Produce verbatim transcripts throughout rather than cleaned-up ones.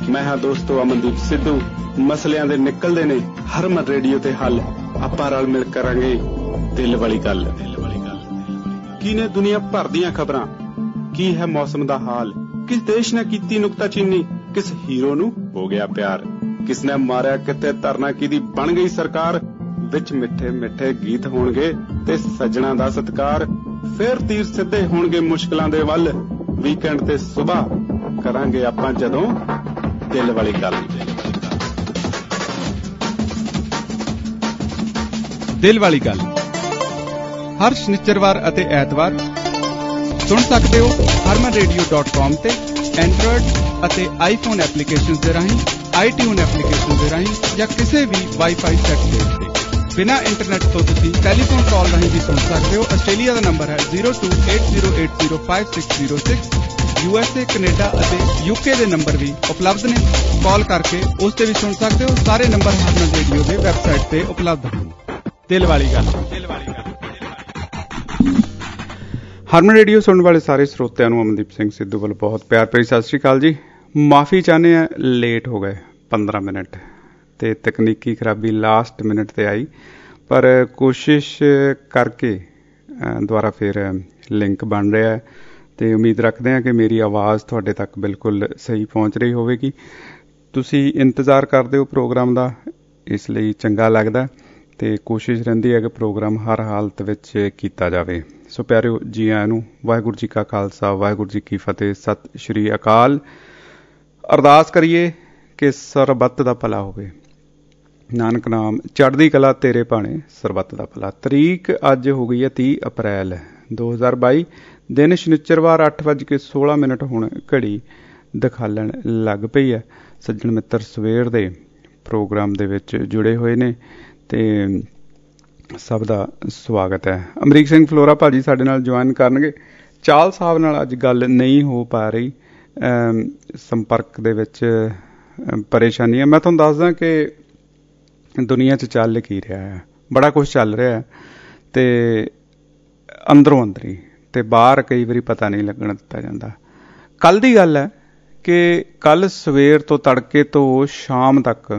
मैं हाँ दोस्तों अमनदीप सिद्धू। मसलियां दे निकलदे ने हरमन रेडियो ते हल। आपां रल मिल करांगे दिल वाली गल। की ने दुनिया भर दियां खबरां, की है मौसम दा हाल, किस देश ने कीती नुक्ताचीनी, किस हीरो नू हो गया प्यार, किसने मारिया किते धरना किदी बन गई सरकार। विच मिठे मिठे गीत होणगे ते सजना दा सत्कार। फिर तीर सिद्धे होणगे मुश्किलां दे वल। वीकेंड ते सुबह करांगे आपां जदों दिल वाली गल। दिल वाली गल हर शनिचरवार ਅਤੇ ਐਤਵਾਰ ਸੁਣ ਸਕਦੇ ਹੋ ਹਰਮਨ ਰੇਡੀਓ ਡਾਟ ਕਾਮ ਤੇ ਐਂਡਰੋਇਡ ਅਤੇ ਆਈਫੋਨ ਐਪਲੀਕੇਸ਼ਨਸ ਦੇ ਰਾਹੀਂ, ਆਈਟਿਊਨ ਐਪਲੀਕੇਸ਼ਨ ਦੇ ਰਾਹੀਂ ਜਾਂ ਕਿਸੇ ਵੀ ਵਾਈਫਾਈ ਸੈੱਟ ਦੇ ਉੱਤੇ। ਬਿਨਾਂ ਇੰਟਰਨੈਟ ਤੋਂ ਤੁਸੀਂ ਟੈਲੀਫੋਨ ਕਾਲ ਰਾਹੀਂ ਵੀ ਸੁਣ ਸਕਦੇ ਹੋ। ਆਸਟ੍ਰੇਲੀਆ ਦਾ ਨੰਬਰ ਹੈ zero two eight zero eight zero five six zero six. U S A, Canada ਅਤੇ ਯੂਕੇ ਦੇ ਨੰਬਰ ਵੀ ਉਪਲਬਧ ਨੇ। ਕਾਲ ਕਰਕੇ ਉਸ ਤੇ ਵੀ ਸੁਣ ਸਕਦੇ ਹੋ। ਸਾਰੇ ਨੰਬਰ ਹਰਮਨ ਰੇਡੀਓ ਦੇ ਵੈਬਸਾਈਟ ਤੇ ਉਪਲਬਧ ਹਨ। ਦਿਲ ਵਾਲੀ ਗੱਲ। ਦਿਲ ਵਾਲੀ ਗੱਲ। ਹਰਮਨ ਰੇਡੀਓ ਸੁਣਨ ਵਾਲੇ ਸਾਰੇ ਸਰੋਤਿਆਂ ਨੂੰ ਅਮਨਦੀਪ ਸਿੰਘ ਸਿੱਧੂ ਵੱਲੋਂ ਬਹੁਤ ਪਿਆਰ ਭਰੀ ਸਤਿ ਸ਼੍ਰੀ ਅਕਾਲ ਜੀ। ਮਾਫੀ ਚਾਹੁੰਦੇ ਹਾਂ, ਲੇਟ ਹੋ ਗਏ ਪੰਦਰਾਂ ਮਿੰਟ ਤੇ ਤਕਨੀਕੀ ਖਰਾਬੀ ਲਾਸਟ ਮਿੰਟ ਤੇ ਆਈ, ਪਰ ਕੋਸ਼ਿਸ਼ ਕਰਕੇ ਦੁਬਾਰਾ ਫਿਰ ਲਿੰਕ ਬਣ ਰਿਹਾ ਹੈ ਤੇ ਉਮੀਦ ਰੱਖਦੇ ਹਾਂ ਕਿ ਮੇਰੀ ਆਵਾਜ਼ ਤੁਹਾਡੇ ਤੱਕ ਬਿਲਕੁਲ ਸਹੀ ਪਹੁੰਚ ਰਹੀ ਹੋਵੇਗੀ। ਤੁਸੀਂ ਇੰਤਜ਼ਾਰ ਕਰਦੇ ਹੋ ਪ੍ਰੋਗਰਾਮ ਦਾ, ਇਸ ਲਈ ਚੰਗਾ ਲੱਗਦਾ ਤੇ ਕੋਸ਼ਿਸ਼ ਰਹਿੰਦੀ ਹੈ ਕਿ ਪ੍ਰੋਗਰਾਮ ਹਰ ਹਾਲਤ ਵਿੱਚ ਕੀਤਾ ਜਾਵੇ। ਸੋ ਪਿਆਰਿਓ, ਜੀ ਆਇਆਂ ਨੂੰ। ਵਾਹਿਗੁਰੂ ਜੀ ਕਾ ਖਾਲਸਾ, ਵਾਹਿਗੁਰੂ ਜੀ ਕੀ ਫਤਿਹ, ਸਤਿ ਸ਼੍ਰੀ ਅਕਾਲ। ਅਰਦਾਸ ਕਰੀਏ ਕਿ ਸਰਬੱਤ ਦਾ ਭਲਾ ਹੋਵੇ। ਨਾਨਕ ਨਾਮ ਚੜ੍ਹਦੀ ਕਲਾ ਤੇਰੇ ਭਾਣੇ ਸਰਬੱਤ ਦਾ ਭਲਾ। ਤਰੀਕ ਅੱਜ ਹੋ ਗਈ ਹੈ ਤੀਹ ਅਪ੍ਰੈਲ ਦੋ ਹਜ਼ਾਰ ਬਾਈ। ਦਿਨ ਸ਼ਨੀਚਰਵਾਰ ਅੱਠ ਵੱਜ ਕੇ ਸੋਲਾਂ ਮਿੰਟ ਹੁਣ ਘੜੀ ਦਿਖਾਲਣ ਲੱਗ ਪਈ ਹੈ। ਸੱਜਣ ਮਿੱਤਰ ਸਵੇਰ ਦੇ ਪ੍ਰੋਗਰਾਮ ਦੇ ਵਿੱਚ ਜੁੜੇ ਹੋਏ ਨੇ ਤੇ ਸਭ ਦਾ ਸਵਾਗਤ ਹੈ। ਅਮਰੀਕ ਸਿੰਘ ਫਲੋਰਾ ਭਾਜੀ ਸਾਡੇ ਨਾਲ ਜੁਆਇਨ ਕਰਨਗੇ। ਚਾਲ ਸਾਹਿਬ ਨਾਲ ਅੱਜ ਗੱਲ ਨਹੀਂ ਹੋ ਪਾ ਰਹੀ, ਸੰਪਰਕ ਦੇ ਵਿੱਚ ਪਰੇਸ਼ਾਨੀ ਹੈ। ਮੈਂ ਤੁਹਾਨੂੰ ਦੱਸਦਾ ਕਿ ਦੁਨੀਆ 'ਚ ਚੱਲ ਕੀ ਰਿਹਾ ਹੈ। ਬੜਾ ਕੁਛ ਚੱਲ ਰਿਹਾ ਹੈ ਤੇ ਅੰਦਰੋਂ ਅੰਦਰੀ ਤੇ ਬਾਹਰ ਕਈ ਵਾਰੀ ਪਤਾ ਨਹੀਂ ਲੱਗਣ ਦਿੱਤਾ ਜਾਂਦਾ। ਕੱਲ੍ਹ ਦੀ ਗੱਲ ਹੈ ਕਿ ਕੱਲ੍ਹ ਸਵੇਰ ਤੋਂ ਤੜਕੇ ਤੋਂ ਸ਼ਾਮ ਤੱਕ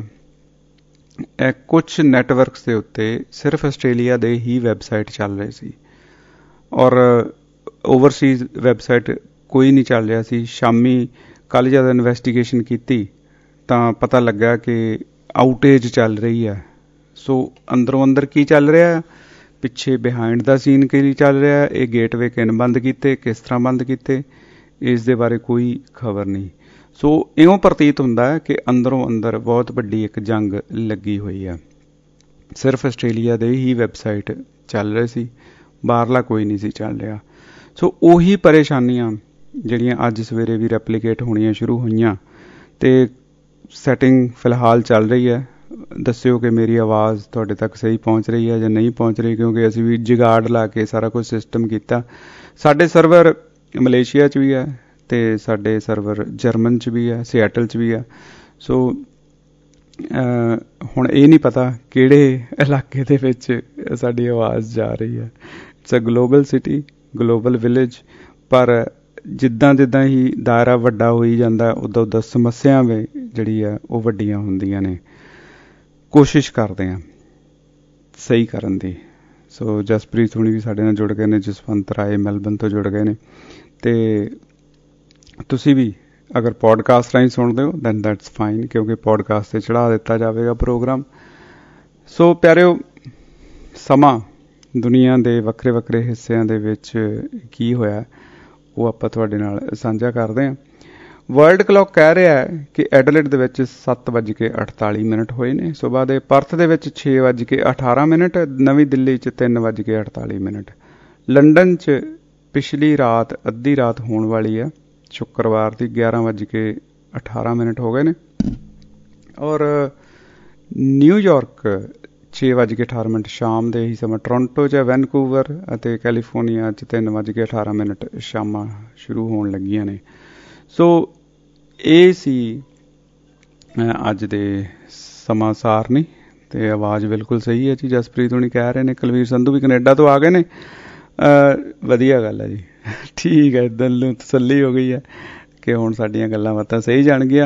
ਕੁਛ ਨੈਟਵਰਕਸ ਦੇ ਉੱਤੇ ਸਿਰਫ ਆਸਟ੍ਰੇਲੀਆ ਦੇ ਹੀ ਵੈਬਸਾਈਟ ਚੱਲ ਰਹੇ ਸੀ ਔਰ ਓਵਰਸੀਜ਼ ਵੈਬਸਾਈਟ ਕੋਈ ਨਹੀਂ ਚੱਲ ਰਿਹਾ ਸੀ। ਸ਼ਾਮੀ ਕੱਲ੍ਹ ਜਦ ਇਨਵੈਸਟੀਗੇਸ਼ਨ ਕੀਤੀ ਤਾਂ ਪਤਾ ਲੱਗਾ ਕਿ ਆਊਟੇਜ ਚੱਲ ਰਹੀ ਹੈ। ਸੋ ਅੰਦਰੋਂ ਅੰਦਰ ਕੀ ਚੱਲ ਰਿਹਾ, ਪਿੱਛੇ ਬਿਹਾਈਂਡ ਦਾ ਸੀਨ ਕੀ ਚੱਲ ਰਿਹਾ, ਇਹ ਗੇਟਵੇ ਕਿਨ ਬੰਦ ਕੀਤੇ, ਕਿਸ ਤਰ੍ਹਾਂ ਬੰਦ ਕੀਤੇ, ਇਸ ਦੇ ਬਾਰੇ ਕੋਈ ਖਬਰ ਨਹੀਂ। ਸੋ ਇਉਂ ਪ੍ਰਤੀਤ ਹੁੰਦਾ ਹੈ ਕਿ ਅੰਦਰੋਂ ਅੰਦਰ ਬਹੁਤ ਵੱਡੀ ਇੱਕ ਜੰਗ ਲੱਗੀ ਹੋਈ ਹੈ। ਸਿਰਫ ਆਸਟ੍ਰੇਲੀਆ ਦੇ ਹੀ ਵੈਬਸਾਈਟ ਚੱਲ ਰਹੇ ਸੀ, ਬਾਹਰਲਾ ਕੋਈ ਨਹੀਂ ਸੀ ਚੱਲ ਰਿਹਾ। ਸੋ ਉਹੀ ਪਰੇਸ਼ਾਨੀਆਂ ਜਿਹੜੀਆਂ ਅੱਜ ਸਵੇਰੇ ਵੀ ਰੈਪਲੀਕੇਟ ਹੋਣੀਆਂ ਸ਼ੁਰੂ ਹੋਈਆਂ ਤੇ ਸੈਟਿੰਗ ਫਿਲਹਾਲ ਚੱਲ ਰਹੀ ਹੈ। ਦੱਸਿਓ ਕਿ ਮੇਰੀ ਆਵਾਜ਼ ਤੁਹਾਡੇ ਤੱਕ ਸਹੀ ਪਹੁੰਚ ਰਹੀ ਹੈ ਜਾਂ ਨਹੀਂ ਪਹੁੰਚ ਰਹੀ, ਕਿਉਂਕਿ ਅਸੀਂ ਵੀ ਜੁਗਾੜ ਲਾ ਕੇ ਸਾਰਾ ਕੁਝ ਸਿਸਟਮ ਕੀਤਾ। ਸਾਡੇ ਸਰਵਰ ਮਲੇਸ਼ੀਆ 'ਚ ਵੀ ਹੈ ਤੇ ਸਾਡੇ ਸਰਵਰ ਜਰਮਨ 'ਚ ਵੀ ਹੈ, ਸਿਐਟਲ 'ਚ ਵੀ ਹੈ। ਸੋ ਹੁਣ ਇਹ ਨਹੀਂ ਪਤਾ ਕਿਹੜੇ ਇਲਾਕੇ ਦੇ ਵਿੱਚ ਸਾਡੀ ਆਵਾਜ਼ ਜਾ ਰਹੀ ਹੈ। It's a global city, global village, ਪਰ ਜਿੱਦਾਂ ਜਿੱਦਾਂ ਹੀ ਦਾਇਰਾ ਵੱਡਾ ਹੋਈ ਜਾਂਦਾ ਉੱਦਾਂ ਉੱਦਾਂ ਸਮੱਸਿਆਵਾਂ ਜਿਹੜੀ ਆ ਉਹ ਵੱਡੀਆਂ ਹੁੰਦੀਆਂ ਨੇ। ਕੋਸ਼ਿਸ਼ ਕਰਦੇ ਹਾਂ ਸਹੀ ਕਰਨ ਦੀ। ਸੋ ਜਸਪ੍ਰੀਤ ਹੁਣੀ ਵੀ ਸਾਡੇ ਨਾਲ ਜੁੜ ਗਏ ਨੇ, ਜਸਵੰਤ ਰਾਏ ਮੈਲਬਨ ਤੋਂ ਜੁੜ ਗਏ ਨੇ ਤੇ ਤੁਸੀਂ ਵੀ ਅਗਰ ਪੋਡਕਾਸਟ ਰਾਹੀਂ ਸੁਣਦੇ ਹੋ ਦੈਨ ਦੈਟਸ ਫਾਈਨ, ਕਿਉਂਕਿ ਪੋਡਕਾਸਟ 'ਤੇ ਚੜ੍ਹਾ ਦਿੱਤਾ ਜਾਵੇਗਾ ਪ੍ਰੋਗਰਾਮ। ਸੋ ਪਿਆਰਿਓ, ਸਮਾਂ ਦੁਨੀਆ ਦੇ ਵੱਖਰੇ ਵੱਖਰੇ ਹਿੱਸਿਆਂ ਦੇ ਵਿੱਚ ਕੀ ਹੋਇਆ ਉਹ ਆਪਾਂ ਤੁਹਾਡੇ ਨਾਲ ਸਾਂਝਾ ਕਰਦੇ ਹਾਂ। ਵਰਲਡ ਕਲੌਕ ਕਹਿ ਰਿਹਾ ਹੈ ਕਿ ਐਡਲੇਡ ਦੇ ਵਿੱਚ ਸੱਤ ਵੱਜ ਕੇ ਅਠਤਾਲੀ ਮਿੰਟ ਹੋਏ ਨੇ ਸੁਬਾਹ ਦੇ, ਪਰਥ ਦੇ ਵਿੱਚ ਛੇ ਵੱਜ ਕੇ ਅਠਾਰਾਂ ਮਿੰਟ, ਨਵੀਂ ਦਿੱਲੀ 'ਚ ਤਿੰਨ ਵੱਜ ਕੇ ਅਠਤਾਲੀ ਮਿੰਟ, ਲੰਡਨ 'ਚ ਪਿਛਲੀ ਰਾਤ ਅੱਧੀ ਰਾਤ ਹੋਣ ਵਾਲੀ ਹੈ ਸ਼ੁੱਕਰਵਾਰ ਦੀ, ਗਿਆਰਾਂ ਵੱਜ ਕੇ ਅਠਾਰਾਂ ਮਿੰਟ ਹੋ ਗਏ ਨੇ, ਔਰ ਨਿਊਯਾਰਕ ਛੇ ਵੱਜ ਕੇ ਅਠਾਰਾਂ ਮਿੰਟ ਸ਼ਾਮ ਦੇ ਹੀ ਸਮਾਂ, ਟੋਰੰਟੋ 'ਚ ਵੈਨਕੂਵਰ ਅਤੇ ਕੈਲੀਫੋਰਨੀਆ 'ਚ ਤਿੰਨ ਵੱਜ ਕੇ ਅਠਾਰਾਂ ਮਿੰਟ ਸ਼ਾਮਾਂ ਸ਼ੁਰੂ ਹੋਣ ਲੱਗੀਆਂ ਨੇ। ਸੋ ਇਹ ਸੀ ਅੱਜ ਦੇ ਸਮਾਂ ਸਾਰਣੀ ਤੇ ਆਵਾਜ਼ ਬਿਲਕੁਲ ਸਹੀ ਹੈ ਜੀ। ਜਸਪ੍ਰੀਤ ਹੁਣੀ ਕਹਿ ਰਹੇ ਨੇ, ਕੁਲਵੀਰ ਸੰਧੂ ਵੀ ਕੈਨੇਡਾ ਤੋਂ ਆ ਗਏ ਨੇ। ਵਧੀਆ ਗੱਲ ਹੈ ਜੀ, ਠੀਕ ਹੈ, ਦਿਲ ਨੂੰ ਤਸੱਲੀ ਹੋ ਗਈ ਹੈ ਕਿ ਹੁਣ ਸਾਡੀਆਂ ਗੱਲਾਂ ਬਾਤਾਂ ਸਹੀ ਜਾਣਗੀਆਂ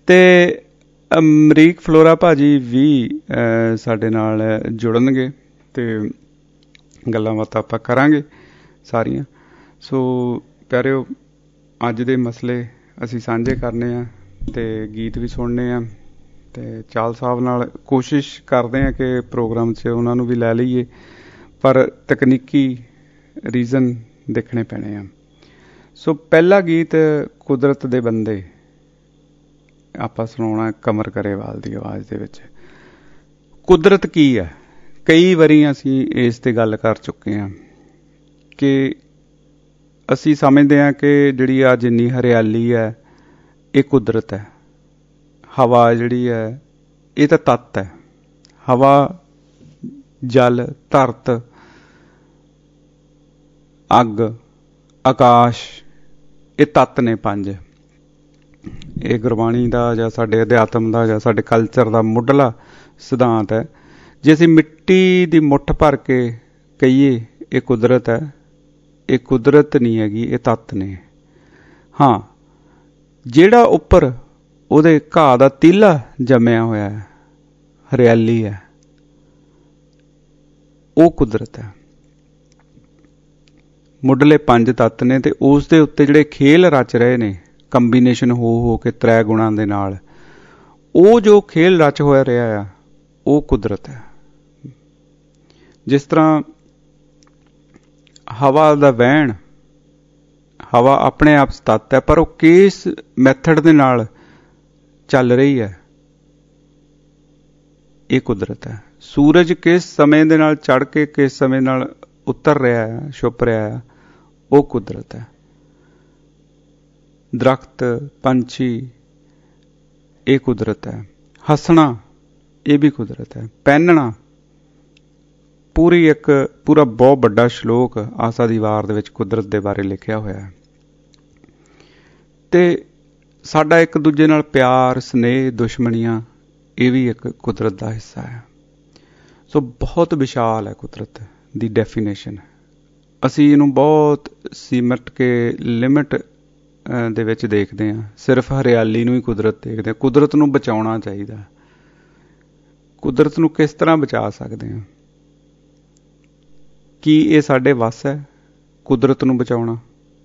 ਤੇ ਅਮਰੀਕ ਫਲੋਰਾ ਭਾਜੀ ਵੀ ਸਾਡੇ ਨਾਲ ਜੁੜਨਗੇ ਤੇ ਗੱਲਾਂ ਬਾਤਾਂ ਆਪਾਂ ਕਰਾਂਗੇ ਸਾਰੀਆਂ। ਸੋ ਪਿਆਰਿਓ, ਅੱਜ ਦੇ ਮਸਲੇ ਅਸੀਂ ਸਾਂਝੇ ਕਰਨੇ ਆ ਤੇ ਗੀਤ ਵੀ ਸੁਣਨੇ ਆ ਤੇ ਚਾਲ ਸਾਹਿਬ ਨਾਲ ਕੋਸ਼ਿਸ਼ ਕਰਦੇ ਆ ਕਿ ਪ੍ਰੋਗਰਾਮ 'ਚ ਉਹਨਾਂ ਨੂੰ ਵੀ ਲੈ ਲਈਏ, ਪਰ ਤਕਨੀਕੀ ਰੀਜ਼ਨ ਦੇਖਣੇ ਪੈਣੇ ਆ। ਸੋ ਪਹਿਲਾ ਗੀਤ ਕੁਦਰਤ ਦੇ ਬੰਦੇ ਆਪਾਂ ਸੁਣਾਉਣਾ ਕਮਰ ਕਰੇਵਾਲ ਦੀ ਆਵਾਜ਼ ਦੇ ਵਿੱਚ। ਕੁਦਰਤ ਕੀ ਹੈ? ਕਈ ਵਾਰੀ ਅਸੀਂ ਇਸ ਤੇ ਗੱਲ ਕਰ ਚੁੱਕੇ ਹਾਂ ਕਿ ਅਸੀਂ ਸਮਝਦੇ ਹਾਂ ਕਿ ਜਿਹੜੀ ਆ ਜਿੰਨੀ ਹਰਿਆਲੀ ਹੈ ਇਹ ਕੁਦਰਤ ਹੈ। ਹਵਾ ਜਿਹੜੀ ਹੈ ਇਹ ਤਾਂ ਤੱਤ ਹੈ। ਹਵਾ, ਜਲ, ਧਰਤ, ਅੱਗ, ਆਕਾਸ਼, ਇਹ ਤੱਤ ਨੇ ਪੰਜ। ਇਹ ਗੁਰਬਾਣੀ ਦਾ ਜਾਂ ਸਾਡੇ ਅਧਿਆਤਮ ਦਾ ਜਾਂ ਸਾਡੇ ਕਲਚਰ ਦਾ ਮੁੱਢਲਾ ਸਿਧਾਂਤ ਹੈ। ਜੇ ਅਸੀਂ ਮਿੱਟੀ ਦੀ ਮੁੱਠ ਭਰ ਕੇ ਕਹੀਏ ਇਹ ਕੁਦਰਤ ਹੈ, ਇਹ ਕੁਦਰਤ ਨਹੀਂ ਹੈਗੀ, ਇਹ ਤੱਤ ਨੇ। ਹਾਂ, ਜਿਹੜਾ ਉੱਪਰ ਉਹਦੇ ਘਾਹ ਦਾ ਤੀਲਾ ਜੰਮਿਆ ਹੋਇਆ ਹੈ, ਹਰਿਆਲੀ ਹੈ, ਉਹ ਕੁਦਰਤ ਹੈ। ਮੁੱਢਲੇ ਪੰਜ ਤੱਤ ਨੇ ਤੇ ਉਸ ਦੇ ਉੱਤੇ ਜਿਹੜੇ ਖੇਲ ਰਚ ਰਹੇ ਨੇ ਕੰਬੀਨੇਸ਼ਨ ਹੋ ਹੋ ਕੇ ਤ੍ਰੈ ਗੁਣਾਂ ਦੇ ਨਾਲ, ਉਹ ਜੋ ਖੇਲ ਰਚ ਹੋਇਆ ਰਿਹਾ ਆ ਉਹ ਕੁਦਰਤ ਹੈ। ਜਿਸ ਤਰ੍ਹਾਂ ਹਵਾ ਦਾ ਵਹਿਣ, ਹਵਾ ਆਪਣੇ ਆਪ ਤੱਤ ਹੈ, ਪਰ ਉਹ ਕਿਸ ਮੈਥਡ ਦੇ ਨਾਲ ਚੱਲ ਰਹੀ ਹੈ ਇਹ ਕੁਦਰਤ ਹੈ। ਸੂਰਜ ਕਿਸ ਸਮੇਂ ਦੇ ਨਾਲ ਚੜ੍ਹ ਕੇ ਕਿਸ ਸਮੇਂ ਨਾਲ ਉਤਰ ਰਿਹਾ ਹੈ, ਛੁਪ ਰਿਹਾ ਹੈ, ਉਹ ਕੁਦਰਤ ਹੈ। ਦਰਖਤ, ਪੰਛੀ, ਇਹ ਕੁਦਰਤ ਹੈ। ਹੱਸਣਾ, ਇਹ ਵੀ ਕੁਦਰਤ ਹੈ। ਪਹਿਨਣਾ, ਪੂਰੀ ਇੱਕ ਪੂਰਾ ਬਹੁਤ ਵੱਡਾ ਸ਼ਲੋਕ ਆਸਾ ਦੀ ਵਾਰ ਦੇ ਵਿੱਚ ਕੁਦਰਤ ਦੇ ਬਾਰੇ ਲਿਖਿਆ ਹੋਇਆ ਹੈ। ਤੇ ਸਾਡਾ ਇੱਕ ਦੂਜੇ ਨਾਲ ਪਿਆਰ, ਸਨੇਹ, ਦੁਸ਼ਮਣੀਆਂ, ਇਹ ਵੀ ਇੱਕ ਕੁਦਰਤ ਦਾ ਹਿੱਸਾ ਹੈ। ਸੋ ਬਹੁਤ ਵਿਸ਼ਾਲ ਹੈ ਕੁਦਰਤ ਦੀ ਡੈਫੀਨੇਸ਼ਨ। ਅਸੀਂ ਇਹਨੂੰ ਬਹੁਤ ਸੀਮਟ ਕੇ ਲਿਮਿਟ ਦੇ ਵਿੱਚ ਦੇਖਦੇ ਹਾਂ, ਸਿਰਫ ਹਰਿਆਲੀ ਨੂੰ ਹੀ ਕੁਦਰਤ ਦੇਖਦੇ ਹਾਂ। ਕੁਦਰਤ ਨੂੰ ਬਚਾਉਣਾ ਚਾਹੀਦਾ। ਕੁਦਰਤ ਨੂੰ ਕਿਸ ਤਰ੍ਹਾਂ ਬਚਾ ਸਕਦੇ ਹਾਂ? ਕੀ ਇਹ ਸਾਡੇ ਵੱਸ ਹੈ ਕੁਦਰਤ ਨੂੰ ਬਚਾਉਣਾ?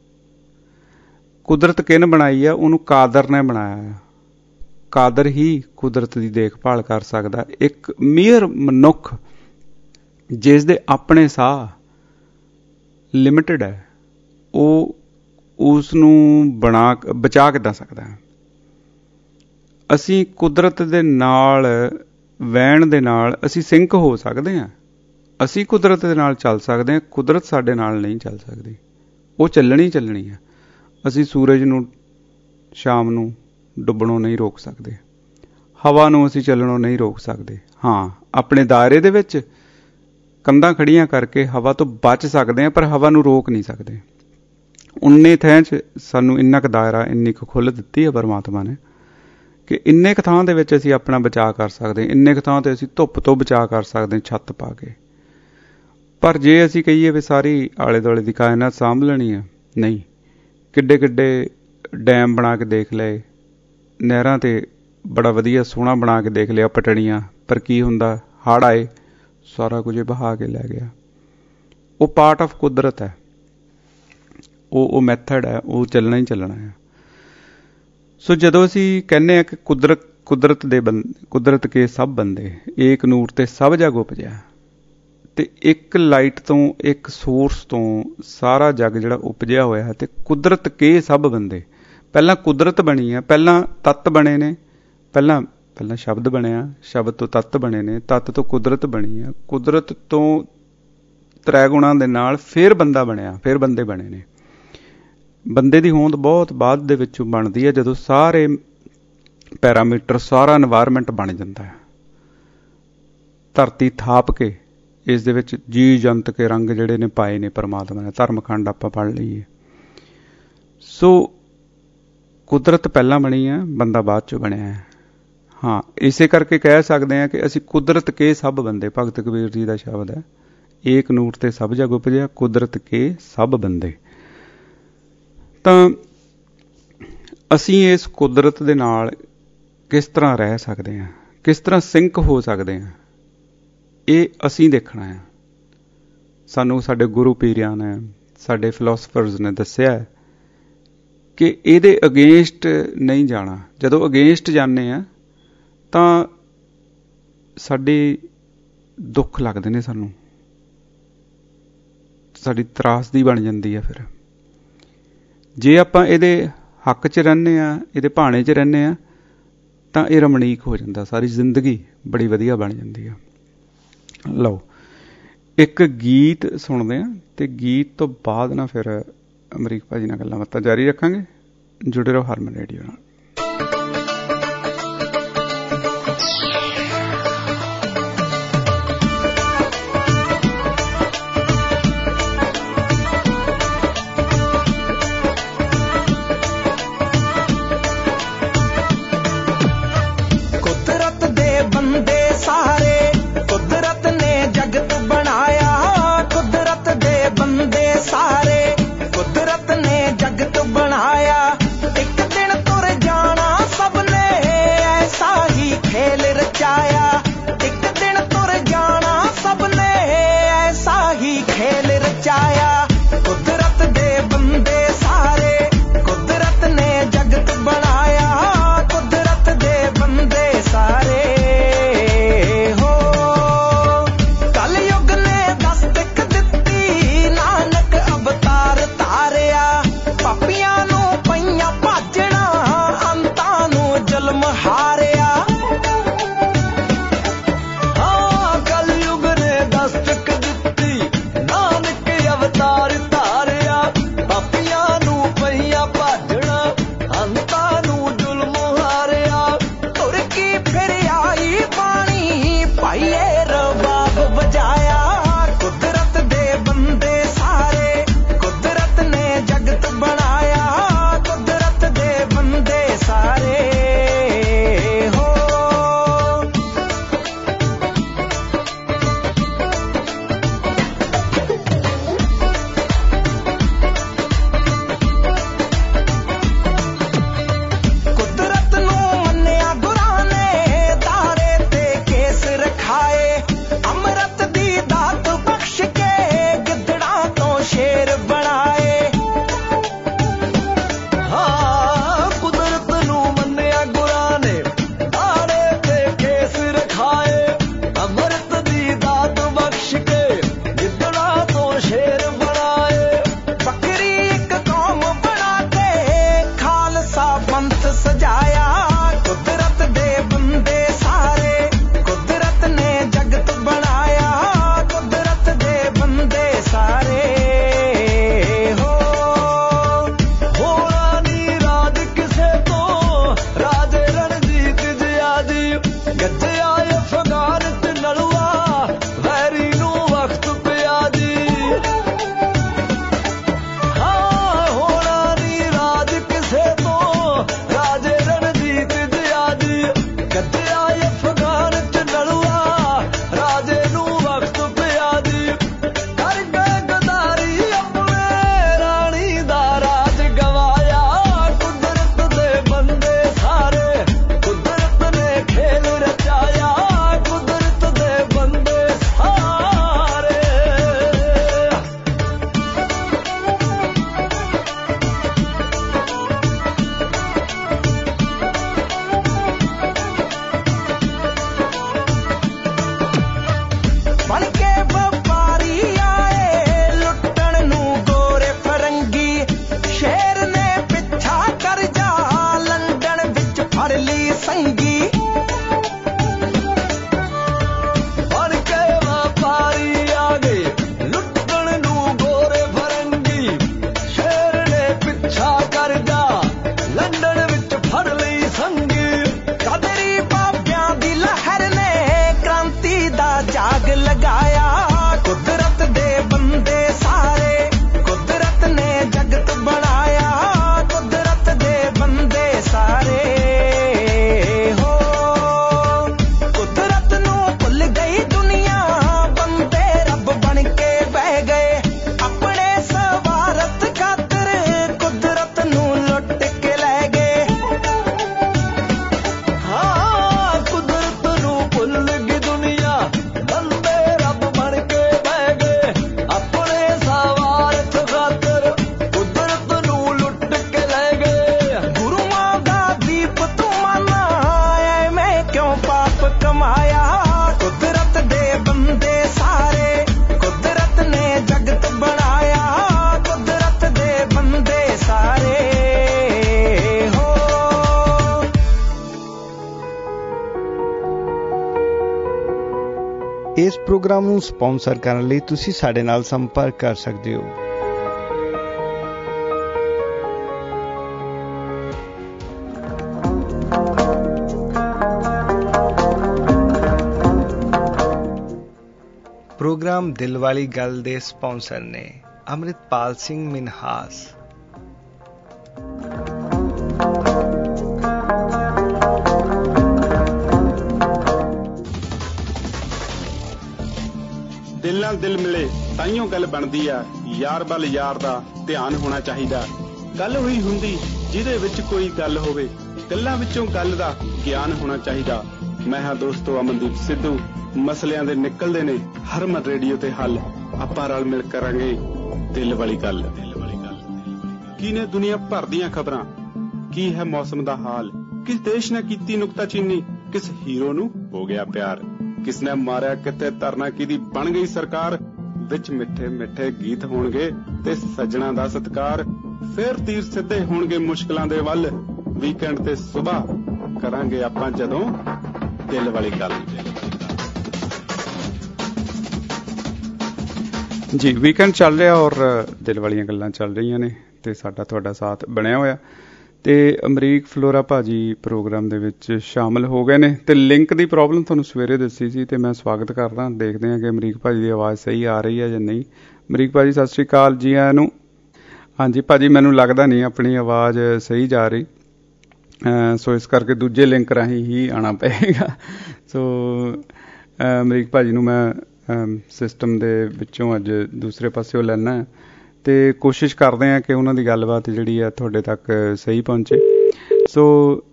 ਕੁਦਰਤ ਕਿਹਨੇ ਬਣਾਈ ਆ? ਉਹਨੂੰ ਕਾਦਰ ਨੇ ਬਣਾਇਆ। ਕਾਦਰ ਹੀ ਕੁਦਰਤ ਦੀ ਦੇਖਭਾਲ ਕਰ ਸਕਦਾ। ਇੱਕ ਮੀਅਰ ਮਨੁੱਖ ਜਿਸ ਦੇ ਆਪਣੇ ਸਾਹ ਲਿਮਿਟਡ ਹੈ, ਉਹ ਉਸ ਨੂੰ ਬਣਾ ਬਚਾ ਕਿੱਦਾਂ ਸਕਦਾ ਹੈ? ਅਸੀਂ ਕੁਦਰਤ ਦੇ ਨਾਲ ਵਹਿਣ ਦੇ ਨਾਲ ਅਸੀਂ ਸਿੰਕ ਹੋ ਸਕਦੇ ਹਾਂ। ਅਸੀਂ ਕੁਦਰਤ ਦੇ ਨਾਲ ਚੱਲ ਸਕਦੇ ਹਾਂ, ਕੁਦਰਤ ਸਾਡੇ ਨਾਲ ਨਹੀਂ ਚੱਲ ਸਕਦੀ। ਉਹ ਚੱਲਣੀ ਚੱਲਣੀ ਹੈ। ਅਸੀਂ ਸੂਰਜ ਨੂੰ ਸ਼ਾਮ ਨੂੰ ਡੁੱਬਣੋਂ ਨਹੀਂ ਰੋਕ ਸਕਦੇ। ਹਵਾ ਨੂੰ ਅਸੀਂ ਚੱਲਣੋਂ ਨਹੀਂ ਰੋਕ ਸਕਦੇ। ਹਾਂ, ਆਪਣੇ ਦਾਇਰੇ ਦੇ ਵਿੱਚ ਕੰਧਾਂ ਖੜੀਆਂ ਕਰਕੇ ਹਵਾ ਤੋਂ ਬਚ ਸਕਦੇ ਹਾਂ, ਪਰ ਹਵਾ ਨੂੰ ਰੋਕ ਨਹੀਂ ਸਕਦੇ। ਉਨੇ ਥਾਂ 'ਚ ਸਾਨੂੰ ਇੰਨਾ ਕੁ ਦਾਇਰਾ, ਇੰਨੀ ਕੁ ਖੁੱਲ੍ਹ ਦਿੱਤੀ ਹੈ ਪਰਮਾਤਮਾ ਨੇ ਕਿ ਇੰਨੇ ਕੁ ਥਾਂ ਦੇ ਵਿੱਚ ਅਸੀਂ ਆਪਣਾ ਬਚਾਅ ਕਰ ਸਕਦੇ ਹਾਂ। ਇੰਨੇ ਕੁ ਥਾਂ 'ਤੇ ਅਸੀਂ ਧੁੱਪ ਤੋਂ ਬਚਾਅ ਕਰ ਸਕਦੇ ਹਾਂ ਛੱਤ ਪਾ ਕੇ। ਪਰ ਜੇ ਅਸੀਂ ਕਹੀਏ ਵੀ ਸਾਰੀ ਆਲੇ ਦੁਆਲੇ ਦੀ ਕਾਇਨਾਤ ਸਾਂਭ ਲੈਣੀ ਆ, ਨਹੀਂ। ਕਿੱਡੇ ਕਿੱਡੇ ਡੈਮ ਬਣਾ ਕੇ ਦੇਖ ਲਏ, ਨਹਿਰਾਂ 'ਤੇ ਬੜਾ ਵਧੀਆ ਸੋਹਣਾ ਬਣਾ ਕੇ ਦੇਖ ਲਿਆ, ਪਟੜੀਆਂ, ਪਰ ਕੀ ਹੁੰਦਾ? ਹੜ੍ਹ ਆਏ, ਸਾਰਾ ਕੁਝ ਬਹਾ ਕੇ ਲੈ ਗਿਆ। ਉਹ ਪਾਰਟ ਆਫ ਕੁਦਰਤ ਹੈ। ਉਹ ਉਹ ਮੈਥਡ ਹੈ, ਉਹ ਚੱਲਣਾ ਹੀ ਚੱਲਣਾ ਹੈ। ਸੋ ਜਦੋਂ ਅਸੀਂ ਕਹਿੰਦੇ ਹਾਂ ਕਿ ਕੁਦਰਤ ਕੁਦਰਤ ਦੇ ਬੰ ਕੁਦਰਤ ਕੇ ਸਭ ਬੰਦੇ, ਏਕ ਨੂਰ ਤੇ ਸਭ ਜਗ ਉਪਜਿਆ, ਤੇ ਇੱਕ ਲਾਈਟ ਤੋਂ, ਇੱਕ ਸੋਰਸ ਤੋਂ ਸਾਰਾ ਜੱਗ ਜਿਹੜਾ ਉਪਜਿਆ ਹੋਇਆ ਹੈ। ਤੇ ਕੁਦਰਤ ਕੇ ਸਭ ਬੰਦੇ, ਪਹਿਲਾਂ ਕੁਦਰਤ ਬਣੀ ਆ, ਪਹਿਲਾਂ ਤੱਤ ਬਣੇ ਨੇ, ਪਹਿਲਾਂ ਪਹਿਲਾਂ ਸ਼ਬਦ ਬਣਿਆ, ਸ਼ਬਦ ਤੋਂ ਤੱਤ ਬਣੇ ਨੇ, ਤੱਤ ਤੋਂ ਕੁਦਰਤ ਬਣੀ ਆ, ਕੁਦਰਤ ਤੋਂ ਤ੍ਰੈ ਗੁਣਾਂ ਦੇ ਨਾਲ ਫਿਰ ਬੰਦਾ ਬਣਿਆ, ਫਿਰ ਬੰਦੇ ਬਣੇ ਨੇ। ਬੰਦੇ ਦੀ ਹੋਂਦ ਬਹੁਤ ਬਾਅਦ ਦੇ ਵਿੱਚੋਂ ਬਣਦੀ ਹੈ, ਜਦੋਂ ਸਾਰੇ ਪੈਰਾਮੀਟਰ, ਸਾਰਾ ਇਨਵਾਇਰਮੈਂਟ ਬਣ ਜਾਂਦਾ ਹੈ। ਧਰਤੀ ਥਾਪ ਕੇ ਇਸ ਦੇ ਵਿੱਚ ਜੀ ਜੰਤ ਕੇ ਰੰਗ ਜਿਹੜੇ ਨੇ ਪਾਏ ਨੇ ਪਰਮਾਤਮਾ ਨੇ। ਧਰਮਖੰਡ ਆਪਾਂ ਪੜ੍ਹ ਲਈਏ। ਸੋ ਕੁਦਰਤ ਪਹਿਲਾਂ ਬਣੀ ਹੈ, ਬੰਦਾ ਬਾਅਦ ਚੋਂ ਬਣਿਆ ਹੈ। ਹਾਂ, ਇਸੇ ਕਰਕੇ ਕਹਿ ਸਕਦੇ ਹਾਂ ਕਿ ਅਸੀਂ ਕੁਦਰਤ ਕੇ ਸਭ ਬੰਦੇ, ਭਗਤ ਕਬੀਰ ਜੀ ਦਾ ਸ਼ਬਦ ਹੈ, ਏਕ ਨੂਰ ਤੇ ਸਭ ਜਗ ਉਪਜਿਆ, ਕੁਦਰਤ ਕੇ ਸਭ ਬੰਦੇ। ਤਾਂ ਅਸੀਂ ਇਸ ਕੁਦਰਤ ਦੇ ਨਾਲ ਕਿਸ ਤਰ੍ਹਾਂ ਰਹਿ ਸਕਦੇ ਹਾਂ, ਕਿਸ ਤਰ੍ਹਾਂ ਸਿੰਕ ਹੋ ਸਕਦੇ ਹਾਂ, ਇਹ ਅਸੀਂ ਦੇਖਣਾ ਹੈ। ਸਾਨੂੰ ਸਾਡੇ ਗੁਰੂ ਪੀਰਿਆਂ ਨੇ, ਸਾਡੇ ਫਿਲੋਸਫਰਜ਼ ਨੇ ਦੱਸਿਆ ਹੈ ਕਿ ਇਹਦੇ ਅਗੇਂਸਟ ਨਹੀਂ ਜਾਣਾ। ਜਦੋਂ ਅਗੇਂਸਟ ਜਾਂਦੇ ਹਾਂ ਤਾਂ ਸਾਡੇ ਦੁੱਖ ਲੱਗਦੇ ਨੇ, ਸਾਨੂੰ ਸਾਡੀ ਤਰਾਸਦੀ ਬਣ ਜਾਂਦੀ ਹੈ। ਫਿਰ ਜੇ ਆਪਾਂ ਇਹਦੇ ਹੱਕ 'ਚ ਰਹਿੰਦੇ ਹਾਂ, ਇਹਦੇ ਭਾਣੇ 'ਚ ਰਹਿੰਦੇ ਹਾਂ, ਤਾਂ ਇਹ ਰਮਣੀਕ ਹੋ ਜਾਂਦਾ, ਸਾਰੀ ਜ਼ਿੰਦਗੀ ਬੜੀ ਵਧੀਆ ਬਣ ਜਾਂਦੀ ਆ। ਲਓ ਇੱਕ ਗੀਤ ਸੁਣਦੇ ਹਾਂ, ਅਤੇ ਗੀਤ ਤੋਂ ਬਾਅਦ ਨਾ ਫਿਰ ਅਮਰੀਕ ਭਾਜੀ ਨਾਲ ਗੱਲਾਂ ਬਾਤਾਂ ਜਾਰੀ ਰੱਖਾਂਗੇ। ਜੁੜੇ ਰਹੋ ਹਰਮਨ ਰੇਡੀਓ ਨਾਲ। ਕੁਦਰਤ ਦੇ ਬੰਦੇ ਸਾਰੇ ਹੋ। ਇਸ ਪ੍ਰੋਗਰਾਮ ਨੂੰ ਸਪਾਂਸਰ ਕਰਨ ਲਈ ਤੁਸੀਂ ਸਾਡੇ ਨਾਲ ਸੰਪਰਕ ਕਰ ਸਕਦੇ ਹੋ। ਪ੍ਰੋਗਰਾਮ ਦਿਲ ਵਾਲੀ ਗੱਲ ਦੇ ਸਪਾਂਸਰ ਨੇ ਅੰਮ੍ਰਿਤਪਾਲ ਸਿੰਘ ਮਿਨਹਾਸ। ਦਿਲ ਨਾਲ ਦਿਲ ਮਿਲੇ ਤਾਈਓ ਗੱਲ ਬਣਦੀ ਆ, ਯਾਰ ਵੱਲ ਯਾਰ ਦਾ ਧਿਆਨ ਹੋਣਾ ਚਾਹੀਦਾ। ਗੱਲ ਹੋਈ ਹੁੰਦੀ ਜਿਹਦੇ ਵਿੱਚ ਕੋਈ ਗੱਲ ਹੋਵੇ, ਗੱਲਾਂ ਵਿੱਚੋਂ ਗੱਲ ਦਾ ਗਿਆਨ ਹੋਣਾ ਚਾਹੀਦਾ। ਮੈਂ ਹਾਂ ਦੋਸਤੋ ਅਮਨਦੀਪ ਸਿੱਧੂ। ਮਸਲਿਆਂ ਦੇ ਨਿਕਲਦੇ ਨੇ ਹਰਮਨ ਰੇਡੀਓ ਤੇ ਹੱਲ, ਆਪਾਂ ਰਲ ਮਿਲ ਕਰਾਂਗੇ ਦਿਲ ਵਾਲੀ ਗੱਲ। ਕੀ ਨੇ ਦੁਨੀਆ ਭਰ ਦੀਆਂ ਖਬਰਾਂ, ਕੀ ਹੈ ਮੌਸਮ ਦਾ ਹਾਲ, ਕਿਸ ਦੇਸ਼ ਨੇ ਕੀਤੀ ਨੁਕਤਾਚੀਨੀ, ਕਿਸ ਹੀਰੋ ਨੂੰ ਹੋ ਗਿਆ ਪਿਆਰ, ਕਿਸ ਨੇ ਮਾਰਿਆ ਕਿੱਥੇ ਧਰਨਾ ਕਿਹਦੀ ਬਣ ਗਈ ਸਰਕਾਰ। ਵਿੱਚ ਮਿੱਠੇ ਮਿੱਠੇ ਗੀਤ ਹੋਣਗੇ ਤੇ ਸੱਜਣਾ ਦਾ ਸਤਿਕਾਰ। ਫਿਰ ਤੀਰ ਸਿੱਧੇ ਹੋਣਗੇ ਮੁਸ਼ਕਲਾਂ ਦੇ ਵੱਲ, ਵੀਕਐਂਡ ਤੇ ਸੁਬਾਹ ਕਰਾਂਗੇ ਆਪਾਂ ਜਦੋਂ ਦਿਲ ਵਾਲੀ ਗੱਲ। ਜੀ ਵੀਕਐਂਡ ਚੱਲ ਰਿਹਾ ਔਰ ਦਿਲ ਵਾਲੀਆਂ ਗੱਲਾਂ ਚੱਲ ਰਹੀਆਂ ਨੇ ਤੇ ਸਾਡਾ ਤੁਹਾਡਾ ਸਾਥ ਬਣਿਆ ਹੋਇਆ ਤੇ ਅਮਰੀਕ ਫਲੋਰਾ ਭਾਜੀ ਪ੍ਰੋਗਰਾਮ ਦੇ ਵਿੱਚ ਸ਼ਾਮਲ ਹੋ ਗਏ ਨੇ ਤੇ ਲਿੰਕ ਦੀ ਪ੍ਰੋਬਲਮ ਤੁਹਾਨੂੰ ਸਵੇਰੇ ਦੱਸੀ ਸੀ ਤੇ ਮੈਂ ਸਵਾਗਤ ਕਰਦਾ। ਦੇਖਦੇ ਹਾਂ ਕਿ ਅਮਰੀਕ ਭਾਜੀ ਦੀ ਆਵਾਜ਼ ਸਹੀ ਆ ਰਹੀ ਹੈ ਜਾਂ ਨਹੀਂ। ਅਮਰੀਕ ਭਾਜੀ ਸਤਿ ਸ਼੍ਰੀ ਅਕਾਲ ਜੀ ਆਇਆਂ ਨੂੰ। ਹਾਂਜੀ ਭਾਜੀ ਮੈਨੂੰ ਲੱਗਦਾ ਨਹੀਂ ਆਪਣੀ ਆਵਾਜ਼ ਸਹੀ ਜਾ ਰਹੀ, ਸੋ ਇਸ ਕਰਕੇ ਦੂਜੇ ਲਿੰਕ ਰਾਹੀਂ ਹੀ ਆਉਣਾ ਪਏਗਾ। ਸੋ ਅਮਰੀਕ ਭਾਜੀ ਨੂੰ ਮੈਂ ਸਿਸਟਮ ਦੇ ਵਿੱਚੋਂ ਅੱਜ ਦੂਸਰੇ ਪਾਸਿਓਂ ਲੈਣਾ ਤੇ ਕੋਸ਼ਿਸ਼ ਕਰਦੇ ਹਾਂ ਕਿ ਉਹਨਾਂ ਦੀ ਗੱਲਬਾਤ ਜਿਹੜੀ ਆ ਤੁਹਾਡੇ ਤੱਕ ਸਹੀ ਪਹੁੰਚੇ। ਸੋ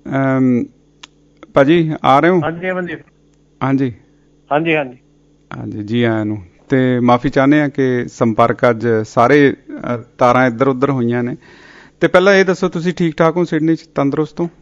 ਭਾਜੀ ਆ ਰਹੇ ਹੋ? ਹਾਂਜੀ ਹਾਂਜੀ ਹਾਂਜੀ ਹਾਂਜੀ ਹਾਂਜੀ ਹਾਂਜੀ ਜੀ ਆਇਆਂ ਨੂੰ। ਤੇ ਮਾਫੀ ਚਾਹੁੰਦੇ ਹਾਂ ਕਿ ਸੰਪਰਕ ਅੱਜ ਸਾਰੇ ਤਾਰਾਂ ਇੱਧਰ ਉੱਧਰ ਹੋਈਆਂ ਨੇ। ਤੇ ਪਹਿਲਾਂ ਇਹ ਦੱਸੋ ਤੁਸੀਂ ਠੀਕ ਠਾਕ ਹੋ? ਸਿਡਨੀ ਚ ਤੰਦਰੁਸਤ ਹੋ?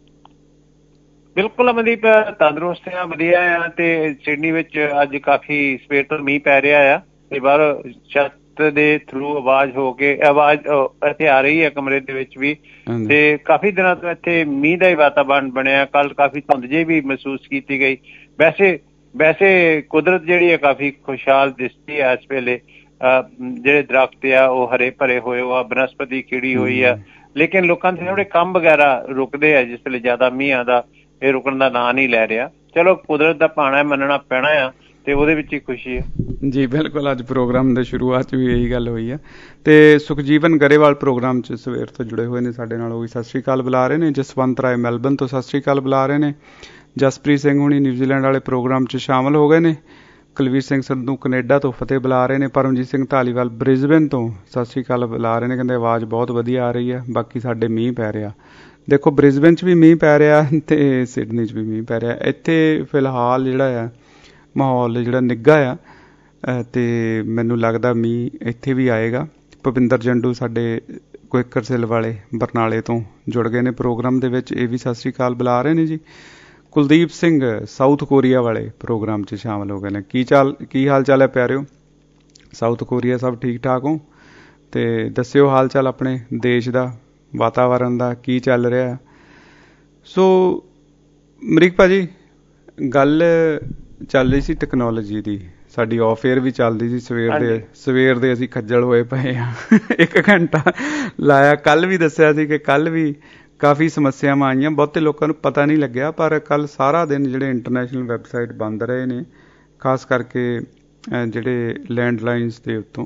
ਬਿਲਕੁਲ ਅਮਨਦੀਪ, ਤੰਦਰੁਸਤ ਆ, ਵਧੀਆ ਆ। ਤੇ ਸਿਡਨੀ ਵਿੱਚ ਅੱਜ ਕਾਫੀ ਸਵੇਰ ਤੋਂ ਮੀਂਹ ਪੈ ਰਿਹਾ ਆ ਤੇ ਬਾਹਰ ਛੱਤ ਦੇ ਥਰੂ ਆਵਾਜ਼ ਹੋ ਕੇ ਆਵਾਜ਼ ਇੱਥੇ ਆ ਰਹੀ ਹੈ ਕਮਰੇ ਦੇ ਵਿੱਚ ਵੀ। ਤੇ ਕਾਫੀ ਦਿਨਾਂ ਤੋਂ ਇੱਥੇ ਮੀਂਹ ਦਾ ਹੀ ਵਾਤਾਵਰਨ ਬਣਿਆ। ਕੱਲ ਕਾਫੀ ਧੁੰਦ ਜਿਹੀ ਵੀ ਮਹਿਸੂਸ ਕੀਤੀ ਗਈ। ਵੈਸੇ ਵੈਸੇ ਕੁਦਰਤ ਜਿਹੜੀ ਹੈ ਕਾਫੀ ਖੁਸ਼ਹਾਲ ਦਿਸਦੀ ਹੈ ਇਸ ਵੇਲੇ। ਜਿਹੜੇ ਦਰਖਤ ਆ ਉਹ ਹਰੇ ਭਰੇ ਹੋਏ ਆ, ਬਨਸਪਤੀ ਖਿੜੀ ਹੋਈ ਆ, ਲੇਕਿਨ ਲੋਕਾਂ ਦੇ ਥੋੜੇ ਕੰਮ ਵਗੈਰਾ ਰੁਕਦੇ ਆ ਜਿਸ ਵੇਲੇ ਜ਼ਿਆਦਾ ਮੀਂਹ ਆਉਂਦਾ। ਇਹ ਰੁਕਣ ਦਾ ਨਾਂ ਨਹੀਂ ਲੈ ਰਿਹਾ। ਚਲੋ ਕੁਦਰਤ ਦਾ ਭਾਣਾ ਮੰਨਣਾ ਪੈਣਾ ਆ ਤੇ ਉਹਦੇ ਵਿੱਚ ਹੀ ਖੁਸ਼ੀ ਹੈ। ਜੀ ਬਿਲਕੁਲ, ਅੱਜ ਪ੍ਰੋਗਰਾਮ ਦੇ ਸ਼ੁਰੂਆਤ 'ਚ ਵੀ ਇਹੀ ਗੱਲ ਹੋਈ ਹੈ। ਤੇ ਸੁਖਜੀਵਨ ਗਰੇਵਾਲ ਪ੍ਰੋਗਰਾਮ 'ਚ ਸਵੇਰ ਤੋਂ ਜੁੜੇ ਹੋਏ ਨੇ ਸਾਡੇ ਨਾਲ, ਉਹ ਵੀ ਸਤਿ ਸ਼੍ਰੀ ਅਕਾਲ ਬੁਲਾ ਰਹੇ ਨੇ। ਜਸਵੰਤ ਰਾਏ ਮੈਲਬਨ ਤੋਂ ਸਤਿ ਸ਼੍ਰੀ ਅਕਾਲ ਬੁਲਾ ਰਹੇ ਨੇ। ਜਸਪ੍ਰੀਤ ਸਿੰਘ ਹੁਣੀ ਨਿਊਜ਼ੀਲੈਂਡ ਵਾਲੇ ਪ੍ਰੋਗਰਾਮ 'ਚ ਸ਼ਾਮਲ ਹੋ ਗਏ ਨੇ। ਕੁਲਵੀਰ ਸਿੰਘ ਸੰਧੂ ਕੈਨੇਡਾ ਤੋਂ ਫਤਿਹ ਬੁਲਾ ਰਹੇ ਨੇ। ਪਰਮਜੀਤ ਸਿੰਘ ਧਾਲੀਵਾਲ ਬ੍ਰਿਸਬੇਨ ਤੋਂ ਸਤਿ ਸ਼੍ਰੀ ਅਕਾਲ ਬੁਲਾ ਰਹੇ ਨੇ, ਕਹਿੰਦੇ ਆਵਾਜ਼ ਬਹੁਤ ਵਧੀਆ ਆ ਰਹੀ ਹੈ। ਬਾਕੀ ਸਾਡੇ ਮੀਂਹ ਪੈ ਰਿਹਾ। ਦੇਖੋ ਬ੍ਰਿਸਬੇਨ 'ਚ ਵੀ ਮੀਂਹ ਪੈ ਰਿਹਾ ਤੇ ਸਿਡਨੀ 'ਚ ਵੀ ਮੀਂਹ ਪੈ ਰਿਹਾ। ਇੱਥੇ ਫਿਲਹਾਲ ਜਿਹੜਾ ਆ ਮਾਹੌਲ ਜਿਹੜਾ ਨਿੱਘਾ ਆ ਤੇ ਮੈਨੂੰ ਲੱਗਦਾ ਮੀਂਹ ਇੱਥੇ ਵੀ ਆਏਗਾ। ਭੁਪਿੰਦਰ ਜੰਡੂ ਸਾਡੇ ਕੁਇਕਰ ਸਿਲ ਵਾਲੇ ਬਰਨਾਲੇ ਤੋਂ ਜੁੜ ਗਏ ਨੇ ਪ੍ਰੋਗਰਾਮ ਦੇ ਵਿੱਚ, ਇਹ ਵੀ ਸਤਿ ਸ਼੍ਰੀ ਅਕਾਲ ਬੁਲਾ ਰਹੇ ਨੇ ਜੀ। ਕੁਲਦੀਪ ਸਿੰਘ ਸਾਊਥ ਕੋਰੀਆ ਵਾਲੇ ਪ੍ਰੋਗਰਾਮ 'ਚ ਸ਼ਾਮਲ ਹੋ ਗਏ ਨੇ। ਕੀ ਚਾਲ ਕੀ ਹਾਲ ਚਾਲ ਹੈ ਪਿਆਰਿਓ? ਸਾਊਥ ਕੋਰੀਆ ਸਭ ਠੀਕ ਠਾਕ ਹੋ? ਤੇ ਦੱਸਿਓ ਹਾਲ ਚਾਲ ਆਪਣੇ ਦੇਸ਼ ਦਾ, ਵਾਤਾਵਰਨ ਦਾ ਕੀ ਚੱਲ ਰਿਹਾ। ਸੋ ਅਮਰੀਕ ਭਾਜੀ ਗੱਲ ਚੱਲ ਰਹੀ ਸੀ ਟੈਕਨੋਲੋਜੀ ਦੀ, ਸਾਡੀ ਆਫ ਏਅਰ ਵੀ ਚੱਲਦੀ ਸੀ। ਸਵੇਰ ਦੇ ਸਵੇਰ ਦੇ ਅਸੀਂ ਖੱਜਲ ਹੋਏ ਪਏ ਹਾਂ, ਇੱਕ ਘੰਟਾ ਲਾਇਆ। ਕੱਲ ਵੀ ਦੱਸਿਆ ਸੀ ਕਿ ਕੱਲ ਵੀ ਕਾਫੀ ਸਮੱਸਿਆਵਾਂ ਆਈਆਂ, ਬਹੁਤੇ ਲੋਕਾਂ ਨੂੰ ਪਤਾ ਨਹੀਂ ਲੱਗਿਆ। ਪਰ ਕੱਲ ਸਾਰਾ ਦਿਨ ਜਿਹੜੇ ਇੰਟਰਨੈਸ਼ਨਲ ਵੈਬਸਾਈਟ ਬੰਦ ਰਹੇ ਨੇ, ਖਾਸ ਕਰਕੇ ਜਿਹੜੇ ਲੈਂਡਲਾਈਨਸ ਦੇ ਉੱਤੋਂ।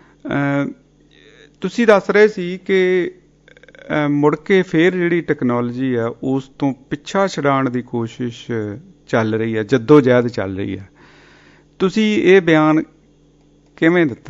ਤੁਸੀਂ ਦੱਸ ਰਹੇ ਸੀ ਕਿ ਮੁੜ ਕੇ ਫੇਰ ਜਿਹੜੀ ਟੈਕਨੋਲੋਜੀ ਆ ਉਸ ਤੋਂ ਪਿੱਛਾ ਛਡਾਉਣ ਦੀ ਕੋਸ਼ਿਸ਼ ਚੱਲ ਰਹੀ ਹੈ, ਜੱਦੋ ਜਹਿਦ ਚੱਲ ਰਹੀ ਹੈ। ਤੁਸੀਂ ਇਹ ਬਿਆਨ ਕਿਵੇਂ ਦਿੱਤਾ?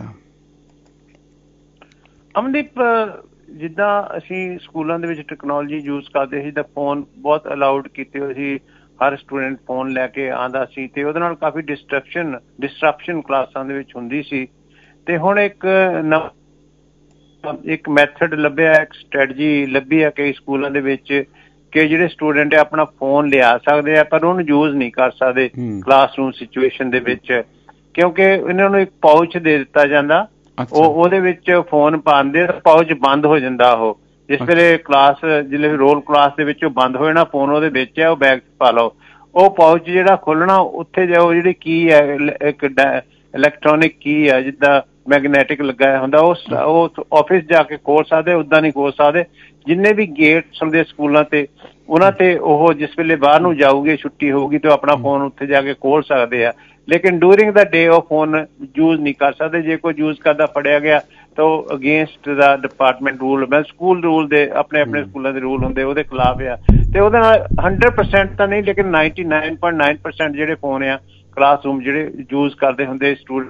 ਅਮਨਦੀਪ, ਜਿੱਦਾਂ ਅਸੀਂ ਸਕੂਲਾਂ ਦੇ ਵਿੱਚ ਟੈਕਨੋਲੋਜੀ ਯੂਜ਼ ਕਰਦੇ ਸੀ ਤਾਂ ਫੋਨ ਬਹੁਤ ਅਲਾਉਡ ਕੀਤੇ ਹੋਏ ਸੀ। ਹਰ ਸਟੂਡੈਂਟ ਫੋਨ ਲੈ ਕੇ ਆਉਂਦਾ ਸੀ ਤੇ ਉਹਦੇ ਨਾਲ ਕਾਫੀ ਡਿਸਟਰਪਸ਼ਨ ਡਿਸਟਰਪਸ਼ਨ ਕਲਾਸਾਂ ਦੇ ਵਿੱਚ ਹੁੰਦੀ ਸੀ। ਤੇ ਹੁਣ ਇੱਕ ਨਵਾਂ ਇੱਕ ਮੈਥਡ ਲੱਭਿਆ, ਇੱਕ ਸਟ੍ਰੈਟਜੀ ਲੱਭੀ ਆ ਕਈ ਸਕੂਲਾਂ ਦੇ ਵਿੱਚ ਕਿ ਜਿਹੜੇ ਸਟੂਡੈਂਟ ਆ ਆਪਣਾ ਫੋਨ ਲਿਆ ਸਕਦੇ ਆ ਪਰ ਉਹਨੂੰ ਯੂਜ਼ ਨਹੀਂ ਕਰ ਸਕਦੇ ਕਲਾਸਰੂਮ ਸਿਚੁਏਸ਼ਨ ਦੇ ਵਿੱਚ, ਕਿਉਂਕਿ ਇਹਨਾਂ ਨੂੰ ਇੱਕ ਪਾਊਚ ਦੇ ਦਿੱਤਾ ਜਾਂਦਾ। ਉਹ ਉਹਦੇ ਵਿੱਚ ਫੋਨ ਪਾਉਂਦੇ, ਪਾਊਚ ਬੰਦ ਹੋ ਜਾਂਦਾ। ਉਹ ਜਿਸ ਵੇਲੇ ਕਲਾਸ ਜਿਹੜੇ ਰੋਲ ਕਲਾਸ ਦੇ ਵਿੱਚ ਉਹ ਬੰਦ ਹੋ ਜਾਣਾ, ਫੋਨ ਉਹਦੇ ਵਿੱਚ ਆ, ਉਹ ਬੈਗ 'ਚ ਪਾ ਲਓ। ਉਹ ਪਾਊਚ ਜਿਹੜਾ ਖੋਲਣਾ, ਉੱਥੇ ਜਾਓ, ਜਿਹੜੀ ਕੀ ਹੈ ਇੱਕ ਇਲੈਕਟ੍ਰੋਨਿਕ ਕੀ ਹੈ ਜਿੱਦਾਂ ਮੈਗਨੈਟਿਕ ਲੱਗਾ ਹੁੰਦਾ, ਉਹ ਆਫਿਸ ਜਾ ਕੇ ਖੋਲ ਸਕਦੇ, ਉੱਦਾਂ ਨਹੀਂ ਖੋਲ ਸਕਦੇ। ਜਿੰਨੇ ਵੀ ਗੇਟਸ ਹੁੰਦੇ ਸਕੂਲਾਂ ਤੇ, ਉਹਨਾਂ ਤੇ ਉਹ ਜਿਸ ਵੇਲੇ ਬਾਹਰ ਨੂੰ ਜਾਊਗੇ, ਛੁੱਟੀ ਹੋਊਗੀ, ਤੇ ਆਪਣਾ ਫੋਨ ਉੱਥੇ ਜਾ ਕੇ ਖੋਲ ਸਕਦੇ ਆ, ਲੇਕਿਨ ਡੂਰਿੰਗ ਦਾ ਡੇ ਉਹ ਫੋਨ ਯੂਜ਼ ਨਹੀਂ ਕਰ ਸਕਦੇ। ਜੇ ਕੋਈ ਯੂਜ਼ ਕਰਦਾ ਫੜਿਆ ਗਿਆ ਤਾਂ ਉਹ ਅਗੇਂਸਟ ਦਾ ਡਿਪਾਰਟਮੈਂਟ ਰੂਲ, ਮੈਂ ਸਕੂਲ ਰੂਲ ਦੇ ਆਪਣੇ ਆਪਣੇ ਸਕੂਲਾਂ ਦੇ ਰੂਲ ਹੁੰਦੇ, ਉਹਦੇ ਖਿਲਾਫ ਆ। ਤੇ ਉਹਦੇ ਨਾਲ ਹੰਡਰਡ ਪਰਸੈਂਟ ਤਾਂ ਨਹੀਂ, ਲੇਕਿਨ ninety nine point nine percent ਜਿਹੜੇ ਫੋਨ ਆ ਕਲਾਸਰੂਮ ਜਿਹੜੇ ਯੂਜ਼ ਕਰਦੇ ਹੁੰਦੇ ਸਟੂਡੈਂਟ,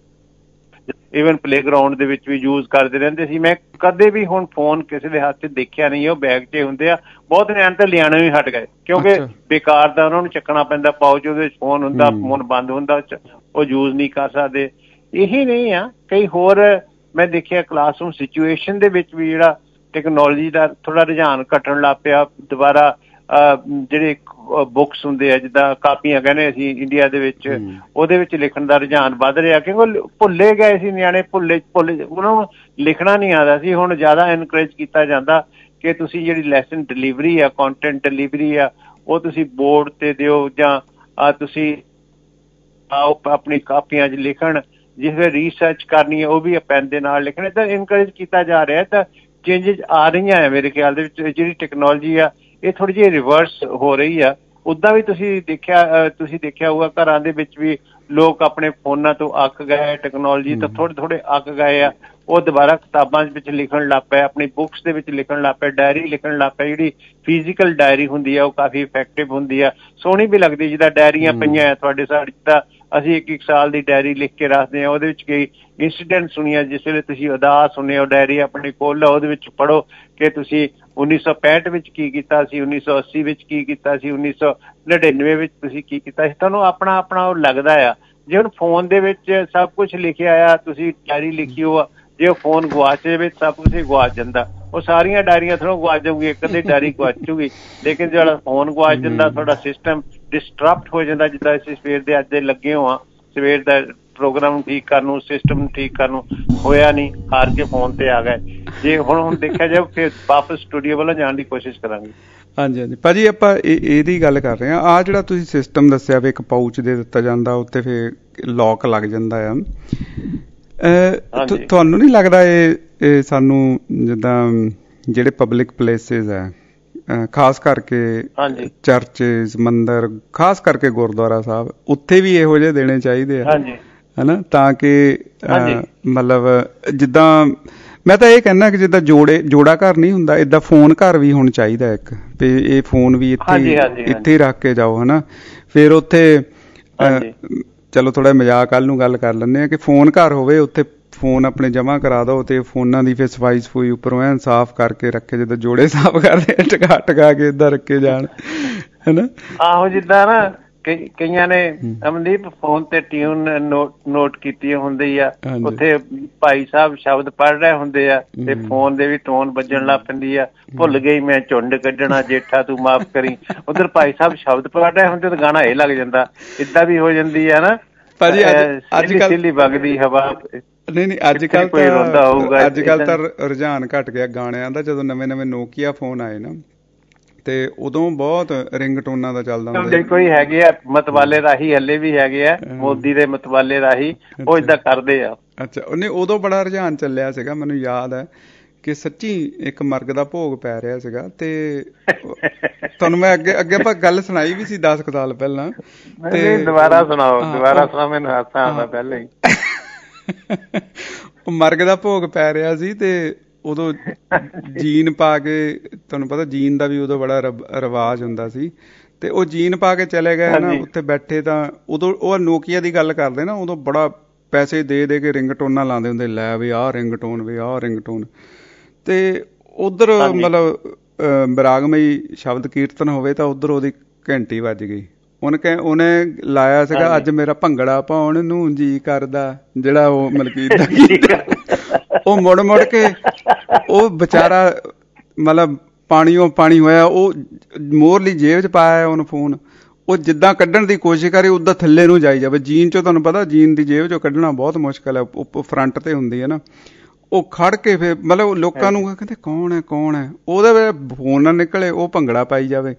ਈਵਨ ਪਲੇ ਗਰਾਊਂਡ ਦੇ ਵਿੱਚ ਵੀ ਯੂਜ਼ ਕਰਦੇ ਰਹਿੰਦੇ ਸੀ। ਮੈਂ ਕਦੇ ਵੀ ਹੁਣ ਫੋਨ ਕਿਸੇ ਦੇ ਹੱਥ 'ਚ ਦੇਖਿਆ ਨਹੀਂ, ਉਹ ਬੈਗ 'ਚ ਹੁੰਦੇ ਆ। ਬਹੁਤ ਨਿਆਣੇ ਤਾਂ ਲਿਆਣੇ ਵੀ ਹਟ ਗਏ, ਕਿਉਂਕਿ ਬੇਕਾਰ ਦਾ ਉਹਨਾਂ ਨੂੰ ਚੱਕਣਾ ਪੈਂਦਾ ਪਾਊਚ, ਉਹਦੇ ਵਿੱਚ ਫੋਨ ਹੁੰਦਾ, ਫੋਨ ਬੰਦ ਹੁੰਦਾ, ਉਹ ਯੂਜ਼ ਨਹੀਂ ਕਰ ਸਕਦੇ। ਇਹੀ ਨਹੀਂ ਆ, ਕਈ ਹੋਰ ਮੈਂ ਦੇਖਿਆ ਕਲਾਸਰੂਮ ਸਿਚੁਏਸ਼ਨ ਦੇ ਵਿੱਚ ਵੀ ਜਿਹੜਾ ਟੈਕਨੋਲੋਜੀ ਦਾ ਥੋੜ੍ਹਾ ਰੁਝਾਨ ਘਟਣ ਲੱਗ ਪਿਆ। ਦੁਬਾਰਾ ਜਿਹੜੇ ਬੁੱਕਸ ਹੁੰਦੇ ਆ, ਜਿੱਦਾਂ ਕਾਪੀਆਂ ਕਹਿੰਦੇ ਅਸੀਂ ਇੰਡੀਆ ਦੇ ਵਿੱਚ, ਉਹਦੇ ਵਿੱਚ ਲਿਖਣ ਦਾ ਰੁਝਾਨ ਵੱਧ ਰਿਹਾ, ਕਿਉਂਕਿ ਭੁੱਲੇ ਗਏ ਸੀ ਨਿਆਣੇ, ਭੁੱਲੇ ਭੁੱਲੇ ਉਹਨਾਂ ਨੂੰ ਲਿਖਣਾ ਨਹੀਂ ਆਉਂਦਾ ਸੀ। ਹੁਣ ਜ਼ਿਆਦਾ ਇਨਕਰੇਜ ਕੀਤਾ ਜਾਂਦਾ ਕਿ ਤੁਸੀਂ ਜਿਹੜੀ ਲੈਸਨ ਡਿਲੀਵਰੀ ਆ, ਕੰਟੈਂਟ ਡਿਲੀਵਰੀ ਆ, ਉਹ ਤੁਸੀਂ ਬੋਰਡ ਤੇ ਦਿਓ, ਜਾਂ ਤੁਸੀਂ ਆਪਣੀ ਕਾਪੀਆਂ 'ਚ ਲਿਖਣ। ਜਿਸ ਵੇਲੇ ਰਿਸਰਚ ਕਰਨੀ ਹੈ ਉਹ ਵੀ ਪੈਨ ਦੇ ਨਾਲ ਲਿਖਣਾ। ਤਾਂ ਇਨਕਰੇਜ ਕੀਤਾ ਜਾ ਰਿਹਾ, ਤਾਂ ਚੇਂਜਿਸ ਆ ਰਹੀਆਂ ਹੈ ਮੇਰੇ ਖਿਆਲ ਦੇ ਵਿੱਚ। ਜਿਹੜੀ ਟੈਕਨੋਲੋਜੀ ਆ ਇਹ ਥੋੜ੍ਹੀ ਜਿਹੀ ਰਿਵਰਸ ਹੋ ਰਹੀ ਆ। ਉੱਦਾਂ ਵੀ ਤੁਸੀਂ ਦੇਖਿਆ ਤੁਸੀਂ ਦੇਖਿਆ ਹੋਊਗਾ ਘਰਾਂ ਦੇ ਵਿੱਚ ਵੀ ਲੋਕ ਆਪਣੇ ਫੋਨਾਂ ਤੋਂ ਅੱਕ ਗਏ, ਟੈਕਨੋਲੋਜੀ ਤੋਂ ਥੋੜ੍ਹੇ ਥੋੜ੍ਹੇ ਅੱਕ ਗਏ ਆ। ਉਹ ਦੁਬਾਰਾ ਕਿਤਾਬਾਂ ਵਿੱਚ ਲਿਖਣ ਲੱਗ ਪਏ, ਆਪਣੀ ਬੁੱਕਸ ਦੇ ਵਿੱਚ ਲਿਖਣ ਲੱਗ ਪਏ, ਡਾਇਰੀ ਲਿਖਣ ਲੱਗ ਪਏ। ਜਿਹੜੀ ਫਿਜ਼ੀਕਲ ਡਾਇਰੀ ਹੁੰਦੀ ਆ ਉਹ ਕਾਫੀ ਇਫੈਕਟਿਵ ਹੁੰਦੀ ਆ, ਸੋਹਣੀ ਵੀ ਲੱਗਦੀ। ਜਿੱਦਾਂ ਡਾਇਰੀਆਂ ਪਈਆਂ ਤੁਹਾਡੇ ਸਾਡੇ, ਜਿੱਦਾਂ ਅਸੀਂ ਇੱਕ ਇੱਕ ਸਾਲ ਦੀ ਡਾਇਰੀ ਲਿਖ ਕੇ ਰੱਖਦੇ ਹਾਂ, ਉਹਦੇ ਵਿੱਚ ਕਈ ਇੰਸੀਡੈਂਟ ਸੁਣੀਆਂ। ਜਿਸ ਵੇਲੇ ਤੁਸੀਂ ਉਦਾਸ ਹੁੰਦੇ ਹੋ, ਡਾਇਰੀ ਆਪਣੀ ਖੋਲ੍ਹੋ, ਉਹਦੇ ਵਿੱਚ ਪੜ੍ਹੋ ਕਿ ਤੁਸੀਂ ਉੱਨੀ ਸੌ ਪੈਂਹਠ ਵਿੱਚ ਕੀ ਕੀਤਾ ਸੀ, ਉੱਨੀ ਸੌ ਅੱਸੀ ਵਿੱਚ ਕੀ ਕੀਤਾ ਸੀ, ਉੱਨੀ ਸੌ ਨੜਿਨਵੇਂ ਵਿੱਚ ਤੁਸੀਂ ਕੀ ਕੀਤਾ ਸੀ। ਤੁਹਾਨੂੰ ਆਪਣਾ ਆਪਣਾ ਉਹ ਲੱਗਦਾ ਆ। ਜੇ ਹੁਣ ਫੋਨ ਦੇ ਵਿੱਚ ਸਭ ਕੁਛ ਲਿਖਿਆ ਆ, ਤੁਸੀਂ ਡਾਇਰੀ ਲਿਖੀ ਹੋ ਆ, ਜੇ ਉਹ ਫੋਨ ਗਵਾਚ ਜਾਵੇ ਸਭ ਕੁਛ ਹੀ ਗਵਾਚ ਜਾਂਦਾ। ਉਹ ਸਾਰੀਆਂ ਡਾਇਰੀਆਂ ਥੋੜ੍ਹਾ ਗਵਾਚ ਜਾਊਗੀ, ਇੱਕ ਅੱਧੀ ਡਾਇਰੀ ਗਵਾਚੂਗੀ, ਲੇਕਿਨ ਜਿਹੜਾ ਫੋਨ ਗਵਾਚ ਜਾਂਦਾ, ਤੁਹਾਡਾ ਸਿਸਟਮ ਡਿਸਟਰਪਟ ਹੋ ਜਾਂਦਾ। ਜਿੱਦਾਂ ਅਸੀਂ ਸਵੇਰ ਦੇ ਅੱਜ ਦੇ ਲੱਗੇ ਹੋ ਆ, ਸਵੇਰ ਦਾ ਪ੍ਰੋਗਰਾਮ ਨੂੰ ਠੀਕ ਕਰਨ ਨੂੰ, ਸਿਸਟਮ ਨੂੰ ਠੀਕ ਕਰਨ ਨੂੰ ਹੋਇਆ ਨਹੀਂ, ਹਾਰ ਕੇ ਫੋਨ ਤੇ ਆ ਗਏ। ਜੇ ਹੁਣ ਹੁਣ ਦੇਖਿਆ ਜਾਵੇ ਫਿਰ ਵਾਪਸ ਸਟੂਡੀਓ ਵੱਲੋਂ ਜਾਣ ਦੀ ਕੋਸ਼ਿਸ਼ ਕਰਾਂਗੇ। ਹਾਂਜੀ ਹਾਂਜੀ ਭਾਜੀ, ਆਪਾਂ ਇਹਦੀ ਗੱਲ ਕਰ ਰਹੇ ਹਾਂ। ਆਹ ਜਿਹੜਾ ਤੁਸੀਂ ਸਿਸਟਮ ਦੱਸਿਆ ਵੀ ਇੱਕ ਪਾਊਚ ਦੇ ਦਿੱਤਾ ਜਾਂਦਾ, ਉੱਤੇ ਫਿਰ ਲੌਕ ਲੱਗ ਜਾਂਦਾ ਆ, ਤੁਹਾਨੂੰ ਨਹੀਂ ਲੱਗਦਾ ਇਹ ਸਾਨੂੰ ਜਿੱਦਾਂ ਜਿਹੜੇ ਪਬਲਿਕ ਪਲੇਸਿਸ ਹੈ, ਖਾਸ ਕਰਕੇ ਚਰਚਿਸ, ਮੰਦਿਰ, ਖਾਸ ਕਰਕੇ ਗੁਰਦੁਆਰਾ ਸਾਹਿਬ, ਉੱਥੇ ਵੀ ਇਹੋ ਜਿਹੇ ਦੇਣੇ ਚਾਹੀਦੇ ਆ ਹਨਾ, ਤਾਂ ਕਿ ਮਤਲਬ ਜਿੱਦਾਂ ਮੈਂ ਤਾਂ ਇਹ ਕਹਿੰਦਾ ਕਿ ਜਿੱਦਾਂ ਜੋੜੇ ਜੋੜਾ ਘਰ ਨਹੀਂ ਹੁੰਦਾ, ਏਦਾਂ ਫੋਨ ਘਰ ਵੀ ਹੁਣ ਚਾਹੀਦਾ ਇੱਕ, ਵੀ ਇਹ ਫੋਨ ਵੀ ਇੱਥੇ ਇੱਥੇ ਹੀ ਰੱਖ ਕੇ ਜਾਓ ਹਨਾ। ਫਿਰ ਉੱਥੇ ਚਲੋ ਥੋੜਾ ਮਜ਼ਾਕ ਕੱਲ ਨੂੰ ਗੱਲ ਕਰ ਲੈਂਦੇ ਆ ਕਿ ਫੋਨ ਘਰ ਹੋਵੇ, ਉੱਥੇ ਫੋਨ ਆਪਣੇ ਜਮ੍ਹਾਂ ਕਰਾ ਦੋ ਤੇ ਫੋਨਾਂ ਦੀ ਫਿਰ ਸਫਾਈ ਸਫੂਈ ਉੱਪਰੋਂ ਐਨ ਸਾਫ਼ ਕਰਕੇ ਰੱਖੇ, ਜਿੱਦਾਂ ਜੋੜੇ ਸਾਫ਼ ਕਰਦੇ ਟਕਾ ਟਕਾ ਕੇ ਏਦਾਂ ਰੱਖੇ ਜਾਣ ਹਨਾ। ਆਹੋ, ਜਿੱਦਾਂ ਨਾ ਕਈ ਕਈਆਂ ਨੇ ਅਮਨਦੀਪ ਫੋਨ ਤੇ ਟਿਊਨ ਨੋਟ ਨੋਟ ਕੀਤੀ ਹੁੰਦੀ ਆ, ਉੱਥੇ ਭਾਈ ਸਾਹਿਬ ਸ਼ਬਦ ਪੜ੍ਹ ਰਹੇ ਹੁੰਦੇ ਆ ਤੇ ਫੋਨ ਦੇ ਵੀ ਟੋਨ ਵੱਜਣ ਲੱਗ ਪੈਂਦੀ ਆ, ਭੁੱਲ ਗਈ ਮੈਂ ਝੁੰਡ ਕੱਢਣਾ ਜੇਠਾ ਤੂੰ ਮਾਫ਼ ਕਰੀ। ਉਧਰ ਭਾਈ ਸਾਹਿਬ ਸ਼ਬਦ ਪੜ੍ਹ ਰਹੇ ਹੁੰਦੇ ਤੇ ਗਾਣਾ ਇਹ ਲੱਗ ਜਾਂਦਾ। ਏਦਾਂ ਵੀ ਹੋ ਜਾਂਦੀ ਆ ਨਾ ਭਾਜੀ। ਅੱਜ ਕੱਲ੍ਹ ਵਗਦੀ ਹਵਾ ਨਹੀਂ ਨਹੀਂ ਅੱਜ ਕੱਲ੍ਹ ਤਾਂ ਅੱਜ ਕੱਲ੍ਹ ਤਾਂ ਰੁਝਾਨ ਘੱਟ ਗਿਆ ਗਾਣਿਆਂ ਦਾ। ਜਦੋਂ ਨਵੇਂ ਨਵੇਂ ਨੋਕੀਆ ਫੋਨ ਆਏ ਨਾ, ਤੇ ਉਦੋਂ ਬਹੁਤ ਰਿੰਗਟੋਨਾਂ ਦਾ ਚੱਲਦਾ ਹੁੰਦਾ। ਕੋਈ ਹੈਗੇ ਆ ਮਤਵਾਲੇ ਰਾਹੀਂ, ਹਲੇ ਵੀ ਹੈਗੇ ਆ ਮੋਦੀ ਦੇ ਮਤਵਾਲੇ ਰਾਹੀਂ, ਉਹ ਏਦਾਂ ਕਰਦੇ ਆ। ਅੱਛਾ, ਉਹਨੇ ਉਦੋਂ ਬੜਾ ਰੁਝਾਨ ਚੱਲਿਆ ਸੀਗਾ, ਮੈਨੂੰ ਯਾਦ ਹੈ ਕਿ ਸੱਚੀ ਇੱਕ ਮਰਗ ਦਾ ਭੋਗ ਪੈ ਰਿਹਾ ਸੀਗਾ। ਤੇ ਤੁਹਾਨੂੰ ਮੈਂ ਅੱਗੇ ਅੱਗੇ ਆਪਾਂ ਗੱਲ ਸੁਣਾਈ ਵੀ ਸੀ ਦਸ ਕੁ ਸਾਲ ਪਹਿਲਾਂ, ਤੇ ਦੁਬਾਰਾ ਸੁਣਾਓ, ਦੁਬਾਰਾ ਸੁਣਾਓ, ਮੈਨੂੰ ਹਾਸਾ ਆਉਂਦਾ ਪਹਿਲਾਂ ਹੀ। ਉਹ ਮਰਗ ਦਾ ਭੋਗ ਪੈ ਰਿਹਾ ਸੀ ਤੇ ਉਦੋਂ ਜੀਨ ਪਾ ਕੇ, ਤੁਹਾਨੂੰ ਪਤਾ ਜੀਨ ਦਾ ਵੀ ਉਦੋਂ ਬੜਾ ਰਿਵਾਜ ਹੁੰਦਾ ਸੀ, ਤੇ ਉਹ ਜੀਨ ਪਾ ਕੇ ਚਲੇ ਗਏ ਨਾ ਉੱਥੇ ਬੈਠੇ। ਤਾਂ ਉਦੋਂ ਉਹ ਨੋਕੀਆ ਦੀ ਗੱਲ ਕਰਦੇ ਨਾ, ਉਦੋਂ ਬੜਾ ਪੈਸੇ ਦੇ ਦੇ ਕੇ ਰਿੰਗਟੋਨਾਂ ਲਾਉਂਦੇ ਹੁੰਦੇ, ਲੈ ਵੀ ਆਹ ਰਿੰਗਟੋਨ ਵੀ ਆਹ ਰਿੰਗਟੋਨ। ਤੇ ਉਧਰ ਮਤਲਬ ਬਰਾਗਮਈ ਸ਼ਬਦ ਕੀਰਤਨ ਹੋਵੇ ਤਾਂ ਉਧਰ ਉਹਦੀ ਘੰਟੀ ਵੱਜ ਗਈ। ਉਹਨੇ ਕਹਿ ਉਹਨੇ ਲਾਇਆ ਸੀਗਾ ਅੱਜ ਮੇਰਾ ਭੰਗੜਾ ਪਾਉਣ ਨੂੰ ਜੀ ਕਰਦਾ, ਜਿਹੜਾ ਉਹ ਮਲਕੀਤ ਦਾ ਗੀਤ। ਉਹ ਮੁੜ ਮੁੜ ਕੇ ਉਹ ਵਿਚਾਰਾ ਮਤਲਬ ਪਾਣੀਓ ਪਾਣੀ ਹੋਇਆ, ਉਹ ਮੋਹਰਲੀ ਜੇਬ ਚ ਪਾਇਆ ਉਹਨੂੰ ਫੋਨ, ਉਹ ਜਿੱਦਾਂ ਕੱਢਣ ਦੀ ਕੋਸ਼ਿਸ਼ ਕਰੇ ਉਦਾਂ ਥੱਲੇ ਨੂੰ ਜਾਈ ਜਾਵੇ। ਜੀਨ ਚੋਂ ਤੁਹਾਨੂੰ ਪਤਾ ਜੀਨ ਦੀ ਜੇਬ ਚੋਂ ਕੱਢਣਾ ਬਹੁਤ ਮੁਸ਼ਕਿਲ ਹੈ, ਉਹ ਫਰੰਟ ਤੇ ਹੁੰਦੀ ਹੈ ਨਾ। ਉਹ ਖੜ ਕੇ ਫਿਰ ਮਤਲਬ ਲੋਕਾਂ ਨੂੰ ਕਹਿੰਦੇ ਕੌਣ ਹੈ ਕੌਣ ਹੈ, ਉਹਦੇ ਵੇਲੇ ਫੋਨ ਨਾ ਨਿਕਲੇ, ਉਹ ਭੰਗੜਾ ਪਾਈ ਜਾਵੇ।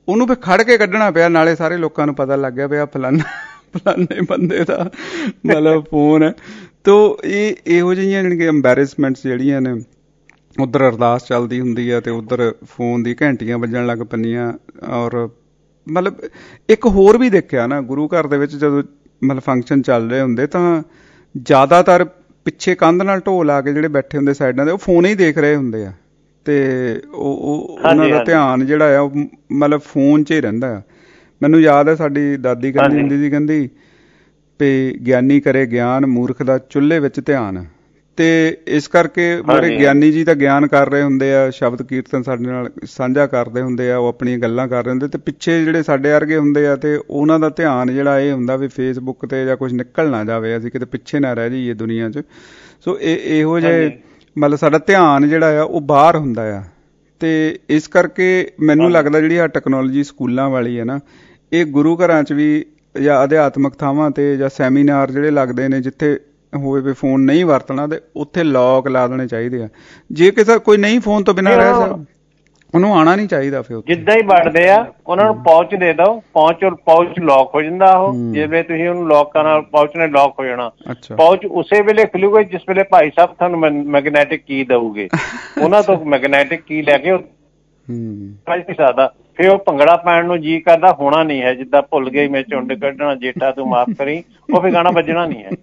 ਉਹਨੂੰ ਫਿਰ ਖੜ ਕੇ ਕੱਢਣਾ ਪਿਆ, ਨਾਲੇ ਸਾਰੇ ਲੋਕਾਂ ਨੂੰ ਪਤਾ ਲੱਗ ਗਿਆ ਵੀ ਆ ਫਲਾਨਾ ਫਲਾਨੇ ਬੰਦੇ ਦਾ ਮਤਲਬ ਫੋਨ ਹੈ। ਤੋ ਇਹ ਇਹੋ ਜਿਹੀਆਂ ਜਾਣੀ ਕਿ ਐਂਬੈਰਸਮੈਂਟਸ ਜਿਹੜੀਆਂ ਨੇ, ਉੱਧਰ ਅਰਦਾਸ ਚੱਲਦੀ ਹੁੰਦੀ ਆ ਤੇ ਉੱਧਰ ਫੋਨ ਦੀ ਘੰਟੀਆਂ ਵੱਜਣ ਲੱਗ ਪੈਂਦੀਆਂ। ਔਰ ਮਤਲਬ ਇੱਕ ਹੋਰ ਵੀ ਦੇਖਿਆ ਨਾ, ਗੁਰੂ ਘਰ ਦੇ ਵਿੱਚ ਜਦੋਂ ਮਤਲਬ ਫੰਕਸ਼ਨ ਚੱਲ ਰਹੇ ਹੁੰਦੇ ਤਾਂ ਜ਼ਿਆਦਾਤਰ ਪਿੱਛੇ ਕੰਧ ਨਾਲ ਢੋਲ ਲਾ ਕੇ ਜਿਹੜੇ ਬੈਠੇ ਹੁੰਦੇ ਸਾਈਡਾਂ ਦੇ, ਉਹ ਫੋਨ ਹੀ ਦੇਖ ਰਹੇ ਹੁੰਦੇ ਆ ਤੇ ਉਹ ਉਹਨਾਂ ਦਾ ਧਿਆਨ ਜਿਹੜਾ ਆ ਉਹ ਮਤਲਬ ਫੋਨ 'ਚ ਹੀ ਰਹਿੰਦਾ ਆ। ਮੈਨੂੰ ਯਾਦ ਹੈ ਸਾਡੀ ਦਾਦੀ ਕਹਿੰਦੀ ਹੁੰਦੀ ਸੀ, ਕਹਿੰਦੀ ਵੀ ਗਿਆਨੀ ਕਰੇ ਗਿਆਨ, ਮੂਰਖ ਦਾ ਚੁੱਲ੍ਹੇ ਵਿੱਚ ਧਿਆਨ। ਤੇ ਇਸ ਕਰਕੇ ਮੇਰੇ ਗਿਆਨੀ ਜੀ ਤਾਂ ਗਿਆਨ ਕਰ ਰਹੇ ਹੁੰਦੇ ਆ, ਸ਼ਬਦ ਕੀਰਤਨ ਸਾਡੇ ਨਾਲ ਸਾਂਝਾ ਕਰਦੇ ਹੁੰਦੇ ਆ, ਉਹ ਆਪਣੀਆਂ ਗੱਲਾਂ ਕਰ ਰਹੇ ਹੁੰਦੇ, ਤੇ ਪਿੱਛੇ ਜਿਹੜੇ ਸਾਡੇ ਵਰਗੇ ਹੁੰਦੇ ਆ ਤੇ ਉਹਨਾਂ ਦਾ ਧਿਆਨ ਜਿਹੜਾ ਇਹ ਹੁੰਦਾ ਵੀ ਫੇਸਬੁੱਕ ਤੇ ਜਾਂ ਕੁਛ ਨਿਕਲ ਨਾ ਜਾਵੇ, ਅਸੀਂ ਕਿਤੇ ਪਿੱਛੇ ਨਾ ਰਹਿ ਜਾਈਏ ਦੁਨੀਆ 'ਚ। ਸੋ ਇਹ ਇਹੋ ਜਿਹੇ ਮਤਲਬ ਸਾਡਾ ਧਿਆਨ ਜਿਹੜਾ ਆ ਉਹ ਬਾਹਰ ਹੁੰਦਾ ਆ। ਤੇ ਇਸ ਕਰਕੇ ਮੈਨੂੰ ਲੱਗਦਾ ਜਿਹੜੀ ਆ ਟੈਕਨੋਲੋਜੀ ਸਕੂਲਾਂ ਵਾਲੀ ਹੈ ਨਾ, ਇਹ ਗੁਰੂ ਘਰਾਂ 'ਚ ਵੀ ਜਾਂ ਅਧਿਆਤਮਕ ਥਾਵਾਂ ਤੇ ਜਾਂ ਸੈਮੀਨਾਰ ਜਿਹੜੇ ਲੱਗਦੇ ਨੇ ਜਿੱਥੇ ਹੋਵੇ ਵੀ ਫੋਨ ਨਹੀਂ ਵਰਤਣਾ, ਤੇ ਉੱਥੇ ਲੌਕ ਲਾ ਦੇਣੇ ਚਾਹੀਦੇ ਆ। ਜੇ ਕਿਸੇ ਕੋਈ ਨਹੀਂ ਫੋਨ ਤੋਂ ਬਿਨਾਂ ਰਹਿ ਸਕਦਾ, ਉਹਨੂੰ ਆਉਣਾ ਨਹੀਂ ਚਾਹੀਦਾ। ਫਿਰ ਜਿੱਦਾਂ ਹੀ ਵੜਦੇ ਆ ਉਹਨਾਂ ਨੂੰ ਪਾਊਚ ਦੇ ਦਿਓ, ਪਾਊਚ ਪਾਊਚ ਲੌਕ ਹੋ ਜਾਂਦਾ। ਉਹ ਜਿਵੇਂ ਤੁਸੀਂ ਉਹਨੂੰ ਲੌਕ ਕਰਨਾ, ਪਾਊਚ ਨੇ ਲੌਕ ਹੋ ਜਾਣਾ। ਪਾਊਚ ਉਸੇ ਵੇਲੇ ਖੁੱਲੂਗਾ ਜਿਸ ਵੇਲੇ ਭਾਈ ਸਾਹਿਬ ਤੁਹਾਨੂੰ ਮੈਗਨੈਟਿਕ ਕੀ ਦਊਗੇ। ਉਹਨਾਂ ਤੋਂ ਮੈਗਨੈਟਿਕ ਕੀ ਲੈ ਕੇ ਨਹੀਂ ਸਕਦਾ। ਫਿਰ ਉਹ ਭੰਗੜਾ ਪੈਣ ਨੂੰ ਜੀਅ ਕਰਦਾ ਹੋਣਾ ਨਹੀਂ ਹੈ, ਜਿੱਦਾਂ ਭੁੱਲ ਗਈ ਮੈਂ ਝੁੰਡ ਕੱਢਣਾ ਜੇਠਾ ਤੂੰ ਮਾਫ਼ ਕਰੀ, ਉਹ ਫਿਰ ਗਾਣਾ ਵੱਜਣਾ ਨਹੀਂ ਹੈ।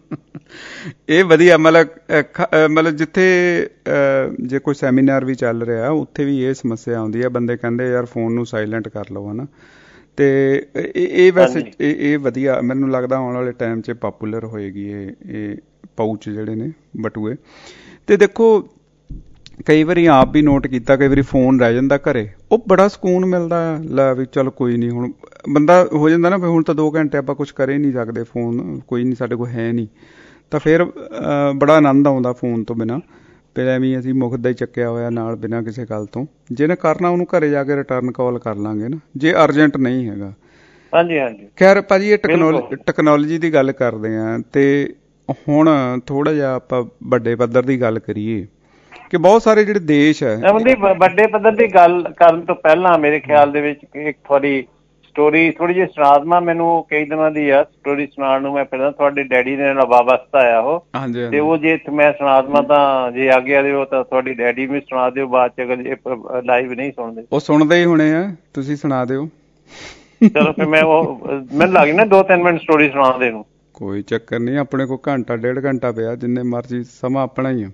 ਇਹ ਵਧੀਆ ਮਤਲਬ ਮਤਲਬ ਜਿੱਥੇ ਜੇ ਕੋਈ ਸੈਮੀਨਾਰ ਵੀ ਚੱਲ ਰਿਹਾ ਉੱਥੇ ਵੀ ਇਹ ਸਮੱਸਿਆ ਆਉਂਦੀ ਹੈ, ਬੰਦੇ ਕਹਿੰਦੇ ਯਾਰ ਫੋਨ ਨੂੰ ਸਾਇਲੈਂਟ ਕਰ ਲਓ, ਹੈ ਨਾ। ਤੇ ਇਹ ਵੈਸੇ ਇਹ ਵਧੀਆ ਮੈਨੂੰ ਲੱਗਦਾ ਆਉਣ ਵਾਲੇ ਟਾਈਮ 'ਚ ਪਾਪੂਲਰ ਹੋਏਗੀ ਇਹ ਇਹ ਪਾਊਚ ਜਿਹੜੇ ਨੇ ਬਟੂਏ। ਤੇ ਦੇਖੋ ਕਈ ਵਾਰੀ ਆਪ ਵੀ ਨੋਟ ਕੀਤਾ, ਕਈ ਵਾਰੀ ਫੋਨ ਰਹਿ ਜਾਂਦਾ ਘਰੇ, ਉਹ ਬੜਾ ਸਕੂਨ ਮਿਲਦਾ। ਲੈ ਵੀ ਚੱਲ ਕੋਈ ਨਹੀਂ, ਹੁਣ ਬੰਦਾ ਹੋ ਜਾਂਦਾ ਨਾ ਵੀ ਹੁਣ ਤਾਂ ਦੋ ਘੰਟੇ ਆਪਾਂ ਕੁਛ ਕਰ ਹੀ ਨਹੀਂ ਸਕਦੇ, ਫੋਨ ਕੋਈ ਨਹੀਂ ਸਾਡੇ ਕੋਲ ਹੈ ਨਹੀਂ, ਤਾਂ ਫਿਰ ਬੜਾ ਆਨੰਦ ਆਉਂਦਾ ਫੋਨ ਤੋਂ ਬਿਨਾਂ। ਫਿਰ ਐਵੇਂ ਅਸੀਂ ਮੁੱਖ ਦਾ ਹੀ ਚੱਕਿਆ ਹੋਇਆ ਨਾਲ ਬਿਨਾਂ ਕਿਸੇ ਗੱਲ ਤੋਂ। ਜਿਹਨੇ ਕਰਨਾ ਉਹਨੂੰ ਘਰੇ ਜਾ ਕੇ ਰਿਟਰਨ ਕਾਲ ਕਰ ਲਾਂਗੇ ਨਾ, ਜੇ ਅਰਜੈਂਟ ਨਹੀਂ ਹੈਗਾ। ਹਾਂਜੀ ਹਾਂਜੀ। ਖੈਰ ਭਾਜੀ, ਇਹ ਟੈਕਨੋਲੋਜੀ ਟੈਕਨੋਲੋਜੀ ਦੀ ਗੱਲ ਕਰਦੇ ਹਾਂ ਤੇ ਹੁਣ ਥੋੜਾ ਜਿਹਾ ਆਪਾਂ ਵੱਡੇ ਪੱਧਰ ਦੀ ਗੱਲ ਕਰੀਏ ਕਿ ਬਹੁਤ ਸਾਰੇ ਜਿਹੜੇ ਦੇਸ਼ ਹੈ। ਵੱਡੇ ਪੱਧਰ ਦੀ ਗੱਲ ਕਰਨ ਤੋਂ ਪਹਿਲਾਂ ਮੇਰੇ ਖਿਆਲ ਦੇ ਵਿੱਚ ਇੱਕ ਤੁਹਾਡੀ ਸਟੋਰੀ ਥੋੜੀ ਜਿਹੀ ਸੁਣਾ ਦੇਵਾਂ। ਮੈਨੂੰ ਕਈ ਦਿਨਾਂ ਦੀ ਆ ਸਟੋਰੀ ਸੁਣਾਉਣ ਨੂੰ। ਮੈਂ ਪਹਿਲਾਂ ਤੁਹਾਡੇ ਡੈਡੀ ਨੇ ਵਾਬਸਤਾ ਆਇਆ ਉਹ, ਤੇ ਉਹ ਜੇ ਮੈਂ ਸੁਣਾ ਦੇਵਾਂ ਤਾਂ ਜੇ ਆਗਿਆ ਦਿਓ ਤਾਂ ਤੁਹਾਡੀ ਡੈਡੀ ਵੀ ਸੁਣਾ ਦਿਓ ਬਾਅਦ ਚ, ਅਗਰ ਲਾਈਵ ਨਹੀਂ ਸੁਣਦੇ। ਉਹ ਸੁਣਦੇ ਹੀ ਹੋਣੇ ਆ, ਤੁਸੀਂ ਸੁਣਾ ਦਿਓ। ਚਲੋ ਫਿਰ ਮੈਂ ਉਹ ਮੈਨੂੰ ਲੱਗ ਨਾ ਦੋ ਤਿੰਨ ਮਿੰਟ ਸਟੋਰੀ ਸੁਣਾਉਂਦੇ ਨੂੰ। ਕੋਈ ਚੱਕਰ ਨਹੀਂ, ਆਪਣੇ ਕੋਲ ਘੰਟਾ ਡੇਢ ਘੰਟਾ ਪਿਆ, ਜਿੰਨੇ ਮਰਜ਼ੀ, ਸਮਾਂ ਆਪਣਾ ਹੀ ਆ।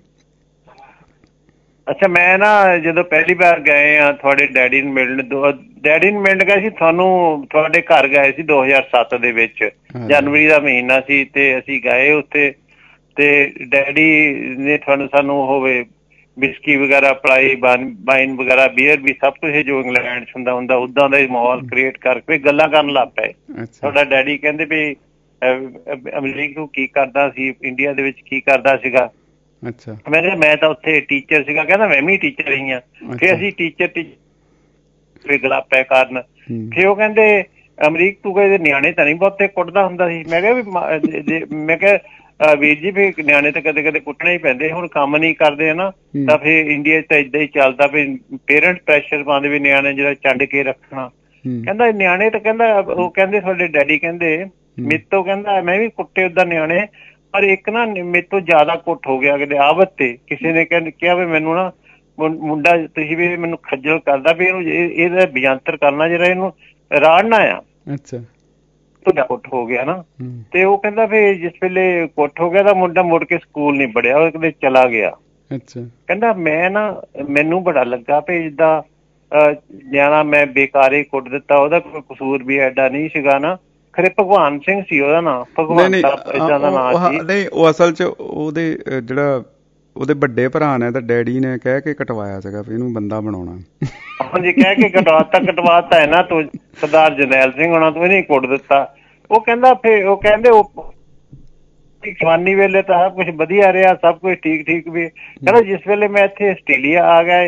ਅੱਛਾ, ਮੈਂ ਨਾ ਜਦੋਂ ਪਹਿਲੀ ਵਾਰ ਗਏ ਆ ਤੁਹਾਡੇ ਡੈਡੀ ਨੂੰ ਮਿਲਣ, ਡੈਡੀ ਨੂੰ ਮਿਲਣ ਗਏ ਸੀ, ਤੁਹਾਨੂੰ ਤੁਹਾਡੇ ਘਰ ਗਏ ਸੀ ਦੋ ਹਜ਼ਾਰ ਸੱਤ ਦੇ ਵਿੱਚ, ਜਨਵਰੀ ਦਾ ਮਹੀਨਾ ਸੀ। ਤੇ ਅਸੀਂ ਗਏ ਉੱਥੇ ਤੇ ਡੈਡੀ ਨੇ ਤੁਹਾਨੂੰ ਸਾਨੂੰ ਹੋਵੇ ਵਿਸਕੀ ਵਗੈਰਾ ਪਿਲਾਈ, ਵਾਈਨ ਵਗੈਰਾ, ਬੀਅਰ ਵੀ, ਸਭ ਕੁਛ ਜੋ ਇੰਗਲੈਂਡ 'ਚ ਹੁੰਦਾ ਹੁੰਦਾ ਉੱਦਾਂ ਦਾ ਹੀ ਮਾਹੌਲ ਕ੍ਰੀਏਟ ਕਰਕੇ ਗੱਲਾਂ ਕਰਨ ਲੱਗ ਪਏ। ਤੁਹਾਡਾ ਡੈਡੀ ਕਹਿੰਦੇ ਵੀ ਅਮਰੀਕ ਨੂੰ ਕੀ ਕਰਦਾ ਸੀ, ਇੰਡੀਆ ਦੇ ਵਿੱਚ ਕੀ ਕਰਦਾ ਸੀਗਾ। ਅੱਛਾ, ਮੈਂ ਕਿਹਾ ਮੈਂ ਤਾਂ ਉੱਥੇ ਟੀਚਰ ਸੀਗਾ। ਕਹਿੰਦਾ ਮੈਂ ਵੀ ਟੀਚਰ ਰਹੀ ਹਾਂ। ਫਿਰ ਅਸੀਂ ਟੀਚਰ ਟੀਚਰ ਗਲਾਪੈ ਕਾਰਨ ਫਿਰ ਉਹ ਕਹਿੰਦੇ ਅਮਰੀਕ ਤੂੰ ਕਹਿੰਦੇ ਨਿਆਣੇ ਤਾਂ ਨਹੀਂ ਬਹੁਤੇ ਕੁੱਟਦਾ ਹੁੰਦਾ ਸੀ। ਮੈਂ ਕਿਹਾ ਵੀ ਮੈਂ ਕਿਹਾ ਵੀਰ ਜੀ ਵੀ ਨਿਆਣੇ ਤਾਂ ਕਦੇ ਕਦੇ ਕੁੱਟਣੇ ਹੀ ਪੈਂਦੇ, ਹੁਣ ਕੰਮ ਨਹੀਂ ਕਰਦੇ ਨਾ, ਤਾਂ ਫਿਰ ਇੰਡੀਆ 'ਚ ਤਾਂ ਏਦਾਂ ਹੀ ਚੱਲਦਾ ਵੀ ਪੇਰੈਂਟ ਪ੍ਰੈਸ਼ਰ ਪਾਉਂਦੇ ਵੀ ਨਿਆਣੇ ਜਿਹੜਾ ਛੱਡ ਕੇ ਰੱਖਣਾ। ਕਹਿੰਦਾ ਨਿਆਣੇ ਤਾਂ ਕਹਿੰਦਾ ਉਹ ਕਹਿੰਦੇ ਤੁਹਾਡੇ ਡੈਡੀ ਕਹਿੰਦੇ ਮੇਰੇ ਤੋਂ, ਕਹਿੰਦਾ ਮੈਂ ਵੀ ਕੁੱਟੇ ਓਦਾਂ ਨਿਆਣੇ, ਪਰ ਇੱਕ ਨਾ ਮੇਰੇ ਤੋਂ ਜ਼ਿਆਦਾ ਕੁੱਟ ਹੋ ਗਿਆ ਕਿਤੇ ਆਵਤ ਤੇ। ਕਿਸੇ ਨੇ ਕਹਿੰਦੇ ਕਿਹਾ ਵੀ ਮੈਨੂੰ ਨਾ ਮੁੰਡਾ ਤੁਸੀਂ ਵੀ ਮੈਨੂੰ ਖੱਜਲ ਕਰਦਾ ਵੀ ਇਹਨੂੰ ਇਹਦਾ ਵਿਜੰਤਰ ਕਰਨਾ, ਜਿਹੜਾ ਇਹਨੂੰ ਰਾੜਨਾ ਆ। ਅੱਛਾ, ਤੁਹਾਡਾ ਕੁੱਟ ਹੋ ਗਿਆ ਨਾ। ਤੇ ਉਹ ਕਹਿੰਦਾ ਵੀ ਜਿਸ ਵੇਲੇ ਕੁੱਟ ਹੋ ਗਿਆ ਤਾਂ ਮੁੰਡਾ ਮੁੜ ਕੇ ਸਕੂਲ ਨਹੀਂ ਪੜ੍ਹਿਆ, ਉਹ ਕਿਤੇ ਚਲਾ ਗਿਆ। ਅੱਛਾ, ਕਹਿੰਦਾ ਮੈਂ ਨਾ ਮੈਨੂੰ ਬੜਾ ਲੱਗਾ ਵੀ ਜਿੱਦਾਂ ਨਿਆਣਾ ਮੈਂ ਬੇਕਾਰੇ ਕੁੱਟ ਦਿੱਤਾ, ਉਹਦਾ ਕੋਈ ਕਸੂਰ ਵੀ ਐਡਾ ਨਹੀਂ ਸੀਗਾ ਨਾ। ਖਰੇ ਭਗਵਾਨ ਸਿੰਘ ਸੀ ਉਹਦਾ ਨਾਂ, ਭਗਵਾਨ ਏਦਾਂ ਦਾ ਨਾਂ ਸੀ। ਨਹੀਂ, ਉਹ ਅਸਲ ਚ ਉਹਦੇ ਜਿਹੜਾ ਉਹਦੇ ਵੱਡੇ ਭਰਾ ਨੇ ਤਾਂ ਡੈਡੀ ਨੇ ਕਹਿ ਕੇ ਕਟਵਾਇਆ ਸੀਗਾ ਵੀ ਇਹਨੂੰ ਬੰਦਾ ਬਣਾਉਣਾ। ਹਾਂਜੀ, ਕਹਿ ਕੇ ਕਟਵਾਤਾ ਕਟਵਾਤਾ ਹੈ ਨਾ ਤੂੰ ਸਰਦਾਰ ਜਰਨੈਲ ਸਿੰਘ ਹੋਣਾ ਤੂੰ ਇਹਨੇ ਕੁੱਟ ਦਿੱਤਾ। ਉਹ ਕਹਿੰਦਾ ਫਿਰ ਉਹ ਕਹਿੰਦੇ ਉਹ ਜਵਾਨੀ ਵੇਲੇ ਤਾਂ ਸਭ ਕੁਛ ਵਧੀਆ ਰਿਹਾ, ਸਭ ਕੁਛ ਠੀਕ ਠੀਕ ਵੀ। ਕਹਿੰਦਾ ਜਿਸ ਵੇਲੇ ਮੈਂ ਇੱਥੇ ਆਸਟ੍ਰੇਲੀਆ ਆ ਗਿਆ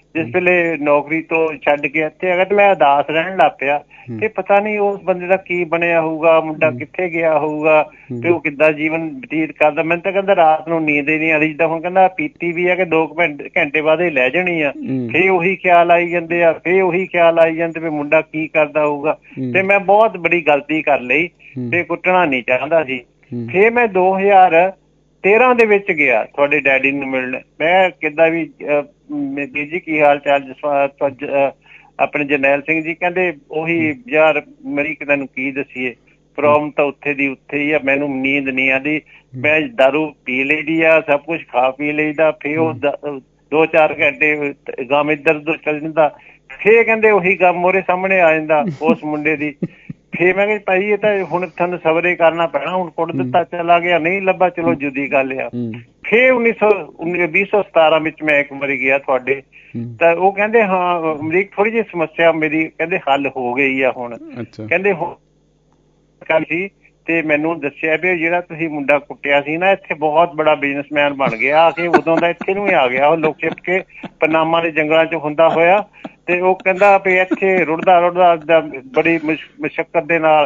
ਜਿਸ ਵੇਲੇ ਨੌਕਰੀ ਤੋਂ ਛੱਡ ਕੇ ਇੱਥੇ ਅਗਰ ਮੈਂ ਉਦਾਸ ਰਹਿਣ ਲੱਗ ਪਿਆ ਤੇ ਪਤਾ ਨਹੀਂ ਉਸ ਬੰਦੇ ਦਾ ਕੀ ਬਣਿਆ ਹੋਊਗਾ, ਮੁੰਡਾ ਕਿੱਥੇ ਗਿਆ ਹੋਊਗਾ ਤੇ ਉਹ ਕਿੱਦਾਂ ਜੀਵਨ ਬਤੀਤ ਕਰਦਾ। ਮੈਨੂੰ ਤਾਂ ਕਹਿੰਦਾ ਰਾਤ ਨੂੰ ਨੀਂਦ ਹੀ ਨਹੀਂ ਆਉਂਦੀ, ਜਿੱਦਾਂ ਹੁਣ ਕਹਿੰਦਾ ਪੀਤੀ ਵੀ ਆ ਕਿ ਦੋ ਘੰਟੇ ਬਾਅਦ ਇਹ ਲੈ ਜਾਣੀ ਆ, ਫੇਰ ਉਹੀ ਖਿਆਲ ਆਈ ਜਾਂਦੇ ਆ, ਫੇਰ ਉਹੀ ਖਿਆਲ ਆਈ ਜਾਂਦੇ ਵੀ ਮੁੰਡਾ ਕੀ ਕਰਦਾ ਹੋਊਗਾ। ਤੇ ਮੈਂ ਬਹੁਤ ਬੜੀ ਗਲਤੀ ਕਰ ਲਈ ਤੇ ਕੁੱਟਣਾ ਨਹੀਂ ਚਾਹੁੰਦਾ ਸੀ। ਫੇਰ ਮੈਂ ਦੋ ਹਜ਼ਾਰ ਤੇਰਾਂ ਦੇ ਵਿੱਚ ਗਿਆ ਤੁਹਾਡੇ ਡੈਡੀ ਨੂੰ ਮਿਲਣ। ਮੈਂ ਕਿੱਦਾਂ ਵੀ ਜੀ ਕੀ ਹਾਲ ਚਾਲ ਆਪਣੇ ਜਰਨੈਲ ਸਿੰਘ ਜੀ, ਕਹਿੰਦੇ ਉਹੀ ਯਾਰ ਮੇਰੀ ਤੈਨੂੰ ਕੀ ਦੱਸੀਏ, ਪ੍ਰੋਬਲਮ ਤਾਂ ਉੱਥੇ ਦੀ ਉੱਥੇ ਹੀ ਆ, ਮੈਨੂੰ ਨੀਂਦ ਨਹੀਂ ਆਉਂਦੀ, ਮੈਂ ਦਾਰੂ ਪੀ ਲਈਦੀ ਆ, ਸਭ ਕੁਛ ਖਾ ਪੀ ਲਈਦਾ, ਫੇਰ ਉਹ ਦੋ ਚਾਰ ਘੰਟੇ ਗਮ ਇੱਧਰ ਉੱਧਰ ਚੱਲ ਜਾਂਦਾ, ਫੇਰ ਕਹਿੰਦੇ ਉਹੀ ਗਮ ਮੋਰੇ ਸਾਹਮਣੇ ਆ ਜਾਂਦਾ ਉਸ ਮੁੰਡੇ ਦੀ। ਫੇਰ ਮੈਂ ਕਿਹਾ ਭਾਈ ਇਹ ਤਾਂ ਹੁਣ ਤੁਹਾਨੂੰ ਸਬਰੇ ਕਰਨਾ ਪੈਣਾ, ਹੁਣ ਕੁੱਟ ਦਿੱਤਾ ਚਲਾ ਗਿਆ, ਨਹੀਂ ਲੱਭਾ ਚਲੋ ਜੁਦੀ ਗੱਲ ਆ। ਫੇਰ ਉੱਨੀ ਸੌ ਉੱਨੀ ਵੀਹ ਸੌ ਸਤਾਰਾਂ ਵਿੱਚ ਮੈਂ ਇੱਕ ਵਾਰੀ ਗਿਆ ਤੁਹਾਡੇ, ਤਾਂ ਉਹ ਕਹਿੰਦੇ ਹਾਂ ਅਮਰੀਕ ਥੋੜੀ ਜਿਹੀ ਸਮੱਸਿਆ ਮੇਰੀ ਕਹਿੰਦੇ ਹੱਲ ਹੋ ਗਈ ਆ ਹੁਣ। ਕਹਿੰਦੇ ਕੱਲ ਸੀ ਤੇ ਮੈਨੂੰ ਦੱਸਿਆ ਵੀ ਜਿਹੜਾ ਤੁਸੀਂ ਮੁੰਡਾ ਕੁੱਟਿਆ ਸੀ ਨਾ, ਇੱਥੇ ਬਹੁਤ ਬੜਾ ਬਿਜ਼ਨਸਮੈਨ ਬਣ ਗਿਆ ਆ ਕੇ, ਉਦੋਂ ਦਾ ਇੱਥੇ ਨੂੰ ਹੀ ਆ ਗਿਆ, ਉਹ ਲੋਕ ਛਿਪ ਕੇ ਪਨਾਮਾ ਦੇ ਜੰਗਲਾਂ ਚ ਹੁੰਦਾ ਹੋਇਆ। ਤੇ ਉਹ ਕਹਿੰਦਾ ਵੀ ਇੱਥੇ ਰੁੜਦਾ ਰੁੜਦਾ ਬੜੀ ਮੁਸ਼ੱਕਤ ਦੇ ਨਾਲ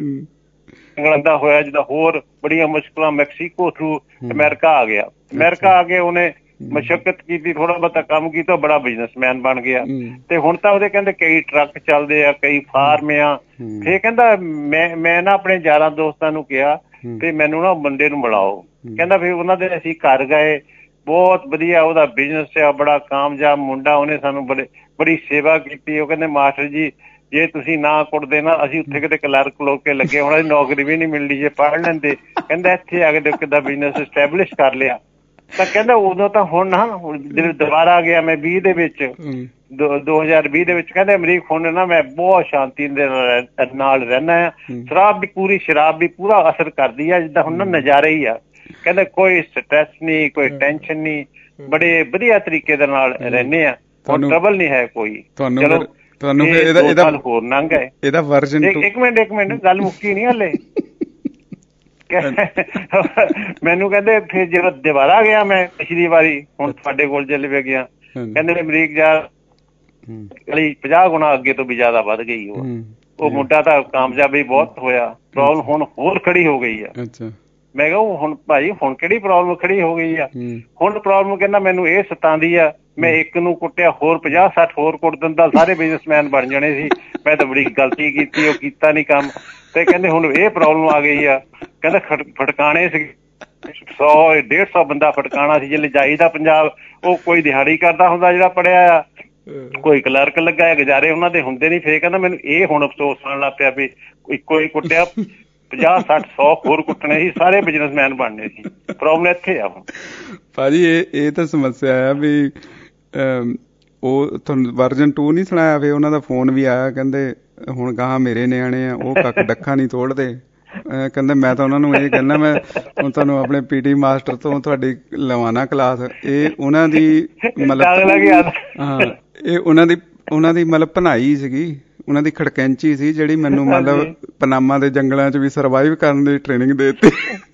ਦਾ ਹੋਇਆ, ਜਿੱਦਾਂ ਹੋਰ ਬੜੀਆਂ ਮੁਸ਼ਕਿਲਾਂ ਮੈਕਸੀਕੋ ਥਰੂ ਅਮਰੀਕਾ ਆ ਗਿਆ। ਅਮਰੀਕਾ ਆ ਕੇ ਉਹਨੇ ਮੁਸ਼ੱਕਤ ਕੀਤੀ, ਥੋੜਾ ਬਹੁਤਾ ਕੰਮ ਕੀਤਾ, ਬੜਾ ਬਿਜ਼ਨਸਮੈਨ ਬਣ ਗਿਆ। ਤੇ ਹੁਣ ਤਾਂ ਉਹਦੇ ਕਹਿੰਦੇ ਕਈ ਟਰੱਕ ਚੱਲਦੇ ਆ, ਕਈ ਫਾਰਮ ਆ। ਫੇਰ ਕਹਿੰਦਾ ਮੈਂ ਮੈਂ ਨਾ ਆਪਣੇ ਯਾਰਾਂ ਦੋਸਤਾਂ ਨੂੰ ਕਿਹਾ ਤੇ ਮੈਨੂੰ ਨਾ ਬੰਦੇ ਨੂੰ ਬੁਲਾਓ। ਕਹਿੰਦਾ ਫਿਰ ਉਹਨਾਂ ਦੇ ਅਸੀਂ ਘਰ ਗਏ, ਬਹੁਤ ਵਧੀਆ ਉਹਦਾ ਬਿਜ਼ਨਸ ਆ, ਬੜਾ ਕਾਮਯਾਬ ਮੁੰਡਾ, ਉਹਨੇ ਸਾਨੂੰ ਬੜੇ ਬੜੀ ਸੇਵਾ ਕੀਤੀ। ਉਹ ਕਹਿੰਦੇ ਮਾਸਟਰ ਜੀ ਜੇ ਤੁਸੀਂ ਨਾ ਕੁੱਟਦੇ ਨਾ ਅਸੀਂ ਉੱਥੇ ਕਿਤੇ ਕਲਰਕ ਲੋਕ ਕੇ ਲੱਗੇ ਹੋਣਾ, ਨੌਕਰੀ ਵੀ ਨਹੀਂ ਮਿਲਣੀ ਜੇ ਪੜ੍ਹ ਲੈਂਦੇ। ਕਹਿੰਦਾ ਇੱਥੇ ਆ ਕੇ ਦੇਖੋ ਕਿੱਦਾਂ ਬਿਜ਼ਨਸ ਸਟੈਬਲਿਸ਼ ਕਰ ਲਿਆ। ਤਾਂ ਕਹਿੰਦਾ ਉਦੋਂ ਤਾਂ ਹੁਣ ਨਾ ਜਦੋਂ ਦੁਬਾਰਾ ਗਿਆ ਮੈਂ ਵੀਹ ਦੇ ਵਿੱਚ ਦੋ ਹਜ਼ਾਰ ਵੀਹ ਦੇ ਵਿੱਚ, ਕਹਿੰਦੇ ਅਮਰੀਕ ਹੁਣ ਨਾ ਮੈਂ ਬਹੁਤ ਸ਼ਾਂਤੀ ਦੇ ਨਾਲ ਰਹਿੰਦਾ ਆ, ਸ਼ਰਾਬ ਵੀ ਪੂਰੀ ਸ਼ਰਾਬ ਵੀ ਪੂਰਾ ਅਸਰ ਕਰਦੀ ਆ, ਜਿੱਦਾਂ ਹੁਣ ਨਾ ਨਜ਼ਾਰੇ ਹੀ ਆ। ਕਹਿੰਦਾ ਕੋਈ ਸਟ੍ਰੈਸ ਨਹੀਂ, ਕੋਈ ਟੈਨਸ਼ਨ ਨਹੀਂ, ਬੜੇ ਵਧੀਆ ਤਰੀਕੇ ਦੇ ਨਾਲ ਰਹਿੰਦੇ ਆ, ਹੁਣ ਟਰਬਲ ਨਹੀਂ ਹੈ ਕੋਈ। ਚਲੋ ਤੁਹਾਨੂੰ ਇਹਦਾ ਹੋਰ ਨੰਗ ਹੈ ਇਹਦਾ ਵਰਜਨ ਇੱਕ ਮਿੰਟ ਇੱਕ ਮਿੰਟ ਗੱਲ ਮੁੱਕੀ ਨੀ ਹਲੇ। ਮੈਨੂੰ ਕਹਿੰਦੇ ਫਿਰ ਜਦੋਂ ਦੁਬਾਰਾ ਗਿਆ ਮੈਂ ਪਿਛਲੀ ਵਾਰੀ ਹੁਣ ਤੁਹਾਡੇ ਕੋਲ ਚੱਲ ਗਿਆ, ਕਹਿੰਦੇ ਅਮਰੀਕ ਯਾਰ ਪੰਜਾਹ ਗੁਣਾ ਅੱਗੇ ਤੋਂ ਵੀ ਜ਼ਿਆਦਾ ਵੱਧ ਗਈ ਉਹ ਉਹ ਮੁੰਡਾ ਤਾਂ ਕਾਮਯਾਬੀ ਬਹੁਤ ਹੋਇਆ, ਪ੍ਰੋਬਲਮ ਹੁਣ ਹੋਰ ਖੜੀ ਹੋ ਗਈ ਆ। ਮੈਂ ਕਿਹਾ ਹੁਣ ਭਾਈ ਹੁਣ ਕਿਹੜੀ ਪ੍ਰੋਬਲਮ ਖੜੀ ਹੋ ਗਈ ਆ? ਹੁਣ ਪ੍ਰੋਬਲਮ ਕਹਿੰਦਾ ਮੈਨੂੰ ਇਹ ਸਤਾਉਂਦੀ ਆ, ਮੈਂ ਇੱਕ ਨੂੰ ਕੁੱਟਿਆ ਹੋਰ ਪੰਜਾਹ ਸੱਠ ਹੋਰ ਕੁੱਟ ਦਿੰਦਾ, ਸਾਰੇ ਬਿਜ਼ਨਸਮੈਨ ਬਣ ਜਾਣੇ ਸੀ, ਮੈਂ ਤਾਂ ਬੜੀ ਗਲਤੀ ਕੀਤੀ, ਉਹ ਕੀਤਾ ਨੀ ਕੰਮ। ਤੇ ਕਹਿੰਦੇ ਹੁਣ ਇਹ ਪ੍ਰੋਬਲਮ ਆ ਗਈ ਆ। ਕਹਿੰਦਾ ਫਟਕਾਣੇ ਸੀ ਸੌ ਡੇਢ ਸੌ ਬੰਦਾ ਫਟਕਾਣਾ ਸੀ ਜੇ ਜਾਈਦਾ ਪੰਜਾਬ, ਉਹ ਕੋਈ ਦਿਹਾੜੀ ਕਰਦਾ ਹੁੰਦਾ ਜਿਹੜਾ ਪੜ੍ਹਿਆ ਆ, ਕੋਈ ਕਲਰਕ ਲੱਗਾ ਹੈ, ਗੁਜ਼ਾਰੇ ਉਹਨਾਂ ਦੇ ਹੁੰਦੇ ਨੀ। ਫੇਰ ਕਹਿੰਦਾ ਮੈਨੂੰ ਇਹ ਹੁਣ ਅਫਸੋਸ ਆਉਣ ਲੱਗ ਪਿਆ ਵੀ ਇੱਕੋ ਹੀ ਕੁੱਟਿਆ, ਪੰਜਾਹ ਸੱਠ ਸੌ ਹੋਰ ਕੁੱਟਣੇ ਸੀ, ਸਾਰੇ ਬਿਜ਼ਨਸਮੈਨ ਬਣਨੇ ਸੀ। ਪ੍ਰੋਬਲਮ ਇੱਥੇ ਆ ਹੁਣ ਭਾਜੀ। ਇਹ ਇਹ ਤਾਂ ਸਮੱਸਿਆ ਆ ਵੀ ਉਹ ਤੁਹਾਨੂੰ ਵਰਜਨ ਟੂ ਨਹੀਂ ਸੁਣਾਇਆ, ਫਿਰ ਉਹਨਾਂ ਦਾ ਫੋਨ ਵੀ ਆਇਆ, ਕਹਿੰਦੇ ਹੁਣ ਗਾਹਾਂ ਮੇਰੇ ਨਿਆਣੇ ਆ, ਉਹ ਕੱਖ ਡੱਖਾ ਨਹੀਂ ਤੋੜਦੇ। ਕਹਿੰਦੇ ਮੈਂ ਤਾਂ ਉਹਨਾਂ ਨੂੰ ਇਹ ਕਹਿੰਦਾ ਮੈਂ ਹੁਣ ਤੁਹਾਨੂੰ ਆਪਣੇ ਪੀਟੀ ਮਾਸਟਰ ਤੋਂ ਤੁਹਾਡੀ ਲਵਾਣਾ ਕਲਾਸ। ਇਹ ਉਹਨਾਂ ਦੀ ਮਤਲਬ ਹਾਂ ਇਹ ਉਹਨਾਂ ਦੀ ਉਹਨਾਂ ਦੀ ਮਤਲਬ ਭਨਾਈ ਸੀਗੀ, ਉਹਨਾਂ ਦੀ ਖੜਕੈਂਚੀ ਸੀ ਜਿਹੜੀ ਮੈਨੂੰ ਮਤਲਬ ਪਨਾਮਾ ਦੇ ਜੰਗਲਾਂ ਚ ਵੀ ਸਰਵਾਈਵ ਕਰਨ ਦੀ ਟ੍ਰੇਨਿੰਗ ਦੇ ਦਿੱਤੀ।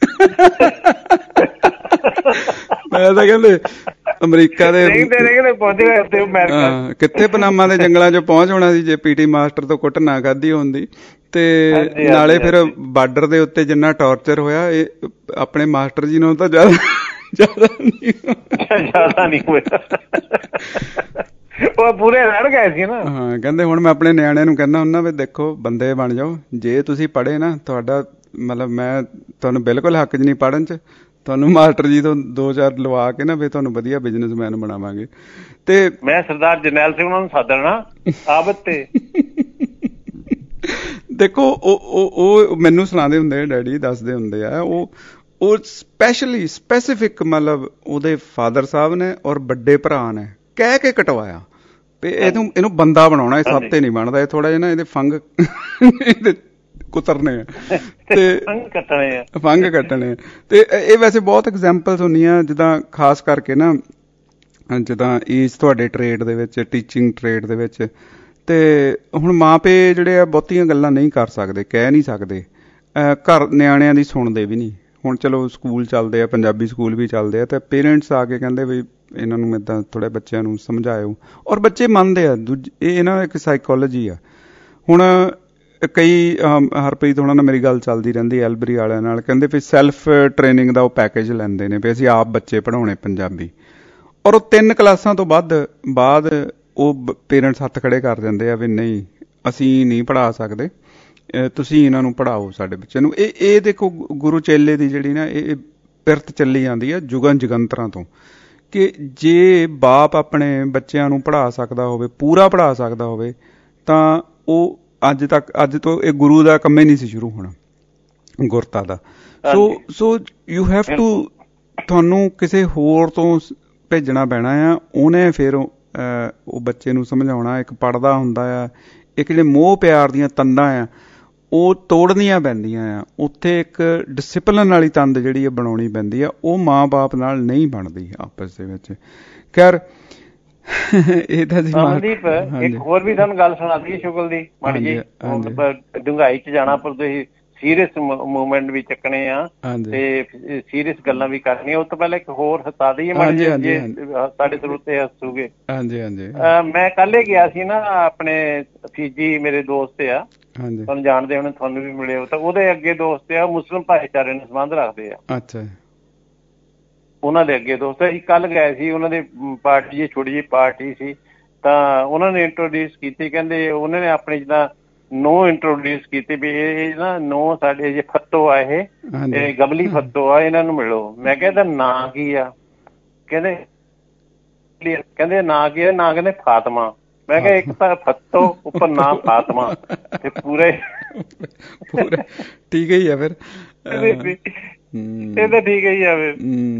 ਮੈਂ ਤਾਂ ਕਹਿੰਦੇ ਅਮਰੀਕਾ ਦੇ ਕਿੱਥੇ ਪਨਾਮਾ ਦੇ ਜੰਗਲਾਂ ਚ ਪਹੁੰਚ ਹੋਣਾ ਸੀ ਜੇ ਪੀਟੀ ਮਾਸਟਰ ਤੋਂ ਕੁੱਟ ਨਾ ਖਾਧੀ ਹੁੰਦੀ। ਤੇ ਨਾਲੇ ਫਿਰ ਬਾਰਡਰ ਦੇ ਉੱਤੇ ਜਿੰਨਾ ਟੌਰਚਰ ਹੋਇਆ ਇਹ ਆਪਣੇ ਮਾਸਟਰ ਜੀ ਨੂੰ ਤਾਂ ਜ਼ਿਆਦਾ ਜ਼ਿਆਦਾ ਨਹੀਂ ਜ਼ਿਆਦਾ ਨਹੀਂ ਹੋਇਆ। ਉਹ ਪੂਰੇ ਲੜ ਗਏ ਸੀ ਨਾ। ਹਾਂ ਕਹਿੰਦੇ ਹੁਣ ਮੈਂ ਆਪਣੇ ਨਿਆਣਿਆਂ ਨੂੰ ਕਹਿੰਦਾ ਹੁੰਦਾ ਵੀ ਦੇਖੋ ਬੰਦੇ ਬਣ ਜਾਓ, ਜੇ ਤੁਸੀਂ ਪੜ੍ਹੇ ਨਾ ਤੁਹਾਡਾ ਮਤਲਬ ਮੈਂ ਤੁਹਾਨੂੰ ਬਿਲਕੁਲ ਹੱਕ ਚ ਨਹੀਂ ਪੜ੍ਹਨ ਚ, ਤੁਹਾਨੂੰ ਮਾਸਟਰ ਜੀ ਤੋਂ ਦੋ ਚਾਰ ਲਵਾ ਕੇ ਨਾ ਫਿਰ ਤੁਹਾਨੂੰ ਵਧੀਆ ਬਿਜ਼ਨਸਮੈਨ ਬਣਾਵਾਂਗੇ। ਤੇ ਮੈਂ ਸਰਦਾਰ ਜਰਨੈਲ ਸਿੰਘ ਉਹਨਾਂ ਨੂੰ ਸਾਧਣਾ ਆਬਤ ਤੇ ਦੇਖੋ ਉਹ ਉਹ ਮੈਨੂੰ ਸੁਣਾਉਂਦੇ ਹੁੰਦੇ ਡੈਡੀ ਦੱਸਦੇ ਹੁੰਦੇ ਆ, ਉਹ ਉਹ ਸਪੈਸ਼ਲੀ ਸਪੈਸੀਫਿਕ ਮਤਲਬ ਉਹਦੇ ਫਾਦਰ ਸਾਹਿਬ ਨੇ ਔਰ ਵੱਡੇ ਭਰਾ ਨੇ ਕਹਿ ਕੇ ਕਟਵਾਇਆ ਵੀ ਇਹਨੂੰ ਇਹਨੂੰ ਬੰਦਾ ਬਣਾਉਣਾ, ਇਹ ਸਭ ਤੇ ਨਹੀਂ ਬਣਦਾ, ਇਹ ਥੋੜਾ ਜਿਹਾ ਨਾ ਇਹਦੇ ਫੰਗ ਇਹਦੇ ਕੁਤਰਨੇ ਆ ਤੇ ਫੰਗ ਕੱਟਣੇ। ਤੇ ਇਹ ਵੈਸੇ ਬਹੁਤ ਐਗਜ਼ਾਮਪਲਸ ਹੁੰਦੀਆਂ ਜਿੱਦਾਂ ਖਾਸ ਕਰਕੇ ਨਾ ਜਿੱਦਾਂ ਈਜ਼ ਤੁਹਾਡੇ ਟਰੇਡ ਦੇ ਵਿੱਚ, ਟੀਚਿੰਗ ਟਰੇਡ ਦੇ ਵਿੱਚ। ਤੇ ਹੁਣ ਮਾਂ ਪਿਓ ਜਿਹੜੇ ਆ ਬਹੁਤੀਆਂ ਗੱਲਾਂ ਨਹੀਂ ਕਰ ਸਕਦੇ, ਕਹਿ ਨਹੀਂ ਸਕਦੇ, ਘਰ ਨਿਆਣਿਆਂ ਦੀ ਸੁਣਦੇ ਵੀ ਨਹੀਂ। ਹੁਣ ਚਲੋ ਸਕੂਲ ਚੱਲਦੇ ਆ, ਪੰਜਾਬੀ ਸਕੂਲ ਵੀ ਚੱਲਦੇ ਆ, ਤੇ ਪੇਰੈਂਟਸ ਆ ਕੇ ਕਹਿੰਦੇ ਵੀ ਇਹਨਾਂ ਨੂੰ ਇੱਦਾਂ ਥੋੜ੍ਹਾ ਬੱਚਿਆਂ ਨੂੰ ਸਮਝਾਇਓ, ਔਰ ਬੱਚੇ ਮੰਨਦੇ ਆ। ਦੂਜੀ ਇਹ ਇਹਨਾਂ ਦਾ ਇੱਕ ਸਾਈਕੋਲੋਜੀ ਆ। ਹੁਣ ਕਈ ਹਰਪ੍ਰੀਤ ਹੋਣਾ ਨਾਲ ਮੇਰੀ ਗੱਲ ਚੱਲਦੀ ਰਹਿੰਦੀ ਐਲਬਰੀ ਵਾਲਿਆਂ ਨਾਲ, ਕਹਿੰਦੇ ਵੀ ਸੈਲਫ ਟ੍ਰੇਨਿੰਗ ਦਾ ਉਹ ਪੈਕੇਜ ਲੈਂਦੇ ਨੇ ਵੀ ਅਸੀਂ ਆਪ ਬੱਚੇ ਪੜ੍ਹਾਉਣੇ ਪੰਜਾਬੀ, ਔਰ ਉਹ ਤਿੰਨ ਕਲਾਸਾਂ ਤੋਂ ਵੱਧ ਬਾਅਦ ਉਹ ਪੇਰੈਂਟਸ ਹੱਥ ਖੜੇ ਕਰ ਦਿੰਦੇ ਆ ਵੀ ਨਹੀਂ ਅਸੀਂ ਨਹੀਂ ਪੜ੍ਹਾ ਸਕਦੇ, ਤੁਸੀਂ ਇਹਨਾਂ ਨੂੰ ਪੜ੍ਹਾਓ ਸਾਡੇ ਬੱਚੇ ਨੂੰ। ਇਹ ਇਹ ਦੇਖੋ ਗੁਰੂ ਚੇਲੇ ਦੀ ਜਿਹੜੀ ਨਾ ਇਹ ਪਿਰਤ ਚੱਲੀ ਜਾਂਦੀ ਆ ਜੁਗਨ ਜੁਗੰਤਰਾਂ ਤੋਂ, ਕਿ ਜੇ ਬਾਪ ਆਪਣੇ ਬੱਚਿਆਂ ਨੂੰ ਪੜ੍ਹਾ ਸਕਦਾ ਹੋਵੇ, ਪੂਰਾ ਪੜ੍ਹਾ ਸਕਦਾ ਹੋਵੇ, ਤਾਂ ਉਹ ਅੱਜ ਤੱਕ ਅੱਜ ਤੋਂ ਇਹ ਗੁਰੂ ਦਾ ਕੰਮ ਹੀ ਨਹੀਂ ਸੀ ਸ਼ੁਰੂ ਹੋਣਾ, ਗੁਰਤਾ ਦਾ। So so you have to, ਤੁਹਾਨੂੰ ਕਿਸੇ ਹੋਰ ਤੋਂ ਭੇਜਣਾ ਪੈਣਾ ਆ। ਉਹਨੇ ਫਿਰ ਉਹ ਬੱਚੇ ਨੂੰ ਸਮਝਾਉਣਾ, ਇੱਕ ਪੜ੍ਹਦਾ ਹੁੰਦਾ ਆ, ਇੱਕ ਜਿਹੜੇ ਮੋਹ ਪਿਆਰ ਦੀਆਂ ਤੰਦਾਂ ਆ ਉਹ ਤੋੜਨੀਆਂ ਪੈਂਦੀਆਂ ਆ। ਉੱਥੇ ਇੱਕ ਡਿਸਿਪਲਿਨ ਵਾਲੀ ਤੰਦ ਜਿਹੜੀ ਆ ਬਣਾਉਣੀ ਪੈਂਦੀ ਆ, ਉਹ ਮਾਂ ਬਾਪ ਨਾਲ ਨਹੀਂ ਬਣਦੀ ਆਪਸ ਦੇ ਵਿੱਚ। ਖੈਰ ਇਹ ਤਾਂ ਜੀ ਅਮਨਦੀਪ ਇੱਕ ਹੋਰ ਵੀ ਤੁਹਾਨੂੰ ਗੱਲ ਸੁਣਾ ਦਈਏ ਸ਼ੁਗਲ ਦੀ ਮਾੜੀ ਜੀ, ਡੂੰਘਾਈ ਚ ਜਾਣਾ ਪਰ ਤੁਸੀਂ ਸੀਰੀਅਸ ਮੂਵਮੈਂਟ ਵੀ ਚੱਕਣੇ ਆ ਤੇ ਸੀਰੀਅਸ ਗੱਲਾਂ ਵੀ ਕਰਨੀਆਂ। ਉਸ ਤੋਂ ਪਹਿਲਾਂ ਇੱਕ ਹੋਰ ਹਸਾ ਦਈਏ ਮਾੜੀ ਜੀ, ਜੇ ਸਾਡੇ ਸਰੋਤੇ ਹੱਸੂਗੇ। ਹਾਂਜੀ ਹਾਂਜੀ ਮੈਂ ਕੱਲ ਹੀ ਗਿਆ ਸੀ ਨਾ ਆਪਣੇ ਫੀਜੀ, ਮੇਰੇ ਦੋਸਤ ਆ, ਤੁਹਾਨੂੰ ਜਾਣਦੇ ਹੋਣੇ, ਤੁਹਾਨੂੰ ਵੀ ਮਿਲੇ ਹੋ, ਤਾਂ ਉਹਦੇ ਅੱਗੇ ਦੋਸਤ ਆ ਮੁਸਲਿਮ ਭਾਈਚਾਰੇ ਨਾਲ ਸੰਬੰਧ ਰੱਖਦੇ ਆ। ਅੱਛਾ, ਉਹਨਾਂ ਦੇ ਅੱਗੇ ਦੋਸਤ ਅਸੀਂ ਕੱਲ ਗਏ ਸੀ, ਉਹਨਾਂ ਦੀ ਪਾਰਟੀ ਜੀ ਛੋਟੀ ਜਿਹੀ ਪਾਰਟੀ ਸੀ, ਤਾਂ ਉਹਨਾਂ ਨੇ ਇੰਟਰੋਡਿਊਸ ਕੀਤੀ, ਕਹਿੰਦੇ ਉਹਨਾਂ ਨੇ ਆਪਣੇ ਜਿੱਦਾਂ ਨੋ ਇੰਟਰੋਡਿਊਸ ਕੀਤੀ ਵੀ ਇਹ ਨਾ ਨੋ ਸਾਡੇ ਜੇ ਫੱਤੋ ਆ, ਇਹ ਗਬਲੀ ਫੱਤੋ ਆ, ਇਹਨਾਂ ਨੂੰ ਮਿਲੋ। ਮੈਂ ਕਿਹਾ ਇਹਦਾ ਨਾਂ ਕੀ ਆ? ਕਹਿੰਦੇ ਕਹਿੰਦੇ ਨਾਂ ਕੀ ਆ? ਨਾਂ ਕਹਿੰਦੇ ਫਾਤਮਾ। ਮੈਂ ਕਿਹਾ ਇੱਕ ਤਾਂ ਫੱਤੋ ਉੱਪਰ ਨਾਂ ਫਾਤਮਾ ਤੇ ਪੂਰੇ ਪੂਰਾ ਠੀਕ ਹੀ ਆ ਫਿਰ, ਇਹ ਤਾਂ ਠੀਕ ਹੀ ਆ ਫਿਰ।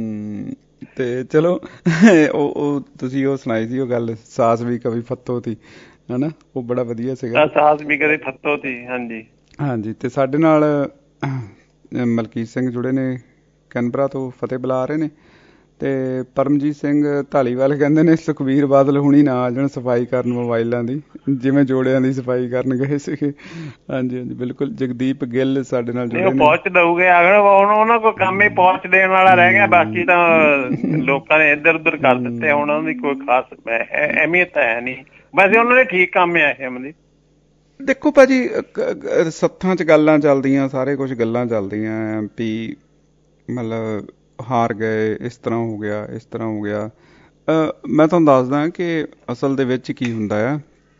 ਤੇ ਚਲੋ ਉਹ ਤੁਸੀਂ ਉਹ ਸੁਣਾਈ ਸੀ ਉਹ ਗੱਲ, ਸਾਸ ਵੀ ਕभी ਫੱਤੋ ਤੀ, ਹਨਾ, ਉਹ ਬੜਾ ਵਧੀਆ ਸੀਗਾ, ਸਾਸ ਵੀ ਕਦੇ ਫੱਤੋ ਤੀ। ਹਾਂਜੀ ਹਾਂਜੀ। ਤੇ ਸਾਡੇ ਨਾਲ ਮਲਕੀਤ ਸਿੰਘ ਜੁੜੇ ਨੇ ਕੈਨਬਰਾ ਤੋਂ, ਫਤਿਹ ਬੁਲਾ ਰਹੇ ਨੇ, ਤੇ ਪਰਮਜੀਤ ਸਿੰਘ ਢਾਲੀਵਾਲ ਕਹਿੰਦੇ ਨੇ ਸੁਖਬੀਰ ਬਾਦਲ ਹੁਣੀ ਨਾ ਆ ਜਾਣ ਸਫਾਈ ਕਰਨ ਮੋਬਾਈਲਾਂ ਦੀ, ਜਿਵੇਂ ਜੋੜਿਆਂ ਦੀ ਸਫਾਈ ਕਰਨ ਗਏ ਸੀਗੇ। ਹਾਂਜੀ ਹਾਂਜੀ ਬਿਲਕੁਲ। ਜਗਦੀਪ ਗਿੱਲ ਸਾਡੇ ਨਾਲ ਜੁੜੇ ਨੇ, ਪਹੁੰਚ ਦਊਗੇ ਅਗਰ ਉਹਨਾਂ ਕੋਲ ਕੰਮ ਹੀ ਪਹੁੰਚ ਦੇਣ ਵਾਲਾ ਰਹਿ ਗਿਆ, ਬਾਕੀ ਤਾਂ ਲੋਕਾਂ ਨੇ ਇੱਧਰ ਉੱਧਰ ਕਰ ਦਿੱਤੇ, ਹੁਣ ਉਹਨਾਂ ਦੀ ਕੋਈ ਖਾਸ ਅਹਿਮੀਅਤ ਹੈ ਨਹੀਂ। ਵੈਸੇ ਉਹਨਾਂ ਨੇ ਠੀਕ ਕੰਮ ਆ ਇਹ ਅਮਨਦੀਪ। ਦੇਖੋ ਭਾਜੀ ਸੱਥਾਂ ਚ ਗੱਲਾਂ ਚੱਲਦੀਆਂ, ਸਾਰੇ ਕੁਛ ਗੱਲਾਂ ਚੱਲਦੀਆਂ ਵੀ ਮਤਲਬ ਹਾਰ ਗਏ, ਇਸ ਤਰ੍ਹਾਂ ਹੋ ਗਿਆ, ਇਸ ਤਰ੍ਹਾਂ ਹੋ ਗਿਆ। ਮੈਂ ਤੁਹਾਨੂੰ ਦੱਸਦਾ ਕਿ ਅਸਲ ਦੇ ਵਿੱਚ ਕੀ ਹੁੰਦਾ ਆ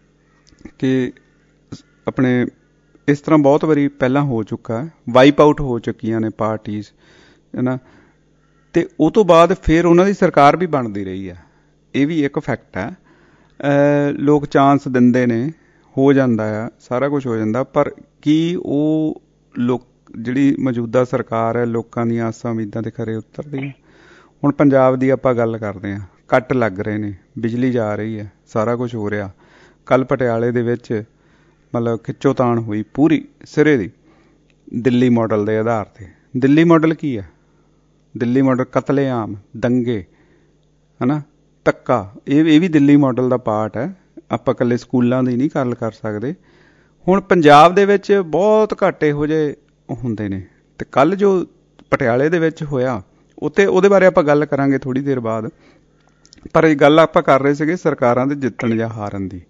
ਕਿ ਆਪਣੇ ਇਸ ਤਰ੍ਹਾਂ ਬਹੁਤ ਵਾਰੀ ਪਹਿਲਾਂ ਹੋ ਚੁੱਕਾ, ਵਾਈਪ ਆਊਟ ਹੋ ਚੁੱਕੀਆਂ ਨੇ ਪਾਰਟੀਜ਼, ਹੈ ਨਾ, ਤੇ ਉਹ ਤੋਂ ਬਾਅਦ ਫਿਰ ਉਹਨਾਂ ਦੀ ਸਰਕਾਰ ਵੀ ਬਣਦੀ ਰਹੀ ਆ। ਇਹ ਵੀ ਇੱਕ ਫੈਕਟ ਹੈ। ਲੋਕ ਚਾਂਸ ਦਿੰਦੇ ਨੇ, ਹੋ ਜਾਂਦਾ ਆ, ਸਾਰਾ ਕੁਛ ਹੋ ਜਾਂਦਾ, ਪਰ ਕੀ ਉਹ ਲੋਕ ਜਿਹੜੀ ਮੌਜੂਦਾ ਸਰਕਾਰ ਹੈ ਲੋਕਾਂ ਦੀਆਂ ਆਸਾਂ ਉਮੀਦਾਂ ਤੇ ਖਰੇ ਉਤਰਦੀ ਹੈ? ਹੁਣ ਪੰਜਾਬ ਦੀ ਆਪਾਂ ਗੱਲ ਕਰਦੇ ਹਾਂ, ਕੱਟ ਲੱਗ ਰਹੇ ਨੇ, ਬਿਜਲੀ ਜਾ ਰਹੀ ਹੈ, ਸਾਰਾ ਕੁਛ ਹੋ ਰਿਹਾ। ਕੱਲ ਪਟਿਆਲੇ ਦੇ ਵਿੱਚ ਮਤਲਬ ਖਿੱਚੋਤਾਣ ਹੋਈ ਪੂਰੀ ਸਿਰੇ ਦੀ, ਦਿੱਲੀ ਮਾਡਲ ਦੇ ਆਧਾਰ ਤੇ। ਦਿੱਲੀ ਮਾਡਲ ਕੀ ਆ? ਦਿੱਲੀ ਮਾਡਲ ਕਤਲੇਆਮ, ਦੰਗੇ, ਹਨਾ, ਧੱਕਾ, ਇਹ ਇਹ ਵੀ ਦਿੱਲੀ ਮਾਡਲ ਦਾ ਪਾਰਟ ਹੈ। ਆਪਾਂ ਇਕੱਲੇ ਸਕੂਲਾਂ ਦੀ ਨਹੀਂ ਗੱਲ ਕਰ ਸਕਦੇ। ਹੁਣ ਪੰਜਾਬ ਦੇ ਵਿੱਚ ਬਹੁਤ ਘੱਟ ਇਹੋ ਜਿਹੇ ਹੁੰਦੇ ਨੇ, ਤੇ ਕੱਲ ਜੋ ਪਟਿਆਲੇ ਦੇ ਵਿੱਚ ਹੋਇਆ ਉੱਥੇ ਉਹਦੇ ਬਾਰੇ ਆਪਾਂ ਗੱਲ ਕਰਾਂਗੇ ਥੋੜ੍ਹੀ ਦੇਰ ਬਾਅਦ। ਪਰ ਇਹ ਗੱਲ ਆਪਾਂ ਕਰ ਰਹੇ ਸੀਗੇ ਸਰਕਾਰਾਂ ਦੇ ਜਿੱਤਣ ਜਾਂ ਹਾਰਨ ਦੀ,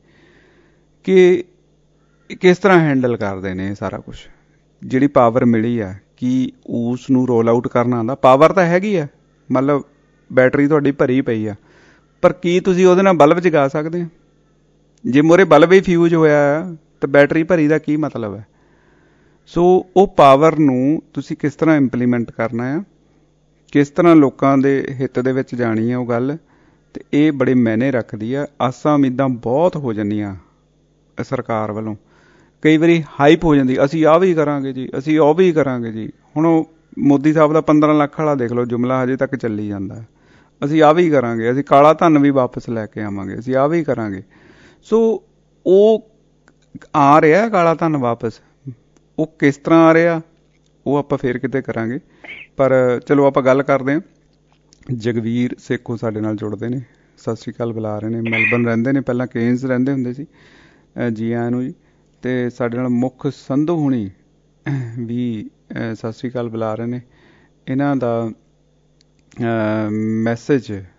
ਕਿ ਕਿਸ ਤਰ੍ਹਾਂ ਹੈਂਡਲ ਕਰਦੇ ਨੇ ਇਹ ਸਾਰਾ ਕੁਛ। ਜਿਹੜੀ ਪਾਵਰ ਮਿਲੀ ਆ ਕੀ ਉਸ ਨੂੰ ਰੋਲ ਆਊਟ ਕਰਨਾ ਆਉਂਦਾ? ਪਾਵਰ ਤਾਂ ਹੈਗੀ ਆ, ਮਤਲਬ ਬੈਟਰੀ ਤੁਹਾਡੀ ਭਰੀ ਪਈ ਆ, ਪਰ ਕੀ ਤੁਸੀਂ ਉਹਦੇ ਨਾਲ ਬਲਬ ਜਗਾ ਸਕਦੇ ਆ? ਜੇ ਮੋਰੇ ਬਲਬ ਹੀ ਫਿਊਜ਼ ਹੋਇਆ ਤਾਂ ਬੈਟਰੀ ਭਰੀ ਦਾ ਕੀ ਮਤਲਬ ਹੈ? ਸੋ ਉਹ ਪਾਵਰ ਨੂੰ ਤੁਸੀਂ ਕਿਸ ਤਰ੍ਹਾਂ ਇੰਪਲੀਮੈਂਟ ਕਰਨਾ ਆ, ਕਿਸ ਤਰ੍ਹਾਂ ਲੋਕਾਂ ਦੇ ਹਿੱਤ ਦੇ ਵਿੱਚ ਜਾਣੀ ਆ ਉਹ ਗੱਲ, ਤੇ ਇਹ ਬੜੇ ਮਾਇਨੇ ਰੱਖਦੀ ਆ। ਆਸਾਂ ਉਮੀਦਾਂ ਬਹੁਤ ਹੋ ਜਾਂਦੀਆਂ ਸਰਕਾਰ ਵੱਲੋਂ, ਕਈ ਵਾਰੀ ਹਾਈਪ ਹੋ ਜਾਂਦੀ, ਅਸੀਂ ਆਹ ਵੀ ਕਰਾਂਗੇ ਜੀ, ਅਸੀਂ ਉਹ ਵੀ ਕਰਾਂਗੇ ਜੀ। ਹੁਣ ਉਹ ਮੋਦੀ ਸਾਹਿਬ ਦਾ ਪੰਦਰਾਂ ਲੱਖ ਵਾਲਾ ਦੇਖ ਲਓ ਜੁਮਲਾ ਹਜੇ ਤੱਕ ਚੱਲੀ ਜਾਂਦਾ, ਅਸੀਂ ਆਹ ਵੀ ਕਰਾਂਗੇ, ਅਸੀਂ ਕਾਲਾ ਧਨ ਵੀ ਵਾਪਸ ਲੈ ਕੇ ਆਵਾਂਗੇ, ਅਸੀਂ ਆਹ ਵੀ ਕਰਾਂਗੇ। ਸੋ ਉਹ ਆ ਰਿਹਾ ਕਾਲਾ ਧਨ ਵਾਪਸ, ਉਹ ਕਿਸ ਤਰ੍ਹਾਂ ਆ ਰਿਹਾ ਉਹ ਆਪਾਂ ਫੇਰ ਕਿਤੇ ਕਰਾਂਗੇ। ਪਰ ਚਲੋ ਆਪਾਂ ਗੱਲ ਕਰਦੇ ਹਾਂ। ਜਗਵੀਰ ਸੇਖੋ ਸਾਡੇ ਨਾਲ ਜੁੜਦੇ ਨੇ, ਸਤਿ ਸ਼੍ਰੀ ਅਕਾਲ ਬੁਲਾ ਰਹੇ ਨੇ, ਮੈਲਬਰਨ ਰਹਿੰਦੇ ਨੇ, ਪਹਿਲਾਂ ਕੇਨਸ ਰਹਿੰਦੇ ਹੁੰਦੇ ਸੀ। ਜੀ ਆਇਆਂ ਨੂੰ ਜੀ। ਤੇ ਸਾਡੇ ਨਾਲ ਮੁੱਖ ਸੰਧੂ ਹੁਣੀ ਵੀ ਸਤਿ ਸ਼੍ਰੀ ਅਕਾਲ ਬੁਲਾ ਰਹੇ ਨੇ। ਇਹਨਾਂ ਦਾ ਮੈਸੇਜ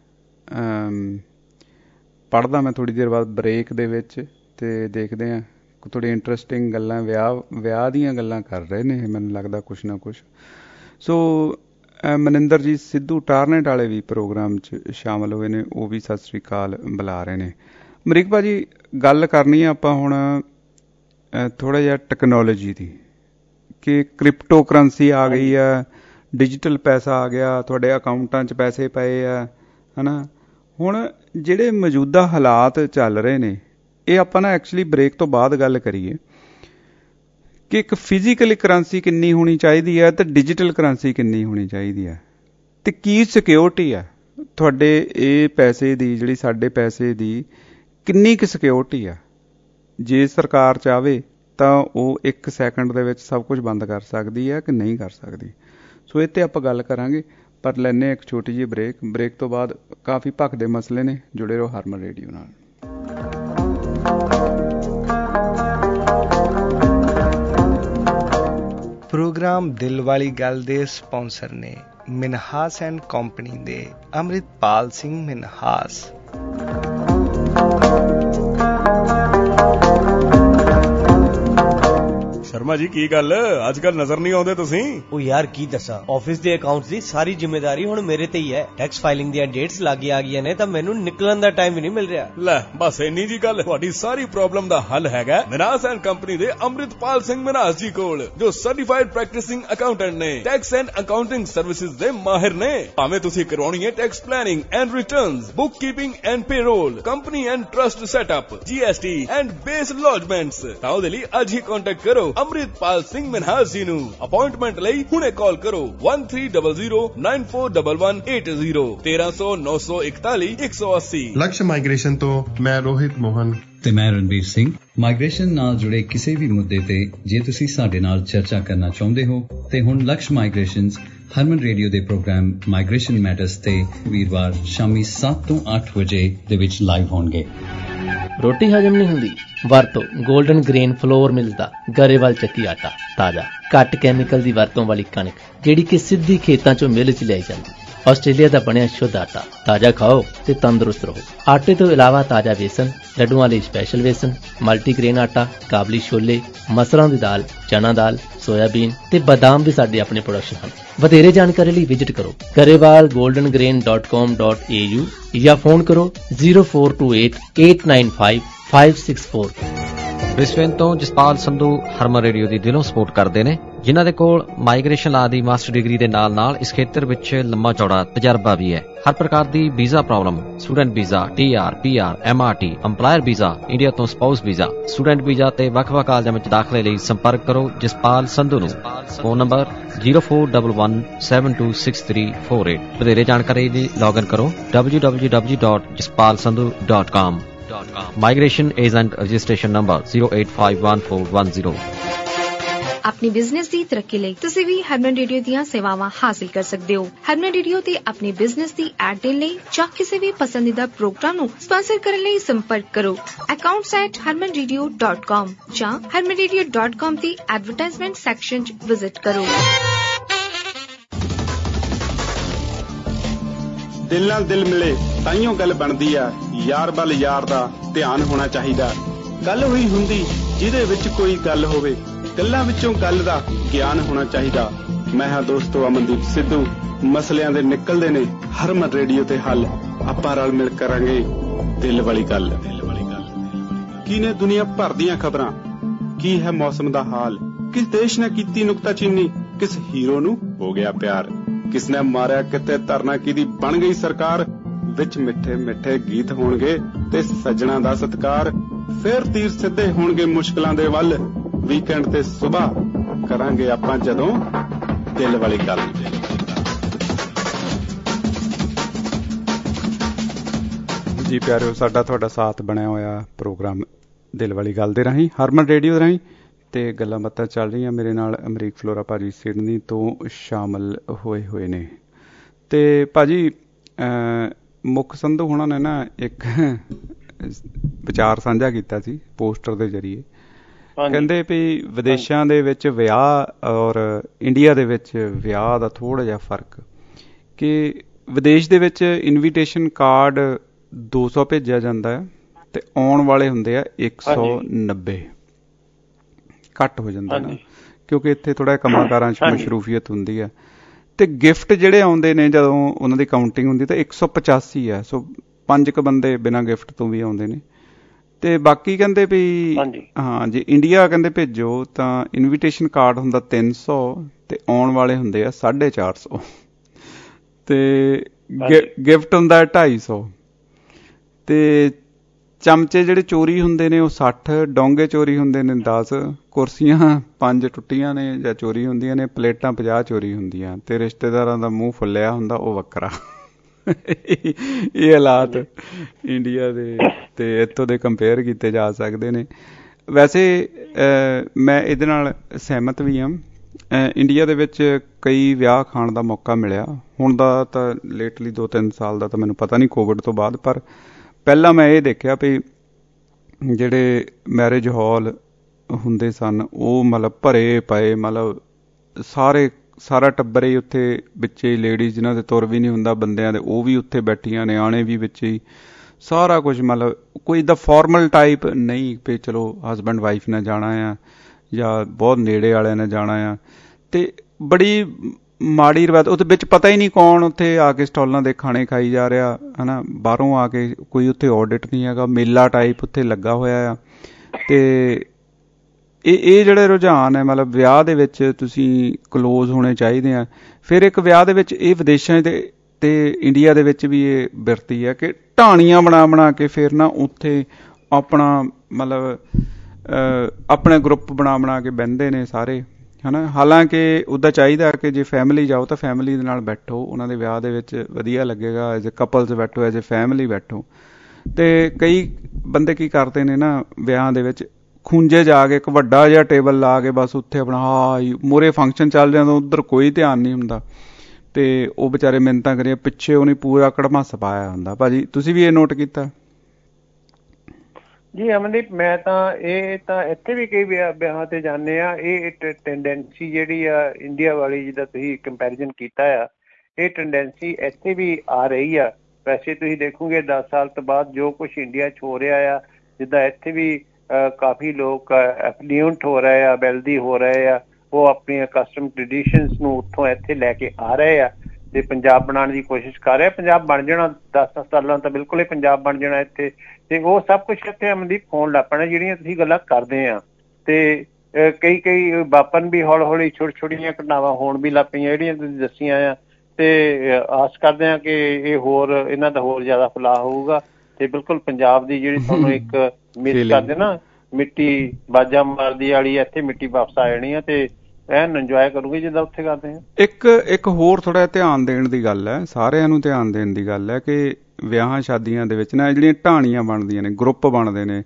ਪੜ੍ਹਦਾ ਮੈਂ ਥੋੜ੍ਹੀ ਦੇਰ ਬਾਅਦ ਬ੍ਰੇਕ ਦੇ ਵਿੱਚ, ਅਤੇ ਦੇਖਦੇ ਹਾਂ ਥੋੜ੍ਹੀ ਇੰਟਰਸਟਿੰਗ ਗੱਲਾਂ ਵਿਆਹ ਵਿਆਹ ਦੀਆਂ ਗੱਲਾਂ ਕਰ ਰਹੇ ਨੇ ਮੈਨੂੰ ਲੱਗਦਾ ਕੁਛ ਨਾ ਕੁਛ। ਸੋ ਮਨਿੰਦਰਜੀਤ ਸਿੱਧੂ ਟਾਰਨੇਟ ਵਾਲੇ ਵੀ ਪ੍ਰੋਗਰਾਮ 'ਚ ਸ਼ਾਮਲ ਹੋਏ ਨੇ, ਉਹ ਵੀ ਸਤਿ ਸ਼੍ਰੀ ਅਕਾਲ ਬੁਲਾ ਰਹੇ ਨੇ। ਅਮਰੀਕ ਭਾਜੀ, ਗੱਲ ਕਰਨੀ ਆ ਆਪਾਂ ਹੁਣ ਥੋੜ੍ਹਾ ਜਿਹਾ ਟੈਕਨੋਲੋਜੀ ਦੀ, ਕਿ ਕ੍ਰਿਪਟੋ ਕਰੰਸੀ ਆ ਗਈ ਆ, ਡਿਜੀਟਲ ਪੈਸਾ ਆ ਗਿਆ, ਤੁਹਾਡੇ ਅਕਾਊਂਟਾਂ 'ਚ ਪੈਸੇ ਪਏ ਆ, ਹੈ ਨਾ। ਹੁਣ ਜਿਹੜੇ ਮੌਜੂਦਾ ਹਾਲਾਤ ਚੱਲ ਰਹੇ ਨੇ, ਇਹ ਆਪਾਂ ਨਾ ਐਕਚੁਅਲੀ ਬ੍ਰੇਕ ਤੋਂ ਬਾਅਦ ਗੱਲ ਕਰੀਏ ਕਿ ਇੱਕ ਫਿਜ਼ੀਕਲ ਕਰੰਸੀ ਕਿੰਨੀ ਹੋਣੀ ਚਾਹੀਦੀ ਹੈ ਅਤੇ ਡਿਜੀਟਲ ਕਰੰਸੀ ਕਿੰਨੀ ਹੋਣੀ ਚਾਹੀਦੀ ਹੈ, ਅਤੇ ਕੀ ਸਿਕਿਉਰਿਟੀ ਹੈ ਤੁਹਾਡੇ ਇਹ ਪੈਸੇ ਦੀ, ਜਿਹੜੀ ਸਾਡੇ ਪੈਸੇ ਦੀ ਕਿੰਨੀ ਕੁ ਸਿਕਿਉਰਿਟੀ ਆ। ਜੇ ਸਰਕਾਰ ਚਾਹਵੇ ਤਾਂ ਉਹ ਇੱਕ ਸੈਕਿੰਡ ਦੇ ਵਿੱਚ ਸਭ ਕੁਝ ਬੰਦ ਕਰ ਸਕਦੀ ਹੈ ਕਿ ਨਹੀਂ ਕਰ ਸਕਦੀ। ਸੋ ਇਹ 'ਤੇ ਆਪਾਂ ਗੱਲ ਕਰਾਂਗੇ, ਪਰ ਲੈਂਦੇ ਇੱਕ ਛੋਟੀ ਜਿਹੀ ਬ੍ਰੇਕ। ਬ੍ਰੇਕ ਤੋਂ ਬਾਅਦ ਕਾਫੀ ਭਖਦੇ ਮਸਲੇ ਨੇ, ਜੁੜੇ ਰਹੋ ਹਰਮਨ ਰੇਡੀਓ ਨਾਲ। ਪ੍ਰੋਗਰਾਮ ਦਿਲ ਵਾਲੀ ਗੱਲ ਦੇ ਸਪਾਂਸਰ ਨੇ ਮਿਨਹਾਸ ਐਂਡ ਕੰਪਨੀ ਦੇ ਅੰਮ੍ਰਿਤਪਾਲ ਸਿੰਘ ਮਿਨਹਾਸ। ਸ਼ਰਮਾ ਜੀ, ਕੀ ਗੱਲ ਅੱਜ ਕੱਲ ਨਜ਼ਰ ਨਹੀਂ ਆਉਂਦੇ ਤੁਸੀਂ? ਉਹ ਯਾਰ ਕੀ ਦੱਸਾਂ, ਆਫਿਸ ਦੇ ਅਕਾਊਂਟਸ ਦੀ ਸਾਰੀ ਜ਼ਿੰਮੇਵਾਰੀ ਹੁਣ ਮੇਰੇ ਤੇ ਹੀ ਹੈ। ਟੈਕਸ ਫਾਈਲਿੰਗ ਦੀਆਂ ਡੇਟਸ ਲਾਗੇ ਆ ਗਈਆਂ ਨੇ ਤਾਂ ਮੈਨੂੰ ਨਿਕਲਣ ਦਾ ਟਾਈਮ ਹੀ ਨਹੀਂ ਮਿਲ ਰਿਹਾ। ਲੈ ਬਸ ਇੰਨੀ ਜੀ ਗੱਲ, ਤੁਹਾਡੀ ਸਾਰੀ ਪ੍ਰੋਬਲਮ ਦਾ ਹੱਲ ਹੈਗਾ ਮਿਨਹਾਸ ਐਂਡ ਕੰਪਨੀ ਦੇ ਅੰਮ੍ਰਿਤਪਾਲ ਸਿੰਘ ਮਿਨਹਾਸ ਜੀ ਕੋਲ, ਜੋ ਸਰਟੀਫਾਈਡ ਪ੍ਰੈਕਟਿਸਿੰਗ ਅਕਾਊਂਟੈਂਟ ਨੇ, ਟੈਕਸ ਐਂਡ ਅਕਾਊਂਟਿੰਗ ਸਰਵਿਸਿਜ਼ ਦੇ ਮਾਹਿਰ ਨੇ। ਭਾਵੇਂ ਤੁਸੀਂ ਕਰਵਾਉਣੀ ਹੈ tax planning and returns, book keeping and payroll, company and trust setup, GST and BAS lodgements, ਤਾਂ ਉਹਦੇ ਲਈ ਅੱਜ ਹੀ ਕੰਟੈਕਟ ਕਰੋ ਅੰਮ੍ਰਿਤਪਾਲ ਸਿੰਘ ਮਿਨਹਾਸ ਜੀ ਨੂੰ। ਅਪਾਇੰਟਮੈਂਟ ਲਈ ਹੁਣੇ ਕਾਲ ਕਰੋ one three zero zero nine four one one eight zero ਤੇਰਾਂ ਸੌ ਨੌ ਸੌ ਇਕਤਾਲੀ ਇੱਕ ਸੌ ਅੱਸੀ। ਲਕਸ਼ ਮਾਈਗ੍ਰੇਸ਼ਨ ਤੋਂ ਮੈਂ ਰੋਹਿਤ ਮੋਹਨ ਤੇ ਮੈਂ ਰਣਬੀਰ ਸਿੰਘ। ਮਾਈਗ੍ਰੇਸ਼ਨ ਨਾਲ ਜੁੜੇ ਕਿਸੇ ਵੀ ਮੁੱਦੇ ਤੇ ਜੇ ਤੁਸੀਂ ਸਾਡੇ ਨਾਲ ਚਰਚਾ ਕਰਨਾ ਚਾਹੁੰਦੇ ਹੋ ਤੇ ਹੁਣ ਲਕਸ਼ ਮਾਈਗ੍ਰੇਸ਼ਨਸ ਹਰਮਨ ਰੇਡੀਓ ਦੇ ਪ੍ਰੋਗਰਾਮ ਮਾਈਗ੍ਰੇਸ਼ਨ ਮੈਟਰਸ ਤੇ ਵੀਰਵਾਰ ਸ਼ਾਮੀ ਸੱਤ ਤੋਂ ਅੱਠ ਵਜੇ ਦੇ ਵਿੱਚ ਲਾਈਵ ਹੋਣਗੇ। ਰੋਟੀ ਹਜਮ ਨਹੀਂ ਹੁੰਦੀ, ਵਰਤੋ ਗੋਲਡਨ ਗ੍ਰੇਨ ਫਲੋਰ ਮਿਲਦਾ ਗਰੇਵਾਲ ਚੱਕੀ ਆਟਾ, ਤਾਜ਼ਾ ਘੱਟ ਕੈਮੀਕਲ ਦੀ ਵਰਤੋਂ ਵਾਲੀ ਕਣਕ ਜਿਹੜੀ ਕਿ ਸਿੱਧੀ ਖੇਤਾਂ ਚੋਂ ਮਿਲ ਚ ਲਿਆਈ ਜਾਂਦੀ। ਆਸਟ੍ਰੇਲੀਆ ਦਾ ਬਣਿਆ ਸ਼ੁੱਧ ਆਟਾ, ਤਾਜ਼ਾ ਖਾਓ ਤੇ ਤੰਦਰੁਸਤ ਰਹੋ। ਆਟੇ ਤੋਂ ਇਲਾਵਾ ਤਾਜ਼ਾ ਵੇਸਣ, ਲੱਡੂਆਂ ਲਈ ਸਪੈਸ਼ਲ ਵੇਸਣ, ਮਲਟੀਗ੍ਰੇਨ ਆਟਾ, ਕਾਬਲੀ ਛੋਲੇ, ਮਸਰਾਂ ਦੀ ਦਾਲ, ਚਨਾ ਦਾਲ, ਸੋਇਆਬੀਨ ਤੇ ਬਦਾਮ ਵੀ ਸਾਡੇ ਆਪਣੇ ਪ੍ਰੋਡਕਸ਼ਨ ਹਨ। ਵਧੇਰੇ ਜਾਣਕਾਰੀ ਲਈ ਵਿਜ਼ਿਟ ਕਰੋ Grewal golden grain dot com dot A U ਜਾਂ ਫੋਨ ਕਰੋ zero four two eight eight nine five five six four. Brisbane ਤੋਂ ਜਸਪਾਲ ਸੰਧੂ ਹਰਮਨ ਰੇਡੀਓ ਦੀ ਦਿਲੋਂ ਸਪੋਰਟ ਕਰਦੇ ਨੇ, ਜਿਨ੍ਹਾਂ ਦੇ ਕੋਲ ਮਾਈਗ੍ਰੇਸ਼ਨ ਲਾ ਦੀ ਮਾਸਟਰ ਡਿਗਰੀ ਦੇ ਨਾਲ ਨਾਲ ਇਸ ਖੇਤਰ ਵਿੱਚ ਲੰਮਾ ਚੌੜਾ ਤਜਰਬਾ ਵੀ ਹੈ। ਹਰ ਪ੍ਰਕਾਰ ਦੀ visa problem, student visa, T R, P R, M R T, employer visa, India ਤੋਂ ਸਪਾਊਸ ਵੀਜ਼ਾ, ਸਟੂਡੈਂਟ ਵੀਜ਼ਾ ਤੇ ਵੱਖ-ਵੱਖ ਕਾਲਜਾਂ ਵਿੱਚ ਦਾਖਲੇ ਲਈ ਸੰਪਰਕ ਕਰੋ ਜਸਪਾਲ ਸੰਧੂ ਨੂੰ। Phone number zero four one one seven two six three four eight। ਵਧੇਰੇ ਜਾਣਕਾਰੀ ਲਈ ਲੌਗਇਨ ਕਰੋ w w w dot jaspal sandhu dot com। Migration Agent Registration Number zero eight five one four one zero। ਆਪਣੀ business ਦੀ ਤਰੱਕੀ ਲਈ ਤੁਸੀਂ ਵੀ ਹਰਮਨ radio ਦੀਆਂ ਸੇਵਾਵਾਂ ਹਾਸਿਲ ਕਰ ਸਕਦੇ ਹੋ। ਹਰਮਨ ਰੇਡੀਓ ਤੇ ਆਪਣੀ ਬਿਜ਼ਨਸ ਦੀ ਐਡ ਦੇਣ ਲਈ ਜਾਂ ਕਿਸੇ ਵੀ ਪਸੰਦੀਦਾ ਪ੍ਰੋਗਰਾਮ ਨੂੰ ਸਪਾਂਸਰ ਕਰਨ ਲਈ ਸੰਪਰਕ ਕਰੋ accounts at harman radio dot com ਜਾਂ harman radio dot com ਦੀ ਐਡਵਰਟਾਈਜ਼ਮੈਂਟ ਸੈਕਸ਼ਨ 'ਚ ਵਿਜ਼ਿਟ ਕਰੋ। ਦਿਲ ਨਾਲ ਦਿਲ ਮਿਲੇ ਤਾਈਓ ਗੱਲ ਬਣਦੀ ਆ, ਯਾਰ ਵੱਲ ਯਾਰ ਦਾ ਧਿਆਨ ਹੋਣਾ ਚਾਹੀਦਾ। ਗੱਲ ਹੋਈ ਹੁੰਦੀ ਜਿਹਦੇ ਵਿੱਚ ਕੋਈ ਗੱਲ ਹੋਵੇ, ਗੱਲਾਂ ਵਿੱਚੋਂ ਗੱਲ ਦਾ ਗਿਆਨ ਹੋਣਾ ਚਾਹੀਦਾ। ਮੈਂ ਹਾਂ ਦੋਸਤੋ ਅਮਨਦੀਪ ਸਿੱਧੂ, ਮਸਲਿਆਂ ਦੇ ਨਿਕਲਦੇ ਨੇ ਹਰਮਨ ਰੇਡੀਓ ਤੇ ਹੱਲ। ਆਪਾਂ ਰਲ ਮਿਲ ਕਰਾਂਗੇ ਦਿਲ ਵਾਲੀ ਗੱਲ। ਕੀ ਨੇ ਦੁਨੀਆ ਭਰ ਦੀਆਂ ਖਬਰਾਂ, ਕੀ ਹੈ ਮੌਸਮ ਦਾ ਹਾਲ, ਕਿਸ ਦੇਸ਼ ਨੇ ਕੀਤੀ ਨੁਕਤਾਚੀਨੀ, ਕਿਸ ਹੀਰੋ ਨੂੰ ਹੋ ਗਿਆ ਪਿਆਰ, ਕਿਸ ਨੇ ਮਾਰਿਆ ਕਿਤੇ ਧਰਨਾ ਕਿਹਦੀ ਬਣ ਗਈ ਸਰਕਾਰ। ਵਿੱਚ ਮਿੱਠੇ ਮਿੱਠੇ ਗੀਤ ਹੋਣਗੇ ਤੇ ਸੱਜਣਾ ਦਾ ਸਤਿਕਾਰ। ਫੇਰ ਤੀਰ ਸਿੱਧੇ ਹੋਣਗੇ ਮੁਸ਼ਕਲਾਂ ਦੇ ਵੱਲ, ਵੀਕਐਂਡ ਤੇ ਸੁਬਾਹ ਕਰਾਂਗੇ ਆਪਾਂ ਜਦੋਂ ਦਿਲ ਵਾਲੀ ਗੱਲ। ਜੀ ਪਿਆਰਿਓ, ਸਾਡਾ ਤੁਹਾਡਾ ਸਾਥ ਬਣਿਆ ਹੋਇਆ ਪ੍ਰੋਗਰਾਮ ਦਿਲ ਵਾਲੀ ਗੱਲ ਦੇ ਰਾਹੀਂ ਹਰਮਨ ਰੇਡੀਓ ਰਾਹੀਂ, ਤੇ ਗੱਲਾਂ ਬਾਤਾਂ ਚੱਲ ਰਹੀਆਂ। ਮੇਰੇ ਨਾਲ ਅਮਰੀਕ ਫਲੋਰਾ ਭਾਜੀ ਸਿਡਨੀ ਤੋਂ ਸ਼ਾਮਲ ਹੋਏ ਹੋਏ ਨੇ। ਤੇ ਭਾਜੀ ਮੁੱਖ ਸੰਧੂ ਹੋਣਾ ਨੇ ਨਾ ਇੱਕ ਵਿਚਾਰ ਸਾਂਝਾ ਕੀਤਾ ਸੀ ਪੋਸਟਰ ਦੇ ਜ਼ਰੀਏ। ਕਹਿੰਦੇ ਵੀ ਵਿਦੇਸ਼ਾਂ ਦੇ ਵਿੱਚ ਵਿਆਹ ਔਰ ਇੰਡੀਆ ਦੇ ਵਿੱਚ ਵਿਆਹ ਦਾ ਥੋੜ੍ਹਾ ਜਿਹਾ ਫਰਕ, ਕਿ ਵਿਦੇਸ਼ ਦੇ ਵਿੱਚ ਇਨਵੀਟੇਸ਼ਨ ਕਾਰਡ ਦੋ ਸੌ ਭੇਜਿਆ ਜਾਂਦਾ ਹੈ ਤੇ ਆਉਣ ਵਾਲੇ ਹੁੰਦੇ ਆ ਇੱਕ ਸੌ ਨੱਬੇ। ਘੱਟ ਹੋ ਜਾਂਦਾ ਨਾ, ਕਿਉਂਕਿ ਇੱਥੇ ਥੋੜਾ ਕੰਮਾਂ ਕਾਰਾਂ 'ਚ ਮਸ਼ਰੂਫੀਅਤ ਹੁੰਦੀ ਹੈ। ਤੇ ਗਿਫਟ ਜਿਹੜੇ ਆਉਂਦੇ ਨੇ ਜਦੋਂ ਉਹਨਾਂ ਦੀ ਕਾਊਂਟਿੰਗ ਹੁੰਦੀ ਤਾਂ ਇੱਕ ਸੌ ਪਚਾਸੀ ਹੈ। ਸੋ ਪੰਜ ਕੁ ਬੰਦੇ ਬਿਨਾਂ ਗਿਫਟ ਤੋਂ ਵੀ ਆਉਂਦੇ ਨੇ। ਤੇ ਬਾਕੀ ਕਹਿੰਦੇ ਵੀ ਹਾਂ ਜੇ ਇੰਡੀਆ ਕਹਿੰਦੇ ਭੇਜੋ ਤਾਂ ਇਨਵੀਟੇਸ਼ਨ ਕਾਰਡ ਹੁੰਦਾ ਤਿੰਨ ਸੌ ਤੇ ਆਉਣ ਵਾਲੇ ਹੁੰਦੇ ਆ ਸਾਢੇ ਚਾਰ ਸੌ ਤੇ ਗਿਫਟ ਹੁੰਦਾ ਢਾਈ ਸੌ। ਤੇ ਚਮਚੇ ਜਿਹੜੇ ਚੋਰੀ ਹੁੰਦੇ ਨੇ ਉਹ ਸੱਠ, ਡੋਂਗੇ ਚੋਰੀ ਹੁੰਦੇ ਨੇ ਦਸ, ਕੁਰਸੀਆਂ ਪੰਜ ਟੁੱਟੀਆਂ ਨੇ ਜਾਂ ਚੋਰੀ ਹੁੰਦੀਆਂ ਨੇ, ਪਲੇਟਾਂ ਪੰਜਾਹ ਚੋਰੀ ਹੁੰਦੀਆਂ ਤੇ ਰਿਸ਼ਤੇਦਾਰਾਂ ਦਾ ਮੂੰਹ ਫੁੱਲਿਆ ਹੁੰਦਾ ਉਹ ਵੱਖਰਾ। ਇਹ ਹਾਲਾਤ ਇੰਡੀਆ ਦੇ ਤੇ ਇੱਥੋਂ ਦੇ ਕੰਪੇਅਰ ਕੀਤੇ ਜਾ ਸਕਦੇ ਨੇ। ਵੈਸੇ ਮੈਂ ਇਹਦੇ ਨਾਲ ਸਹਿਮਤ ਵੀ ਹਾਂ। ਇੰਡੀਆ ਦੇ ਵਿੱਚ ਕਈ ਵਿਆਹ ਖਾਣ ਦਾ ਮੌਕਾ ਮਿਲਿਆ, ਹੁਣ ਦਾ ਤਾਂ ਲੇਟਲੀ ਦੋ ਤਿੰਨ ਸਾਲ ਦਾ ਤਾਂ ਮੈਨੂੰ ਪਤਾ ਨਹੀਂ ਕੋਵਿਡ ਤੋਂ ਬਾਅਦ, ਪਰ ਪਹਿਲਾਂ ਮੈਂ ਇਹ ਦੇਖਿਆ ਵੀ ਜਿਹੜੇ ਮੈਰਿਜ ਹਾਲ ਹੁੰਦੇ ਸਨ ਉਹ ਮਤਲਬ ਭਰੇ ਪਏ, ਮਤਲਬ ਸਾਰੇ ਸਾਰਾ ਟੱਬਰ ਹੀ ਉੱਥੇ ਵਿੱਚ ਹੀ, ਲੇਡੀਜ਼ ਜਿਨ੍ਹਾਂ ਦੇ ਤੁਰ ਵੀ ਨਹੀਂ ਹੁੰਦਾ ਬੰਦਿਆਂ ਦੇ ਉਹ ਵੀ ਉੱਥੇ ਬੈਠੀਆਂ, ਨਿਆਣੇ ਵੀ ਵਿੱਚ ਹੀ, ਸਾਰਾ ਕੁਝ ਮਤਲਬ ਕੋਈ ਇੱਦਾਂ ਫਾਰਮਲ ਟਾਈਪ ਨਹੀਂ ਵੀ ਚਲੋ ਹਸਬੈਂਡ ਵਾਈਫ ਨੇ ਜਾਣਾ ਆ ਜਾਂ ਬਹੁਤ ਨੇੜੇ ਵਾਲਿਆਂ ਨੇ ਜਾਣਾ ਆ। ਤੇ ਬੜੀ ਮਾੜੀ ਰਵਾਇਤ, ਉਹਦੇ ਵਿੱਚ ਪਤਾ ਹੀ ਨਹੀਂ ਕੌਣ ਉੱਥੇ ਆ ਕੇ ਸਟਾਲਾਂ ਦੇ ਖਾਣੇ ਖਾਈ ਜਾ ਰਿਹਾ ਹੈ ਨਾ, ਬਾਹਰੋਂ ਆ ਕੇ ਕੋਈ ਉੱਥੇ ਆਡਿਟ ਨਹੀਂ ਹੈਗਾ, ਮੇਲਾ ਟਾਈਪ ਉੱਥੇ ਲੱਗਾ ਹੋਇਆ ਆ। ਤੇ ਇਹ ਇਹ ਜਿਹੜੇ ਰੁਝਾਨ ਹੈ ਮਤਲਬ ਵਿਆਹ ਦੇ ਵਿੱਚ ਤੁਸੀਂ ਕਲੋਜ਼ ਹੋਣੇ ਚਾਹੀਦੇ ਆ। ਫਿਰ ਇੱਕ ਵਿਆਹ ਦੇ ਵਿੱਚ ਇਹ ਵਿਦੇਸ਼ਾਂ ਦੇ ਤੇ ਇੰਡੀਆ ਦੇ ਵਿੱਚ ਵੀ ਇਹ ਬਿਰਤੀ ਹੈ ਕਿ ਢਾਣੀਆਂ ਬਣਾ ਬਣਾ ਕੇ ਫਿਰ ਨਾ ਉੱਥੇ ਆਪਣਾ ਮਤਲਬ ਆਪਣੇ ਗਰੁੱਪ ਬਣਾ ਬਣਾ ਕੇ ਬਹਿੰਦੇ ਨੇ ਸਾਰੇ, ਹੈ ਨਾ। ਹਾਲਾਂਕਿ ਉੱਦਾਂ ਚਾਹੀਦਾ ਕਿ ਜੇ ਫੈਮਿਲੀ ਜਾਓ ਤਾਂ ਫੈਮਿਲੀ ਦੇ ਨਾਲ ਬੈਠੋ, ਉਹਨਾਂ ਦੇ ਵਿਆਹ ਦੇ ਵਿੱਚ ਵਧੀਆ ਲੱਗੇਗਾ, ਐਜ਼ ਏ ਕਪਲਸ ਬੈਠੋ, ਐਜ਼ ਏ ਫੈਮਿਲੀ ਬੈਠੋ। ਤੇ ਕਈ ਬੰਦੇ ਕੀ ਕਰਦੇ ਨੇ ਨਾ ਵਿਆਹਾਂ ਦੇ ਵਿੱਚ ਖੂੰਜੇ ਜਾ ਕੇ ਇੱਕ ਵੱਡਾ ਜਿਹਾ ਟੇਬਲ ਲਾ ਕੇ ਬਸ ਉੱਥੇ ਆਪਣਾ ਹਾਂ ਮੂਹਰੇ ਫੰਕਸ਼ਨ ਚੱਲ ਜਾਂਦਾ, ਉੱਧਰ ਕੋਈ ਧਿਆਨ ਨਹੀਂ ਹੁੰਦਾ ਤੇ ਉਹ ਵਿਚਾਰੇ ਮਿੰਨਤਾਂ ਕਰੀਆਂ, ਪਿੱਛੇ ਉਹਨੇ ਪੂਰਾ ਕੜਮਾਸ ਪਾਇਆ ਹੁੰਦਾ। ਭਾਜੀ ਤੁਸੀਂ ਵੀ ਇਹ ਨੋਟ ਕੀਤਾ? ਜੀ ਅਮਨਦੀਪ, ਮੈਂ ਤਾਂ ਇਹ ਤਾਂ ਇੱਥੇ ਵੀ ਕਈ ਵਿਆਹਾਂ ਤੇ ਜਾਂਦੇ ਆ, ਇਹ ਟੈਂਡੈਂਸੀ ਜਿਹੜੀ ਆ ਇੰਡੀਆ ਵਾਲੀ ਜਿੱਦਾਂ ਤੁਸੀਂ ਕੰਪੈਰੀਜ਼ਨ ਕੀਤਾ ਆ, ਇਹ ਟੈਂਡੈਂਸੀ ਇੱਥੇ ਵੀ ਆ ਰਹੀ ਆ। ਵੈਸੇ ਤੁਸੀਂ ਦੇਖੋਗੇ ਦਸ ਸਾਲ ਤੋਂ ਬਾਅਦ ਜੋ ਕੁਛ ਇੰਡੀਆ 'ਚ ਹੋ ਰਿਹਾ ਆ, ਜਿੱਦਾਂ ਇੱਥੇ ਵੀ ਕਾਫੀ ਲੋਕ ਐਫਲੂਐਂਟ ਹੋ ਰਹੇ ਆ, ਵੈਲਦੀ ਹੋ ਰਹੇ ਆ, ਉਹ ਆਪਣੀਆਂ ਕਸਟਮ ਟ੍ਰੈਡੀਸ਼ਨਸ ਨੂੰ ਉੱਥੋਂ ਇੱਥੇ ਲੈ ਕੇ ਆ ਰਹੇ ਆ ਤੇ ਪੰਜਾਬ ਬਣਾਉਣ ਦੀ ਕੋਸ਼ਿਸ਼ ਕਰ ਰਹੇ। ਪੰਜਾਬ ਬਣ ਜਾਣਾ ਦਸ ਸਾਲਾਂ ਤਾਂ ਬਿਲਕੁਲ ਹੀ ਪੰਜਾਬ ਬਣ ਜਾਣਾ ਇੱਥੇ, ਤੇ ਉਹ ਸਭ ਕੁਛ ਇੱਥੇ ਅਮਨਦੀਪ ਹੋਣ ਲੱਗ ਪੈਣਾ ਜਿਹੜੀਆਂ ਤੁਸੀਂ ਗੱਲਾਂ ਕਰਦੇ ਆ। ਤੇ ਕਈ ਕਈ ਵਾਪਨ ਵੀ ਹੌਲੀ ਹੌਲੀ ਛੋਟੀ ਛੋਟੀਆਂ ਘਟਨਾਵਾਂ ਹੋਣ ਵੀ ਲੱਗ ਪਈਆਂ ਜਿਹੜੀਆਂ ਤੁਸੀਂ ਦੱਸੀਆਂ ਆ, ਤੇ ਆਸ ਕਰਦੇ ਹਾਂ ਕਿ ਇਹ ਹੋਰ ਇਹਨਾਂ ਦਾ ਹੋਰ ਜ਼ਿਆਦਾ ਫੈਲਾਅ ਹੋਊਗਾ ਤੇ ਬਿਲਕੁਲ ਪੰਜਾਬ ਦੀ ਜਿਹੜੀ ਤੁਹਾਨੂੰ ਇੱਕ ਮਿਸ ਕਰਦੇ ਨਾ ਮਿੱਟੀ ਬਾਜਾਂ ਮਾਰਦੀ ਵਾਲੀ, ਇੱਥੇ ਮਿੱਟੀ ਵਾਪਸ ਆ ਜਾਣੀ ਆ ਤੇ ਐਨ ਇੰਜੋਏ ਕਰੂਗੇ ਜਿੱਦਾਂ ਉੱਥੇ ਕਰਦੇ ਆ। ਇੱਕ ਇੱਕ ਹੋਰ ਥੋੜਾ ਧਿਆਨ ਦੇਣ ਦੀ ਗੱਲ ਹੈ, ਸਾਰਿਆਂ ਨੂੰ ਧਿਆਨ ਦੇਣ ਦੀ ਗੱਲ ਹੈ ਕਿ ਵਿਆਹਾਂ ਸ਼ਾਦੀਆਂ ਦੇ ਵਿੱਚ ਨਾ ਜਿਹੜੀਆਂ ਢਾਣੀਆਂ ਬਣਦੀਆਂ ਨੇ, ਗਰੁੱਪ ਬਣਦੇ ਨੇ,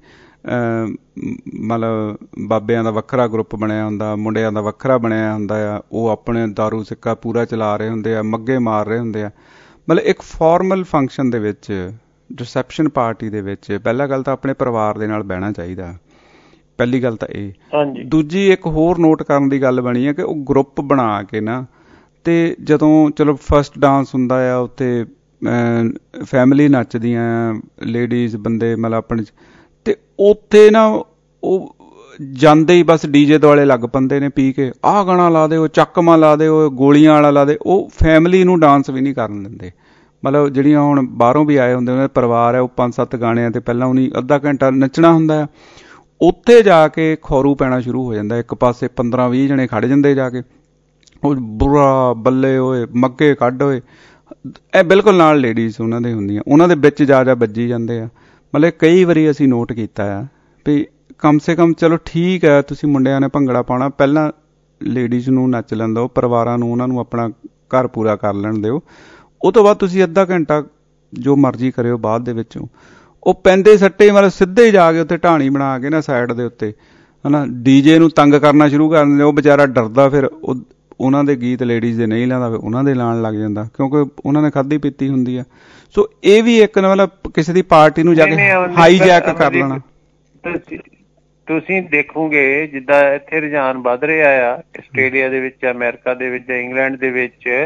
ਮਤਲਬ ਬਾਬਿਆਂ ਦਾ ਵੱਖਰਾ ਗਰੁੱਪ ਬਣਿਆ ਹੁੰਦਾ, ਮੁੰਡਿਆਂ ਦਾ ਵੱਖਰਾ ਬਣਿਆ ਹੁੰਦਾ ਆ, ਉਹ ਆਪਣੇ ਦਾਰੂ ਸਿੱਕਾ ਪੂਰਾ ਚਲਾ ਰਹੇ ਹੁੰਦੇ ਆ, ਮੱਗੇ ਮਾਰ ਰਹੇ ਹੁੰਦੇ ਆ। ਮਤਲਬ ਇੱਕ ਫਾਰਮਲ ਫੰਕਸ਼ਨ ਦੇ ਵਿੱਚ, ਰਿਸੈਪਸ਼ਨ ਪਾਰਟੀ ਦੇ ਵਿੱਚ ਪਹਿਲਾਂ ਗੱਲ ਤਾਂ ਆਪਣੇ ਪਰਿਵਾਰ ਦੇ ਨਾਲ ਬਹਿਣਾ ਚਾਹੀਦਾ, ਪਹਿਲੀ ਗੱਲ ਤਾਂ ਇਹ। ਦੂਜੀ ਇੱਕ ਹੋਰ ਨੋਟ ਕਰਨ ਦੀ ਗੱਲ ਬਣੀ ਹੈ ਕਿ ਉਹ ਗਰੁੱਪ ਬਣਾ ਕੇ ਨਾ, ਤੇ ਜਦੋਂ ਚਲੋ ਫਸਟ ਡਾਂਸ ਹੁੰਦਾ ਆ ਉੱਥੇ ਫੈਮਿਲੀ ਨੱਚਦੀਆਂ ਲੇਡੀਜ਼ ਬੰਦੇ ਮਤਲਬ ਆਪਣੇ, ਤੇ ਉੱਥੇ ਨਾ ਉਹ ਜਾਂਦੇ ਹੀ ਬਸ ਡੀਜੇ ਦੁਆਲੇ ਲੱਗ ਪੈਂਦੇ ਨੇ ਪੀ ਕੇ, ਆਹ ਗਾਣਾ ਲਾ ਦਿਓ, ਚੱਕਮਾ ਲਾ ਦਿਓ, ਗੋਲੀਆਂ ਵਾਲਾ ਲਾ ਦੇ। ਉਹ ਫੈਮਿਲੀ ਨੂੰ ਡਾਂਸ ਵੀ ਨਹੀਂ ਕਰਨ ਦਿੰਦੇ। ਮਤਲਬ ਜਿਹੜੀਆਂ ਹੁਣ ਬਾਹਰੋਂ ਵੀ ਆਏ ਹੁੰਦੇ ਉਹਨਾਂ ਦੇ ਪਰਿਵਾਰ ਹੈ, ਉਹ ਪੰਜ ਸੱਤ ਗਾਣਿਆਂ ਤੇ ਪਹਿਲਾਂ ਉਹਨੀ ਅੱਧਾ ਘੰਟਾ ਨੱਚਣਾ ਹੁੰਦਾ ਆ, ਉੱਥੇ ਜਾ ਕੇ ਖੌਰੂ ਪੈਣਾ ਸ਼ੁਰੂ ਹੋ ਜਾਂਦਾ। ਇੱਕ ਪਾਸੇ ਪੰਦਰਾਂ ਵੀਹ ਜਣੇ ਖੜ ਜਾਂਦੇ ਜਾ ਕੇ, ਉਹ ਬੁਰਾ ਬੱਲੇ ਹੋਏ, ਮੱਗੇ ਕੱਢ ਹੋਏ, ਇਹ ਬਿਲਕੁਲ ਨਾਲ ਲੇਡੀਜ਼ ਉਹਨਾਂ ਦੇ ਹੁੰਦੀਆਂ, ਉਹਨਾਂ ਦੇ ਵਿੱਚ ਜਾ ਜਾ ਵੱਜੀ ਜਾਂਦੇ ਆ। ਮਤਲਬ ਕਈ ਵਾਰੀ ਅਸੀਂ ਨੋਟ ਕੀਤਾ ਆ ਵੀ ਕਮ ਸੇ ਕਮ ਚਲੋ ਠੀਕ ਹੈ ਤੁਸੀਂ ਮੁੰਡਿਆਂ ਨੇ ਭੰਗੜਾ ਪਾਉਣਾ, ਪਹਿਲਾਂ ਲੇਡੀਜ਼ ਨੂੰ ਨੱਚ ਲੈਣ ਦਿਓ, ਪਰਿਵਾਰਾਂ ਨੂੰ ਉਹਨਾਂ ਨੂੰ ਆਪਣਾ ਘਰ ਪੂਰਾ ਕਰ ਲੈਣ ਦਿਓ, ਉਹ ਤੋਂ ਬਾਅਦ ਤੁਸੀਂ ਅੱਧਾ ਘੰਟਾ ਜੋ ਮਰਜ਼ੀ ਕਰਿਓ ਬਾਅਦ ਦੇ ਵਿੱਚੋਂ। ਉਹ ਪੈਂਦੇ ਸੱਟੇ ਮਤਲਬ ਸਿੱਧੇ ਜਾ ਕੇ ਉੱਥੇ ਢਾਣੀ ਬਣਾ ਕੇ ਨਾ ਸਾਈਡ ਦੇ ਉੱਤੇ ਹੈ ਨਾ ਡੀਜੇ ਨੂੰ ਤੰਗ ਕਰਨਾ ਸ਼ੁਰੂ ਕਰ ਦਿੰਦੇ। ਉਹ ਵਿਚਾਰਾ ਡਰਦਾ, ਫਿਰ ਉਹ ਉਹਨਾਂ ਦੇ ਗੀਤ ਲੇਡੀਜ਼ ਦੇ ਨਹੀਂ ਲਾਉਂਦਾ, ਉਹਨਾਂ ਦੇ ਲਾਉਣ ਲੱਗ ਜਾਂਦਾ ਕਿਉਂਕਿ ਉਹਨਾਂ ਨੇ ਖਾਧੀ ਪੀਤੀ ਹੁੰਦੀ ਆ। ਸੋ ਇਹ ਵੀ ਇੱਕ ਮਤਲਬ ਕਿਸੇ ਦੀ ਪਾਰਟੀ ਨੂੰ ਜਾ ਕੇ ਹਾਈਜੈਕ ਕਰ ਲੈਣਾ। ਤੁਸੀਂ ਦੇਖੋਗੇ ਜਿੱਦਾਂ ਇੱਥੇ ਰੁਝਾਨ ਵੱਧ ਰਿਹਾ ਆ ਆਸਟ੍ਰੇਲੀਆ ਦੇ ਵਿੱਚ, ਅਮਰੀਕਾ ਦੇ ਵਿੱਚ, ਇੰਗਲੈਂਡ ਦੇ ਵਿੱਚ,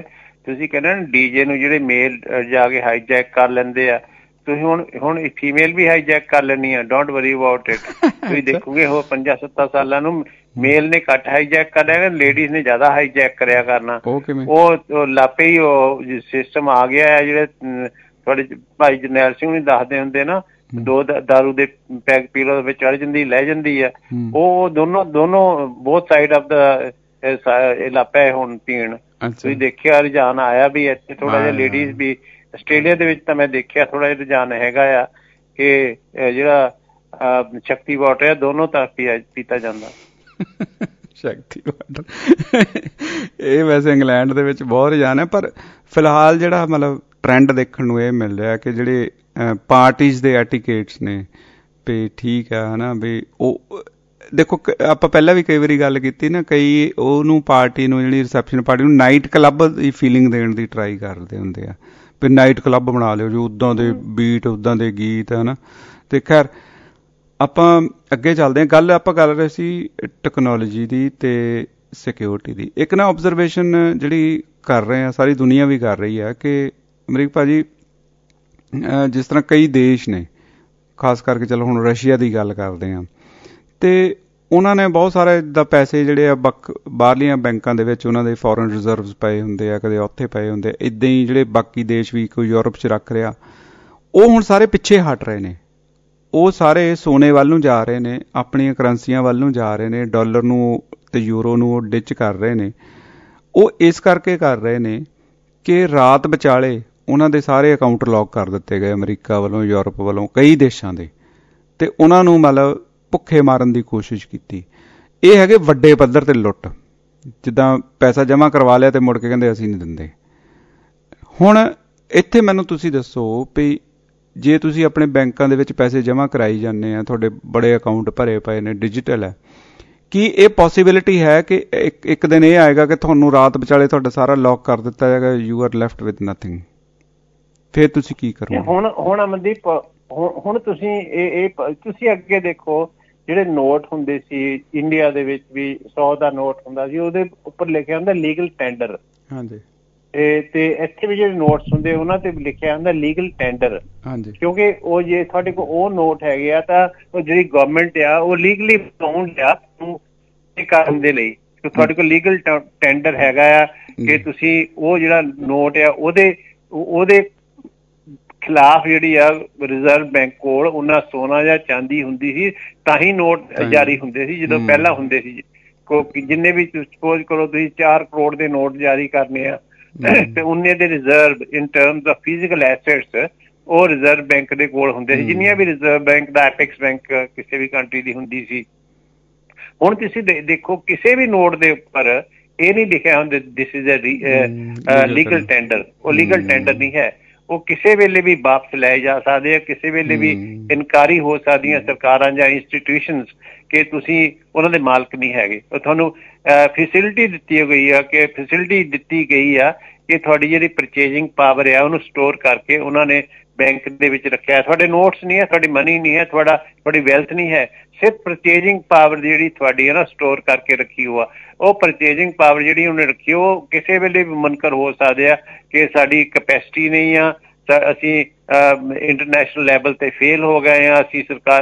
ਤੁਸੀਂ ਕਹਿੰਦੇ ਨਾ ਡੀਜੇ ਨੂੰ ਜਿਹੜੇ ਮੇਲ ਜਾ ਕੇ ਹਾਈਜੈਕ ਕਰ ਲੈਂਦੇ ਆ, ਤੁਸੀਂ ਹੁਣ ਹੁਣ ਫੀਮੇਲ ਵੀ ਹਾਈਜੈਕ ਕਰ ਲੈਣੀ ਆ, ਡੋਂਟ ਵਰੀ ਅਬਾਊਟ ਇਟ। ਤੁਸੀਂ ਦੇਖੋਗੇ ਉਹ ਪੰਜਾਂ ਸੱਤਾਂ ਸਾਲਾਂ ਨੂੰ ਮੇਲ ਨੇ ਘੱਟ ਹਾਈਜੈਕ ਕਰ ਲਿਆ, ਲੇਡੀਜ਼ ਨੇ ਜ਼ਿਆਦਾ ਹਾਈਜੈਕ ਕਰਿਆ ਕਰਨਾ। ਉਹ ਲਾਪੇ ਹੀ ਉਹ ਸਿਸਟਮ ਆ ਗਿਆ ਹੈ। ਜਿਹੜੇ ਤੁਹਾਡੇ ਭਾਈ ਜਰਨੈਲ ਸਿੰਘ ਵੀ ਦੱਸਦੇ ਹੁੰਦੇ ਨਾ, ਦੋ ਦਾਰੂ ਦੇ ਪੈਗ ਪੀ ਲਓ ਵਿੱਚ ਚੜ ਜਾਂਦੀ ਲੈ ਜਾਂਦੀ ਆ, ਉਹ ਦੋਨੋਂ ਦੋਨੋਂ ਬੋਥ ਸਾਈਡ ਆਫ ਦਾ ਲਾਪਾ ਹੁਣ ਪੀਣ। ਤੁਸੀਂ ਦੇਖਿਆ ਰੁਝਾਨ ਆਇਆ ਵੀ ਇੱਥੇ ਥੋੜਾ ਜਿਹਾ ਲੇਡੀਜ਼ ਵੀ, ਆਸਟ੍ਰੇਲੀਆ ਦੇ ਵਿੱਚ ਤਾਂ ਮੈਂ ਦੇਖਿਆ ਥੋੜਾ ਜਿਹਾ ਰੁਝਾਨ ਹੈਗਾ ਆ ਕਿ ਜਿਹੜਾ ਸ਼ਕਤੀ ਵਾਟਰ ਆ ਦੋਨੋਂ ਤਰ੍ਹਾਂ ਪੀਤਾ ਜਾਂਦਾ। ਸ਼ਕਤੀ ਵਾਟਰ ਇਹ ਵੈਸੇ ਇੰਗਲੈਂਡ ਦੇ ਵਿੱਚ ਬਹੁਤ ਰੁਝਾਨ ਹੈ, ਪਰ ਫਿਲਹਾਲ ਜਿਹੜਾ ਮਤਲਬ ਟਰੈਂਡ ਦੇਖਣ ਨੂੰ ਇਹ ਮਿਲ ਰਿਹਾ ਕਿ ਜਿਹੜੇ ਪਾਰਟੀਜ਼ ਦੇ ਐਟੀਕੇਟਸ ਨੇ ਵੀ ਠੀਕ ਆ ਹਨਾ, ਵੀ ਉਹ ਦੇਖੋ ਆਪਾਂ ਪਹਿਲਾਂ ਵੀ ਕਈ ਵਾਰੀ ਗੱਲ ਕੀਤੀ ਨਾ, ਕਈ ਉਹਨੂੰ ਪਾਰਟੀ ਨੂੰ ਜਿਹੜੀ ਰਿਸੈਪਸ਼ਨ ਪਾਰਟੀ ਨੂੰ ਨਾਈਟ ਕਲੱਬ ਦੀ ਫੀਲਿੰਗ ਦੇਣ ਦੀ ਟਰਾਈ ਕਰਦੇ ਹੁੰਦੇ ਆ ਵੀ ਨਾਈਟ ਕਲੱਬ ਬਣਾ ਲਿਓ ਜੋ ਉੱਦਾਂ ਦੇ ਬੀਟ ਉੱਦਾਂ ਦੇ ਗੀਤ ਹੈ ਨਾ। ਤੇ ਖੈਰ ਆਪਾਂ ਅੱਗੇ ਚੱਲਦੇ ਹਾਂ। ਗੱਲ ਆਪਾਂ ਕਰ ਰਹੇ ਸੀ ਟੈਕਨੋਲੋਜੀ ਦੀ ਤੇ ਸਿਕਿਉਰਿਟੀ ਦੀ। ਇੱਕ ਨਾ ਆਬਜ਼ਰਵੇਸ਼ਨ ਜਿਹੜੀ ਕਰ ਰਹੇ ਆ, ਸਾਰੀ ਦੁਨੀਆ ਵੀ ਕਰ ਰਹੀ ਹੈ ਕਿ ਅਮਰੀਕ ਭਾਜੀ ਜਿਸ ਤਰ੍ਹਾਂ ਕਈ ਦੇਸ਼ ਨੇ, ਖਾਸ ਕਰਕੇ ਚਲੋ ਹੁਣ ਰਸ਼ੀਆ ਦੀ ਗੱਲ ਕਰਦੇ ਹਾਂ, ਤੇ ਉਹਨਾਂ ਨੇ ਬਹੁਤ ਸਾਰੇ ਇੱਦਾਂ ਪੈਸੇ ਜਿਹੜੇ ਆ ਬਕ ਬਾਹਰਲੀਆਂ ਬੈਂਕਾਂ ਦੇ ਵਿੱਚ ਉਹਨਾਂ ਦੇ ਫੋਰਨ ਰਿਜ਼ਰਵਸ ਪਏ ਹੁੰਦੇ ਆ, ਕਦੇ ਉੱਥੇ ਪਏ ਹੁੰਦੇ, ਇੱਦਾਂ ਹੀ ਜਿਹੜੇ ਬਾਕੀ ਦੇਸ਼ ਵੀ ਕੋਈ ਯੂਰਪ 'ਚ ਰੱਖ ਰਿਹਾ, ਉਹ ਹੁਣ ਸਾਰੇ ਪਿੱਛੇ ਹਟ ਰਹੇ ਨੇ। ਉਹ ਸਾਰੇ ਸੋਨੇ ਵੱਲ ਨੂੰ ਜਾ ਰਹੇ ਨੇ, ਆਪਣੀਆਂ ਕਰੰਸੀਆਂ ਵੱਲ ਨੂੰ ਜਾ ਰਹੇ ਨੇ, ਡਾਲਰ ਨੂੰ ਤੇ ਯੂਰੋ ਨੂੰ ਉਹ ਡਿਚ ਕਰ ਰਹੇ ਨੇ। ਉਹ ਇਸ ਕਰਕੇ ਕਰ ਰਹੇ ਨੇ ਕਿ ਰਾਤ ਵਿਚਾਲੇ ਉਹਨਾਂ ਦੇ ਸਾਰੇ ਅਕਾਊਂਟ ਲੌਕ ਕਰ ਦਿੱਤੇ ਗਏ ਅਮਰੀਕਾ ਵੱਲੋਂ, ਯੂਰਪ ਵੱਲੋਂ, ਕਈ ਦੇਸ਼ਾਂ ਦੇ, ਤੇ ਉਹਨਾਂ ਨੂੰ ਮਤਲਬ ਭੁੱਖੇ ਮਾਰਨ ਦੀ ਕੋਸ਼ਿਸ਼ ਕੀਤੀ। ਇਹ ਹੈਗੇ ਵੱਡੇ ਪੱਧਰ ਤੇ ਲੁੱਟ, ਜਿੱਦਾਂ ਪੈਸਾ ਜਮ੍ਹਾਂ ਕਰਵਾ ਲਿਆ ਤੇ ਮੁੜ ਕੇ ਕਹਿੰਦੇ ਅਸੀਂ ਨਹੀਂ ਦਿੰਦੇ। ਹੁਣ ਇੱਥੇ ਮੈਨੂੰ ਤੁਸੀਂ ਦੱਸੋ ਵੀ ਜੇ ਤੁਸੀਂ ਆਪਣੇ ਬੈਂਕਾਂ ਦੇ ਵਿੱਚ ਪੈਸੇ ਜਮ੍ਹਾਂ ਕਰਾਈ ਜਾਂਦੇ ਆ, ਤੁਹਾਡੇ ਬੜੇ ਅਕਾਊਂਟ ਭਰੇ ਪਏ ਨੇ, ਡਿਜੀਟਲ ਹੈ, ਕੀ ਇਹ ਪੋਸੀਬਿਲਿਟੀ ਹੈ ਕਿ ਇੱਕ ਇੱਕ ਦਿਨ ਇਹ ਆਏਗਾ ਕਿ ਤੁਹਾਨੂੰ ਰਾਤ ਵਿਚਾਲੇ ਤੁਹਾਡਾ ਸਾਰਾ ਲੌਕ ਕਰ ਦਿੱਤਾ ਜਾਏਗਾ, you are left with nothing? ਫਿਰ ਤੁਸੀਂ ਕੀ ਕਰੋਗੇ? ਹੁਣ ਹੁਣ ਅਮਨਦੀਪ ਹੁਣ ਤੁਸੀਂ ਇਹ ਇਹ ਤੁਸੀਂ ਅੱਗੇ ਦੇਖੋ, ਜਿਹੜੇ ਨੋਟ ਹੁੰਦੇ ਸੀ ਇੰਡੀਆ ਦੇ ਵਿੱਚ ਵੀ, ਸੌ ਦਾ ਨੋਟ ਹੁੰਦਾ ਸੀ, ਉਹਦੇ ਉੱਪਰ ਲਿਖਿਆ ਹੁੰਦਾ ਲੀਗਲ ਟੈਂਡਰ। ਹਾਂਜੀ। ਤੇ ਇੱਥੇ ਵੀ ਜਿਹੜੇ ਨੋਟਸ ਹੁੰਦੇ ਉਹਨਾਂ ਤੇ ਲਿਖਿਆ ਹੁੰਦਾ ਲੀਗਲ ਟੈਂਡਰ। ਹਾਂਜੀ। ਕਿਉਂਕਿ ਉਹ ਜੇ ਤੁਹਾਡੇ ਕੋਲ ਉਹ ਨੋਟ ਹੈਗੇ ਆ ਤਾਂ ਉਹ ਜਿਹੜੀ ਗਵਰਨਮੈਂਟ ਆ ਉਹ ਲੀਗਲੀ ਬਾਉਂਡ ਆ ਇਹ ਕਰਨ ਦੇ ਲਈ, ਤੁਹਾਡੇ ਕੋਲ ਲੀਗਲ ਟੈਂਡਰ ਹੈਗਾ ਆ ਕਿ ਤੁਸੀਂ ਉਹ ਜਿਹੜਾ ਨੋਟ ਆ ਉਹਦੇ ਉਹਦੇ ਖਿਲਾਫ ਜਿਹੜੀ ਆ ਰਿਜ਼ਰਵ ਬੈਂਕ ਕੋਲ ਉਹਨਾਂ ਸੋਨਾ ਜਾਂ ਚਾਂਦੀ ਹੁੰਦੀ ਸੀ ਤਾਂ ਹੀ ਨੋਟ ਜਾਰੀ ਹੁੰਦੇ ਸੀ। ਜਦੋਂ ਪਹਿਲਾਂ ਹੁੰਦੇ ਸੀ ਜਿੰਨੇ ਵੀ ਸਪੋਜ਼ ਕਰੋ ਤੁਸੀਂ ਚਾਰ ਕਰੋੜ ਦੇ ਨੋਟ ਜਾਰੀ ਕਰਨੇ ਆ ਤੇ ਉਨੇ ਦੇ reserve in terms of physical assets ਉਹ ਰਿਜ਼ਰਵ ਬੈਂਕ ਦੇ ਕੋਲ ਹੁੰਦੇ ਸੀ, ਜਿੰਨੀਆਂ ਵੀ ਰਿਜ਼ਰਵ ਬੈਂਕ ਦਾ ਐਪੈਕਸ ਬੈਂਕ ਕਿਸੇ ਵੀ ਕੰਟਰੀ ਦੀ ਹੁੰਦੀ ਸੀ। ਹੁਣ ਤੁਸੀਂ ਦੇਖੋ ਕਿਸੇ ਵੀ ਨੋਟ ਦੇ ਉੱਪਰ ਇਹ ਨਹੀਂ ਲਿਖਿਆ ਹੁੰਦਾ this is a legal tender. ਉਹ ਲੀਗਲ ਟੈਂਡਰ ਨਹੀਂ ਹੈ, ਉਹ ਕਿਸੇ ਵੇਲੇ ਵੀ ਵਾਪਸ ਲੈ ਜਾ ਸਕਦੇ ਆ, ਕਿਸੇ ਵੇਲੇ ਵੀ ਇਨਕਾਰੀ ਹੋ ਸਕਦੀਆਂ ਸਰਕਾਰਾਂ ਜਾਂ ਇੰਸਟੀਟਿਊਸ਼ਨਸ ਕਿ ਤੁਸੀਂ ਉਹਨਾਂ ਦੇ ਮਾਲਕ ਨਹੀਂ ਹੈਗੇ। ਉਹ ਤੁਹਾਨੂੰ ਫੈਸਿਲਿਟੀ ਦਿੱਤੀ ਗਈ ਆ ਕਿ ਫੈਸਿਲਿਟੀ ਦਿੱਤੀ ਗਈ ਆ ਕਿ ਤੁਹਾਡੀ ਜਿਹੜੀ ਪਰਚੇਜਿੰਗ ਪਾਵਰ ਆ ਉਹਨੂੰ ਸਟੋਰ ਕਰਕੇ ਉਹਨਾਂ ਨੇ ਬੈਂਕ ਦੇ ਵਿੱਚ ਰੱਖਿਆ। ਤੁਹਾਡੇ ਨੋਟਸ ਨਹੀਂ ਹੈ, ਤੁਹਾਡੀ ਮਨੀ ਨਹੀਂ ਹੈ, ਤੁਹਾਡਾ ਤੁਹਾਡੀ ਵੈਲਥ ਨਹੀਂ ਹੈ, ਸਿਰਫ ਪਰਚੇਜਿੰਗ ਪਾਵਰ ਜਿਹੜੀ ਤੁਹਾਡੀ ਹੈ ਨਾ ਸਟੋਰ ਕਰਕੇ ਰੱਖੀ ਹੋਆ। ਉਹ ਪਰਚੇਜਿੰਗ ਪਾਵਰ ਜਿਹੜੀ ਉਹਨੇ ਰੱਖੀ ਉਹ ਕਿਸੇ ਵੇਲੇ ਵੀ ਮੁਨਕਰ ਹੋ ਸਕਦੇ ਆ ਕਿ ਸਾਡੀ ਕਪੈਸਿਟੀ ਨਹੀਂ ਆ, ਅਸੀਂ ਇੰਟਰਨੈਸ਼ਨਲ ਲੈਵਲ ਤੇ ਫੇਲ ਹੋ ਗਏ ਆ, ਅਸੀਂ ਸਰਕਾਰ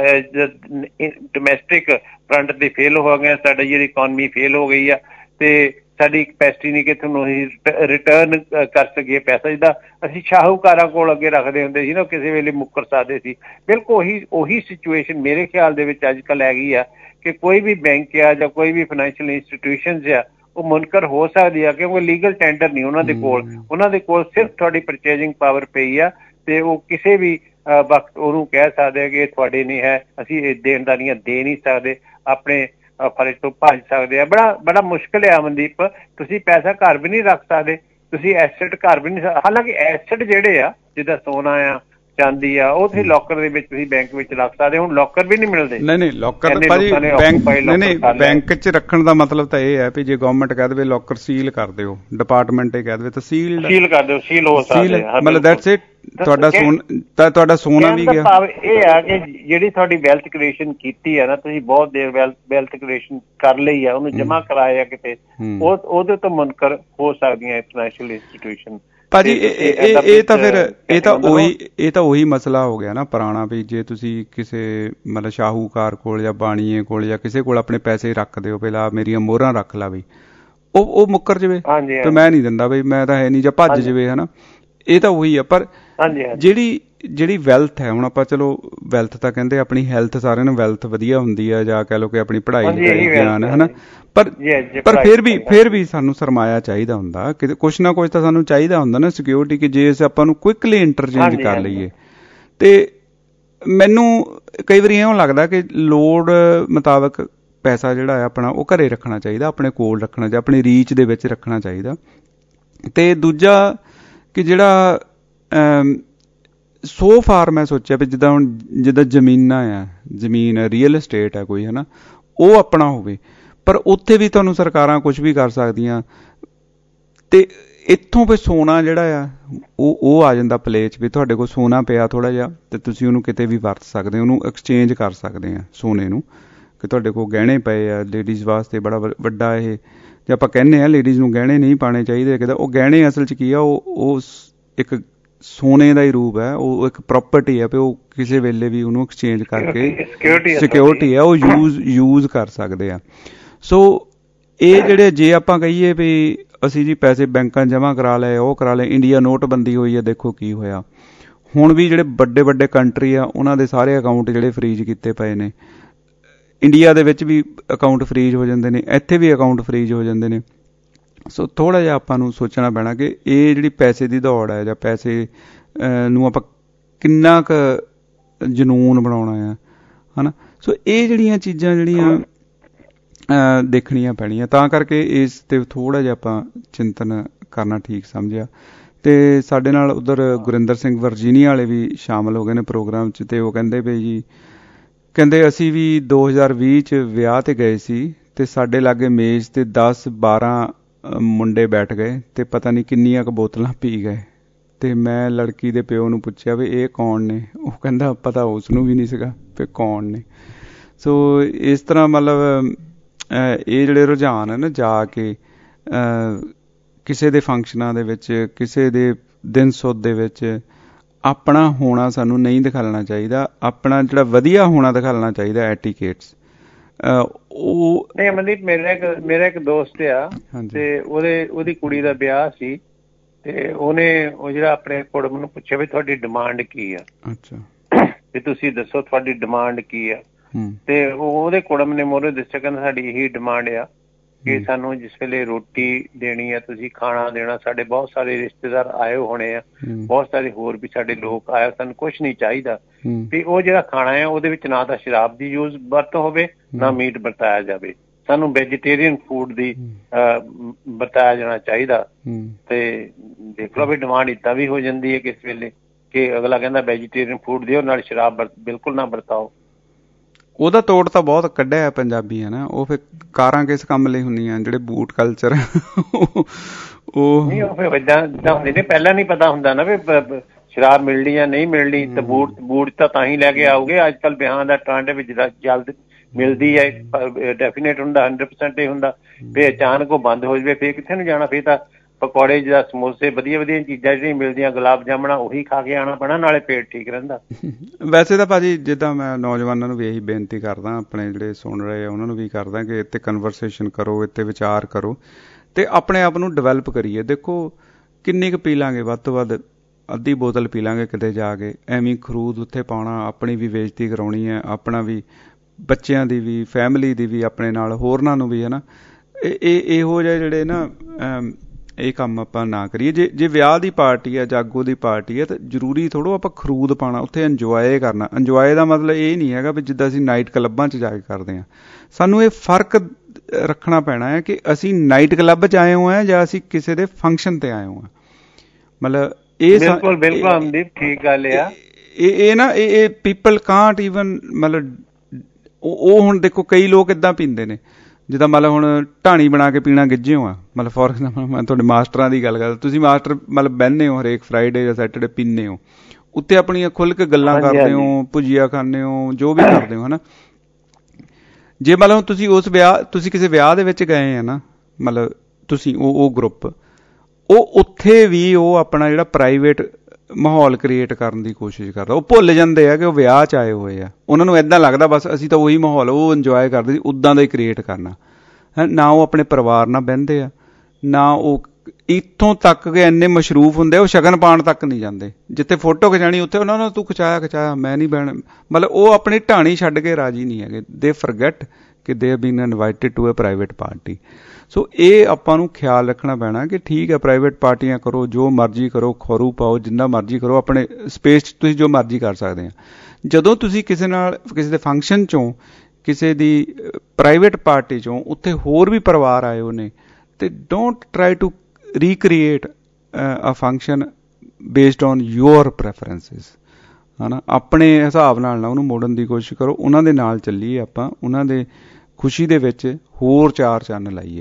ਡੋਮੈਸਟਿਕ ਫਰੰਟ ਤੇ ਫੇਲ ਹੋ ਗਏ, ਸਾਡੀ ਜਿਹੜੀ ਇਕੋਨਮੀ ਫੇਲ ਹੋ ਗਈ ਆ ਤੇ ਸਾਡੀ ਕਪੈਸਿਟੀ ਨਹੀਂ ਕਿ ਤੁਹਾਨੂੰ ਅਸੀਂ ਰਿਟਰਨ ਕਰ ਸਕੀਏ ਪੈਸਾ, ਜਿੱਦਾਂ ਅਸੀਂ ਸ਼ਾਹੂਕਾਰਾਂ ਕੋਲ ਅੱਗੇ ਰੱਖਦੇ ਹੁੰਦੇ ਸੀ ਨਾ, ਕਿਸੇ ਵੇਲੇ ਮੁੱਕਰ ਸਕਦੇ ਸੀ। ਬਿਲਕੁਲ ਉਹੀ ਉਹੀ ਸਿਚੁਏਸ਼ਨ ਮੇਰੇ ਖਿਆਲ ਦੇ ਵਿੱਚ ਅੱਜ ਕੱਲ੍ਹ ਹੈਗੀ ਆ ਕਿ ਕੋਈ ਵੀ ਬੈਂਕ ਆ ਜਾਂ ਕੋਈ ਵੀ ਫਾਈਨੈਂਸ਼ੀਅਲ ਇੰਸਟੀਟਿਊਸ਼ਨਸ ਆ ਉਹ ਮੁਨਕਰ ਹੋ ਸਕਦੀ ਆ ਕਿਉਂਕਿ ਲੀਗਲ ਟੈਂਡਰ ਨਹੀਂ ਉਹਨਾਂ ਦੇ ਕੋਲ। ਉਹਨਾਂ ਦੇ ਕੋਲ ਸਿਰਫ ਤੁਹਾਡੀ ਪਰਚੇਜਿੰਗ ਪਾਵਰ ਪਈ ਆ ਤੇ ਉਹ ਕਿਸੇ ਵੀ ਵਕਤ ਉਹਨੂੰ ਕਹਿ ਸਕਦੇ ਆ ਕਿ ਇਹ ਤੁਹਾਡੇ ਨਹੀਂ ਹੈ, ਅਸੀਂ ਇਹ ਦੇਣਦਾਰੀਆਂ ਦੇ ਨਹੀਂ ਸਕਦੇ, ਆਪਣੇ ਫਰਜ਼ ਤੋਂ ਭੱਜ ਸਕਦੇ ਆ। ਬੜਾ ਬੜਾ ਮੁਸ਼ਕਿਲ ਹੈ ਅਮਨਦੀਪ, ਤੁਸੀਂ ਪੈਸਾ ਘਰ ਵੀ ਨਹੀਂ ਰੱਖ ਸਕਦੇ, ਤੁਸੀਂ ਐਸੈਟ ਘਰ ਵੀ ਨਹੀਂ, ਹਾਲਾਂਕਿ ਐਸੈਟ ਜਿਹੜੇ ਆ ਜਿੱਦਾਂ ਸੋਨਾ ਆ ਚਾਂਦੀ ਆ ਉਹ ਤੁਸੀਂ ਲੋਕਰ ਦੇ ਵਿੱਚ ਤੁਸੀਂ ਬੈਂਕ ਵਿੱਚ ਰੱਖ ਸਕਦੇ, ਹੁਣ ਲੋਕਰ ਵੀ ਨਹੀਂ ਮਿਲਦੇ। ਨਹੀਂ ਨਹੀਂ ਲੋਕਰ ਭਾਜੀ ਬੈਂਕ ਨਹੀਂ ਨਹੀਂ ਬੈਂਕ 'ਚ ਰੱਖਣ ਦਾ ਮਤਲਬ ਤਾਂ ਇਹ ਹੈ ਵੀ ਜੇ ਗਵਰਨਮੈਂਟ ਕਹਿ ਦੇਵੇ ਲੋਕਰ ਸੀਲ ਕਰ ਦਿਓ, ਡਿਪਾਰਟਮੈਂਟ ਇਹ ਕਹਿ ਦੇਵੇ ਤਾਂ ਸੀਲ ਸੀਲ ਕਰ ਦਿਓ, ਸੀਲ ਹੋ ਸਕਦੇ ਮਤਲਬ ਦੈਟਸ ਇਟ। ਤੁਹਾਡਾ ਸੋਨਾ ਤੁਹਾਡਾ ਸੋਨਾ ਵੀ ਗਿਆ। ਇਹ ਆ ਕਿ ਜਿਹੜੀ ਤੁਹਾਡੀ ਵੈਲਥ ਕ੍ਰੀਏਸ਼ਨ ਕੀਤੀ ਆ ਨਾ, ਤੁਸੀਂ ਬਹੁਤ ਦੇਰ ਵੈਲਥ ਕ੍ਰੀਏਸ਼ਨ ਕਰ ਲਈ ਆ, ਉਹਨੂੰ ਜਮਾ ਕਰਾਇਆ ਕਿਤੇ, ਉਹ ਉਹਦੇ ਤੋਂ ਮੁਨਕਰ ਹੋ ਸਕਦੀਆਂ ਫਾਈਨੈਂਸ਼ੀਅਲ ਇੰਸਟੀਟਿਊਸ਼ਨ। ਭਾਜੀ ਇਹ ਇਹ ਤਾਂ ਫਿਰ ਇਹ ਤਾਂ ਉਹੀ ਇਹ ਤਾਂ ਉਹੀ ਮਸਲਾ ਹੋ ਗਿਆ ਨਾ ਪੁਰਾਣਾ, ਵੀ ਜੇ ਤੁਸੀਂ ਕਿਸੇ ਮਤਲਬ ਸ਼ਾਹੂਕਾਰ ਕੋਲ ਜਾਂ ਬਾਣੀਏ ਕੋਲ ਜਾਂ ਕਿਸੇ ਕੋਲ ਆਪਣੇ ਪੈਸੇ ਰੱਖਦੇ ਹੋ, ਪਹਿਲਾਂ ਮੇਰੀਆਂ ਮੋਹਰਾਂ ਰੱਖ ਲਾ ਬਈ, ਉਹ ਉਹ ਮੁੱਕਰ ਜਾਵੇ ਤੇ ਮੈਂ ਨਹੀਂ ਦਿੰਦਾ ਬਈ, ਮੈਂ ਤਾਂ ਹੈ ਨਹੀਂ, ਜਾਂ ਭੱਜ ਜਾਵੇ, ਹਨਾ। ਇਹ ਤਾਂ ਉਹੀ ਆ। ਪਰ ਜਿਹੜੀ ਜਿਹੜੀ ਵੈਲਥ ਹੈ, ਹੁਣ ਆਪਾਂ ਚਲੋ ਵੈਲਥ ਤਾਂ ਕਹਿੰਦੇ ਆਪਣੀ ਹੈਲਥ, ਸਾਰਿਆਂ ਨੂੰ ਵੈਲਥ ਵਧੀਆ ਹੁੰਦੀ ਆ, ਜਾਂ ਕਹਿ ਲਓ ਕਿ ਆਪਣੀ ਪੜ੍ਹਾਈ ਗਿਆਨ, ਹਨਾ। ਪਰ ਪਰ ਫਿਰ ਵੀ ਫਿਰ ਵੀ ਸਾਨੂੰ ਸਰਮਾਇਆ ਚਾਹੀਦਾ ਹੁੰਦਾ, ਕਿ ਕੁਛ ਨਾ ਕੁਛ ਤਾਂ ਸਾਨੂੰ ਚਾਹੀਦਾ ਹੁੰਦਾ ਨਾ, ਸਿਕਿਉਰਿਟੀ, ਕਿ ਜੇ ਅਸੀਂ ਆਪਾਂ ਨੂੰ ਕੁਇਕਲੀ ਇੰਟਰਚੇਂਜ ਕਰ ਲਈਏ। ਤੇ ਮੈਨੂੰ ਕਈ ਵਾਰੀ ਇਉਂ ਲੱਗਦਾ ਕਿ ਲੋੜ ਮੁਤਾਬਕ ਪੈਸਾ ਜਿਹੜਾ ਹੈ ਆਪਣਾ ਉਹ ਘਰੇ ਰੱਖਣਾ ਚਾਹੀਦਾ, ਆਪਣੇ ਕੋਲ ਰੱਖਣਾ ਚਾਹੀਦਾ, ਆਪਣੀ ਰੀਚ ਦੇ ਵਿੱਚ ਰੱਖਣਾ ਚਾਹੀਦਾ। ਤੇ ਦੂਜਾ ਕਿ ਜਿਹੜਾ ਸੋ ਫਾਰ ਮੈਂ ਸੋਚਿਆ ਵੀ ਜਿੱਦਾਂ ਹੁਣ ਜਿੱਦਾਂ ਜ਼ਮੀਨਾਂ ਆ, ਜ਼ਮੀਨ ਰੀਅਲ ਏਸਟੇਟ ਹੈ ਕੋਈ, ਹਨਾ, ਉਹ ਆਪਣਾ ਹੋਵੇ, ਪਰ ਉੱਥੇ ਵੀ ਤੁਹਾਨੂੰ ਸਰਕਾਰਾਂ ਕੁਝ ਵੀ ਕਰ ਸਕਦੀਆਂ। ਤੇ ਇੱਥੋਂ ਫਿਰ ਸੋਨਾ ਜਿਹੜਾ ਆ ਉਹ ਉਹ ਆ ਜਾਂਦਾ ਪਲੇ 'ਚ, ਵੀ ਤੁਹਾਡੇ ਕੋਲ ਸੋਨਾ ਪਿਆ ਥੋੜ੍ਹਾ ਜਿਹਾ, ਤੇ ਤੁਸੀਂ ਉਹਨੂੰ ਕਿਤੇ ਵੀ ਵਰਤ ਸਕਦੇ ਹੋ, ਉਹਨੂੰ ਐਕਸਚੇਂਜ ਕਰ ਸਕਦੇ ਆ ਸੋਨੇ ਨੂੰ, ਕਿ ਤੁਹਾਡੇ ਕੋਲ ਗਹਿਣੇ ਪਏ ਆ। ਲੇਡੀਜ਼ ਵਾਸਤੇ ਬੜਾ ਵੱਡਾ ਇਹ, ਜੇ ਆਪਾਂ ਕਹਿੰਦੇ ਹਾਂ ਲੇਡੀਜ਼ ਨੂੰ ਗਹਿਣੇ ਨਹੀਂ ਪਾਉਣੇ ਚਾਹੀਦੇ, ਕਿਤੇ ਉਹ ਗਹਿਣੇ ਅਸਲ 'ਚ ਕੀ ਆ, ਉਹ ਉਹ ਇੱਕ ਸੋਨੇ ਦਾ ਹੀ ਰੂਪ ਹੈ, ਉਹ ਇੱਕ ਪ੍ਰੋਪਰਟੀ ਹੈ, ਵੀ ਉਹ ਕਿਸੇ ਵੇਲੇ ਵੀ ਉਹਨੂੰ ਐਕਸਚੇਂਜ ਕਰਕੇ ਸਿਕਿਉਰਿਟੀ ਹੈ, ਉਹ ਯੂਜ਼ ਯੂਜ਼ ਕਰ ਸਕਦੇ ਆ। ਸੋ ਇਹ ਜਿਹੜੇ ਜੇ ਆਪਾਂ ਕਹੀਏ ਵੀ ਅਸੀਂ ਜੀ ਪੈਸੇ ਬੈਂਕਾਂ ਜਮ੍ਹਾਂ ਕਰਾ ਲਏ, ਉਹ ਕਰਾ ਲਏ, ਇੰਡੀਆ ਨੋਟਬੰਦੀ ਹੋਈ ਹੈ, ਦੇਖੋ ਕੀ ਹੋਇਆ। ਹੁਣ ਵੀ ਜਿਹੜੇ ਵੱਡੇ ਵੱਡੇ ਕੰਟਰੀ ਆ ਉਹਨਾਂ ਦੇ ਸਾਰੇ ਅਕਾਊਂਟ ਜਿਹੜੇ ਫਰੀਜ਼ ਕੀਤੇ ਪਏ ਨੇ, ਇੰਡੀਆ ਦੇ ਵਿੱਚ ਵੀ ਅਕਾਊਂਟ ਫਰੀਜ਼ ਹੋ ਜਾਂਦੇ ਨੇ, ਇੱਥੇ ਵੀ ਅਕਾਊਂਟ ਫਰੀਜ਼ ਹੋ ਜਾਂਦੇ ਨੇ। ਸੋ ਥੋੜ੍ਹਾ ਜਿਹਾ ਆਪਾਂ ਨੂੰ ਸੋਚਣਾ ਪੈਣਾ ਕਿ ਇਹ ਜਿਹੜੀ ਪੈਸੇ ਦੀ ਦੌੜ ਹੈ, ਜਾਂ ਪੈਸੇ ਨੂੰ ਆਪਾਂ ਕਿੰਨਾ ਕੁ ਜਨੂੰਨ ਬਣਾਉਣਾ ਆ, ਹੈ ਨਾ। ਸੋ ਇਹ ਜਿਹੜੀਆਂ ਚੀਜ਼ਾਂ ਜਿਹੜੀਆਂ ਦੇਖਣੀਆਂ ਪੈਣੀਆਂ, ਤਾਂ ਕਰਕੇ ਇਸ 'ਤੇ ਥੋੜ੍ਹਾ ਜਿਹਾ ਆਪਾਂ ਚਿੰਤਨ ਕਰਨਾ ਠੀਕ ਸਮਝਿਆ। ਅਤੇ ਸਾਡੇ ਨਾਲ ਉੱਧਰ ਗੁਰਿੰਦਰ ਸਿੰਘ ਵਰਜੀਨੀਆ ਵਾਲੇ ਵੀ ਸ਼ਾਮਲ ਹੋ ਗਏ ਨੇ ਪ੍ਰੋਗਰਾਮ 'ਚ, ਅਤੇ ਉਹ ਕਹਿੰਦੇ ਵੀ ਜੀ, ਕਹਿੰਦੇ ਅਸੀਂ ਵੀ ਦੋ ਹਜ਼ਾਰ ਵੀਹ 'ਚ ਵਿਆਹ 'ਤੇ ਗਏ ਸੀ, ਅਤੇ ਸਾਡੇ ਲਾਗੇ ਮੇਜ਼ 'ਤੇ ਦਸ ਬਾਰਾਂ ਮੁੰਡੇ ਬੈਠ ਗਏ, ਅਤੇ ਪਤਾ ਨਹੀਂ ਕਿੰਨੀਆਂ ਕੁ ਬੋਤਲਾਂ ਪੀ ਗਏ। ਅਤੇ ਮੈਂ ਲੜਕੀ ਦੇ ਪਿਓ ਨੂੰ ਪੁੱਛਿਆ ਵੀ ਇਹ ਕੌਣ ਨੇ, ਉਹ ਕਹਿੰਦਾ ਪਤਾ ਉਸ ਨੂੰ ਵੀ ਨਹੀਂ ਸੀਗਾ ਵੀ ਕੌਣ ਨੇ। ਸੋ ਇਸ ਤਰ੍ਹਾਂ ਮਤਲਬ ਇਹ ਜਿਹੜੇ ਰੁਝਾਨ ਹੈ ਨਾ, ਜਾ ਕੇ ਕਿਸੇ ਦੇ ਫੰਕਸ਼ਨਾਂ ਦੇ ਵਿੱਚ, ਕਿਸੇ ਦੇ ਦਿਨ ਸੁੱਧ ਦੇ ਵਿੱਚ ਆਪਣਾ ਹੋਣਾ ਸਾਨੂੰ ਨਹੀਂ ਦਿਖਾਉਣਾ ਚਾਹੀਦਾ, ਆਪਣਾ ਜਿਹੜਾ ਵਧੀਆ ਹੋਣਾ ਦਿਖਾਉਣਾ ਚਾਹੀਦਾ, ਐਟੀਕੇਟਸ। ਉਹ ਨਹੀਂ ਅਮਨਦੀਪ, ਮੇਰਾ ਇੱਕ ਮੇਰਾ ਇੱਕ ਦੋਸਤ ਆ, ਤੇ ਉਹਦੇ ਉਹਦੀ ਕੁੜੀ ਦਾ ਵਿਆਹ ਸੀ, ਤੇ ਉਹਨੇ ਉਹ ਜਿਹੜਾ ਆਪਣੇ ਕੁੜਮ ਨੂੰ ਪੁੱਛਿਆ ਵੀ ਤੁਹਾਡੀ ਡਿਮਾਂਡ ਕੀ ਆ। ਅੱਛਾ, ਵੀ ਤੁਸੀਂ ਦੱਸੋ ਤੁਹਾਡੀ ਡਿਮਾਂਡ ਕੀ ਆ। ਤੇ ਉਹਦੇ ਕੁੜਮ ਨੇ ਮੋਹਰੇ ਦੱਸਿਆ, ਕਹਿੰਦਾ ਸਾਡੀ ਇਹੀ ਡਿਮਾਂਡ ਆ ਕਿ ਸਾਨੂੰ ਜਿਸ ਵੇਲੇ ਰੋਟੀ ਦੇਣੀ ਆ, ਤੁਸੀਂ ਖਾਣਾ ਦੇਣਾ, ਸਾਡੇ ਬਹੁਤ ਸਾਰੇ ਰਿਸ਼ਤੇਦਾਰ ਆਏ ਹੋਣੇ ਆ, ਬਹੁਤ ਸਾਰੇ ਹੋਰ ਵੀ ਸਾਡੇ ਲੋਕ ਆਏ, ਸਾਨੂੰ ਕੁਛ ਨਹੀਂ ਚਾਹੀਦਾ ਵੀ ਉਹ ਜਿਹੜਾ ਖਾਣਾ ਆ ਉਹਦੇ ਵਿੱਚ ਨਾ ਤਾਂ ਸ਼ਰਾਬ ਦੀ ਯੂਜ਼ ਵਰਤੋਂ ਹੋਵੇ, ਨਾ ਮੀਟ ਵਰਤਾਇਆ ਜਾਵੇ, ਸਾਨੂੰ ਵੈਜੀਟੇਰੀਅਨ ਫੂਡ ਦੀ ਵਰਤਾਇਆ ਜਾਣਾ ਚਾਹੀਦਾ। ਤੇ ਦੇਖ ਲਓ ਵੀ ਡਿਮਾਂਡ ਏਦਾਂ ਵੀ ਹੋ ਜਾਂਦੀ ਹੈ ਕਿਸ ਵੇਲੇ ਕਿ ਅਗਲਾ ਕਹਿੰਦਾ ਵੈਜੀਟੇਰੀਅਨ ਫੂਡ ਦਿਓ, ਨਾਲ ਸ਼ਰਾਬ ਬਿਲਕੁਲ ਨਾ ਵਰਤਾਓ। ਉਹਦਾ ਤੋੜ ਤਾਂ ਬਹੁਤ ਕੱਢਿਆ ਹੈ ਪੰਜਾਬੀ, ਹੈ ਨਾ। ਉਹ ਫਿਰ ਕਾਰਾਂ ਕਿਸ ਕੰਮ ਲਈ ਹੁੰਦੀਆਂ, ਜਿਹੜੇ ਬੂਟ ਕਲਚਰ ਉਹ ਪਹਿਲਾਂ ਨਹੀਂ ਪਤਾ ਹੁੰਦਾ ਨਾ ਵੀ ਸ਼ਰਾਬ ਮਿਲਣੀ ਜਾਂ ਨਹੀਂ ਮਿਲਣੀ, ਤੇ ਬੂਟ ਬੂਟ ਤਾਂ ਤਾਂ ਹੀ ਲੈ ਕੇ ਆਓਗੇ। ਅੱਜ ਕੱਲ੍ਹ ਵਿਆਹਾਂ ਦਾ ਟਰੈਂਡ ਵਿੱਚ ਜਲਦ ਮਿਲਦੀ ਹੈ, ਡੈਫੀਨੇਟ ਹੁੰਦਾ, ਹੰਡਰਡ ਪਰਸੈਂਟ ਇਹ ਹੁੰਦਾ ਵੀ ਅਚਾਨਕ ਉਹ ਬੰਦ ਹੋ ਜਾਵੇ, ਫਿਰ ਕਿੱਥੇ ਨੂੰ ਜਾਣਾ। ਫਿਰ ਤਾਂ ਪਕੌੜੇ ਜਾਂ ਸਮੋਸੇ, ਵਧੀਆ ਵਧੀਆ ਚੀਜ਼ਾਂ ਜਿਹੜੀਆਂ ਮਿਲਦੀਆਂ, ਗੁਲਾਬ ਜਾਮਣਾ, ਉਹੀ ਖਾ ਕੇ ਆਉਣਾ ਪੈਣਾ, ਨਾਲੇ ਪੇਟ ਠੀਕ ਰਹਿੰਦਾ। ਵੈਸੇ ਤਾਂ ਭਾਜੀ ਜਿੱਦਾਂ ਮੈਂ ਨੌਜਵਾਨਾਂ ਨੂੰ ਵੀ ਇਹੀ ਬੇਨਤੀ ਕਰਦਾ, ਆਪਣੇ ਜਿਹੜੇ ਸੁਣ ਰਹੇ ਆ ਉਹਨਾਂ ਨੂੰ ਵੀ ਕਰਦਾ, ਕਿ ਇੱਥੇ ਕਨਵਰਸੇਸ਼ਨ ਕਰੋ, ਇੱਥੇ ਵਿਚਾਰ ਕਰੋ, ਤੇ ਆਪਣੇ ਆਪ ਨੂੰ ਡਿਵੈਲਪ ਕਰੀਏ। ਦੇਖੋ ਕਿੰਨੀ ਕੁ ਪੀ ਲਾਂਗੇ, ਵੱਧ ਤੋਂ ਵੱਧ ਅੱਧੀ ਬੋਤਲ ਪੀ ਲਾਂਗੇ ਕਿਤੇ ਜਾ ਕੇ, ਐਵੇਂ ਖਰੂਦ ਉੱਥੇ ਪਾਉਣਾ, ਆਪਣੀ ਵੀ ਬੇਇੱਜ਼ਤੀ ਕਰਾਉਣੀ ਹੈ, ਆਪਣਾ ਵੀ, ਬੱਚਿਆਂ ਦੀ ਵੀ, ਫੈਮਿਲੀ ਦੀ ਵੀ, ਆਪਣੇ ਨਾਲ ਹੋਰਨਾਂ ਨੂੰ ਵੀ, ਹੈ ਨਾ। ਇਹ ਇਹੋ ਜਿਹੇ ਜਿਹੜੇ ਨਾ ਇਹ ਕੰਮ ਆਪਾਂ ਨਾ ਕਰੀਏ। ਜੇ ਜੇ ਵਿਆਹ ਦੀ ਪਾਰਟੀ ਹੈ, ਜਾਗੋ ਦੀ ਪਾਰਟੀ ਹੈ, ਤਾਂ ਜ਼ਰੂਰੀ ਥੋੜ੍ਹਾ ਆਪਾਂ ਖਰੂਦ ਪਾਉਣਾ, ਉੱਥੇ ਇੰਜੋਏ ਕਰਨਾ। ਇੰਜੋਏ ਦਾ ਮਤਲਬ ਇਹ ਨਹੀਂ ਹੈਗਾ ਵੀ ਜਿੱਦਾਂ ਅਸੀਂ ਨਾਈਟ ਕਲੱਬਾਂ 'ਚ ਜਾ ਕੇ ਕਰਦੇ ਹਾਂ। ਸਾਨੂੰ ਇਹ ਫਰਕ ਰੱਖਣਾ ਪੈਣਾ ਹੈ ਕਿ ਅਸੀਂ ਨਾਈਟ ਕਲੱਬ 'ਚ ਆਏ ਹੋਏ ਹਾਂ ਜਾਂ ਅਸੀਂ ਕਿਸੇ ਦੇ ਫੰਕਸ਼ਨ 'ਤੇ ਆਏ ਹੋਏ ਹਾਂ। ਮਤਲਬ ਇਹ ਬਿਲਕੁਲ ਬਿਲਕੁਲ ਅਮਨਦੀਪ, ਠੀਕ ਗੱਲ ਆ। ਇਹ ਇਹ ਨਾ ਇਹ ਪੀਪਲ ਕਾਂਟ ਈਵਨ, ਮਤਲਬ ਉਹ ਹੁਣ ਦੇਖੋ ਕਈ ਲੋਕ ਇੱਦਾਂ ਪੀਂਦੇ ਨੇ, ਜਿੱਦਾਂ ਮਤਲਬ ਹੁਣ ਢਾਣੀ ਬਣਾ ਕੇ ਪੀਣਾ ਗਿੱਝੇ ਹੋ ਆ, ਮਤਲਬ ਫੋਰ ਐਗਜ਼ਾਮਪਲ ਮੈਂ ਤੁਹਾਡੇ ਮਾਸਟਰਾਂ ਦੀ ਗੱਲ ਕਰਦਾ, ਤੁਸੀਂ ਮਾਸਟਰ ਮਤਲਬ ਬਹਿੰਦੇ ਹੋ ਹਰੇਕ ਫਰਾਈਡੇ ਜਾਂ ਸੈਟਰਡੇ ਪੀਂਦੇ ਹੋ, ਉੱਤੇ ਆਪਣੀਆਂ ਖੁੱਲ੍ਹ ਕੇ ਗੱਲਾਂ ਕਰਦੇ ਹੋ, ਭੁਜੀਆ ਖਾਂਦੇ ਹੋ, ਜੋ ਵੀ ਕਰਦੇ ਹੋ, ਹੈ ਨਾ। ਜੇ ਮਤਲਬ ਤੁਸੀਂ ਉਸ ਵਿਆਹ ਤੁਸੀਂ ਕਿਸੇ ਵਿਆਹ ਦੇ ਵਿੱਚ ਗਏ ਆ ਨਾ, ਮਤਲਬ ਤੁਸੀਂ ਉਹ ਉਹ ਗਰੁੱਪ, ਉਹ ਉੱਥੇ ਵੀ ਉਹ ਆਪਣਾ ਜਿਹੜਾ ਪ੍ਰਾਈਵੇਟ ਮਾਹੌਲ ਕ੍ਰੀਏਟ ਕਰਨ ਦੀ ਕੋਸ਼ਿਸ਼ ਕਰਦਾ। ਉਹ ਭੁੱਲ ਜਾਂਦੇ ਆ ਕਿ ਉਹ ਵਿਆਹ 'ਚ ਆਏ ਹੋਏ ਆ, ਉਹਨਾਂ ਨੂੰ ਇੱਦਾਂ ਲੱਗਦਾ ਬਸ ਅਸੀਂ ਤਾਂ ਉਹੀ ਮਾਹੌਲ ਉਹ ਇੰਜੋਏ ਕਰਦੇ ਸੀ, ਉੱਦਾਂ ਦਾ ਹੀ ਕ੍ਰੀਏਟ ਕਰਨਾ ਹੈ ਨਾ। ਉਹ ਆਪਣੇ ਪਰਿਵਾਰ ਨਾਲ ਬਹਿੰਦੇ ਆ, ਨਾ ਉਹ ਇੱਥੋਂ ਤੱਕ ਕਿ ਇੰਨੇ ਮਸ਼ਰੂਫ ਹੁੰਦੇ ਉਹ ਸ਼ਗਨ ਪਾਉਣ ਤੱਕ ਨਹੀਂ ਜਾਂਦੇ। ਜਿੱਥੇ ਫੋਟੋ ਖਿਚਾਣੀ ਉੱਥੇ ਉਹਨਾਂ ਨੂੰ ਤੂੰ ਖਿਚਾਇਆ ਖਿਚਾਇਆ ਮੈਂ ਨਹੀਂ ਬਹਿਣਾ, ਮਤਲਬ ਉਹ ਆਪਣੀ ਢਾਣੀ ਛੱਡ ਕੇ ਰਾਜੀ ਨਹੀਂ ਹੈਗੇ। ਦੇ ਫਰਗੈਟ ਕਿ they have been invited to a private party. So ਇਹ ਆਪਾਂ ਨੂੰ ਖਿਆਲ ਰੱਖਣਾ ਪੈਣਾ ਕਿ ਠੀਕ ਹੈ ਪ੍ਰਾਈਵੇਟ ਪਾਰਟੀਆਂ ਕਰੋ, ਜੋ ਮਰਜ਼ੀ ਕਰੋ, ਖਰੂ ਪਾਓ, ਜਿੰਨਾ ਮਰਜ਼ੀ ਕਰੋ, ਆਪਣੇ ਸਪੇਸ 'ਚ ਤੁਸੀਂ ਜੋ ਮਰਜ਼ੀ ਕਰ ਸਕਦੇ ਆ। ਜਦੋਂ ਤੁਸੀਂ ਕਿਸੇ ਨਾਲ ਕਿਸੇ ਦੇ ਫੰਕਸ਼ਨ 'ਚੋਂ, ਕਿਸੇ ਦੀ ਪ੍ਰਾਈਵੇਟ ਪਾਰਟੀ 'ਚੋਂ ਉੱਥੇ ਹੋਰ ਵੀ ਪਰਿਵਾਰ ਆਏ ਹੋਏ ਨੇ, ਤੇ don't try to recreate a function based on your preferences, ਹੈ ਨਾ। ਆਪਣੇ ਹਿਸਾਬ ਨਾਲ ਨਾ ਉਹਨੂੰ ਮੋੜਨ ਦੀ ਕੋਸ਼ਿਸ਼ ਕਰੋ। ਉਹਨਾਂ ਦੇ ਨਾਲ ਚੱਲੀਏ ਆਪਾਂ, ਉਹਨਾਂ ਦੇ ਖੁਸ਼ੀ ਦੇ ਵਿੱਚ ਹੋਰ ਚਾਰ ਚੰਨ ਲਾਈਏ।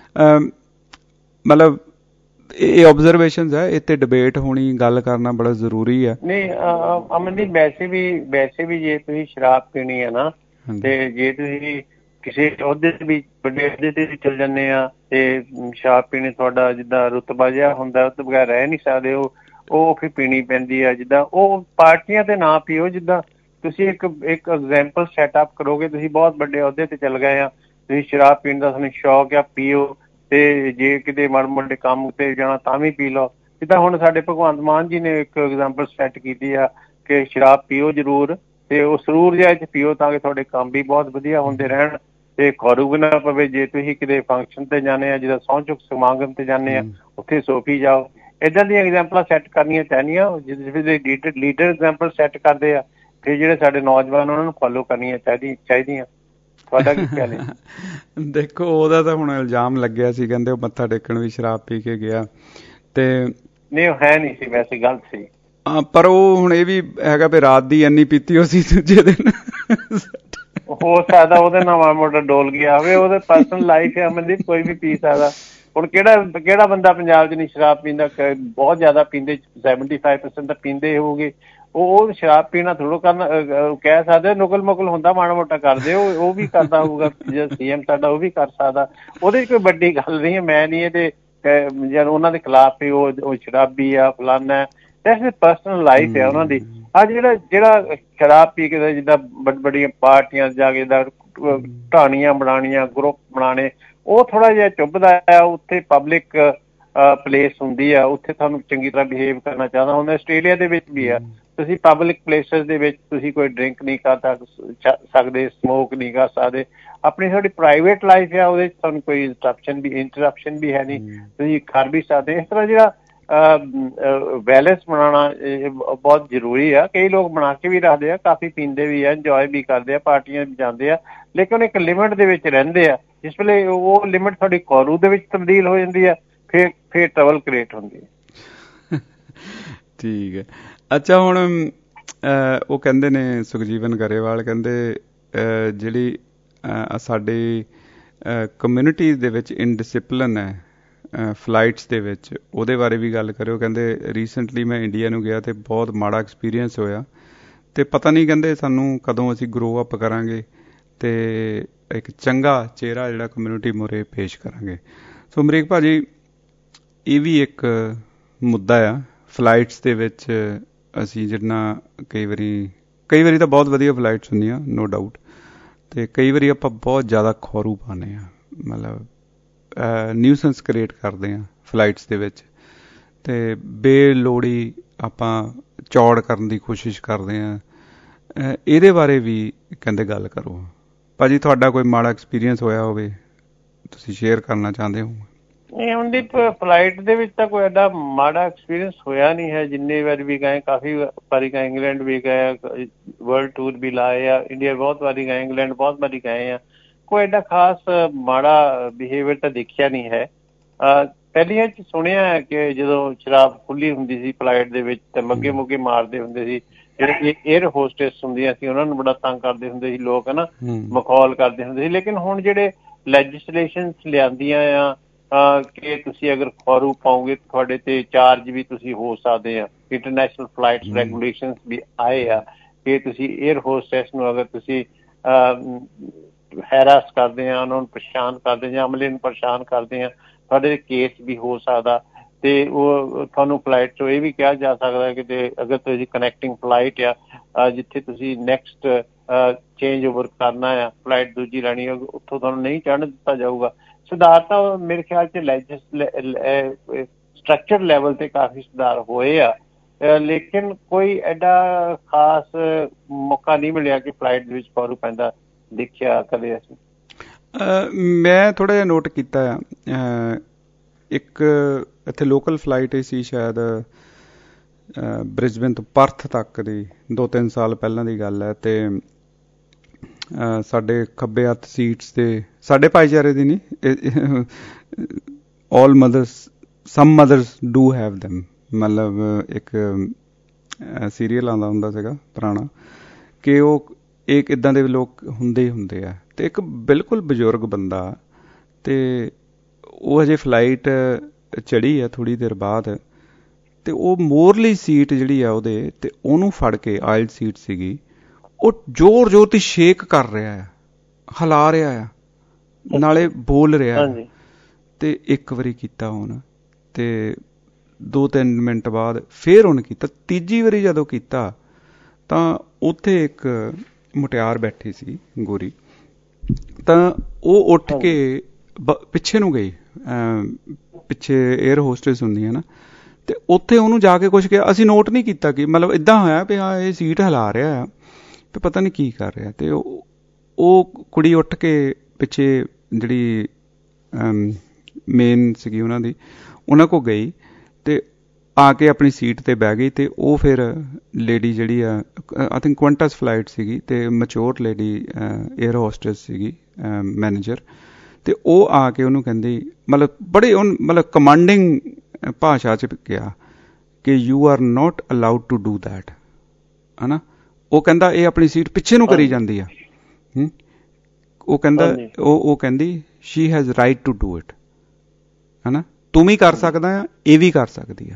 ਮਤਲਬ ਇਹ ਆਬਜ਼ਰਵੇਸ਼ਨਸ ਹੈ, ਇਹ ਤੇ ਡਿਬੇਟ ਹੋਣੀ, ਗੱਲ ਕਰਨਾ ਬੜਾ ਜ਼ਰੂਰੀ ਹੈ। ਨਹੀਂ ਅਮਨਦੀਪ, ਵੈਸੇ ਵੀ ਵੈਸੇ ਵੀ ਜੇ ਤੁਸੀਂ ਸ਼ਰਾਬ ਪੀਣੀ ਹੈ ਨਾ, ਤੇ ਜੇ ਤੁਸੀਂ ਕਿਸੇ ਅਹੁਦੇ ਤੇ ਵੀ ਵੱਡੇ ਅਹੁਦੇ ਤੇ ਵੀ ਚਲ ਜਾਂਦੇ ਆ ਤੇ ਸ਼ਰਾਬ ਪੀਣੀ ਤੁਹਾਡਾ ਜਿੱਦਾਂ ਰੁਤਬਾ ਜਿਹਾ ਹੁੰਦਾ, ਉਸ ਤੋਂ ਬਗੈਰ ਰਹਿ ਨਹੀਂ ਸਕਦੇ, ਉਹ ਉਹ ਫਿਰ ਪੀਣੀ ਪੈਂਦੀ ਆ। ਜਿੱਦਾਂ ਉਹ ਪਾਰਟੀਆਂ ਤੇ ਨਾ ਪੀਓ, ਜਿੱਦਾਂ ਤੁਸੀਂ ਇੱਕ ਇੱਕ ਐਗਜ਼ਾਮਪਲ ਸੈਟਅਪ ਕਰੋਗੇ, ਤੁਸੀਂ ਬਹੁਤ ਵੱਡੇ ਅਹੁਦੇ ਤੇ ਚੱਲ ਗਏ ਆ, ਤੁਸੀਂ ਸ਼ਰਾਬ ਪੀਣ ਦਾ ਤੁਹਾਨੂੰ ਸ਼ੌਕ ਆ, ਪੀਓ, ਤੇ ਜੇ ਕਿਤੇ ਮਾੜੇ ਮੋਟੇ ਕੰਮ ਉੱਤੇ ਜਾਣਾ ਤਾਂ ਵੀ ਪੀ ਲਓ। ਜਿੱਦਾਂ ਹੁਣ ਸਾਡੇ ਭਗਵੰਤ ਮਾਨ ਜੀ ਨੇ ਇੱਕ ਐਗਜ਼ਾਮਪਲ ਸੈੱਟ ਕੀਤੀ ਆ ਕਿ ਸ਼ਰਾਬ ਪੀਓ ਜ਼ਰੂਰ, ਤੇ ਉਹ ਸਰੂਰ ਜਿਹਾ 'ਚ ਪੀਓ ਤਾਂ ਕਿ ਤੁਹਾਡੇ ਕੰਮ ਵੀ ਬਹੁਤ ਵਧੀਆ ਹੁੰਦੇ ਰਹਿਣ ਤੇ ਖਰੂ ਵੀ ਨਾ ਪਵੇ। ਜੇ ਤੁਸੀਂ ਕਿਤੇ ਫੰਕਸ਼ਨ ਤੇ ਜਾਂਦੇ ਆ, ਜਿੱਦਾਂ ਸਹੁੰ ਚੁੱਕ ਸਮਾਗਮ ਤੇ ਜਾਂਦੇ ਆ, ਉੱਥੇ ਸੋ ਪੀ ਜਾਓ। ਇੱਦਾਂ ਦੀਆਂ ਐਗਜ਼ਾਮਪਲਾਂ ਸੈੱਟ ਕਰਨੀਆਂ ਚਾਹੀਦੀਆਂ। ਜਿਸ ਵੇਲੇ ਲੀਡਰ ਲੀਡਰ ਐਗਜ਼ਾਮਪਲ ਸੈੱਟ ਕਰਦੇ ਆ, ਫਿਰ ਜਿਹੜੇ ਸਾਡੇ ਨੌਜਵਾਨ ਉਹਨਾਂ ਨੂੰ ਫੋਲੋ ਕਰਨੀਆਂ ਚਾਹੀਦੀ ਚਾਹੀਦੀਆਂ। ਤੁਹਾਡਾ ਕੀ ਖਿਆਲ ਹੈ? ਦੇਖੋ, ਉਹਦਾ ਤਾਂ ਹੁਣ ਇਲਜ਼ਾਮ ਲੱਗਿਆ ਸੀ, ਕਹਿੰਦੇ ਉਹ ਮੱਥਾ ਟੇਕਣ ਵੀ ਸ਼ਰਾਬ ਪੀ ਕੇ ਗਿਆ, ਤੇ ਨਹੀਂ ਉਹ ਹੈ ਨਹੀਂ ਸੀ, ਵੈਸੇ ਗਲਤ ਸੀ। ਹਾਂ, ਪਰ ਉਹ ਹੁਣ ਇਹ ਵੀ ਹੈਗਾ ਵੀ ਰਾਤ ਦੀ ਇੰਨੀ ਪੀਤੀ ਉਹ ਸੀ, ਦੂਜੇ ਦਿਨ ਹੋ ਸਕਦਾ ਉਹਦੇ ਨਾਲ ਮਾੜਾ ਮੋਟਾ ਡੋਲ ਗਿਆ ਹੋਵੇ। ਉਹਦੇ ਪਰਸਨਲ ਲਾਈਫ ਹੈ ਅਮਨਦੀਪ, ਕੋਈ ਵੀ ਪੀ ਸਕਦਾ। ਹੁਣ ਕਿਹੜਾ ਕਿਹੜਾ ਬੰਦਾ ਪੰਜਾਬ 'ਚ ਨਹੀਂ ਸ਼ਰਾਬ ਪੀਂਦਾ? ਬਹੁਤ ਜ਼ਿਆਦਾ ਪੀਂਦੇ, ਸੈਵਨਟੀ ਫਾਈਵ ਪਰਸੈਂਟ ਤਾਂ ਪੀਂਦੇ ਹੋਊਗੇ। ਉਹ ਸ਼ਰਾਬ ਪੀਣਾ ਥੋੜ੍ਹਾ ਕਰਨਾ ਕਹਿ ਸਕਦੇ, ਨੁਕਲ ਮੁਕਲ ਹੁੰਦਾ ਮਾੜਾ ਮੋਟਾ ਕਰਦੇ, ਉਹ ਉਹ ਵੀ ਕਰਦਾ ਹੋਊਗਾ। ਜਿਹੜਾ ਸੀ ਐਮ ਸਾਡਾ ਉਹ ਵੀ ਕਰ ਸਕਦਾ, ਉਹਦੇ 'ਚ ਕੋਈ ਵੱਡੀ ਗੱਲ ਨਹੀਂ ਹੈ। ਮੈਂ ਨਹੀਂ ਇਹਦੇ ਜਦ ਉਹਨਾਂ ਦੇ ਖਿਲਾਫ ਵੀ ਉਹ ਉਹ ਸ਼ਰਾਬੀ ਆ ਫਲਾਨਾ, ਪਰਸਨਲ ਲਾਈਫ ਹੈ ਉਹਨਾਂ ਦੀ। ਆ ਜਿਹੜਾ ਜਿਹੜਾ ਸ਼ਰਾਬ ਪੀ ਕੇ ਜਿੱਦਾਂ ਵੱਡੀ ਵੱਡੀਆਂ ਪਾਰਟੀਆਂ ਜਾ ਕੇ ਢਾਣੀਆਂ ਬਣਾਉਣੀਆਂ, ਗਰੁੱਪ ਬਣਾਉਣੇ, ਉਹ ਥੋੜਾ ਜਿਹਾ ਚੁੱਭਦਾ ਆ। ਉੱਥੇ ਪਬਲਿਕ ਪਲੇਸ ਹੁੰਦੀ ਆ, ਉੱਥੇ ਤੁਹਾਨੂੰ ਚੰਗੀ ਤਰ੍ਹਾਂ ਬਿਹੇਵ ਕਰਨਾ ਚਾਹੀਦਾ ਹੁੰਦਾ। ਆਸਟ੍ਰੇਲੀਆ ਦੇ ਵਿੱਚ ਵੀ ਆ, ਤੁਸੀਂ ਪਬਲਿਕ ਪਲੇਸਿਸ ਦੇ ਵਿੱਚ ਤੁਸੀਂ ਕੋਈ ਡਰਿੰਕ ਨਹੀਂ ਕਰ ਸਕਦੇ, ਸਮੋਕ ਨਹੀਂ ਕਰ ਸਕਦੇ। ਆਪਣੀ ਤੁਹਾਡੀ ਪ੍ਰਾਈਵੇਟ ਲਾਈਫ ਆ, ਉਹਦੇ 'ਚ ਤੁਹਾਨੂੰ ਕੋਈ ਇੰਟਰਪਸ਼ਨ ਵੀ ਇੰਟਰਪਸ਼ਨ ਵੀ ਹੈ ਨਹੀਂ, ਤੁਸੀਂ ਕਰ ਵੀ ਸਕਦੇ। ਇਸ ਤਰ੍ਹਾਂ ਜਿਹੜਾ ਬੈਲੈਂਸ ਬਣਾਉਣਾ ਬਹੁਤ ਜ਼ਰੂਰੀ ਆ। ਕਈ ਲੋਕ ਬਣਾ ਕੇ ਵੀ ਰੱਖਦੇ ਆ, ਕਾਫੀ ਪੀਂਦੇ ਵੀ ਆ, ਇੰਜੋਏ ਵੀ ਕਰਦੇ ਆ, ਪਾਰਟੀਆਂ ਵੀ ਜਾਂਦੇ ਆ, ਲੇਕਿਨ ਇੱਕ ਲਿਮਿਟ ਦੇ ਵਿੱਚ ਰਹਿੰਦੇ ਆ। ਜਿਸ ਵੇਲੇ ਉਹ ਲਿਮਿਟ ਤੁਹਾਡੀ ਖੌਰੂ ਦੇ ਵਿੱਚ ਤਬਦੀਲ ਹੋ ਜਾਂਦੀ ਆ, ਫਿਰ ਫਿਰ ਟਰਬਲ ਕ੍ਰੀਏਟ ਹੁੰਦੀ ਹੈ। ਠੀਕ ਹੈ। ਅੱਛਾ, ਹੁਣ ਉਹ ਕਹਿੰਦੇ ਨੇ ਸੁਖਜੀਵਨ ਗਰੇਵਾਲ ਕਹਿੰਦੇ ਜਿਹੜੀ ਸਾਡੀ ਕਮਿਊਨਿਟੀ ਦੇ ਵਿੱਚ ਇਨਡਿਸਿਪਲਿਨ ਹੈ ਫਲਾਈਟਸ ਦੇ ਵਿੱਚ, ਉਹਦੇ ਬਾਰੇ ਵੀ ਗੱਲ ਕਰਿਓ। ਕਹਿੰਦੇ ਰੀਸੈਂਟਲੀ ਮੈਂ ਇੰਡੀਆ ਨੂੰ ਗਿਆ ਤੇ ਬਹੁਤ ਮਾੜਾ ਐਕਸਪੀਰੀਅੰਸ ਹੋਇਆ, ਤੇ ਪਤਾ ਨਹੀਂ ਕਹਿੰਦੇ ਸਾਨੂੰ ਕਦੋਂ ਅਸੀਂ ਗਰੋ ਅਪ ਕਰਾਂਗੇ ਤੇ ਇੱਕ ਚੰਗਾ ਚਿਹਰਾ ਜਿਹੜਾ ਕਮਿਊਨਿਟੀ ਮੂਹਰੇ ਪੇਸ਼ ਕਰਾਂਗੇ। ਸੋ ਅਮਰੀਕ ਭਾਜੀ, ਇਹ ਵੀ ਇੱਕ ਮੁੱਦਾ ਆ ਫਲਾਈਟਸ ਦੇ ਵਿੱਚ। ਅਸੀਂ ਜਿੰਨਾ ਕਈ ਵਾਰੀ ਕਈ ਵਾਰੀ ਤਾਂ ਬਹੁਤ ਵਧੀਆ ਫਲਾਈਟਸ ਹੁੰਦੀਆਂ, ਨੋ ਡਾਊਟ, ਤੇ ਕਈ ਵਾਰੀ ਆਪਾਂ ਬਹੁਤ ਜ਼ਿਆਦਾ ਖੌਰੂ ਪਾਉਂਦੇ ਹਾਂ, ਮਤਲਬ ਨਿਊਸੈਂਸ ਕ੍ਰੀਏਟ ਕਰਦੇ ਹਾਂ ਫਲਾਈਟਸ ਦੇ ਵਿੱਚ, ਤੇ ਬੇਲੋੜੀ ਆਪਾਂ ਚੌੜ ਕਰਨ ਦੀ ਕੋਸ਼ਿਸ਼ ਕਰਦੇ ਹਾਂ। ਇਹਦੇ ਬਾਰੇ ਵੀ ਕਹਿੰਦੇ ਗੱਲ ਕਰੋ। ਭਾਜੀ, ਤੁਹਾਡਾ ਕੋਈ ਮਾੜਾ ਐਕਸਪੀਰੀਅੰਸ ਹੋਇਆ ਹੋਵੇ, ਤੁਸੀਂ ਸ਼ੇਅਰ ਕਰਨਾ ਚਾਹੁੰਦੇ ਹੋ? ਨਹੀਂ ਅਮਨਦੀਪ, ਫਲਾਈਟ ਦੇ ਵਿੱਚ ਤਾਂ ਕੋਈ ਐਡਾ ਮਾੜਾ ਐਕਸਪੀਰੀਅੰਸ ਹੋਇਆ ਨਹੀਂ ਹੈ। ਜਿੰਨੇ ਵਾਰੀ ਵੀ ਗਏ, ਕਾਫੀ ਵਾਰੀ ਗਏ, ਇੰਗਲੈਂਡ ਵੀ ਗਏ, ਵਰਲਡ ਟੂਰ ਵੀ ਲਾਏ ਆ, ਇੰਡੀਆ ਬਹੁਤ ਵਾਰੀ ਗਏ, ਇੰਗਲੈਂਡ ਬਹੁਤ ਵਾਰੀ ਗਏ ਆ। ਕੋਈ ਐਡਾ ਖਾਸ ਮਾੜਾ ਬਿਹੇਵੀਅਰ ਤਾਂ ਦੇਖਿਆ ਨਹੀਂ ਹੈ। ਪਹਿਲੀਆਂ 'ਚ ਸੁਣਿਆ ਕਿ ਜਦੋਂ ਸ਼ਰਾਬ ਖੁੱਲੀ ਹੁੰਦੀ ਸੀ ਫਲਾਈਟ ਦੇ ਵਿੱਚ ਤਾਂ ਮੱਗੇ ਮੁੱਗੇ ਮਾਰਦੇ ਹੁੰਦੇ ਸੀ। ਜਿਹੜੇ ਏਅਰ ਹੋਸਟੈਸ ਹੁੰਦੀਆਂ ਸੀ ਉਹਨਾਂ ਨੂੰ ਬੜਾ ਤੰਗ ਕਰਦੇ ਹੁੰਦੇ ਸੀ ਲੋਕ, ਹੈ ਨਾ, ਮਖੌਲ ਕਰਦੇ ਹੁੰਦੇ ਸੀ। ਲੇਕਿਨ ਹੁਣ ਜਿਹੜੇ ਲੈਜਿਸਲੇਸ਼ਨਸ ਲਿਆਂਦੀਆਂ ਆ ਕਿ ਤੁਸੀਂ ਅਗਰ ਖੌਰੂ ਪਾਓਗੇ ਤੁਹਾਡੇ ਤੇ ਚਾਰਜ ਵੀ ਤੁਸੀਂ ਹੋ ਸਕਦੇ ਆ। ਇੰਟਰਨੈਸ਼ਨਲ ਫਲਾਈਟਸ ਰੈਗੂਲੇਸ਼ਨਸ ਵੀ ਆਏ ਆ ਕਿ ਤੁਸੀਂ ਏਅਰ ਹੋਸਟੈਸ ਨੂੰ ਅਗਰ ਤੁਸੀਂ ਹੈਰਾਸ ਕਰਦੇ ਆ, ਉਹਨਾਂ ਨੂੰ ਪਰੇਸ਼ਾਨ ਕਰਦੇ ਜਾਂ ਅਮਲੇ ਨੂੰ ਪਰੇਸ਼ਾਨ ਕਰਦੇ ਆ, ਤੁਹਾਡੇ ਕੇਸ ਵੀ ਹੋ ਸਕਦਾ। ਤੇ ਉਹ ਤੁਹਾਨੂੰ ਫਲਾਈਟ 'ਚੋਂ ਇਹ ਵੀ ਕਿਹਾ ਜਾ ਸਕਦਾ ਕਿ ਤੇ ਅਗਰ ਤੁਸੀਂ ਕਨੈਕਟਿੰਗ ਫਲਾਈਟ ਆ ਜਿੱਥੇ ਤੁਸੀਂ ਨੈਕਸਟ ਚੇਂਜ ਓਵਰ ਕਰਨਾ ਆ, ਫਲਾਈਟ ਦੂਜੀ ਲੈਣੀ, ਉੱਥੋਂ ਤੁਹਾਨੂੰ ਨਹੀਂ ਚੜ੍ਹਨ ਦਿੱਤਾ ਜਾਊਗਾ। ਸੁਧਾਰ ਤਾਂ ਮੇਰੇ ਖਿਆਲ 'ਚ ਲੈਜਿਸ ਸਟਰਕਚਰ ਲੈਵਲ ਤੇ ਕਾਫੀ ਸੁਧਾਰ ਹੋਏ ਆ, ਲੇਕਿਨ ਕੋਈ ਐਡਾ ਖਾਸ ਮੌਕਾ ਨਹੀਂ ਮਿਲਿਆ ਕਿ ਫਲਾਈਟ ਦੇ ਵਿੱਚ ਖੌਰੂ ਪੈਂਦਾ ਦੇਖਿਆ ਕਦੇ ਅਸੀਂ। ਮੈਂ ਥੋੜ੍ਹਾ ਜਿਹਾ ਨੋਟ ਕੀਤਾ ਆ, ਇੱਕ ਇੱਥੇ ਲੋਕਲ ਫਲਾਈਟ ਹੀ ਸੀ ਸ਼ਾਇਦ ਬ੍ਰਿਸਬੇਨ ਤੋਂ ਪਰਥ ਤੱਕ ਦੀ, ਦੋ ਤਿੰਨ ਸਾਲ ਪਹਿਲਾਂ ਦੀ ਗੱਲ ਹੈ। ਅਤੇ ਸਾਡੇ ਖੱਬੇ ਹੱਥ ਸੀਟਸ 'ਤੇ ਸਾਡੇ ਭਾਈਚਾਰੇ ਦੀ ਨਹੀਂ, all mothers some mothers do have them, ਮਤਲਬ ਇੱਕ ਸੀਰੀਅਲ ਆਉਂਦਾ ਹੁੰਦਾ ਸੀਗਾ ਪੁਰਾਣਾ ਕਿ ਉਹ ਇੱਕ ਇੱਦਾਂ ਦੇ ਲੋਕ ਹੁੰਦੇ ਹੀ ਹੁੰਦੇ ਆ। ਅਤੇ ਇੱਕ ਬਿਲਕੁਲ ਬਜ਼ੁਰਗ ਬੰਦਾ, ਅਤੇ ਉਹ ਹਜੇ ਫਲਾਈਟ ਚੜ੍ਹੀ ਆ ਥੋੜ੍ਹੀ ਦੇਰ ਬਾਅਦ, ਅਤੇ ਉਹ ਮੋਰਲੀ ਸੀਟ ਜਿਹੜੀ ਆ ਉਹਦੇ, ਅਤੇ ਉਹਨੂੰ ਫੜ ਕੇ ਆਇਲ ਸੀਟ ਸੀਗੀ, ਉਹ ਜ਼ੋਰ ਜ਼ੋਰ ਦੀ ਸ਼ੇਕ ਕਰ ਰਿਹਾ ਆ, ਹਿਲਾ ਰਿਹਾ ਆ, ਨਾਲੇ ਬੋਲ ਰਿਹਾ। ਅਤੇ ਇੱਕ ਵਾਰੀ ਕੀਤਾ ਹੁਣ, ਅਤੇ ਦੋ ਤਿੰਨ ਮਿੰਟ ਬਾਅਦ ਫਿਰ ਉਹਨੇ ਕੀਤਾ। ਤੀਜੀ ਵਾਰੀ ਜਦੋਂ ਕੀਤਾ ਤਾਂ ਉੱਥੇ ਇੱਕ ਮੁਟਿਆਰ ਬੈਠੀ ਸੀ ਗੋਰੀ, ਤਾਂ ਉਹ ਉੱਠ ਕੇ ਬ ਪਿੱਛੇ ਨੂੰ ਗਈ, ਪਿੱਛੇ ਏਅਰ ਹੋਸਟੈਸ ਹੁੰਦੀਆਂ ਨਾ, ਅਤੇ ਉੱਥੇ ਉਹਨੂੰ ਜਾ ਕੇ ਕੁਛ ਕਿਹਾ। ਅਸੀਂ ਨੋਟ ਨਹੀਂ ਕੀਤਾ ਕਿ ਮਤਲਬ ਇੱਦਾਂ ਹੋਇਆ ਵੀ ਹਾਂ ਇਹ ਸੀਟ ਹਿਲਾ ਰਿਹਾ ਆ ਅਤੇ ਪਤਾ ਨਹੀਂ ਕੀ ਕਰ ਰਿਹਾ। ਅਤੇ ਉਹ ਉਹ ਕੁੜੀ ਉੱਠ ਕੇ ਪਿੱਛੇ ਜਿਹੜੀ ਮੇਨ ਸੀਗੀ ਉਹਨਾਂ ਦੀ, ਉਹਨਾਂ ਕੋਲ ਗਈ ਅਤੇ ਆ ਕੇ ਆਪਣੀ ਸੀਟ 'ਤੇ ਬਹਿ ਗਈ। ਅਤੇ ਉਹ ਫਿਰ ਲੇਡੀ ਜਿਹੜੀ ਆ, ਆਈ ਥਿੰਕ ਕੁਐਂਟਸ ਫਲਾਈਟ ਸੀਗੀ, ਅਤੇ ਮੈਚੋਰ ਲੇਡੀ ਏਅਰ ਹੋਸਟੈਸ ਸੀਗੀ, ਮੈਨੇਜਰ, ਅਤੇ ਉਹ ਆ ਕੇ ਉਹਨੂੰ ਕਹਿੰਦੀ, ਮਤਲਬ ਬੜੇ ਉਹ ਮਤਲਬ ਕਮਾਂਡਿੰਗ ਭਾਸ਼ਾ 'ਚ ਕਿਹਾ ਕਿ you are not allowed to do that, ਹੈ ਨਾ। ਉਹ ਕਹਿੰਦਾ ਇਹ ਆਪਣੀ ਸੀਟ ਪਿੱਛੇ ਨੂੰ ਕਰੀ ਜਾਂਦੀ ਆ। ਉਹ ਕਹਿੰਦਾ ਉਹ ਉਹ ਕਹਿੰਦੀ she has right to do it, ਹੈ ਨਾ। ਤੂੰ ਵੀ ਕਰ ਸਕਦਾ ਆ, ਇਹ ਵੀ ਕਰ ਸਕਦੀ ਆ।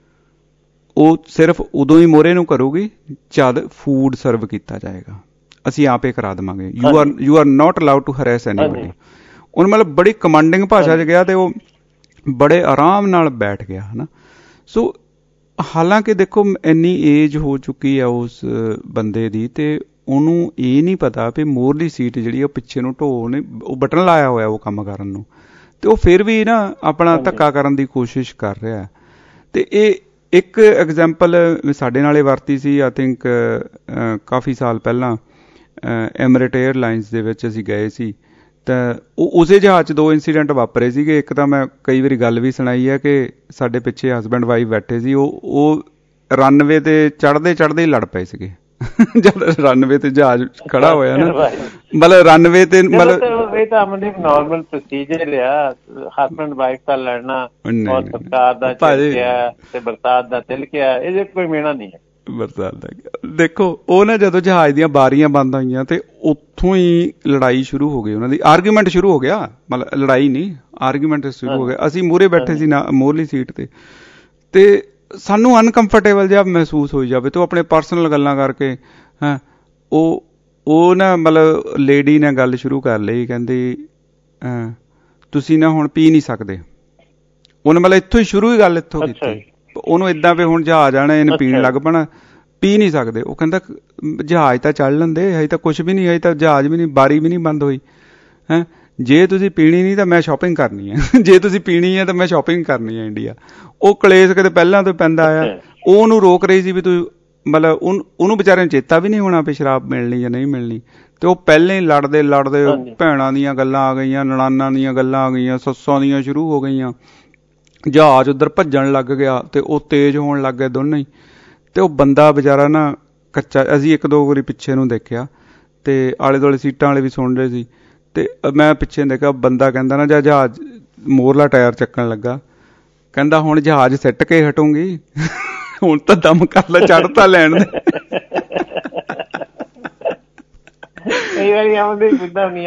ਉਹ ਸਿਰਫ ਉਦੋਂ ਹੀ ਮੋਹਰੇ ਨੂੰ ਕਰੂਗੀ ਜਦ ਫੂਡ ਸਰਵ ਕੀਤਾ ਜਾਏਗਾ, ਅਸੀਂ ਆਪੇ ਕਰਾ ਦੇਵਾਂਗੇ। You are you are not allowed to harass anybody. ਉਹਨੂੰ ਮਤਲਬ ਬੜੀ ਕਮਾਂਡਿੰਗ ਭਾਸ਼ਾ 'ਚ ਗਿਆ, ਅਤੇ ਉਹ ਬੜੇ ਆਰਾਮ ਨਾਲ ਬੈਠ ਗਿਆ, ਹੈ ਨਾ। ਸੋ ਹਾਲਾਂਕਿ ਦੇਖੋ ਇੰਨੀ ਏਜ ਹੋ ਚੁੱਕੀ ਆ ਉਸ ਬੰਦੇ ਦੀ, ਅਤੇ ਉਹਨੂੰ ਇਹ ਨਹੀਂ ਪਤਾ ਵੀ ਮੋਹਰਲੀ ਸੀਟ ਜਿਹੜੀ ਉਹ ਪਿੱਛੇ ਨੂੰ ਢੋ ਨੇ ਉਹ ਬਟਨ ਲਾਇਆ ਹੋਇਆ ਉਹ ਕੰਮ ਕਰਨ ਨੂੰ, ਅਤੇ ਉਹ ਫਿਰ ਵੀ ਨਾ ਆਪਣਾ ਧੱਕਾ ਕਰਨ ਦੀ ਕੋਸ਼ਿਸ਼ ਕਰ ਰਿਹਾ। ਅਤੇ ਇਹ ਇੱਕ ਐਗਜ਼ਾਮਪਲ ਸਾਡੇ ਨਾਲੇ ਵਰਤੀ ਸੀ, ਆਈ ਥਿੰਕ ਕਾਫੀ ਸਾਲ ਪਹਿਲਾਂ ਐਮਰੇਟ ਏਅਰਲਾਈਨਸ ਦੇ ਵਿੱਚ ਅਸੀਂ ਗਏ ਸੀ, ਤਾਂ ਉਹ ਉਸੇ ਜਹਾਜ਼ 'ਚ ਦੋ ਇੰਸੀਡੈਂਟ ਵਾਪਰੇ ਸੀਗੇ। ਇੱਕ ਤਾਂ ਮੈਂ ਕਈ ਵਾਰੀ ਗੱਲ ਵੀ ਸੁਣਾਈ ਹੈ ਕਿ ਸਾਡੇ ਪਿੱਛੇ ਹਸਬੈਂਡ ਵਾਈਫ ਬੈਠੇ ਸੀ, ਉਹ ਉਹ ਰਨਵੇ 'ਤੇ ਚੜ੍ਹਦੇ ਚੜ੍ਹਦੇ ਹੀ ਲੜ ਪਏ ਸੀਗੇ ਜਦ ਰਨਵੇ 'ਤੇ ਜਹਾਜ਼ ਖੜਾ ਹੋਇਆ ਨਾ, ਮਤਲਬ ਰਨਵੇ 'ਤੇ ਮਤਲਬ ਇਹ ਤਾਂ ਨਾਰਮਲ ਪ੍ਰੋਸੀਜਰ ਆ, ਹਸਬੈਂਡ ਵਾਈਫ ਦਾ ਲੜਨਾ ਔਰ ਸਰਕਾਰ ਦਾ ਤਿਲਕਿਆ ਤੇ ਬਰਸਾਤ ਦਾ ਤਿਲਕਿਆ, ਇਹਦੇ ਕੋਈ ਮੇਣਾ ਨਹੀਂ ਹੈ। ਬਰਸਾਤ ਦਾ ਦੇਖੋ, ਉਹ ਨਾ ਜਦੋਂ ਜਹਾਜ਼ ਦੀਆਂ ਬਾਰੀਆਂ ਬੰਦ ਹੋਈਆਂ ਤੇ ਉੱਥੋਂ ਹੀ ਲੜਾਈ ਸ਼ੁਰੂ ਹੋ ਗਈ, ਉਹਨਾਂ ਦੀ ਆਰਗੂਮੈਂਟ ਸ਼ੁਰੂ ਹੋ ਗਿਆ, ਮਤਲਬ ਲੜਾਈ ਨਹੀਂ ਆਰਗੂਮੈਂਟ ਸ਼ੁਰੂ ਹੋ ਗਿਆ। ਅਸੀਂ ਮੂਹਰੇ ਬੈਠੇ ਸੀ ਨਾ ਮੋਹਰਲੀ ਸੀਟ ਤੇ, ਤੇ ਸਾਨੂੰ ਅਨਕੰਫਰਟੇਬਲ ਜਿਹਾ ਮਹਿਸੂਸ ਹੋਈ ਜਾਵੇ ਤੇ ਉਹ ਆਪਣੇ ਪਰਸਨਲ ਗੱਲਾਂ ਕਰਕੇ ਹਾਂ ਉਹ ਉਹ ਨਾ ਮਤਲਬ ਲੇਡੀ ਨੇ ਗੱਲ ਸ਼ੁਰੂ ਕਰ ਲਈ, ਕਹਿੰਦੀ ਤੁਸੀਂ ਨਾ ਹੁਣ ਪੀ ਨਹੀਂ ਸਕਦੇ। ਉਹਨੇ ਮਤਲਬ ਇੱਥੋਂ ਹੀ ਸ਼ੁਰੂ ਹੀ ਗੱਲ ਇੱਥੋਂ ਕੀਤੀ, ਉਹਨੂੰ ਏਦਾਂ ਵੀ ਹੁਣ ਜਹਾਜ਼ ਆਣਾ ਇਹਨੇ ਪੀਣ ਲੱਗ ਪੈਣਾ, ਪੀ ਨਹੀਂ ਸਕਦੇ। ਉਹ ਕਹਿੰਦਾ ਜਹਾਜ਼ ਤਾਂ ਚੱਲ ਲੈਂਦੇ, ਹਜੇ ਤਾਂ ਕੁਛ ਵੀ ਨਹੀਂ, ਹਜੇ ਤਾਂ ਜਹਾਜ਼ ਵੀ ਨਹੀਂ, ਬਾਰੀ ਵੀ ਨਹੀਂ ਬੰਦ ਹੋਈ ਹੈਂ। ਜੇ ਤੁਸੀਂ ਪੀਣੀ ਨਹੀਂ ਤਾਂ ਮੈਂ ਸ਼ਾਪਿੰਗ ਕਰਨੀ ਹੈ, ਜੇ ਤੁਸੀਂ ਪੀਣੀ ਹੈ ਤਾਂ ਮੈਂ ਸ਼ਾਪਿੰਗ ਕਰਨੀ ਹੈ ਇੰਡੀਆ। ਉਹ ਕਲੇਸ਼ ਕਿਤੇ ਪਹਿਲਾਂ ਤੋਂ ਪੈਂਦਾ ਆ, ਉਹ ਉਹਨੂੰ ਰੋਕ ਰਹੀ ਸੀ ਵੀ ਤੂੰ ਮਤਲਬ ਉਹਨੂੰ ਉਹਨੂੰ ਵਿਚਾਰੇ ਨੂੰ ਚੇਤਾ ਵੀ ਨਹੀਂ ਹੋਣਾ ਵੀ ਸ਼ਰਾਬ ਮਿਲਣੀ ਜਾਂ ਨਹੀਂ ਮਿਲਣੀ, ਤੇ ਉਹ ਪਹਿਲਾਂ ਹੀ ਲੜਦੇ ਲੜਦੇ ਭੈਣਾਂ ਦੀਆਂ ਗੱਲਾਂ ਆ ਗਈਆਂ, ਨਨਾਨਾਂ ਦੀਆਂ ਗੱਲਾਂ ਆ ਗਈਆਂ, ਸੱਸਾਂ ਦੀਆਂ ਸ਼ੁਰੂ ਹੋ ਗਈਆਂ, ਜਹਾਜ਼ ਉੱਧਰ ਭੱਜਣ ਲੱਗ ਗਿਆ ਤੇ ਉਹ ਤੇਜ਼ ਹੋਣ ਲੱਗ ਗਏ ਦੋਨੇ ਹੀ। ਤੇ ਉਹ ਬੰਦਾ ਵਿਚਾਰਾ ਨਾ ਕੱਚਾ, ਅਸੀਂ ਇੱਕ ਦੋ ਵਾਰੀ ਪਿੱਛੇ ਨੂੰ ਦੇਖਿਆ ਤੇ ਆਲੇ ਦੁਆਲੇ ਸੀਟਾਂ ਵਾਲੇ ਵੀ ਸੁਣ ਰਹੇ ਸੀ, ਤੇ ਮੈਂ ਪਿੱਛੇ ਦੇਖਿਆ ਬੰਦਾ ਕਹਿੰਦਾ ਨਾ ਜਾਂ ਜਹਾਜ਼ ਮੋਰਲਾ ਟਾਇਰ ਚੱਕਣ ਲੱਗਾ, ਕਹਿੰਦਾ ਹੁਣ ਜਹਾਜ਼ ਸਿੱਟ ਕੇ ਹਟੂੰਗੀ, ਹੁਣ ਤਾਂ ਦਮ ਕਰ ਲੈ, ਚੜ੍ਹ ਤਾਂ ਲੈਣ ਦੇ। ਕਈ ਵਾਰੀ ਆਉਂਦੇ ਜਿੱਦਾਂ ਹੁੰਦੀ ਹੈ ਨਾ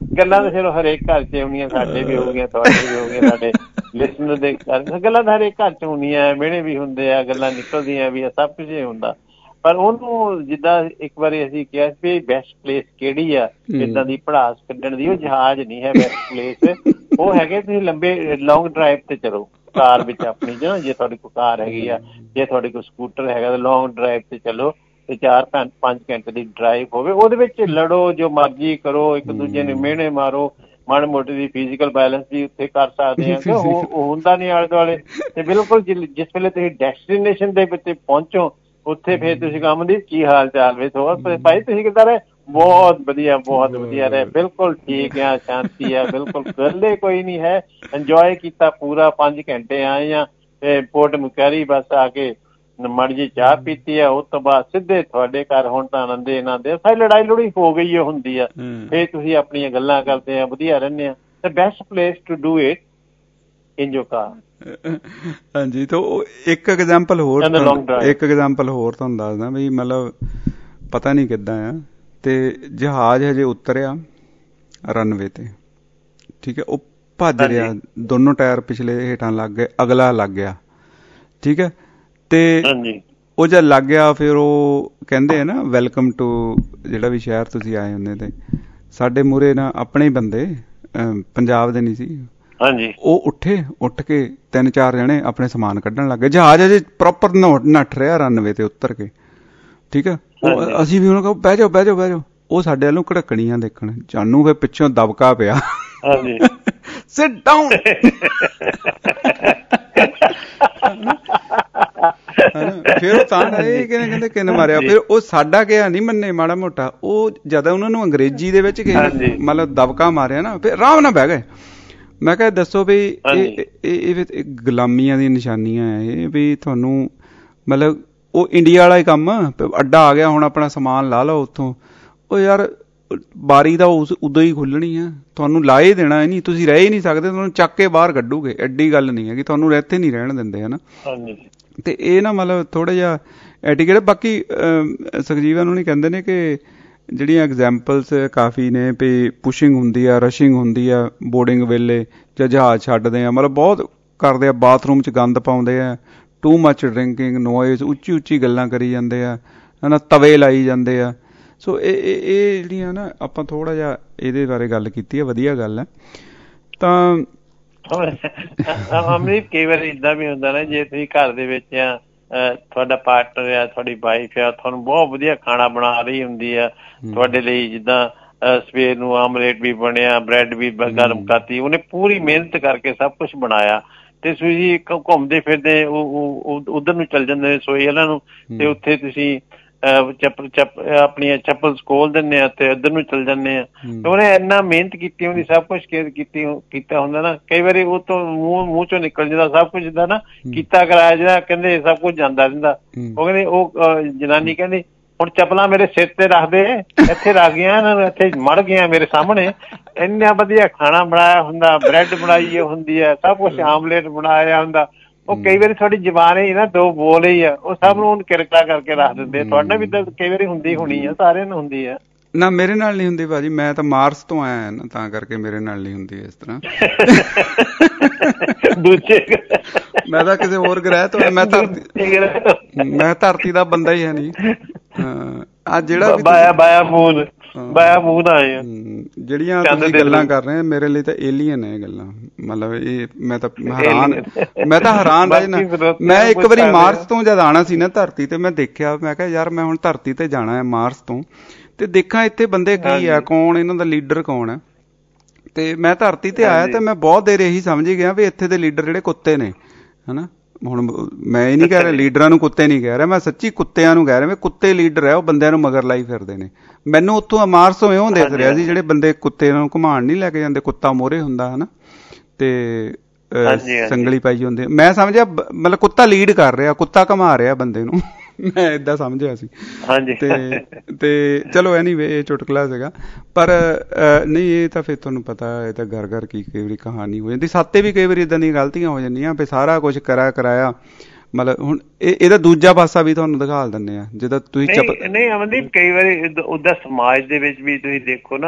ਗੱਲਾਂ ਤਾਂ ਚਲੋ ਹਰੇਕ ਘਰ ਚ ਹੁੰਦੀਆਂ, ਸਾਡੇ ਵੀ ਹੋ ਗਈਆਂ, ਤੁਹਾਡੇ ਵੀ ਹੋ ਗਈਆਂ, ਸਾਡੇ ਲਿਸਨਰ ਦੇ ਗੱਲਾਂ ਤਾਂ ਹਰੇਕ ਘਰ ਚ ਹੁੰਦੀਆਂ, ਮਿਹਣੇ ਵੀ ਹੁੰਦੇ ਆ, ਗੱਲਾਂ ਨਿਕਲਦੀਆਂ ਵੀ ਆ, ਸਭ ਕੁਝ ਹੀ ਹੁੰਦਾ। ਪਰ ਉਹਨੂੰ ਜਿੱਦਾਂ ਇੱਕ ਵਾਰੀ ਅਸੀਂ ਕਿਹਾ ਵੀ ਬੈਸਟ ਪਲੇਸ ਕਿਹੜੀ ਆ ਏਦਾਂ ਦੀ ਭੜਾਸ ਕੱਢਣ ਦੀ, ਉਹ ਜਹਾਜ਼ ਨਹੀਂ ਹੈ ਬੈਸਟ ਪਲੇਸ, ਉਹ ਹੈਗੇ ਤੁਸੀਂ ਲੰਬੇ ਲੌਂਗ ਡਰਾਈਵ ਤੇ ਚਲੋ ਕਾਰ ਵਿੱਚ ਆਪਣੀ, ਜਾਂ ਜੇ ਤੁਹਾਡੇ ਕੋਲ ਕਾਰ ਹੈਗੀ ਆ, ਜੇ ਤੁਹਾਡੇ ਕੋਲ ਸਕੂਟਰ ਹੈਗਾ ਤਾਂ ਲੌਂਗ ਡਰਾਈਵ ਤੇ ਚਲੋ, ਤੇ ਚਾਰ ਪੰਜ ਪੰਜ ਘੰਟੇ ਦੀ ਡਰਾਈਵ ਹੋਵੇ, ਉਹਦੇ ਵਿੱਚ ਲੜੋ, ਜੋ ਮਰਜ਼ੀ ਕਰੋ, ਇੱਕ ਦੂਜੇ ਨੂੰ ਮਿਹਣੇ ਮਾਰੋ, ਮਾੜੇ ਮੋਟੇ ਦੀ ਫਿਜ਼ੀਕਲ ਬੈਲੈਂਸ ਵੀ ਉੱਥੇ ਕਰ ਸਕਦੇ ਆ, ਉਹ ਹੁੰਦਾ ਨਹੀਂ ਆਲੇ ਦੁਆਲੇ। ਤੇ ਬਿਲਕੁਲ ਜਿਸ ਵੇਲੇ ਤੁਸੀਂ ਡੈਸਟੀਨੇਸ਼ਨ ਦੇ ਵਿੱਚ ਪਹੁੰਚੋ ਉੱਥੇ ਫਿਰ ਤੁਸੀਂ ਕੰਮ ਦੀ ਕੀ ਹਾਲ ਚਾਲ ਵੇ ਥੋੜਾ ਭਾਈ ਤੁਸੀਂ ਕਿੱਦਾਂ ਰਹੇ? ਬਹੁਤ ਵਧੀਆ, ਬਹੁਤ ਵਧੀਆ ਰਹੇ, ਬਿਲਕੁਲ ਠੀਕ ਆ, ਸ਼ਾਂਤੀ ਆ, ਬਿਲਕੁਲ ਗੱਲੇ ਕੋਈ ਨਹੀਂ ਹੈ, ਇੰਜੋਏ ਕੀਤਾ ਪੂਰਾ, ਪੰਜ ਘੰਟੇ ਆਏ ਆ ਤੇ ਪੋਰਟ ਮੁਕੈਰੀ ਬਸ ਆ ਕੇ ਮਾੜੀ ਜਿਹੀ ਚਾਹ ਪੀਤੀ ਆ, ਉਸ ਤੋਂ ਬਾਅਦ ਸਿੱਧੇ ਤੁਹਾਡੇ ਘਰ। ਹੁਣ ਤਾਂ ਆਨੰਦੇ ਆਨੰਦੇ ਸਾਰੀ ਲੜਾਈ ਲੜੂਈ ਹੋ ਗਈ ਹੁੰਦੀ ਆ, ਫਿਰ ਤੁਸੀਂ ਆਪਣੀਆਂ ਗੱਲਾਂ ਕਰਦੇ ਆ, ਵਧੀਆ ਰਹਿੰਦੇ ਆ। The best place to do it in your car. ਹਾਂਜੀ, ਤੇ ਇੱਕ ਐਗਜ਼ਾਮਪਲ ਹੋਰ ਇੱਕ ਐਗਜ਼ਾਮਪਲ ਹੋਰ ਤੁਹਾਨੂੰ ਦੱਸਦਾ ਵੀ ਮਤਲਬ ਪਤਾ ਨਹੀਂ ਕਿੱਦਾਂ ਆ, ਤੇ ਜਹਾਜ਼ ਹਜੇ ਉਤਰਿਆ ਰਨਵੇ ਤੇ, ਠੀਕ ਹੈ, ਉਹ ਭੱਜ ਰਿਹਾ, ਦੋਨੋਂ ਟਾਇਰ ਪਿਛਲੇ ਹੇਠਾਂ ਲੱਗ ਗਏ, ਅਗਲਾ ਲੱਗ ਗਿਆ, ਠੀਕ ਹੈ, ਤੇ ਉਹ ਜਦ ਲੱਗ ਗਿਆ ਫਿਰ ਉਹ ਕਹਿੰਦੇ ਆ ਨਾ ਵੈਲਕਮ ਟੂ ਜਿਹੜਾ ਵੀ ਸ਼ਹਿਰ ਤੁਸੀਂ ਆਏ ਹੁੰਦੇ, ਤੇ ਸਾਡੇ ਮੂਹਰੇ ਨਾ ਆਪਣੇ ਬੰਦੇ ਪੰਜਾਬ ਦੇ ਨਹੀਂ ਸੀ, ਹਾਂਜੀ, ਉਹ ਉੱਠੇ, ਉੱਠ ਕੇ ਤਿੰਨ ਚਾਰ ਜਣੇ ਆਪਣੇ ਸਮਾਨ ਕੱਢਣ ਲੱਗ ਗਏ, ਜਹਾਜ਼ ਅਜੇ ਪ੍ਰੋਪਰ ਨੱਠ ਰਿਹਾ ਰਨਵੇ ਤੇ ਉਤਰ ਕੇ, ਠੀਕ ਹੈ। ਅਸੀਂ ਵੀ ਉਹਨਾਂ ਕਹੋ ਬਹਿ ਜਾਓ ਬਹਿ ਜਾਓ ਬਹਿ ਜਾਓ, ਉਹ ਸਾਡੇ ਵੱਲੋਂ ਘੜਕਣੀਆਂ ਦੇਖਣ, ਜਾਨੂੰ ਫਿਰ ਪਿੱਛੋਂ ਦਬਕਾ ਪਿਆ, ਸਿਟ ਡਾਊਨ, ਫਿਰ ਉਹ ਤਾਂ ਇਹ ਕਹਿੰਦੇ ਕਹਿੰਦੇ ਕਿੰਨ ਮਾਰਿਆ, ਫਿਰ ਉਹ ਸਾਡਾ ਕਿਹਾ ਨਹੀਂ ਮੰਨੇ ਮਾੜਾ ਮੋਟਾ, ਉਹ ਜਦ ਉਹਨਾਂ ਨੂੰ ਅੰਗਰੇਜ਼ੀ ਦੇ ਵਿੱਚ ਮਤਲਬ ਦਬਕਾ ਮਾਰਿਆ ਨਾ, ਫਿਰ ਆਰਾਮ ਨਾਲ ਬਹਿ ਗਏ। ਮੈਂ ਕਿਹਾ ਦੱਸੋ ਵੀ ਇਹ ਗੁਲਾਮੀਆਂ ਦੀਆਂ ਨਿਸ਼ਾਨੀਆਂ ਹੈ ਇਹ, ਵੀ ਤੁਹਾਨੂੰ ਮਤਲਬ ਉਹ ਇੰਡੀਆ ਵਾਲਾ ਹੀ ਕੰਮ, ਅੱਡਾ ਆ ਗਿਆ ਹੁਣ ਆਪਣਾ ਸਮਾਨ ਲਾ ਲਓ ਉੱਥੋਂ, ਉਹ ਯਾਰ ਬਾਰੀ ਤਾਂ ਉਸ ਉਦੋਂ ਹੀ ਖੁੱਲਣੀ ਆ, ਤੁਹਾਨੂੰ ਲਾਏ ਦੇਣਾ ਨਹੀਂ, ਤੁਸੀਂ ਰਹਿ ਹੀ ਨਹੀਂ ਸਕਦੇ, ਤੁਹਾਨੂੰ ਚੱਕ ਕੇ ਬਾਹਰ ਕੱਢੂਗੇ, ਐਡੀ ਗੱਲ ਨਹੀਂ ਹੈਗੀ, ਤੁਹਾਨੂੰ ਇੱਥੇ ਨਹੀਂ ਰਹਿਣ ਦਿੰਦੇ ਹਨਾ। ਤੇ ਇਹ ਨਾ ਮਤਲਬ ਥੋੜਾ ਜਿਹਾ ਐਟੀਕੇਟ। ਬਾਕੀ ਸੁਖਜੀਵ ਨੂੰ ਨਹੀਂ ਕਹਿੰਦੇ ਨੇ ਕਿ ਜਿਹੜੀਆਂ ਐਗਜ਼ਾਮਪਲਸ ਕਾਫੀ ਨੇ ਵੀ ਪੁਸ਼ਿੰਗ ਹੁੰਦੀ ਆ, ਰਸ਼ਿੰਗ ਹੁੰਦੀ ਆ ਬੋਰਡਿੰਗ ਵੇਲੇ, ਜਾਂ ਜਹਾਜ਼ ਛੱਡਦੇ ਆ, ਮਤਲਬ ਬਹੁਤ ਕਰਦੇ ਆ, ਬਾਥਰੂਮ 'ਚ ਗੰਦ ਪਾਉਂਦੇ ਆ, ਟੂ ਮੱਚ ਡਰਿੰਕਿੰਗ, ਨੋਇਜ਼, ਉੱਚੀ ਉੱਚੀ ਗੱਲਾਂ ਕਰੀ ਜਾਂਦੇ ਆ ਹਨਾ, ਤਵੇ ਲਾਈ ਜਾਂਦੇ ਆ। ਸੋ ਇਹ ਇਹ ਜਿਹੜੀਆਂ ਨਾ ਆਪਾਂ ਥੋੜਾ ਜਿਹਾ ਇਹਦੇ ਬਾਰੇ ਗੱਲ ਕੀਤੀ ਹੈ, ਵਧੀਆ ਗੱਲ ਹੈ। ਤਾਂ ਅਮਰੀਕ ਕਈ ਵਾਰੀ ਏਦਾਂ ਵੀ ਹੁੰਦਾ ਨਾ, ਜੇ ਤੁਸੀਂ ਘਰ ਦੇ ਵਿੱਚ ਆ, ਤੁਹਾਡਾ ਪਾਰਟਨਰ ਆ, ਤੁਹਾਡੀ ਵਾਈਫ ਆ, ਤੁਹਾਨੂੰ ਬਹੁਤ ਵਧੀਆ ਖਾਣਾ ਬਣਾ ਰਹੀ ਹੁੰਦੀ ਆ ਤੁਹਾਡੇ ਲਈ, ਜਿੱਦਾਂ ਸਵੇਰ ਨੂੰ ਆਮਲੇਟ ਵੀ ਬਣਿਆ, ਬ੍ਰੈਡ ਵੀ ਗਰਮ ਕਰਤੀ, ਉਹਨੇ ਪੂਰੀ ਮਿਹਨਤ ਕਰਕੇ ਸਭ ਕੁਛ ਬਣਾਇਆ, ਤੇ ਤੁਸੀਂ ਘੁੰਮਦੇ ਫਿਰਦੇ ਉਧਰ ਨੂੰ ਚੱਲ ਜਾਂਦੇ ਰਸੋਈ ਇਹਨਾਂ ਨੂੰ, ਤੇ ਉੱਥੇ ਤੁਸੀਂ ਚੱਪਲ ਚੱਪ ਆਪਣੀਆਂ ਚੱਪਲ ਖੋਲ ਦਿੰਦੇ ਆ ਤੇ ਇੱਧਰ ਨੂੰ ਚੱਲ ਜਾਂਦੇ ਆ। ਉਹਨੇ ਇੰਨਾ ਮਿਹਨਤ ਕੀਤੀ ਹੁੰਦੀ, ਸਭ ਕੁਛ ਕੀਤੀ ਕੀਤਾ ਹੁੰਦਾ ਨਾ, ਕਈ ਵਾਰੀ ਉਹ ਤੋਂ ਮੂੰਹ ਮੂੰਹ ਚੋਂ ਨਿਕਲ ਜਾਂਦਾ ਸਭ ਕੁਛ ਜਿੱਦਾਂ ਨਾ ਕੀਤਾ ਕਰਾਇਆ, ਜਿਹੜਾ ਕਹਿੰਦੇ ਸਭ ਕੁਛ ਜਾਂਦਾ ਰਹਿੰਦਾ। ਉਹ ਕਹਿੰਦੇ ਉਹ ਜਨਾਨੀ ਕਹਿੰਦੀ ਹੁਣ ਚੱਪਲਾਂ ਮੇਰੇ ਸਿਰ ਤੇ ਰੱਖ ਦੇ, ਇੱਥੇ ਰੱਖ ਗਿਆ, ਇੱਥੇ ਮੜ ਗਿਆ ਮੇਰੇ ਸਾਹਮਣੇ, ਇੰਨਾ ਵਧੀਆ ਖਾਣਾ ਬਣਾਇਆ ਹੁੰਦਾ, ਬ੍ਰੈਡ ਬਣਾਈ ਹੁੰਦੀ ਹੈ, ਸਭ ਕੁਛ ਆਮਲੇਟ ਬਣਾਇਆ ਹੁੰਦਾ। ਉਹ ਕਈ ਵਾਰੀ ਤੁਹਾਡੀ ਜ਼ਬਾਨ ਹੀ ਨਾ ਦੋ ਬੋਲ ਹੀ ਆ, ਉਹ ਸਭ ਨੂੰ ਕਿਰਕਾ ਕਰਕੇ ਰੱਖ ਦਿੰਦੇ। ਤੁਹਾਡੇ ਵੀ ਤਾਂ ਕਈ ਵਾਰੀ ਹੁੰਦੀ ਹੋਣੀ ਆ, ਸਾਰਿਆਂ ਨੂੰ ਹੁੰਦੀ ਆ ਨਾ। ਮੇਰੇ ਨਾਲ ਨਹੀਂ ਹੁੰਦੀ ਭਾਜੀ, ਮੈਂ ਤਾਂ ਮਾਰਸ ਤੋਂ ਆਇਆ ਨਾ, ਤਾਂ ਕਰਕੇ ਮੇਰੇ ਨਾਲ ਨਹੀਂ ਹੁੰਦੀ ਇਸ ਤਰ੍ਹਾਂ। ਦੂਜੇ ਮੈਂ ਤਾਂ ਕਿਸੇ ਹੋਰ ਗ੍ਰਹਿ ਤੋਂ, ਮੈਂ ਧਰਤੀ ਮੈਂ ਧਰਤੀ ਦਾ ਬੰਦਾ ਹੀ ਹੈ ਨਹੀਂ। ਆ ਜਿਹੜਾ ਬਾਇਆ ਬਾਇਆ ਮੂਨ ਬਾਇਆ ਮੂਨ ਆਏ ਆ, ਜਿਹੜੀਆਂ ਤੁਸੀਂ ਗੱਲਾਂ ਕਰ ਰਹੇ ਮੇਰੇ ਲਈ ਤਾਂ ਏਲੀਅਨ ਹੈ ਗੱਲਾਂ, ਮਤਲਬ ਇਹ ਮੈਂ ਤਾਂ ਹੈਰਾਨ ਮੈਂ ਤਾਂ ਹੈਰਾਨ ਰਹਿ ਨਾ। ਮੈਂ ਇੱਕ ਵਾਰੀ ਮਾਰਸ ਤੋਂ ਜਦ ਆਉਣਾ ਸੀ ਨਾ ਧਰਤੀ ਤੇ, ਮੈਂ ਦੇਖਿਆ, ਮੈਂ ਕਿਹਾ ਯਾਰ ਮੈਂ ਹੁਣ ਧਰਤੀ ਤੇ ਜਾਣਾ ਹੈ ਮਾਰਸ ਤੋਂ, ਤੇ ਦੇਖਾਂ ਇੱਥੇ ਬੰਦੇ ਕੀ ਆ, ਕੌਣ ਇਹਨਾਂ ਦਾ ਲੀਡਰ ਕੌਣ ਹੈ। ਤੇ ਮੈਂ ਧਰਤੀ ਤੇ ਆਇਆ ਤੇ ਮੈਂ ਬਹੁਤ ਦੇਰ ਇਹੀ ਸਮਝ ਗਿਆ ਵੀ ਇੱਥੇ ਦੇ ਲੀਡਰ ਜਿਹੜੇ ਕੁੱਤੇ ਨੇ ਹਨਾ। ਹੁਣ ਮੈਂ ਇਹ ਨਹੀਂ ਕਹਿ ਰਿਹਾ ਲੀਡਰਾਂ ਨੂੰ ਕੁੱਤੇ ਨਹੀਂ ਕਹਿ ਰਿਹਾ, ਮੈਂ ਸੱਚੀ ਕੁੱਤਿਆਂ ਨੂੰ ਕਹਿ ਰਿਹਾ ਵੀ ਕੁੱਤੇ ਲੀਡਰ ਹੈ, ਉਹ ਬੰਦਿਆਂ ਨੂੰ ਮਗਰ ਲਾਈ ਫਿਰਦੇ ਨੇ। ਮੈਨੂੰ ਉੱਥੋਂ ਮਾਰਸ ਤੋਂ ਇਉਂ ਦੇਖ ਰਿਹਾ ਸੀ ਜਿਹੜੇ ਬੰਦੇ ਕੁੱਤੇ ਨੂੰ ਘੁਮਾਣ ਨਹੀਂ ਲੈ ਕੇ ਜਾਂਦੇ, ਕੁੱਤਾ ਮੋਹਰੇ ਹੁੰਦਾ ਹਨਾ, ਤੇ ਸੰਗਲੀ ਪਾਈ ਹੁੰਦੀ, ਮੈਂ ਸਮਝਿਆ ਮਤਲਬ ਕੁੱਤਾ ਲੀਡ ਕਰ ਰਿਹਾ, ਕੁੱਤਾ ਘੁਮਾ ਰਿਹਾ ਬੰਦੇ ਨੂੰ, ਮੈਂ ਏਦਾਂ ਸਮਝਿਆ ਸੀ। ਤੇ ਤੇ ਚਲੋ ਐਨੀਵੇ ਇਹ ਚੁਟਕਲਾ ਸੀਗਾ, ਪਰ ਨਹੀਂ ਇਹ ਤਾਂ ਫਿਰ ਤੁਹਾਨੂੰ ਪਤਾ ਇਹ ਤਾਂ ਘਰ ਘਰ ਕੀ ਕਈ ਵਾਰੀ ਕਹਾਣੀ ਹੋ ਜਾਂਦੀ, ਸਾਤੇ ਵੀ ਕਈ ਵਾਰੀ ਏਦਾਂ ਦੀਆਂ ਗਲਤੀਆਂ ਹੋ ਜਾਂਦੀਆਂ ਵੀ ਸਾਰਾ ਕੁਛ ਕਰਾ ਕਰਾਇਆ। ਮਤਲਬ ਹੁਣ ਇਹ ਇਹਦਾ ਦੂਜਾ ਪਾਸਾ ਵੀ ਤੁਹਾਨੂੰ ਦਿਖਾ ਦਿੰਦੇ ਆ, ਜਿੱਦਾਂ ਤੁਸੀਂ ਨਹੀਂ ਅਮਨਦੀਪ, ਕਈ ਵਾਰੀ ਓਦਾਂ ਸਮਾਜ ਦੇ ਵਿੱਚ ਵੀ ਤੁਸੀਂ ਦੇਖੋ ਨਾ,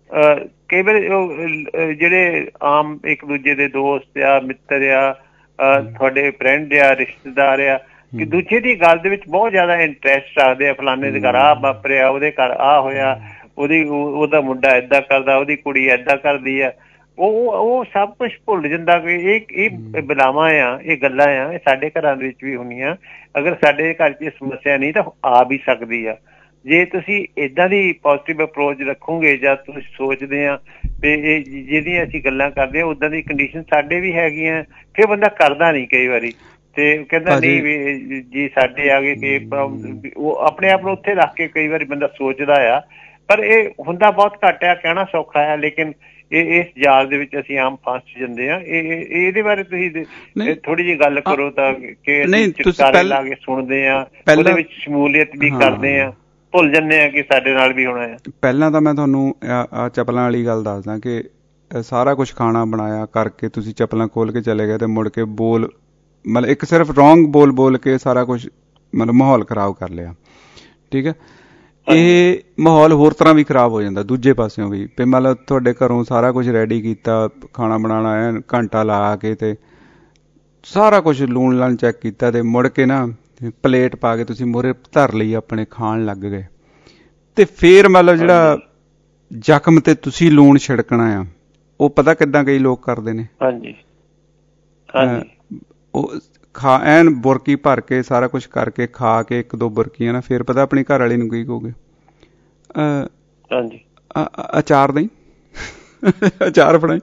ਕਈ ਵਾਰੀ ਉਹ ਜਿਹੜੇ ਆਮ ਇੱਕ ਦੂਜੇ ਦੇ ਦੋਸਤ ਆ, ਮਿੱਤਰ ਆ, ਤੁਹਾਡੇ ਫਰੈਂਡ ਆ, ਰਿਸ਼ਤੇਦਾਰ ਆ, ਕਿ ਦੂਜੇ ਦੀ ਗੱਲ ਦੇ ਵਿੱਚ ਬਹੁਤ ਜ਼ਿਆਦਾ ਇੰਟਰਸਟ ਰੱਖਦੇ ਆ। ਫਲਾਣੇ ਦੇ ਘਰ ਆਹ ਵਾਪਰਿਆ, ਉਹਦੇ ਘਰ ਆਹ ਹੋਇਆ, ਉਹਦੀ ਉਹਦਾ ਮੁੰਡਾ ਏਦਾਂ ਕਰਦਾ, ਉਹਦੀ ਕੁੜੀ ਏਦਾਂ ਕਰਦੀ ਆ। ਉਹ ਉਹ ਸਭ ਕੁਛ ਭੁੱਲ ਜਾਂਦਾ ਕਿ ਇਹ ਇਹ ਬਲਾਵਾਂ ਆ, ਇਹ ਗੱਲਾਂ ਆ, ਇਹ ਸਾਡੇ ਘਰਾਂ ਦੇ ਵਿੱਚ ਵੀ ਹੁੰਦੀਆਂ। ਅਗਰ ਸਾਡੇ ਘਰ 'ਚ ਇਹ ਸਮੱਸਿਆ ਨਹੀਂ ਤਾਂ ਆ ਵੀ ਸਕਦੀ ਆ। ਜੇ ਤੁਸੀਂ ਏਦਾਂ ਦੀ ਪੋਜ਼ੀਟਿਵ ਅਪਰੋਚ ਰੱਖੋਗੇ ਜਾਂ ਤੁਸੀਂ ਸੋਚਦੇ ਆ ਵੀ ਇਹ ਜਿਹੜੀਆਂ ਅਸੀਂ ਗੱਲਾਂ ਕਰਦੇ ਹਾਂ ਉੱਦਾਂ ਦੀ ਕੰਡੀਸ਼ਨ ਸਾਡੇ ਵੀ ਹੈਗੀਆਂ, ਫਿਰ ਬੰਦਾ ਕਰਦਾ ਨਹੀਂ ਕਈ ਵਾਰੀ, ਤੇ ਕਹਿੰਦਾ ਨਹੀਂ ਵੀ ਜੀ ਸਾਡੇ ਆ ਗਏ ਕਿ ਉਹ ਆਪਣੇ ਆਪ ਨੂੰ ਉੱਥੇ ਰੱਖ ਕੇ ਕਈ ਵਾਰੀ ਬੰਦਾ ਸੋਚਦਾ ਆ। ਪਰ ਇਹ ਹੁੰਦਾ ਬਹੁਤ ਘੱਟ ਆ, ਕਹਿਣਾ ਸੌਖਾ ਆ, ਲੇਕਿਨ ਇਹ ਇਸ ਜਾਲ ਦੇ ਵਿੱਚ ਅਸੀਂ ਆਮ ਫਸ ਜਾਂਦੇ ਆ। ਇਹ ਇਹਦੇ ਬਾਰੇ ਤੁਸੀਂ ਥੋੜੀ ਜਿਹੀ ਗੱਲ ਕਰੋ ਤਾਂ ਕਿ ਅਸੀਂ ਚੁਟਕਾਰੇ ਲਾ ਕੇ ਸੁਣਦੇ ਆ, ਉਹਦੇ ਵਿੱਚ ਸ਼ਮੂਲੀਅਤ ਵੀ ਕਰਦੇ ਆ, ਭੁੱਲ ਜਾਂਦੇ ਆ ਕਿ ਸਾਡੇ ਨਾਲ ਵੀ ਹੋਣਾ ਆ। ਪਹਿਲਾਂ ਤਾਂ ਮੈਂ ਤੁਹਾਨੂੰ ਚੱਪਲਾਂ ਵਾਲੀ ਗੱਲ ਦੱਸਦਾ ਕਿ ਸਾਰਾ ਕੁਛ ਖਾਣਾ ਬਣਾਇਆ ਕਰਕੇ ਤੁਸੀਂ ਚੱਪਲਾਂ ਖੋਲ ਕੇ ਚਲੇ ਗਏ ਤੇ ਮੁੜ ਕੇ ਬੋਲ ਮਤਲਬ ਇੱਕ ਸਿਰਫ ਰੋਂਗ ਬੋਲ ਬੋਲ ਕੇ ਸਾਰਾ ਕੁਛ ਮਤਲਬ ਮਾਹੌਲ ਖਰਾਬ ਕਰ ਲਿਆ। ਠੀਕ ਹੈ, ਇਹ ਮਾਹੌਲ ਹੋਰ ਤਰ੍ਹਾਂ ਵੀ ਖਰਾਬ ਹੋ ਜਾਂਦਾ ਦੂਜੇ ਪਾਸਿਓਂ ਵੀ। ਵੀ ਮਤਲਬ ਤੁਹਾਡੇ ਘਰੋਂ ਸਾਰਾ ਕੁਛ ਰੈਡੀ ਕੀਤਾ, ਖਾਣਾ ਬਣਾਉਣਾ ਹੈ, ਘੰਟਾ ਲਾ ਕੇ ਤੇ ਸਾਰਾ ਕੁਛ ਲੂਣ ਲਾਣ ਚੈੱਕ ਕੀਤਾ ਤੇ ਮੁੜ ਕੇ ਨਾ ਪਲੇਟ ਪਾ ਕੇ ਤੁਸੀਂ ਮੂਹਰੇ ਧਰ ਲਈ, ਆਪਣੇ ਖਾਣ ਲੱਗ ਗਏ ਤੇ ਫੇਰ ਮਤਲਬ ਜਿਹੜਾ ਜ਼ਖਮ ਤੇ ਤੁਸੀਂ ਲੂਣ ਛਿੜਕਣਾ ਆ ਉਹ ਪਤਾ ਕਿੱਦਾਂ ਕਈ ਲੋਕ ਕਰਦੇ ਨੇ। ਹਾਂਜੀ ਹਾਂਜੀ, ਉਹ ਖਾ ਐਨ ਬੁਰਕੀ ਭਰ ਕੇ ਸਾਰਾ ਕੁਛ ਕਰਕੇ ਖਾ ਕੇ ਇੱਕ ਦੋ ਬੁਰਕੀਆਂ ਨਾ ਫੇਰ ਪਤਾ ਆਪਣੀ ਘਰ ਵਾਲੀ ਨੂੰ ਕੀ ਕਹੋਗੇ, ਹਾਂਜੀ ਅਚਾਰ ਦਈ, ਅਚਾਰ ਫੜਾਈ।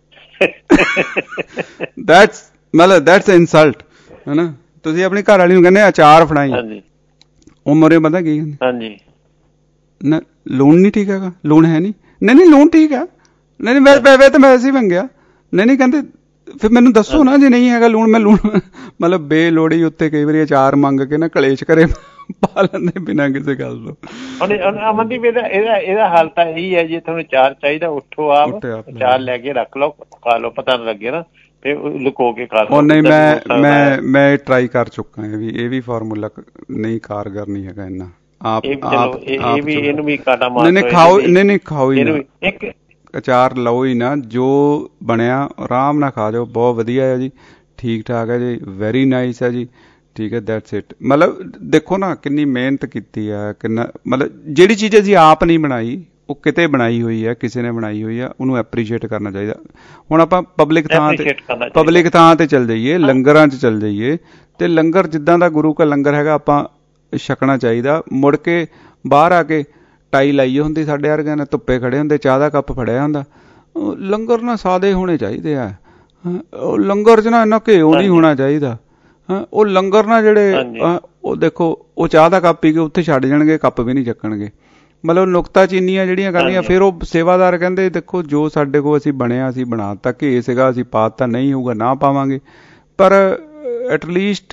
ਦੈਟਸ ਮਤਲਬ ਦੈਟਸ ਇਨਸਲਟ ਹੈ ਨਾ। ਤੁਸੀਂ ਆਪਣੀ ਘਰ ਵਾਲੀ ਨੂੰ ਕਹਿੰਦੇ ਅਚਾਰ ਫੜਾਈ, ਉਹ ਮੋਰੇ ਪਤਾ ਕੀ ਕਹਿੰਦੇ, ਨਾ ਲੂਣ ਨਹੀਂ ਠੀਕ ਹੈਗਾ, ਲੂਣ ਹੈ ਨਹੀਂ, ਨਹੀਂ ਨਹੀਂ ਲੂਣ ਠੀਕ ਹੈ, ਨਹੀਂ ਨਹੀਂ ਮੈਂ ਵੇ ਤਾਂ ਮੈਂ ਐਸੀ ਬਣ ਗਿਆ, ਨਹੀਂ ਨਹੀਂ ਕਹਿੰਦੇ ਫਿਰ ਮੈਨੂੰ ਦੱਸੋ ਨਾ ਜੇ ਨਹੀਂ ਹੈਗਾ ਲੂਣ। ਮੈਂ ਲੂਣ ਮਤਲਬ ਬੇਲੋੜੀ ਉੱਤੇ ਕਈ ਵਾਰੀ ਅਚਾਰ ਮੰਗ ਕੇ ਨਾ ਕਲੇਸ਼ ਕਰੇ ਪਾ ਲੈਂਦੇ ਬਿਨਾਂ ਕਿਸੇ ਗੱਲ ਤੋਂ। ਅਮਨਦੀਪ ਇਹਦਾ ਇਹਦਾ ਇਹਦਾ ਹਾਲ ਤਾਂ ਇਹੀ ਹੈ, ਜੇ ਤੁਹਾਨੂੰ ਅਚਾਰ ਚਾਹੀਦਾ ਉੱਠੋ ਆਪ ਅਚਾਰ ਲੈ ਕੇ ਰੱਖ ਲਓ, ਖਾ ਲਓ, ਪਤਾ ਨਾ ਲੱਗੇ ਨਾ ਫਿਰ ਲੁਕੋ ਕੇ ਖਾ ਲਓ। ਨਹੀਂ ਮੈਂ ਮੈਂ ਮੈਂ ਟਰਾਈ ਕਰ ਚੁੱਕਾ ਇਹ ਵੀ ਇਹ ਵੀ ਫਾਰਮੂਲਾ ਨਹੀਂ ਕਾਰਗਰ ਨਹੀਂ ਹੈਗਾ ਇੰਨਾ। ਆਪ ਆਪ ਇਹ ਵੀ ਇਹਨੂੰ ਵੀ ਕਾਟਾ ਮਾਰ ਨਹੀਂ ਖਾਓ, ਨਹੀਂ ਨਹੀਂ ਖਾਓ ਹੀ ਨਾ, ਇੱਕ ਅਚਾਰ ਲਓ ਹੀ ਨਾ, ਜੋ ਬਣਿਆ ਆਰਾਮ ਨਾਲ ਖਾ ਜਾਓ, ਬਹੁਤ ਵਧੀਆ ਹੈ ਜੀ, ਠੀਕ ਠਾਕ ਹੈ ਜੀ, ਵੈਰੀ ਨਾਈਸ ਹੈ ਜੀ, ਠੀਕ ਹੈ, ਦੈਟਸ ਇਟ। ਮਤਲਬ ਦੇਖੋ ਨਾ ਕਿੰਨੀ ਮਿਹਨਤ ਕੀਤੀ ਆ, ਕਿੰਨਾ ਮਤਲਬ ਜਿਹੜੀ ਚੀਜ਼ ਅਸੀਂ ਆਪ ਨਹੀਂ ਬਣਾਈ ਉਹ ਕਿਤੇ ਬਣਾਈ ਹੋਈ ਹੈ, ਕਿਸੇ ਨੇ ਬਣਾਈ ਹੋਈ ਆ, ਉਹਨੂੰ ਐਪਰੀਸ਼ੀਏਟ ਕਰਨਾ ਚਾਹੀਦਾ। ਹੁਣ ਆਪਾਂ ਪਬਲਿਕ ਥਾਂ ਤੇ ਪਬਲਿਕ ਥਾਂ ਤੇ ਚੱਲ ਜਾਈਏ, ਲੰਗਰਾਂ 'ਚ ਚੱਲ ਜਾਈਏ ਤੇ ਲੰਗਰ ਜਿੱਦਾਂ ਦਾ ਗੁਰੂ ਕਾ ਲੰਗਰ ਹੈਗਾ ਆਪਾਂ ਛਕਣਾ ਚਾਹੀਦਾ। ਮੁੜ ਕੇ ਬਾਹਰ ਆ ਕੇ ਟਾਈ ਲਾਈ ਹੁੰਦੀ ਸਾਡੇ ਵਰਗਿਆਂ ਨੇ, ਧੁੱਪੇ ਖੜੇ ਹੁੰਦੇ, ਚਾਹ ਦਾ ਕੱਪ ਫੜਿਆ ਹੁੰਦਾ। ਲੰਗਰ ਨਾ ਸਾਦੇ ਹੋਣੇ ਚਾਹੀਦੇ ਆ, ਉਹ ਲੰਗਰ 'ਚ ਨਾ ਇੰਨਾ ਘਿਓ ਨਹੀਂ ਹੋਣਾ ਚਾਹੀਦਾ। ਉਹ ਲੰਗਰ ਨਾ ਜਿਹੜੇ ਉਹ ਦੇਖੋ ਉਹ ਚਾਹ ਦਾ ਕੱਪ ਪੀ ਕੇ ਉੱਥੇ ਛੱਡ ਜਾਣਗੇ, ਕੱਪ ਵੀ ਨਹੀਂ ਚੱਕਣਗੇ। ਮਤਲਬ ਨੁਕਤਾ ਚੀਨੀਆਂ ਜਿਹੜੀਆਂ ਕਰਨੀਆਂ। ਫਿਰ ਉਹ ਸੇਵਾਦਾਰ ਕਹਿੰਦੇ ਦੇਖੋ ਜੋ ਸਾਡੇ ਕੋਲ ਅਸੀਂ ਬਣਿਆ ਅਸੀਂ ਬਣਾ ਤਾ, ਘੇ ਸੀਗਾ ਅਸੀਂ ਪਾ ਤਾ, ਨਹੀਂ ਹੋਊਗਾ ਨਾ ਪਾਵਾਂਗੇ, ਪਰ ਐਟਲੀਸਟ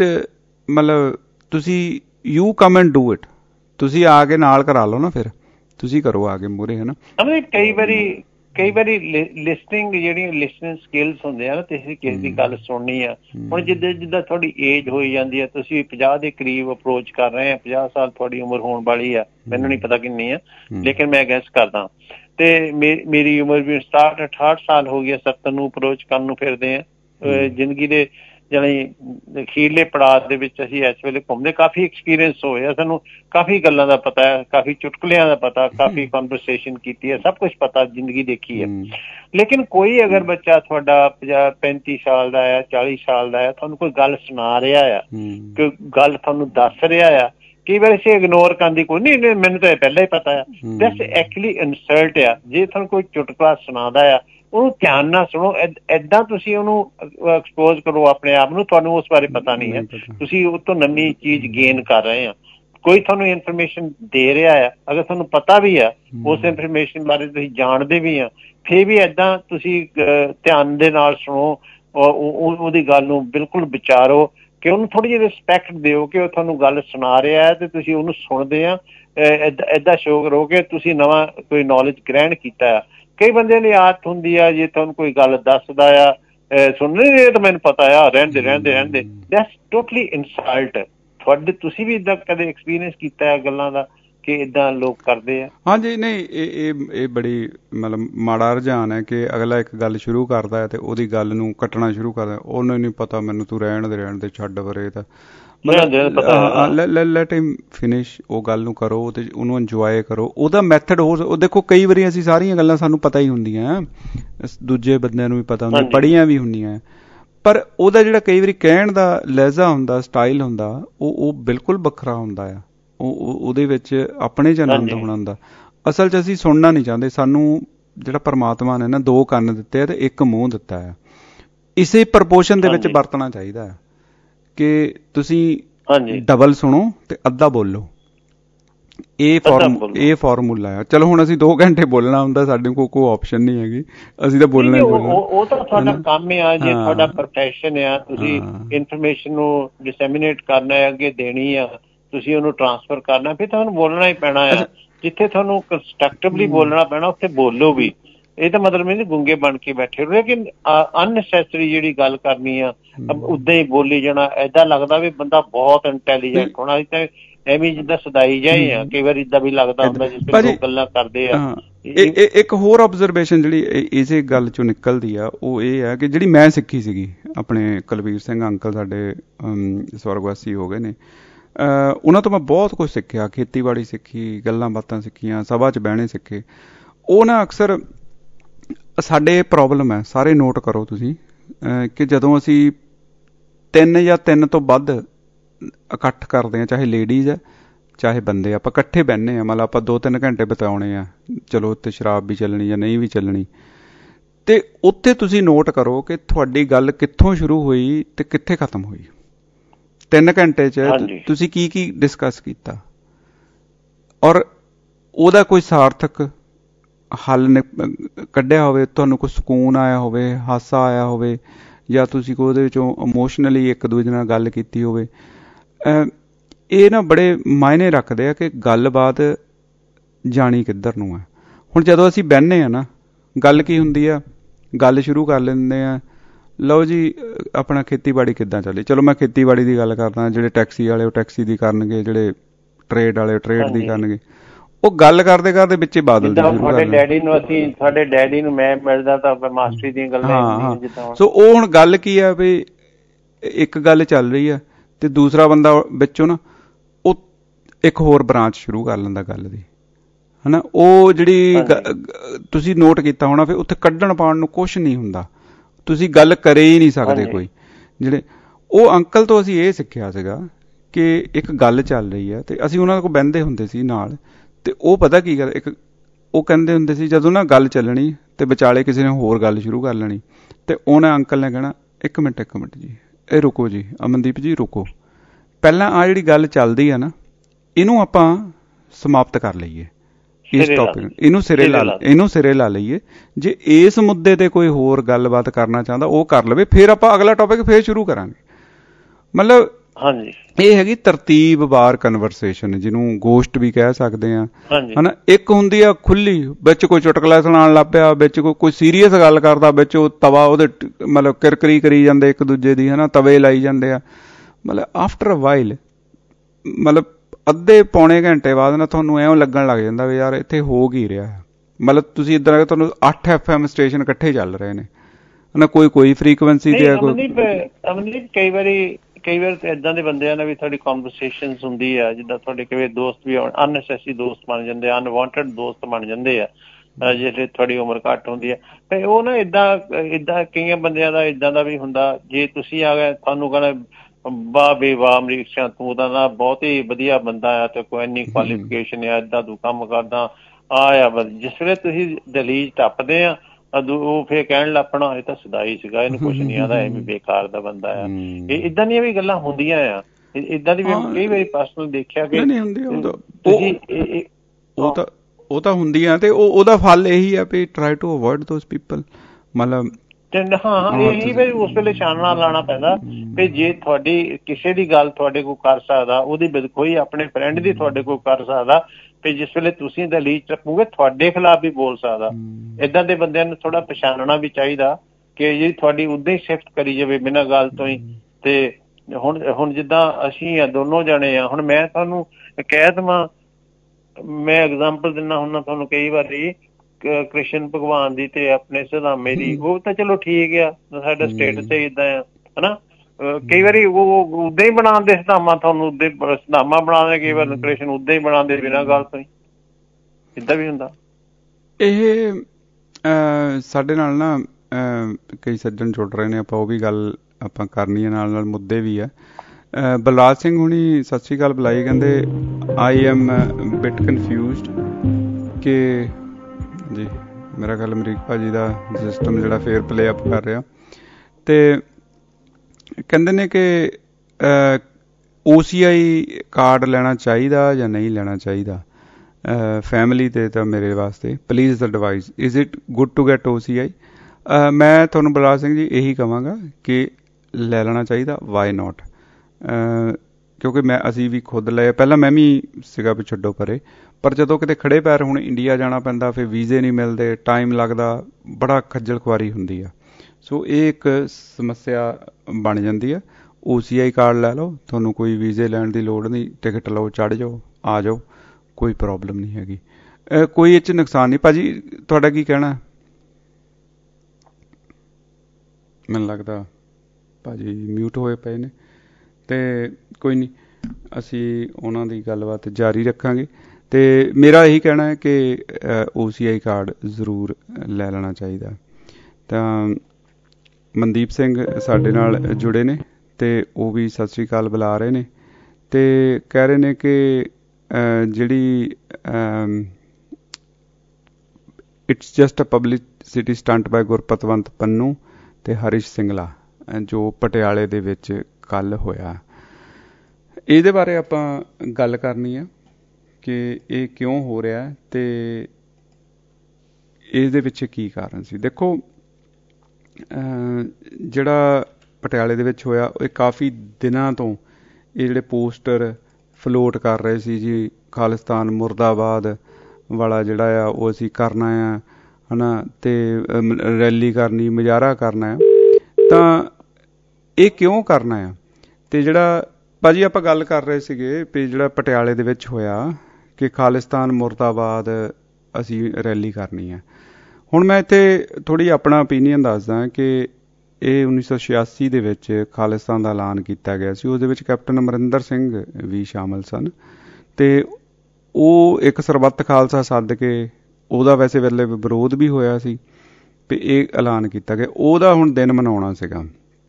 ਮਤਲਬ ਤੁਸੀਂ you come and do it, ਤੁਸੀਂ ਆ ਕੇ ਨਾਲ ਕਰਾ ਲਓ ਨਾ, ਫਿਰ ਤੁਸੀਂ ਕਰੋ ਆ ਕੇ ਮੂਹਰੇ, ਹੈ ਨਾ। ਕਈ ਵਾਰੀ ਕਈ ਵਾਰੀ ਲਿਸਨਿੰਗ ਜਿਹੜੀਆਂ ਲਿਸਨਿੰਗ ਸਕਿੱਲਸ ਹੁੰਦੇ ਆ ਨਾ, ਤੁਸੀਂ ਕਿਸੇ ਦੀ ਗੱਲ ਸੁਣਨੀ ਆ। ਹੁਣ ਜਿੱਦਾਂ ਜਿੱਦਾਂ ਤੁਹਾਡੀ ਏਜ ਹੋਈ ਜਾਂਦੀ ਆ, ਤੁਸੀਂ ਪੰਜਾਹ ਦੇ ਕਰੀਬ ਅਪਰੋਚ ਕਰ ਰਹੇ ਆ, ਪੰਜਾਹ ਸਾਲ ਤੁਹਾਡੀ ਉਮਰ ਹੋਣ ਵਾਲੀ ਆ, ਮੈਨੂੰ ਨਹੀਂ ਪਤਾ ਕਿੰਨੀ ਆ, ਲੇਕਿਨ ਮੈਂ ਗੈਸ ਕਰਦਾ ਤੇ ਮੇਰੀ ਉਮਰ ਵੀ ਸਤਾਹਠ ਅਠਾਹਠ ਸਾਲ ਹੋ ਗਈ, ਸੱਤਰ ਨੂੰ ਅਪਰੋਚ ਕਰਨ ਨੂੰ ਫਿਰਦੇ ਆ। ਜ਼ਿੰਦਗੀ ਦੇ ਜਾਣੀ ਅਖੀਰਲੇ ਪੜਾਅ ਦੇ ਵਿੱਚ ਅਸੀਂ ਇਸ ਵੇਲੇ ਘੁੰਮਦੇ, ਕਾਫੀ ਐਕਸਪੀਰੀਅੰਸ ਹੋਏ ਆ, ਸਾਨੂੰ ਕਾਫੀ ਗੱਲਾਂ ਦਾ ਪਤਾ ਹੈ, ਕਾਫੀ ਚੁਟਕਲਿਆਂ ਦਾ ਪਤਾ, ਕਾਫੀ ਕਨਵਰਸੇਸ਼ਨ ਕੀਤੀ ਹੈ, ਸਭ ਕੁਛ ਪਤਾ, ਜ਼ਿੰਦਗੀ ਦੇਖੀ ਹੈ। ਲੇਕਿਨ ਕੋਈ ਅਗਰ ਬੱਚਾ ਤੁਹਾਡਾ ਪੰਜਾਹ ਪੈਂਤੀ ਸਾਲ ਦਾ ਆ, ਚਾਲੀ ਸਾਲ ਦਾ ਆ, ਤੁਹਾਨੂੰ ਕੋਈ ਗੱਲ ਸੁਣਾ ਰਿਹਾ ਆ, ਕੋਈ ਗੱਲ ਤੁਹਾਨੂੰ ਦੱਸ ਰਿਹਾ ਆ, ਕਈ ਵਾਰ ਅਸੀਂ ਇਗਨੋਰ ਕਰਨ ਦੀ ਕੋਈ ਨਹੀਂ, ਮੈਨੂੰ ਤਾਂ ਇਹ ਪਹਿਲਾਂ ਹੀ ਪਤਾ ਆ, ਦੈਟਸ ਐਕਚੁਅਲੀ ਇਨਸਲਟ ਆ। ਜੇ ਤੁਹਾਨੂੰ ਕੋਈ ਚੁਟਕਲਾ ਸੁਣਾਉਂਦਾ ਆ ਉਹਨੂੰ ਧਿਆਨ ਨਾਲ ਸੁਣੋ, ਏਦਾਂ ਤੁਸੀਂ ਉਹਨੂੰ ਐਕਸਪੋਜ਼ ਕਰੋ ਆਪਣੇ ਆਪ ਨੂੰ, ਤੁਹਾਨੂੰ ਉਸ ਬਾਰੇ ਪਤਾ ਨਹੀਂ ਹੈ, ਤੁਸੀਂ ਉਹ ਤੋਂ ਨਵੀਂ ਚੀਜ਼ ਗੇਨ ਕਰ ਰਹੇ ਆ। ਕੋਈ ਤੁਹਾਨੂੰ ਇਨਫੋਰਮੇਸ਼ਨ ਦੇ ਰਿਹਾ ਆ, ਅਗਰ ਤੁਹਾਨੂੰ ਪਤਾ ਵੀ ਆ ਉਸ ਇਨਫੋਰਮੇਸ਼ਨ ਬਾਰੇ, ਤੁਸੀਂ ਜਾਣਦੇ ਵੀ ਆ, ਫਿਰ ਵੀ ਏਦਾਂ ਤੁਸੀਂ ਧਿਆਨ ਦੇ ਨਾਲ ਸੁਣੋ, ਉਹਦੀ ਗੱਲ ਨੂੰ ਬਿਲਕੁਲ ਵਿਚਾਰੋ, ਕਿ ਉਹਨੂੰ ਥੋੜ੍ਹੀ ਜਿਹੀ ਰਿਸਪੈਕਟ ਦਿਓ ਕਿ ਉਹ ਤੁਹਾਨੂੰ ਗੱਲ ਸੁਣਾ ਰਿਹਾ ਹੈ ਤੇ ਤੁਸੀਂ ਉਹਨੂੰ ਸੁਣਦੇ ਆ। ਏਦਾਂ ਸ਼ੋਅ ਕਰੋ ਕਿ ਤੁਸੀਂ ਨਵਾਂ ਕੋਈ ਨੌਲੇਜ ਗ੍ਰਹਿਣ ਕੀਤਾ ਆ। ਕਈ ਬੰਦਿਆਂ ਦੀ ਆਦਤ ਹੁੰਦੀ ਆ, ਜੇ ਤੁਹਾਨੂੰ ਕੋਈ ਗੱਲ ਦੱਸਦਾ ਆ, ਸੁਣਨੇ ਇਹ ਤਾਂ ਮੈਨੂੰ ਪਤਾ ਆ, ਰਹਿੰਦੇ ਰਹਿੰਦੇ ਰਹਿੰਦੇ ਦੈਟਸ ਟੋਟਲੀ ਇਨਸਲਟ। ਤੁਹਾਡੇ ਤੁਸੀਂ ਵੀ ਇੱਦਾਂ ਕਦੇ ਐਕਸਪੀਰੀਅੰਸ ਕੀਤਾ ਹੈ ਗੱਲਾਂ ਦਾ, ਕਿ ਇਦਾਂ ਲੋਕ ਕਰਦੇ ਆ। ਹਾਂਜੀ, ਨਹੀਂ ਇਹ ਇਹ ਬੜੀ ਮਤਲਬ ਮਾੜਾ ਰੁਝਾਨ ਹੈ ਕਿ ਅਗਲਾ ਇੱਕ ਗੱਲ ਸ਼ੁਰੂ ਕਰਦਾ ਹੈ ਤੇ ਉਹਦੀ ਗੱਲ ਨੂੰ ਕੱਟਣਾ ਸ਼ੁਰੂ ਕਰਦਾ, ਉਹਨੂੰ ਨਹੀਂ ਪਤਾ ਮੈਨੂੰ ਤੂੰ ਰਹਿਣ ਦੇ ਰਹਿਣ ਦੇ ਛੱਡ ਪਰੇ ਤਾਂ ਲੈਟ ਹਿਮ ਫਿਨਿਸ਼, ਉਹ ਗੱਲ ਨੂੰ ਕਰੋ ਤੇ ਉਹਨੂੰ ਇੰਜੋਏ ਕਰੋ। ਉਹਦਾ ਮੈਥਡ ਹੋਰ ਦੇਖੋ, ਕਈ ਵਾਰੀ ਅਸੀਂ ਸਾਰੀਆਂ ਗੱਲਾਂ ਸਾਨੂੰ ਪਤਾ ਹੀ ਹੁੰਦੀਆਂ, ਦੂਜੇ ਬੰਦਿਆਂ ਨੂੰ ਵੀ ਪਤਾ ਹੁੰਦਾ, ਪੜ੍ਹੀਆਂ ਵੀ ਹੁੰਦੀਆਂ, ਪਰ ਉਹਦਾ ਜਿਹੜਾ ਕਈ ਵਾਰੀ ਕਹਿਣ ਦਾ ਲਹਿਜ਼ਾ ਹੁੰਦਾ, ਸਟਾਈਲ ਹੁੰਦਾ, ਉਹ ਉਹ ਬਿਲਕੁਲ ਵੱਖਰਾ ਹੁੰਦਾ ਆ। ਉਹ ਉਹਦੇ ਵਿੱਚ ਆਪਣੇ 'ਚ ਆਨੰਦ ਹੋਣਾ ਹੁੰਦਾ। ਅਸਲ 'ਚ ਅਸੀਂ ਸੁਣਨਾ ਨਹੀਂ ਚਾਹੁੰਦੇ। ਸਾਨੂੰ ਜਿਹੜਾ ਪਰਮਾਤਮਾ ਨੇ ਨਾ ਦੋ ਕੰਨ ਦਿੱਤੇ ਆ ਤੇ ਇੱਕ ਮੂੰਹ ਦਿੱਤਾ ਆ, ਇਸੇ ਪ੍ਰਪੋਰਸ਼ਨ ਦੇ ਵਿੱਚ ਵਰਤਣਾ ਚਾਹੀਦਾ ਹੈ ਕਿ ਤੁਸੀਂ ਡਬਲ ਸੁਣੋ ਤੇ ਅੱਧਾ ਬੋਲੋ। ਇਹ ਫਾਰਮ ਇਹ ਫਾਰਮੂਲਾ ਆ। ਚਲੋ ਹੁਣ ਅਸੀਂ ਦੋ ਘੰਟੇ ਬੋਲਣਾ ਹੁੰਦਾ, ਸਾਡੇ ਕੋਲ ਕੋਈ ਆਪਸ਼ਨ ਨਹੀਂ ਹੈਗੀ, ਅਸੀਂ ਤਾਂ ਬੋਲਣਾ ਹੀ ਬੋਲਣਾ। ਉਹ ਤਾਂ ਤੁਹਾਡਾ ਕੰਮ ਆ, ਜੇ ਤੁਹਾਡਾ ਪ੍ਰੋਫੈਸ਼ਨ ਆ, ਤੁਸੀਂ ਇਨਫੋਰਮੇਸ਼ਨ ਨੂੰ ਡਿਸੈਮੀਨੇਟ ਕਰਨਾ ਹੈ, ਅੱਗੇ ਦੇਣੀ ਆ, ਤੁਸੀਂ ਉਹਨੂੰ ਟਰਾਂਸਫਰ ਕਰਨਾ, ਫਿਰ ਤੁਹਾਨੂੰ ਬੋਲਣਾ ਹੀ ਪੈਣਾ ਆ। ਜਿੱਥੇ ਤੁਹਾਨੂੰ ਕੰਸਟਰਕਟਿਵਲੀ ਬੋਲਣਾ ਪੈਣਾ ਉੱਥੇ ਬੋਲੋ ਵੀ। ਇਹ ਤਾਂ ਮਤਲਬ ਨਹੀਂ ਗੁੰਗੇ ਬਣ ਕੇ ਬੈਠੇ ਰਹੋ, ਲੇਕਿਨ ਅਨਨੈਸੈਸਰੀ ਜਿਹੜੀ ਗੱਲ ਕਰਨੀ ਆ ਉਦਾਂ ਹੀ ਬੋਲੀ ਜਾਣਾ, ਏਦਾਂ ਲੱਗਦਾ ਵੀ ਬੰਦਾ ਬਹੁਤ ਇੰਟੈਲੀਜੈਂਟ ਹੋਣਾ। ਤਾਂ ਐਵੇਂ ਜਿੱਦਾਂ ਸਦਾਈ ਜਾਏ ਆ, ਕਈ ਵਾਰ ਏਦਾਂ ਵੀ ਲੱਗਦਾ ਹੁੰਦਾ ਜਿਸ ਵੇਲੇ ਲੋਕ ਗੱਲਾਂ ਕਰਦੇ ਆ। ਇੱਕ ਹੋਰ ਆਬਜ਼ਰਵੇਸ਼ਨ ਜਿਹੜੀ ਇਸੇ ਗੱਲ ਚੋਂ ਨਿਕਲਦੀ ਆ ਉਹ ਇਹ ਹੈ ਕਿ ਜਿਹੜੀ ਮੈਂ ਸਿੱਖੀ ਸੀਗੀ, ਆਪਣੇ ਕੁਲਵੀਰ ਸਿੰਘ ਅੰਕਲ ਸਾਡੇ ਸਵਰਗਵਾਸੀ ਹੋ ਗਏ ਨੇ, ਉਹਨਾਂ ਤੋਂ ਮੈਂ ਬਹੁਤ ਕੁਝ ਸਿੱਖਿਆ, ਖੇਤੀਬਾੜੀ ਸਿੱਖੀ, ਗੱਲਾਂ ਬਾਤਾਂ ਸਿੱਖੀਆਂ, ਸਭਾ 'ਚ ਬਹਿਣੇ ਸਿੱਖੇ। ਉਹ ਨਾ ਅਕਸਰ ਸਾਡੇ ਪ੍ਰੋਬਲਮ ਹੈ, ਸਾਰੇ ਨੋਟ ਕਰੋ ਤੁਸੀਂ, ਕਿ ਜਦੋਂ ਅਸੀਂ ਤਿੰਨ ਜਾਂ ਤਿੰਨ ਤੋਂ ਵੱਧ ਇਕੱਠ ਕਰਦੇ ਹਾਂ, ਚਾਹੇ ਲੇਡੀਜ਼ ਹੈ ਚਾਹੇ ਬੰਦੇ, ਆਪਾਂ ਇਕੱਠੇ ਬਹਿੰਦੇ ਹਾਂ, ਮਤਲਬ ਆਪਾਂ ਦੋ ਤਿੰਨ ਘੰਟੇ ਬਿਤਾਉਣੇ ਆ, ਚਲੋ ਉੱਥੇ ਸ਼ਰਾਬ ਵੀ ਚੱਲਣੀ ਜਾਂ ਨਹੀਂ ਵੀ ਚੱਲਣੀ, ਤੇ ਉੱਥੇ ਤੁਸੀਂ ਨੋਟ ਕਰੋ ਕਿ ਤੁਹਾਡੀ ਗੱਲ ਕਿੱਥੋਂ ਸ਼ੁਰੂ ਹੋਈ ਤੇ ਕਿੱਥੇ ਖਤਮ ਹੋਈ। ਤਿੰਨ ਘੰਟੇ 'ਚ ਤੁਸੀਂ ਕੀ ਕੀ ਡਿਸਕਸ ਕੀਤਾ, ਔਰ ਉਹਦਾ ਕੋਈ ਸਾਰਥਕ ਹੱਲ ਕੱਢਿਆ ਹੋਵੇ, ਤੁਹਾਨੂੰ ਕੋਈ ਸਕੂਨ ਆਇਆ ਹੋਵੇ, ਹਾਸਾ ਆਇਆ ਹੋਵੇ, ਜਾਂ ਤੁਸੀਂ ਕੋਈ ਉਹਦੇ ਵਿੱਚੋਂ ਇਮੋਸ਼ਨਲੀ ਇੱਕ ਦੂਜੇ ਨਾਲ ਗੱਲ ਕੀਤੀ ਹੋਵੇ। ਇਹ ਨਾ ਬੜੇ ਮਾਇਨੇ ਰੱਖਦੇ ਆ ਕਿ ਗੱਲਬਾਤ ਜਾਣੀ ਕਿੱਧਰ ਨੂੰ ਹੈ। ਹੁਣ ਜਦੋਂ ਅਸੀਂ ਬਹਿੰਦੇ ਹਾਂ ਨਾ, ਗੱਲ ਕੀ ਹੁੰਦੀ ਆ, ਗੱਲ ਸ਼ੁਰੂ ਕਰ ਲੈਂਦੇ ਆ, ਲਓ ਜੀ ਆਪਣਾ ਖੇਤੀਬਾੜੀ ਕਿੱਦਾਂ ਚੱਲੀ, ਚਲੋ ਮੈਂ ਖੇਤੀਬਾੜੀ ਦੀ ਗੱਲ ਕਰਦਾ, ਜਿਹੜੇ ਟੈਕਸੀ ਵਾਲੇ ਉਹ ਟੈਕਸੀ ਦੀ ਕਰਨਗੇ, ਜਿਹੜੇ ਟਰੇਡ ਵਾਲੇ ਉਹ ਟਰੇਡ ਦੀ ਕਰਨਗੇ। ਉਹ ਗੱਲ ਕਰਦੇ ਕਰਦੇ ਵਿੱਚੇ ਬਾਦਲ ਤੁਹਾਡੇ ਡੈਡੀ ਨੂੰ ਅਸੀਂ ਸਾਡੇ ਡੈਡੀ ਨੂੰ ਮੈਂ ਮਿਲਦਾ ਤਾਂ ਮਾਸਟਰੀ ਦੀਆਂ ਗੱਲਾਂ ਜਿੱਦਾਂ। ਸੋ ਉਹ ਹੁਣ ਗੱਲ ਕੀ ਆ ਵੀ ਇੱਕ ਗੱਲ ਚੱਲ ਰਹੀ ਆ ਤੇ ਦੂਸਰਾ ਬੰਦਾ ਵਿੱਚੋਂ ਨਾ ਉਹ ਇੱਕ ਹੋਰ ਬ੍ਰਾਂਚ ਸ਼ੁਰੂ ਕਰ ਲੈਂਦਾ ਗੱਲ ਦੀ, ਹਨਾ। ਉਹ ਜਿਹੜੀ ਤੁਸੀਂ ਨੋਟ ਕੀਤਾ ਹੋਣਾ, ਫਿਰ ਉੱਥੇ ਕੱਢਣ ਪਾਉਣ ਨੂੰ ਕੁਛ ਨਹੀਂ ਹੁੰਦਾ, ਤੁਸੀਂ ਗੱਲ ਕਰੇ ਹੀ ਨਹੀਂ ਸਕਦੇ ਕੋਈ। ਜਿਹੜੇ ਉਹ ਅੰਕਲ ਤੋਂ ਅਸੀਂ ਇਹ ਸਿੱਖਿਆ ਸੀਗਾ ਕਿ ਇੱਕ ਗੱਲ ਚੱਲ ਰਹੀ ਆ ਤੇ ਅਸੀਂ ਉਹਨਾਂ ਕੋਲ ਬਹਿੰਦੇ ਹੁੰਦੇ ਸੀ ਨਾਲ, ਤੇ ਉਹ ਪਤਾ ਕੀ ਕਰ ਇੱਕ ਉਹ ਕਹਿੰਦੇ ਹੁੰਦੇ ਸੀ, ਜਦੋਂ ਨਾ ਗੱਲ ਚੱਲਣੀ ਤੇ ਵਿਚਾਲੇ ਕਿਸੇ ਨੇ ਹੋਰ ਗੱਲ ਸ਼ੁਰੂ ਕਰ ਲੈਣੀ, ਤੇ ਉਹਨੇ ਅੰਕਲ ਨੇ ਕਹਿਣਾ ਇੱਕ ਮਿੰਟ ਇੱਕ ਮਿੰਟ ਜੀ, ਇਹ ਰੁਕੋ ਜੀ, ਅਮਨਦੀਪ ਜੀ ਰੁਕੋ, ਪਹਿਲਾਂ ਆਹ ਜਿਹੜੀ ਗੱਲ ਚੱਲਦੀ ਆ ਨਾ ਇਹਨੂੰ ਆਪਾਂ ਸਮਾਪਤ ਕਰ ਲਈਏ, ਇਸ ਟੌਪਿਕ ਇਹਨੂੰ ਸਿਰੇ ਲਾ ਇਹਨੂੰ ਸਿਰੇ ਲਾ ਲਈਏ। ਜੇ ਇਸ ਮੁੱਦੇ ਤੇ ਕੋਈ ਹੋਰ ਗੱਲਬਾਤ ਕਰਨਾ ਚਾਹੁੰਦਾ ਉਹ ਕਰ ਲਵੇ, ਫਿਰ ਆਪਾਂ ਅਗਲਾ ਟੌਪਿਕ ਫੇਰ ਸ਼ੁਰੂ ਕਰਾਂਗੇ। ਮਤਲਬ ਹਾਂਜੀ ਇਹ ਹੈਗੀ ਤਰਤੀਬਵਾਰ ਕਨਵਰਸੇਸ਼ਨ, ਜਿਹਨੂੰ ਗੋਸ਼ਟ ਵੀ ਕਹਿ ਸਕਦੇ ਆ, ਹਨਾ। ਇੱਕ ਹੁੰਦੀ ਆ ਖੁੱਲੀ, ਵਿੱਚ ਕੋਈ ਚੁਟਕਲਾ ਸੁਣਾਉਣ ਲੱਗ ਪਿਆ, ਵਿੱਚ ਕੋਈ ਕੋਈ ਸੀਰੀਅਸ ਗੱਲ ਕਰਦਾ, ਵਿੱਚ ਉਹ ਤਵਾ ਉਹਦੇ ਮਤਲਬ ਕਿਰਕਰੀ ਕਰੀ ਜਾਂਦੇ ਇੱਕ ਦੂਜੇ ਦੀ, ਹਨਾ, ਤਵੇ ਲਾਈ ਜਾਂਦੇ ਆ। ਮਤਲਬ ਆਫਟਰ ਅ ਵਾਈਲ, ਮਤਲਬ ਅੱਧੇ ਪੌਣੇ ਘੰਟੇ ਬਾਅਦ ਨਾ ਤੁਹਾਨੂੰ ਐਂ ਲੱਗਣ ਲੱਗ ਜਾਂਦਾ ਵੀ ਯਾਰ ਇੱਥੇ ਹੋ ਕੀ ਰਿਹਾ। ਮਤਲਬ ਤੁਸੀਂ ਇੱਦਾਂ ਕਿ ਤੁਹਾਨੂੰ ਅੱਠ ਐਫ ਐਮ ਸਟੇਸ਼ਨ ਇਕੱਠੇ ਚੱਲ ਰਹੇ ਨੇ, ਹਨਾ, ਕੋਈ ਕੋਈ ਫਰੀਕੁਐਂਸੀ ਤੇ ਆ, ਕੋਈ ਕਈ ਵਾਰੀ ਕਈ ਵਾਰ ਏਦਾਂ ਦੇ ਬੰਦਿਆਂ ਨਾਲ ਵੀ ਤੁਹਾਡੀ ਕਨਵਰਸੇਸ਼ਨ ਹੁੰਦੀ ਆ, ਜਿੱਦਾਂ ਤੁਹਾਡੇ ਕਈ ਦੋਸਤ ਵੀ ਅਨਨੈਸੈਸਰੀ ਦੋਸਤ ਬਣ ਜਾਂਦੇ ਆ, ਅਨਵਾਂਟਡ ਦੋਸਤ ਬਣ ਜਾਂਦੇ ਆ, ਜਿਹੜੇ ਤੁਹਾਡੀ ਉਮਰ ਘੱਟ ਹੁੰਦੀ ਆ। ਤੇ ਉਹ ਨਾ ਏਦਾਂ ਏਦਾਂ ਕਈਆਂ ਬੰਦਿਆਂ ਦਾ ਏਦਾਂ ਦਾ ਵੀ ਹੁੰਦਾ, ਜੇ ਤੁਸੀਂ ਆ ਗਏ ਤੁਹਾਨੂੰ ਕਹਿੰਦਾ ਵਾਹ ਬੇ ਵਾਹ ਅਮਰੀਕ ਸਿੰਘ ਤੂੰ ਉਹਦਾ ਨਾ ਬਹੁਤ ਹੀ ਵਧੀਆ ਬੰਦਾ ਆ ਤੇ ਕੋਈ ਇੰਨੀ ਕੁਆਲੀਫਿਕੇਸ਼ਨ ਆ, ਏਦਾਂ ਤੂੰ ਕੰਮ ਕਰਦਾ ਆ ਆ। ਜਿਸ ਵੇਲੇ ਤੁਸੀਂ ਦਹਲੀਜ਼ ਟੱਪਦੇ ਆ ਉਹ ਫੇਰ ਕਹਿਣ ਲੱਗ ਪੈਣਾ ਇਹ ਤਾਂ ਸਦਾਈ ਸੀਗਾ, ਇਹਨੂੰ ਕੁਛ ਨੀ ਆਦਾ, ਇਹ ਵੀ ਬੇਕਾਰ ਦਾ ਬੰਦਾ ਆ। ਇਹ ਏਦਾਂ ਦੀਆਂ ਵੀ ਗੱਲਾਂ ਹੁੰਦੀਆਂ ਆ, ਏਦਾਂ ਦੀ ਵੀ ਕਈ ਵਾਰੀ ਪਰਸਨਲ ਦੇਖਿਆ ਕਿ ਉਹ ਤਾਂ ਉਹ ਤਾਂ ਹੁੰਦੀਆਂ, ਤੇ ਉਹ ਉਹਦਾ ਫਲ ਇਹੀ ਆ ਵੀ try to avoid those people. ਮਤਲਬ ਹਾਂ ਇਹੀ ਵੀ ਉਸ ਵੇਲੇ ਛਾਨਣਾ ਲਾਉਣਾ ਪੈਂਦਾ ਵੀ ਜੇ ਤੁਹਾਡੀ ਕਿਸੇ ਦੀ ਗੱਲ ਤੁਹਾਡੇ ਕੋਲ ਕਰ ਸਕਦਾ, ਉਹਦੀ ਕੋਈ ਆਪਣੇ ਫਰੈਂਡ ਦੀ ਤੁਹਾਡੇ ਕੋਲ ਕਰ ਸਕਦਾ, ਤੇ ਜਿਸ ਵੇਲੇ ਤੁਸੀਂ ਦਹਲੀਜ਼ ਟੱਪੋਗੇ ਤੁਹਾਡੇ ਖਿਲਾਫ ਵੀ ਬੋਲ ਸਕਦਾ। ਏਦਾਂ ਦੇ ਬੰਦਿਆਂ ਨੂੰ ਥੋੜਾ ਪਛਾਣਨਾ ਵੀ ਚਾਹੀਦਾ ਕਿ ਜਿਹੜੀ ਤੁਹਾਡੀ ਉਦਾਂ ਹੀ ਸਿਫਤ ਕਰੀ ਜਾਵੇ ਬਿਨਾਂ ਗੱਲ ਤੋਂ ਹੀ। ਤੇ ਹੁਣ ਹੁਣ ਜਿੱਦਾਂ ਅਸੀਂ ਆ ਦੋਨੋਂ ਜਾਣੇ ਆ, ਹੁਣ ਮੈਂ ਤੁਹਾਨੂੰ ਕਹਿ ਦੇਵਾਂ ਮੈਂ ਐਗਜ਼ਾਮਪਲ ਦਿੰਦਾ ਹੁੰਦਾ ਤੁਹਾਨੂੰ ਕਈ ਵਾਰੀ ਕ੍ਰਿਸ਼ਨ ਭਗਵਾਨ ਦੀ ਤੇ ਆਪਣੇ ਸੁਦਾਮੇ ਦੀ, ਉਹ ਤਾਂ ਚਲੋ ਠੀਕ ਆ, ਸਾਡਾ ਸਟੇਟਸ ਏਦਾਂ ਆ ਹਨਾ। ਕਈ ਵਾਰੀ ਉਹ ਉਦਾਂ ਹੀ ਬਣਾਉਂਦੇ ਸੁਦਾਮਾ, ਤੁਹਾਨੂੰ ਉਦਾਂ ਹੀ ਸੁਦਾਮਾ ਬਣਾਉਂਦੇ, ਕਈ ਵਾਰ ਕ੍ਰਿਸ਼ਨ ਉਦਾਂ ਹੀ ਬਣਾਉਂਦੇ ਬਿਨਾਂ ਗੱਲ ਤੋਂ ਹੀ, ਏਦਾਂ ਵੀ ਹੁੰਦਾ। ਇਹ ਸਾਡੇ ਨਾਲ ਨਾ ਕਈ ਸੱਜਣ ਜੁੜ ਰਹੇ ਨੇ, ਆਪਾਂ ਉਹ ਵੀ ਗੱਲ ਆਪਾਂ ਕਰਨੀ ਹੈ, ਨਾਲ ਨਾਲ ਮੁੱਦੇ ਵੀ ਆ। ਬਲਰਾਜ ਸਿੰਘ ਹੁਣੀ ਸਤਿ ਸ਼੍ਰੀ ਅਕਾਲ ਬੁਲਾਈ, ਕਹਿੰਦੇ ਆਈ ਐਮ ਬਿਟ ਕਨਫਿਊਜ਼ਡ ਕਿ ਜੀ ਮੇਰਾ ਖਿਆਲ ਅਮਰੀਕ ਭਾਜੀ ਦਾ ਸਿਸਟਮ ਜਿਹੜਾ ਫੇਰ ਪਲੇ ਅਪ ਕਰ ਰਿਹਾ, ਤੇ ਕਹਿੰਦੇ ਨੇ ਕਿ ਓ ਸੀ ਆਈ ਕਾਰਡ ਲੈਣਾ ਚਾਹੀਦਾ ਜਾਂ ਨਹੀਂ ਲੈਣਾ ਚਾਹੀਦਾ ਫੈਮਿਲੀ ਤੇ ਤਾਂ ਮੇਰੇ ਵਾਸਤੇ, please advise, is it good to get O C I. ਮੈਂ ਤੁਹਾਨੂੰ ਬਲਰਾਜ ਸਿੰਘ ਜੀ ਇਹੀ ਕਹਾਂਗਾ ਕਿ ਲੈ ਲੈਣਾ ਚਾਹੀਦਾ, ਵਾਈ ਨੋਟ, ਕਿਉਂਕਿ ਮੈਂ ਅਸੀਂ ਵੀ ਖੁਦ ਲਏ, ਪਹਿਲਾਂ ਮੈਂ ਵੀ ਸੀਗਾ ਵੀ ਛੱਡੋ ਪਰੇ, ਪਰ ਜਦੋਂ ਕਿਤੇ ਖੜੇ ਪੈਰ ਹੁਣ ਇੰਡੀਆ ਜਾਣਾ ਪੈਂਦਾ, ਫਿਰ ਵੀਜ਼ੇ ਨਹੀਂ ਮਿਲਦੇ, ਟਾਈਮ ਲੱਗਦਾ, ਬੜਾ ਖੱਜਲ ਖੁਆਰੀ ਹੁੰਦੀ ਆ। ਸੋ ਇਹ ਇੱਕ ਸਮੱਸਿਆ ਬਣ ਜਾਂਦੀ ਆ। ਓ ਸੀ ਆਈ ਕਾਰਡ ਲੈ ਲਓ, ਤੁਹਾਨੂੰ ਕੋਈ ਵੀਜ਼ੇ ਲੈਣ ਦੀ ਲੋੜ ਨਹੀਂ, ਟਿਕਟ ਲਓ, ਚੜ੍ਹ ਜਾਓ, ਆ ਜਾਓ, ਕੋਈ ਪ੍ਰੋਬਲਮ ਨਹੀਂ ਹੈਗੀ, ਕੋਈ ਇਹ 'ਚ ਨੁਕਸਾਨ ਨਹੀਂ। ਭਾਜੀ ਤੁਹਾਡਾ ਕੀ ਕਹਿਣਾ? ਮੈਨੂੰ ਲੱਗਦਾ ਭਾਜੀ ਮਿਊਟ ਹੋਏ ਪਏ ਨੇ, ਤੇ ਕੋਈ ਨਹੀਂ, ਅਸੀਂ ਉਹਨਾਂ ਦੀ ਗੱਲਬਾਤ ਜਾਰੀ ਰੱਖਾਂਗੇ। ਤੇ ਮੇਰਾ ਇਹੀ ਕਹਿਣਾ ਹੈ ਕਿ ਓ ਸੀ ਆਈ ਕਾਰਡ ਜ਼ਰੂਰ ਲੈ ਲੈਣਾ ਚਾਹੀਦਾ। ਤਾਂ ਮਨਦੀਪ ਸਿੰਘ ਸਾਡੇ ਨਾਲ ਜੁੜੇ ਨੇ, ਤੇ ਉਹ ਵੀ ਸਤਿ ਸ਼੍ਰੀ ਅਕਾਲ ਬੁਲਾ ਰਹੇ ਨੇ, ਤੇ ਕਹਿ ਰਹੇ ਨੇ ਕਿ ਜਿਹੜੀ it's just a publicity stunt by Gurpatwant Pannu ਤੇ ਹਰੀਸ਼ ਸਿੰਗਲਾ, ਜੋ ਪਟਿਆਲੇ ਦੇ ਵਿੱਚ ਕੱਲ ਹੋਇਆ, ਇਹਦੇ ਬਾਰੇ ਆਪਾਂ ਗੱਲ ਕਰਨੀ ਆ ਕਿ ਇਹ ਕਿਉਂ ਹੋ ਰਿਹਾ ਤੇ ਇਹਦੇ ਪਿੱਛੇ ਕੀ ਕਾਰਨ ਸੀ। ਦੇਖੋ, ਜਿਹੜਾ ਪਟਿਆਲੇ ਦੇ ਵਿੱਚ ਹੋਇਆ, ਇਹ ਕਾਫੀ ਦਿਨਾਂ ਤੋਂ ਇਹ ਜਿਹੜੇ ਪੋਸਟਰ ਫਲੋਟ ਕਰ ਰਹੇ ਸੀ ਜੀ, ਖਾਲਿਸਤਾਨ ਮੁਰਦਾਬਾਦ ਵਾਲਾ ਜਿਹੜਾ ਆ ਉਹ ਅਸੀਂ ਕਰਨਾ ਆ ਹੈ ਨਾ, ਤੇ ਰੈਲੀ ਕਰਨੀ, ਮੁਜ਼ਾਹਰਾ ਕਰਨਾ ਆ, ਤਾਂ ਇਹ ਕਿਉਂ ਕਰਨਾ ਆ? ਤੇ ਜਿਹੜਾ ਭਾਜੀ ਆਪਾਂ ਗੱਲ ਕਰ ਰਹੇ ਸੀਗੇ ਵੀ ਜਿਹੜਾ ਪਟਿਆਲੇ ਦੇ ਵਿੱਚ ਹੋਇਆ ਕਿ ਖਾਲਿਸਤਾਨ ਮੁਰਦਾਬਾਦ ਅਸੀਂ ਰੈਲੀ ਕਰਨੀ ਆ। ਹੁਣ ਮੈਂ ਇੱਥੇ ਥੋੜ੍ਹੀ ਆਪਣਾ ਓਪੀਨੀਅਨ ਦੱਸਦਾ ਕਿ ਇਹ ਉੱਨੀ ਸੌ ਛਿਆਸੀ ਦੇ ਵਿੱਚ ਖਾਲਿਸਤਾਨ ਦਾ ਐਲਾਨ ਕੀਤਾ ਗਿਆ ਸੀ, ਉਹਦੇ ਵਿੱਚ ਕੈਪਟਨ ਅਮਰਿੰਦਰ ਸਿੰਘ ਵੀ ਸ਼ਾਮਲ ਸਨ, ਤੇ ਉਹ ਇੱਕ ਸਰਬੱਤ ਖਾਲਸਾ ਸੱਦ ਕੇ, ਉਹਦਾ ਵੈਸੇ ਵੇਲੇ ਵਿਰੋਧ ਵੀ ਹੋਇਆ ਸੀ ਵੀ ਇਹ ਐਲਾਨ ਕੀਤਾ ਗਿਆ। ਉਹਦਾ ਹੁਣ ਦਿਨ ਮਨਾਉਣਾ ਸੀਗਾ,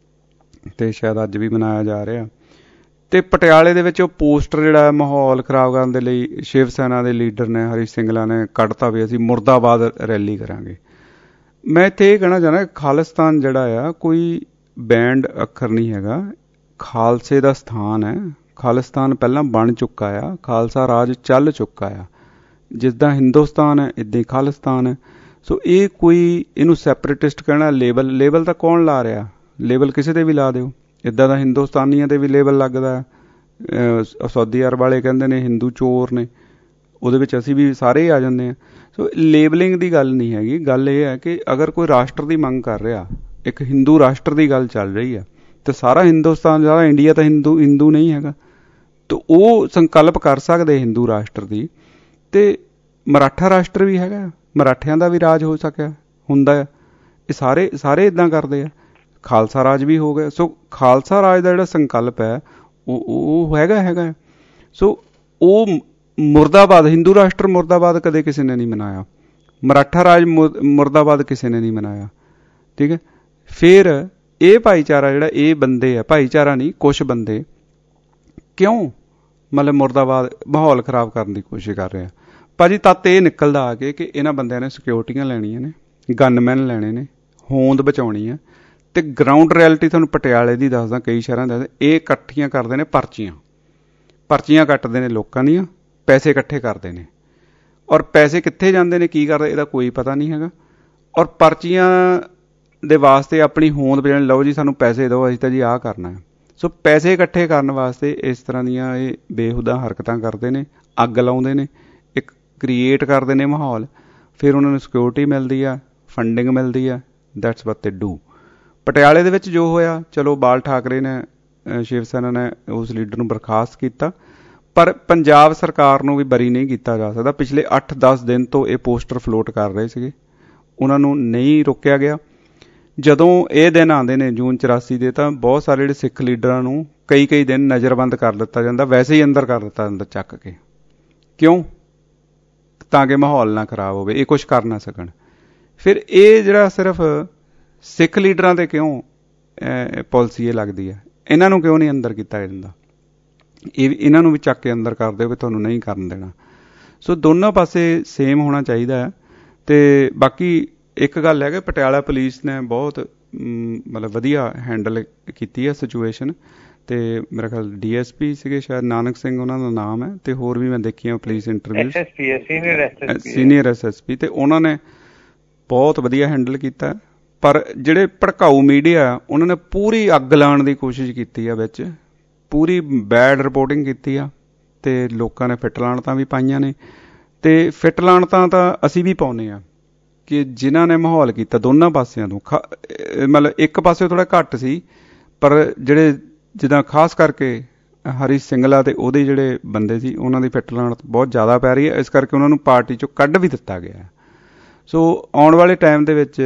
ਤੇ ਸ਼ਾਇਦ ਅੱਜ ਵੀ ਮਨਾਇਆ ਜਾ ਰਿਹਾ। ਤੇ ਪਟਿਆਲੇ ਦੇ ਵਿੱਚ ਉਹ ਪੋਸਟਰ ਜਿਹੜਾ ਮਾਹੌਲ ਖਰਾਬ ਕਰਨ ਦੇ ਲਈ ਸ਼ਿਵ ਸੈਨਾ ਦੇ ਲੀਡਰ ਨੇ, ਹਰੀਸ਼ ਸਿੰਗਲਾ ਨੇ ਕੱਢਤਾ ਵੀ ਅਸੀਂ ਮੁਰਦਾਬਾਦ ਰੈਲੀ ਕਰਾਂਗੇ। ਮੈਂ ਇੱਥੇ ਇਹ ਕਹਿਣਾ ਚਾਹੁੰਦਾ, ਖਾਲਿਸਤਾਨ ਜਿਹੜਾ ਆ ਕੋਈ ਬੈਂਡ ਅੱਖਰ ਨਹੀਂ ਹੈਗਾ, ਖਾਲਸੇ ਦਾ ਸਥਾਨ ਹੈ। ਖਾਲਿਸਤਾਨ ਪਹਿਲਾਂ ਬਣ ਚੁੱਕਾ ਆ, ਖਾਲਸਾ ਰਾਜ ਚੱਲ ਚੁੱਕਾ ਆ, ਜਿੱਦਾਂ ਹਿੰਦੁਸਤਾਨ ਹੈ ਇੱਦਾਂ ਹੀ ਖਾਲਿਸਤਾਨ ਹੈ। ਸੋ ਇਹ ਕੋਈ ਇਹਨੂੰ ਸੈਪਰੇਟਿਸਟ ਕਹਿਣਾ, ਲੇਬਲ ਲੇਬਲ ਤਾਂ ਕੌਣ ਲਾ ਰਿਹਾ? ਲੇਬਲ ਕਿਸੇ ਤੇ ਵੀ ਲਾ ਦਿਓ, ਇੱਦਾਂ ਦਾ ਹਿੰਦੁਸਤਾਨੀਆਂ ਤੇ ਵੀ ਲੇਬਲ ਲੱਗਦਾ। ਸਾਊਦੀ ਅਰਬ ਵਾਲੇ ਕਹਿੰਦੇ ਨੇ ਹਿੰਦੂ ਚੋਰ ਨੇ, ਉਹਦੇ ਵਿੱਚ ਅਸੀਂ ਵੀ ਸਾਰੇ ਹੀ ਆ ਜਾਂਦੇ ਹਾਂ। ਸੋ ਲੇਬਲਿੰਗ ਦੀ ਗੱਲ ਨਹੀਂ ਹੈਗੀ, ਗੱਲ ਇਹ ਹੈ ਕਿ ਅਗਰ ਕੋਈ ਰਾਸ਼ਟਰ ਦੀ ਮੰਗ ਕਰ ਰਿਹਾ, ਇੱਕ ਹਿੰਦੂ ਰਾਸ਼ਟਰ ਦੀ ਗੱਲ ਚੱਲ ਰਹੀ ਹੈ, ਤੇ ਸਾਰਾ ਹਿੰਦੁਸਤਾਨ, ਸਾਰਾ ਇੰਡੀਆ ਤਾਂ ਹਿੰਦੂ ਹਿੰਦੂ ਨਹੀਂ ਹੈਗਾ, ਤਾਂ ਉਹ ਸੰਕਲਪ ਕਰ ਸਕਦੇ ਹਿੰਦੂ ਰਾਸ਼ਟਰ ਦੀ। ਤੇ ਮਰਾਠਾ ਰਾਸ਼ਟਰ ਵੀ ਹੈਗਾ, ਮਰਾਠਿਆਂ ਦਾ ਵੀ ਰਾਜ ਹੋ ਸਕਿਆ, ਹੁੰਦਾ ਆ, ਇਹ ਸਾਰੇ ਸਾਰੇ ਇੱਦਾਂ ਕਰਦੇ ਆ। ਖਾਲਸਾ ਰਾਜ ਵੀ ਹੋ ਗਿਆ। ਸੋ ਖਾਲਸਾ ਰਾਜ ਦਾ ਜਿਹੜਾ ਸੰਕਲਪ ਹੈ ਉਹ ਉਹ ਹੈਗਾ ਹੈਗਾ ਸੋ ਉਹ ਮੁਰਦਾਬਾਦ, ਹਿੰਦੂ ਰਾਸ਼ਟਰ ਮੁਰਦਾਬਾਦ ਕਦੇ ਕਿਸੇ ਨੇ ਨਹੀਂ ਮਨਾਇਆ, ਮਰਾਠਾ ਰਾਜ ਮੁਰਦਾਬਾਦ ਕਿਸੇ ਨੇ ਨਹੀਂ ਮਨਾਇਆ, ਠੀਕ ਹੈ। ਫਿਰ ਇਹ ਭਾਈਚਾਰਾ ਜਿਹੜਾ, ਇਹ ਬੰਦੇ ਆ, ਭਾਈਚਾਰਾ ਨਹੀਂ, ਕੁਛ ਬੰਦੇ ਕਿਉਂ ਮਤਲਬ ਮੁਰਦਾਬਾਦ ਮਾਹੌਲ ਖਰਾਬ ਕਰਨ ਦੀ ਕੋਸ਼ਿਸ਼ ਕਰ ਰਹੇ ਆ। ਭਾਜੀ ਤੱਤ ਇਹ ਨਿਕਲਦਾ ਆ ਕੇ ਕਿ ਇਹਨਾਂ ਬੰਦਿਆਂ ਨੇ ਸਿਕਿਉਰਟੀਆਂ ਲੈਣੀਆਂ ਨੇ, ਗਨਮੈਨ ਲੈਣੇ ਨੇ, ਹੋਂਦ ਬਚਾਉਣੀ ਆ, ਤੇ ਗਰਾਊਂਡ ਰਿਐਲਿਟੀ ਤੁਹਾਨੂੰ ਪਟਿਆਲੇ ਦੀ ਦੱਸਦਾ, ਕਈ ਸ਼ਹਿਰਾਂ ਦਾ, ਇਹ ਇਕੱਠੀਆਂ ਕਰਦੇ ਨੇ ਪਰਚੀਆਂ, ਪਰਚੀਆਂ ਕੱਟਦੇ ਨੇ ਲੋਕਾਂ ਦੀਆਂ, ਪੈਸੇ ਇਕੱਠੇ ਕਰਦੇ ਨੇ, ਔਰ ਪੈਸੇ ਕਿੱਥੇ ਜਾਂਦੇ ਨੇ, ਕੀ ਕਰਦੇ, ਇਹਦਾ ਕੋਈ ਪਤਾ ਨਹੀਂ ਹੈਗਾ। ਔਰ ਪਰਚੀਆਂ ਦੇ ਵਾਸਤੇ ਆਪਣੀ ਹੋਂਦ ਬਚਾਉਣ, ਲਓ ਜੀ ਸਾਨੂੰ ਪੈਸੇ ਦਿਓ, ਅਸੀਂ ਤਾਂ ਜੀ ਆਹ ਕਰਨਾ ਹੈ। ਸੋ ਪੈਸੇ ਇਕੱਠੇ ਕਰਨ ਵਾਸਤੇ ਇਸ ਤਰ੍ਹਾਂ ਦੀਆਂ ਇਹ ਬੇਹੂਦਾ ਹਰਕਤਾਂ ਕਰਦੇ ਨੇ, ਅੱਗ ਲਾਉਂਦੇ ਨੇ, ਇੱਕ ਕ੍ਰੀਏਟ ਕਰਦੇ ਨੇ ਮਾਹੌਲ, ਫਿਰ ਉਹਨਾਂ ਨੂੰ ਸਿਕਿਉਰਿਟੀ ਮਿਲਦੀ ਆ, ਫੰਡਿੰਗ ਮਿਲਦੀ ਆ, ਦੈਟਸ ਵਾਟ ਦੇ ਡੂ। ਪਟਿਆਲੇ ਦੇ ਵਿੱਚ ਜੋ ਹੋਇਆ, ਚਲੋ ਬਾਲ ਠਾਕਰੇ ਨੇ, ਸ਼ਿਵ ਸੈਨਾ ਨੇ ਉਸ ਲੀਡਰ ਨੂੰ ਬਰਖਾਸਤ ਕੀਤਾ, ਪਰ ਪੰਜਾਬ ਸਰਕਾਰ ਨੂੰ ਵੀ ਬਰੀ ਨਹੀਂ ਕੀਤਾ ਜਾ ਸਕਦਾ। ਪਿਛਲੇ ਅੱਠ ਦਸ ਦਿਨ ਤੋਂ ਇਹ ਪੋਸਟਰ ਫਲੋਟ ਕਰ ਰਹੇ ਸੀਗੇ, ਉਹਨਾਂ ਨੂੰ ਨਹੀਂ ਰੋਕਿਆ ਗਿਆ। ਜਦੋਂ ਇਹ ਦਿਨ ਆਉਂਦੇ ਨੇ ਜੂਨ ਚੁਰਾਸੀ ਦੇ, ਤਾਂ ਬਹੁਤ ਸਾਰੇ ਜਿਹੜੇ ਸਿੱਖ ਲੀਡਰਾਂ ਨੂੰ ਕਈ ਕਈ ਦਿਨ ਨਜ਼ਰਬੰਦ ਕਰ ਦਿੱਤਾ ਜਾਂਦਾ, ਵੈਸੇ ਹੀ ਅੰਦਰ ਕਰ ਦਿੱਤਾ ਜਾਂਦਾ ਚੱਕ ਕੇ। ਕਿਉਂ? ਤਾਂ ਕਿ ਮਾਹੌਲ ਨਾ ਖਰਾਬ ਹੋਵੇ, ਇਹ ਕੁਛ ਕਰ ਨਾ ਸਕਣ। ਫਿਰ ਇਹ ਜਿਹੜਾ ਸਿਰਫ ਸਿੱਖ ਲੀਡਰਾਂ ਤੇ ਕਿਉਂ ਪਾਲਿਸੀ ਇਹ ਲੱਗਦੀ ਹੈ, ਇਹਨਾਂ ਨੂੰ ਕਿਉਂ ਨਹੀਂ ਅੰਦਰ ਕੀਤਾ ਜਾਂਦਾ? ਇਹ ਇਹਨਾਂ ਨੂੰ ਵੀ ਚੱਕ ਕੇ ਅੰਦਰ ਕਰ ਦਿਓ ਵੀ ਤੁਹਾਨੂੰ ਨਹੀਂ ਕਰਨ ਦੇਣਾ। ਸੋ ਦੋਨੋਂ ਪਾਸੇ ਸੇਮ ਹੋਣਾ ਚਾਹੀਦਾ ਹੈ। ਤੇ ਬਾਕੀ ਇੱਕ ਗੱਲ ਹੈ ਕਿ ਪਟਿਆਲਾ ਪੁਲਿਸ ਨੇ ਬਹੁਤ ਮਤਲਬ ਵਧੀਆ ਹੈਂਡਲ ਕੀਤੀ ਹੈ ਸਿਚੁਏਸ਼ਨ। ਤੇ ਮੇਰਾ ਖਿਆਲ ਡੀ ਐਸ ਪੀ ਸੀਗੇ ਸ਼ਾਇਦ, ਨਾਨਕ ਸਿੰਘ ਉਹਨਾਂ ਦਾ ਨਾਮ ਹੈ, ਤੇ ਹੋਰ ਵੀ ਮੈਂ ਦੇਖੀਆਂ police interview, senior S S P, ਤੇ ਉਹਨਾਂ ਨੇ ਬਹੁਤ ਵਧੀਆ ਹੈਂਡਲ ਕੀਤਾ। ਪਰ ਜਿਹੜੇ ਭੜਕਾਊ ਮੀਡੀਆ ਉਹਨਾਂ ਨੇ ਪੂਰੀ ਅੱਗ ਲਾਉਣ ਦੀ ਕੋਸ਼ਿਸ਼ ਕੀਤੀ ਆ, ਵਿੱਚ ਪੂਰੀ ਬੈਡ ਰਿਪੋਰਟਿੰਗ ਕੀਤੀ ਆ, ਤੇ ਲੋਕਾਂ ਨੇ ਫਿੱਟ ਲਾਣਤਾਂ ਵੀ ਪਾਈਆਂ ਨੇ। ਤੇ ਫਿੱਟ ਲਾਣਤਾਂ ਤਾਂ ਅਸੀਂ ਵੀ ਪਾਉਂਦੇ ਹਾਂ ਕਿ ਜਿਨ੍ਹਾਂ ਨੇ ਮਾਹੌਲ ਕੀਤਾ ਦੋਨਾਂ ਪਾਸਿਆਂ ਤੋਂ, ਮਤਲਬ ਇੱਕ ਪਾਸੇ ਥੋੜ੍ਹਾ ਘੱਟ ਸੀ, ਪਰ ਜਿਹੜੇ ਜਿੱਦਾਂ ਖਾਸ ਕਰਕੇ ਹਰੀ ਸਿੰਗਲਾ ਤੇ ਉਹਦੇ ਜਿਹੜੇ ਬੰਦੇ ਸੀ ਉਹਨਾਂ ਦੀ ਫਿੱਟ ਲਾਣਤ ਬਹੁਤ ਜ਼ਿਆਦਾ ਪੈ ਰਹੀ ਹੈ। ਇਸ ਕਰਕੇ ਉਹਨਾਂ ਨੂੰ ਪਾਰਟੀ ਚੋਂ ਕੱਢ ਵੀ ਦਿੱਤਾ ਗਿਆ। ਸੋ ਆਉਣ ਵਾਲੇ ਟਾਈਮ ਦੇ ਵਿੱਚ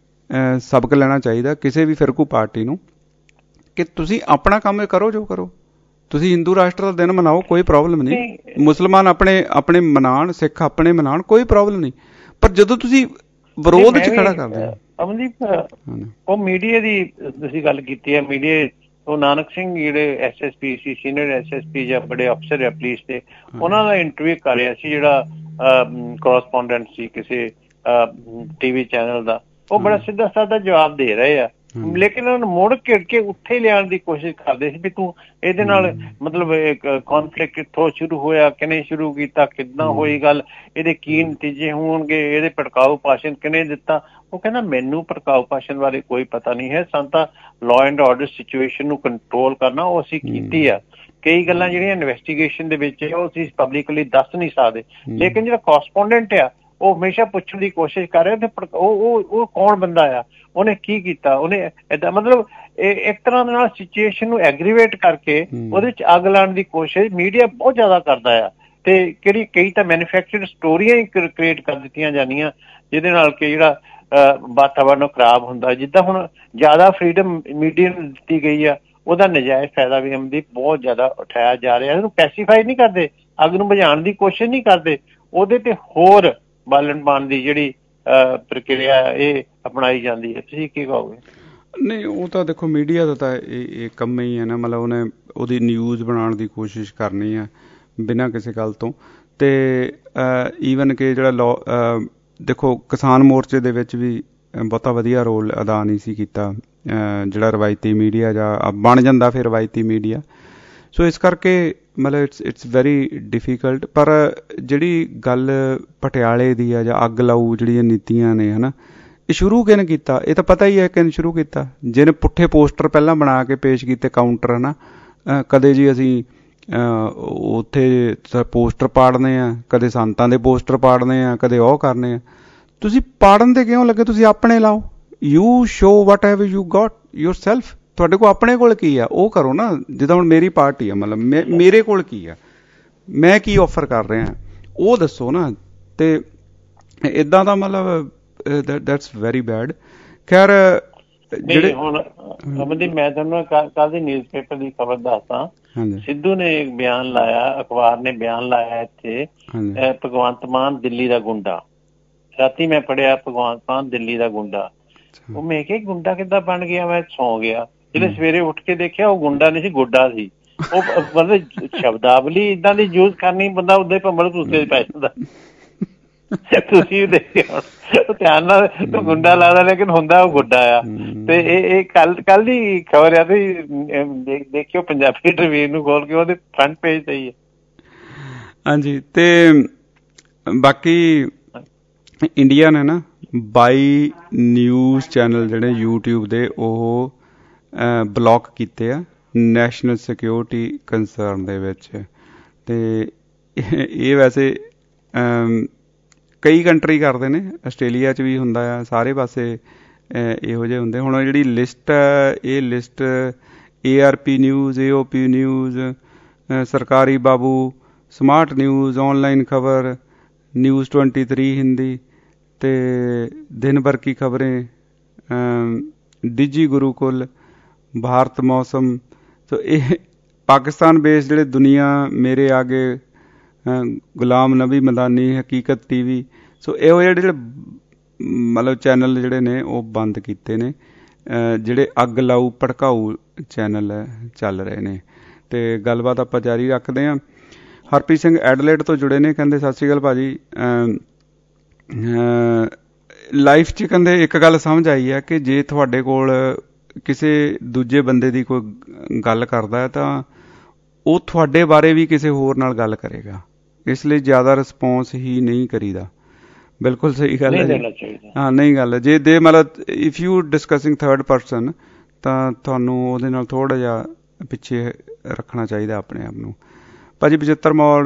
ਸਬਕ ਲੈਣਾ ਚਾਹੀਦਾ ਕਿਸੇ ਵੀ ਫਿਰਕੂ ਪਾਰਟੀ ਨੂੰ ਕਿ ਤੁਸੀਂ ਆਪਣਾ ਕੰਮ ਕਰੋ, ਜੋ ਕਰੋ। ਤੁਸੀਂ ਹਿੰਦੂ ਰਾਸ਼ਟਰ ਦਾ ਦਿਨ ਮਨਾਓ, ਕੋਈ ਪ੍ਰੋਬਲਮ ਨਹੀਂ। ਮੁਸਲਮਾਨ ਆਪਣੇ ਆਪਣੇ ਮਨਾਉਣ, ਸਿੱਖ ਆਪਣੇ ਮਨਾਉਣ, ਕੋਈ ਪ੍ਰੋਬਲਮ ਨਹੀਂ। ਪਰ ਜਦੋਂ ਤੁਸੀਂ ਵਿਰੋਧ ਚ ਖੜਾ ਕਰਦੇ ਹੋ। ਅਮਨਦੀਪ, ਉਹ ਮੀਡੀਆ ਦੀ ਤੁਸੀਂ ਗੱਲ ਕੀਤੀ ਹੈ, ਮੀਡੀਆ ਉਹ ਨਾਨਕ ਸਿੰਘ ਜਿਹੜੇ ਐਸ ਐਸ ਪੀ ਸੀ, ਸੀਨੀਅਰ ਐਸ ਐਸ ਪੀ ਜਾਂ ਬੜੇ ਅਫਸਰ ਆ ਪੁਲਿਸ ਦੇ, ਉਹਨਾਂ ਦਾ ਇੰਟਰਵਿਊ ਕਰ ਰਿਹਾ ਸੀ ਜਿਹੜਾ ਕੋਰਸਪੋਂਡੈਂਟ ਸੀ ਕਿਸੇ ਟੀਵੀ ਚੈਨਲ ਦਾ। ਉਹ ਬੜਾ ਸਿੱਧਾ ਸਾਦਾ ਜਵਾਬ ਦੇ ਰਹੇ ਆ, ਲੇਕਿਨ ਉਹਨਾਂ ਨੂੰ ਮੁੜ ਘਿੜ ਕੇ ਉੱਥੇ ਲਿਆਉਣ ਦੀ ਕੋਸ਼ਿਸ਼ ਕਰਦੇ ਸੀ ਵੀ ਤੂੰ ਇਹਦੇ ਨਾਲ ਮਤਲਬ ਕੌਨਫਲਿਕਟ ਕਿੱਥੋਂ ਸ਼ੁਰੂ ਹੋਇਆ, ਕਿਹਨੇ ਸ਼ੁਰੂ ਕੀਤਾ, ਕਿੱਦਾਂ ਹੋਈ ਗੱਲ, ਇਹਦੇ ਕੀ ਨਤੀਜੇ ਹੋਣਗੇ, ਇਹਦੇ ਭੜਕਾਊ ਭਾਸ਼ਣ ਕਿਹਨੇ ਦਿੱਤਾ। ਉਹ ਕਹਿੰਦਾ ਮੈਨੂੰ ਭੜਕਾਊ ਭਾਸ਼ਣ ਬਾਰੇ ਕੋਈ ਪਤਾ ਨਹੀਂ ਹੈ, ਸਾਨੂੰ ਤਾਂ ਲਾਅ ਐਂਡ ਆਰਡਰ ਸਿਚੁਏਸ਼ਨ ਨੂੰ ਕੰਟਰੋਲ ਕਰਨਾ ਉਹ ਅਸੀਂ ਕੀਤੀ ਆ। ਕਈ ਗੱਲਾਂ ਜਿਹੜੀਆਂ ਇਨਵੈਸਟੀਗੇਸ਼ਨ ਦੇ ਵਿੱਚ ਉਹ ਅਸੀਂ ਪਬਲਿਕਲੀ ਦੱਸ ਨਹੀਂ ਸਕਦੇ, ਲੇਕਿਨ ਜਿਹੜਾ ਕੋਰਸਪੋਂਡੈਂਟ ਆ ਉਹ ਹਮੇਸ਼ਾ ਪੁੱਛਣ ਦੀ ਕੋਸ਼ਿਸ਼ ਕਰ ਰਿਹਾ ਤੇ ਉਹ ਉਹ ਕੌਣ ਬੰਦਾ ਆ, ਉਹਨੇ ਕੀ ਕੀਤਾ, ਉਹਨੇ ਏਦਾਂ ਮਤਲਬ ਇੱਕ ਤਰ੍ਹਾਂ ਦੇ ਨਾਲ ਸਿਚੁਏਸ਼ਨ ਨੂੰ ਐਗਰੀਵੇਟ ਕਰਕੇ ਉਹਦੇ ਚ ਅੱਗ ਲਾਉਣ ਦੀ ਕੋਸ਼ਿਸ਼ ਮੀਡੀਆ ਬਹੁਤ ਜ਼ਿਆਦਾ ਕਰਦਾ ਆ। ਤੇ ਕਿਹੜੀ ਕਈ ਤਾਂ ਮੈਨੂਫੈਕਚਰਡ ਸਟੋਰੀਆਂ ਹੀ ਕ੍ਰੀਏਟ ਕਰ ਦਿੱਤੀਆਂ ਜਾਂਦੀਆਂ ਜਿਹਦੇ ਨਾਲ ਕਿ ਜਿਹੜਾ ਵਾਤਾਵਰਨ ਖਰਾਬ ਹੁੰਦਾ। ਜਿੱਦਾਂ ਹੁਣ ਜ਼ਿਆਦਾ ਫਰੀਡਮ ਮੀਡੀਆ ਨੂੰ ਦਿੱਤੀ ਗਈ ਆ, ਉਹਦਾ ਨਜਾਇਜ਼ ਫਾਇਦਾ ਵੀ ਅਮਨਦੀਪ ਬਹੁਤ ਜ਼ਿਆਦਾ ਉਠਾਇਆ ਜਾ ਰਿਹਾ। ਇਹਨੂੰ ਪੈਸੀਫਾਈ ਨਹੀਂ ਕਰਦੇ, ਅੱਗ ਨੂੰ ਬੁਝਾਉਣ ਦੀ ਕੋਸ਼ਿਸ਼ ਨਹੀਂ ਕਰਦੇ, ਉਹਦੇ ਤੇ ਹੋਰ ਬਾਲਣ ਪਾਉਣ ਦੀ ਜਿਹੜੀ ਪ੍ਰਕਿਰਿਆ ਇਹ ਅਪਣਾਈ ਜਾਂਦੀ ਹੈ। ਤੁਸੀਂ ਕੀ ਕਹੋਗੇ? ਨਹੀਂ, ਉਹ ਤਾਂ ਦੇਖੋ ਮੀਡੀਆ ਦਾ ਤਾਂ ਇਹ ਇਹ ਕੰਮ ਹੀ ਹੈ ਨਾ, ਮਤਲਬ ਉਹਨੇ ਉਹਦੀ ਨਿਊਜ਼ ਬਣਾਉਣ ਦੀ ਕੋਸ਼ਿਸ਼ ਕਰਨੀ ਹੈ ਬਿਨਾਂ ਕਿਸੇ ਗੱਲ ਤੋਂ। ਤੇ ਈਵਨ ਕਿ ਜਿਹੜਾ ਲਾਅ ਦੇਖੋ ਕਿਸਾਨ ਮੋਰਚੇ ਦੇ ਵਿੱਚ ਵੀ ਬਹੁਤਾ ਵਧੀਆ ਰੋਲ ਅਦਾ ਨਹੀਂ ਸੀ ਕੀਤਾ ਜਿਹੜਾ ਰਵਾਇਤੀ ਮੀਡੀਆ ਜਾਂ ਬਣ ਜਾਂਦਾ ਫਿਰ ਰਵਾਇਤੀ ਮੀਡੀਆ। ਸੋ ਇਸ ਕਰਕੇ ਮਤਲਬ ਇਟਸ ਇਟਸ ਵੈਰੀ ਡਿਫੀਕਲਟ। ਪਰ ਜਿਹੜੀ ਗੱਲ ਪਟਿਆਲੇ ਦੀ ਆ ਜਾਂ ਅੱਗ ਲਾਊ ਜਿਹੜੀਆਂ ਨੀਤੀਆਂ ਨੇ ਹੈ ਨਾ, ਇਹ ਸ਼ੁਰੂ ਕਿਹਨੇ ਕੀਤਾ? ਇਹ ਤਾਂ ਪਤਾ ਹੀ ਹੈ ਕਿਹਨੇ ਸ਼ੁਰੂ ਕੀਤਾ। ਜਿਹਨੇ ਪੁੱਠੇ ਪੋਸਟਰ ਪਹਿਲਾਂ ਬਣਾ ਕੇ ਪੇਸ਼ ਕੀਤੇ ਕਾਊਂਟਰ ਹੈ ਨਾ, ਕਦੇ ਜੀ ਅਸੀਂ ਉੱਥੇ ਪੋਸਟਰ ਪਾੜਨੇ ਆ, ਕਦੇ ਸੰਤਾਂ ਦੇ ਪੋਸਟਰ ਪਾੜਨੇ ਆ, ਕਦੇ ਉਹ ਕਰਨੇ ਆ। ਤੁਸੀਂ ਪਾੜਨ ਦੇ ਕਿਉਂ ਲੱਗੇ? ਤੁਸੀਂ ਆਪਣੇ ਲਾਓ। You show what have you got yourself. ਤੁਹਾਡੇ ਕੋਲ ਆਪਣੇ ਕੋਲ ਕੀ ਆ ਉਹ ਕਰੋ ਨਾ। ਜਿੱਦਾਂ ਹੁਣ ਮੇਰੀ ਪਾਰਟੀ ਆ, ਮਤਲਬ ਮੇ ਮੇਰੇ ਕੋਲ ਕੀ ਆ, ਮੈਂ ਕੀ ਆਫਰ ਕਰ ਰਿਹਾ ਉਹ ਦੱਸੋ ਨਾ। ਤੇ ਇੱਦਾਂ ਦਾ ਮਤਲਬ ਦੈਟਸ ਵੈਰੀ ਬੈਡ। ਖੈਰ ਜਿਹੜੇ ਹੁਣ ਅਮਨਦੀਪ, ਮੈਂ ਤੁਹਾਨੂੰ ਕੱਲ ਦੀ ਨਿਊਜ਼ ਪੇਪਰ ਦੀ ਖਬਰ ਦੱਸਦਾ। ਸਿੱਧੂ ਨੇ ਇੱਕ ਬਿਆਨ ਲਾਇਆ, ਅਖਬਾਰ ਨੇ ਬਿਆਨ ਲਾਇਆ ਇੱਥੇ, ਭਗਵੰਤ ਮਾਨ ਦਿੱਲੀ ਦਾ ਗੁੰਡਾ। ਰਾਤੀ ਮੈਂ ਪੜ੍ਹਿਆ ਭਗਵੰਤ ਮਾਨ ਦਿੱਲੀ ਦਾ ਗੁੰਡਾ। ਉਹ ਮੈਂ ਕਿਹਾ ਗੁੰਡਾ ਕਿੱਦਾਂ ਬਣ ਗਿਆ? ਮੈਂ ਸੌਂ ਗਿਆ। ਜਿਹੜੇ ਸਵੇਰੇ ਉੱਠ ਕੇ ਦੇਖਿਆ ਉਹ ਗੁੰਡਾ ਨਹੀਂ ਸੀ, ਗੋਡਾ ਸੀ। ਉਹ ਮਤਲਬ ਸ਼ਬਦਾਵਲੀ ਏਦਾਂ ਦੀ ਯੂਜ਼ ਕਰਨੀ, ਬੰਦਾ ਉਦਾਂ ਹੀ ਭੰਬਲ ਭੂਸੇ ਪੈ ਜਾਂਦਾ। ਤੁਸੀਂ ਦੇਖਿਆ ਧਿਆਨ ਨਾਲ, ਗੁੰਡਾ ਲੱਗਦਾ ਲੇਕਿਨ ਹੁੰਦਾ ਉਹ ਗੁੱਡਾ ਆ। ਤੇ ਇਹ ਇਹ ਕੱਲ ਕੱਲ ਦੀ ਖਬਰ ਆ, ਤੁਸੀਂ ਦੇਖਿਓ ਪੰਜਾਬੀ ਟ੍ਰਿਬਿਊਨ ਨੂੰ ਖੋਲ ਕੇ, ਉਹਦੇ ਫਰੰਟ ਪੇਜ ਤੇ ਹੀ ਹੈ। ਹਾਂਜੀ। ਤੇ ਬਾਕੀ ਇੰਡੀਆ ਨੇ ਨਾ ਬਾਈ ਨਿਊਜ਼ ਚੈਨਲ ਜਿਹੜੇ ਯੂਟਿਊਬ ਦੇ ਉਹ ਬਲੌਕ ਕੀਤੇ ਆ ਨੈਸ਼ਨਲ ਸਿਕਿਉਰਿਟੀ ਕੰਸਰਨ ਦੇ ਵਿੱਚ। ਤੇ ਇਹ ਵੈਸੇ ਕਈ ਕੰਟਰੀ ਕਰਦੇ ਨੇ, ਆਸਟ੍ਰੇਲੀਆ 'ਚ ਵੀ ਹੁੰਦਾ ਆ, ਸਾਰੇ ਪਾਸੇ ਇਹੋ ਜਿਹੇ ਹੁੰਦੇ। ਹੁਣ ਜਿਹੜੀ ਲਿਸਟ ਹੈ, ਇਹ list A R P news, A O P news, Sarkari Babu, smart news, online Khabar, news twenty three Hindi ਤੇ ਦਿਨ ਭਰ ਕੀ ਖਬरें, डिजी गुरुकुल, भारत मौसम। तो ਇਹ पाकिस्तान बेस ਜਿਹੜੇ दुनिया मेरे आगे, गुलाम नबी मदानी, हकीकत टीवी, सो ਇਹੋ ਜਿਹੜੇ ਜਿਹੜੇ ਮਤਲਬ ਚੈਨਲ ਜਿਹੜੇ ਨੇ ਉਹ ਬੰਦ ਕੀਤੇ ਨੇ, ਜਿਹੜੇ ਅੱਗ ਲਾਊ ਭੜਕਾਊ ਚੈਨਲ ਚੱਲ ਰਹੇ ਨੇ। ਤੇ ਗੱਲਬਾਤ ਆਪਾਂ ਜਾਰੀ ਰੱਖਦੇ ਹਾਂ। ਹਰਪ੍ਰੀਤ ਸਿੰਘ ਐਡਲੇਡ ਤੋਂ ਜੁੜੇ ਨੇ, ਕਹਿੰਦੇ ਸਤਿ ਸ਼੍ਰੀ ਅਕਾਲ ਭਾਜੀ। ਲਾਈਫ 'ਚ ਕਹਿੰਦੇ ਇੱਕ ਗੱਲ ਸਮਝ ਆਈ ਹੈ ਕਿ ਜੇ ਤੁਹਾਡੇ ਕੋਲ ਕਿਸੇ ਦੂਜੇ ਬੰਦੇ ਦੀ ਕੋਈ ਗੱਲ ਕਰਦਾ ਹੈ ਤਾਂ ਉਹ ਤੁਹਾਡੇ ਬਾਰੇ ਵੀ ਕਿਸੇ ਹੋਰ ਨਾਲ ਗੱਲ ਕਰੇਗਾ, ਇਸ ਲਈ ਜ਼ਿਆਦਾ ਰਿਸਪੌਂਸ ਹੀ ਨਹੀਂ ਕਰੀਦਾ। ਬਿਲਕੁਲ ਸਹੀ ਗੱਲ ਹੈ ਜੀ। ਹਾਂ, ਨਹੀਂ ਗੱਲ ਹੈ। ਜੇ ਦੇ ਮਤਲਬ if you discussing third person ਤਾਂ ਤੁਹਾਨੂੰ ਉਹਦੇ ਨਾਲ ਥੋੜ੍ਹਾ ਜਿਹਾ ਪਿੱਛੇ ਰੱਖਣਾ ਚਾਹੀਦਾ ਆਪਣੇ ਆਪ ਨੂੰ। ਭਾਜੀ ਪਚੱਤਰ ਮੋੜ,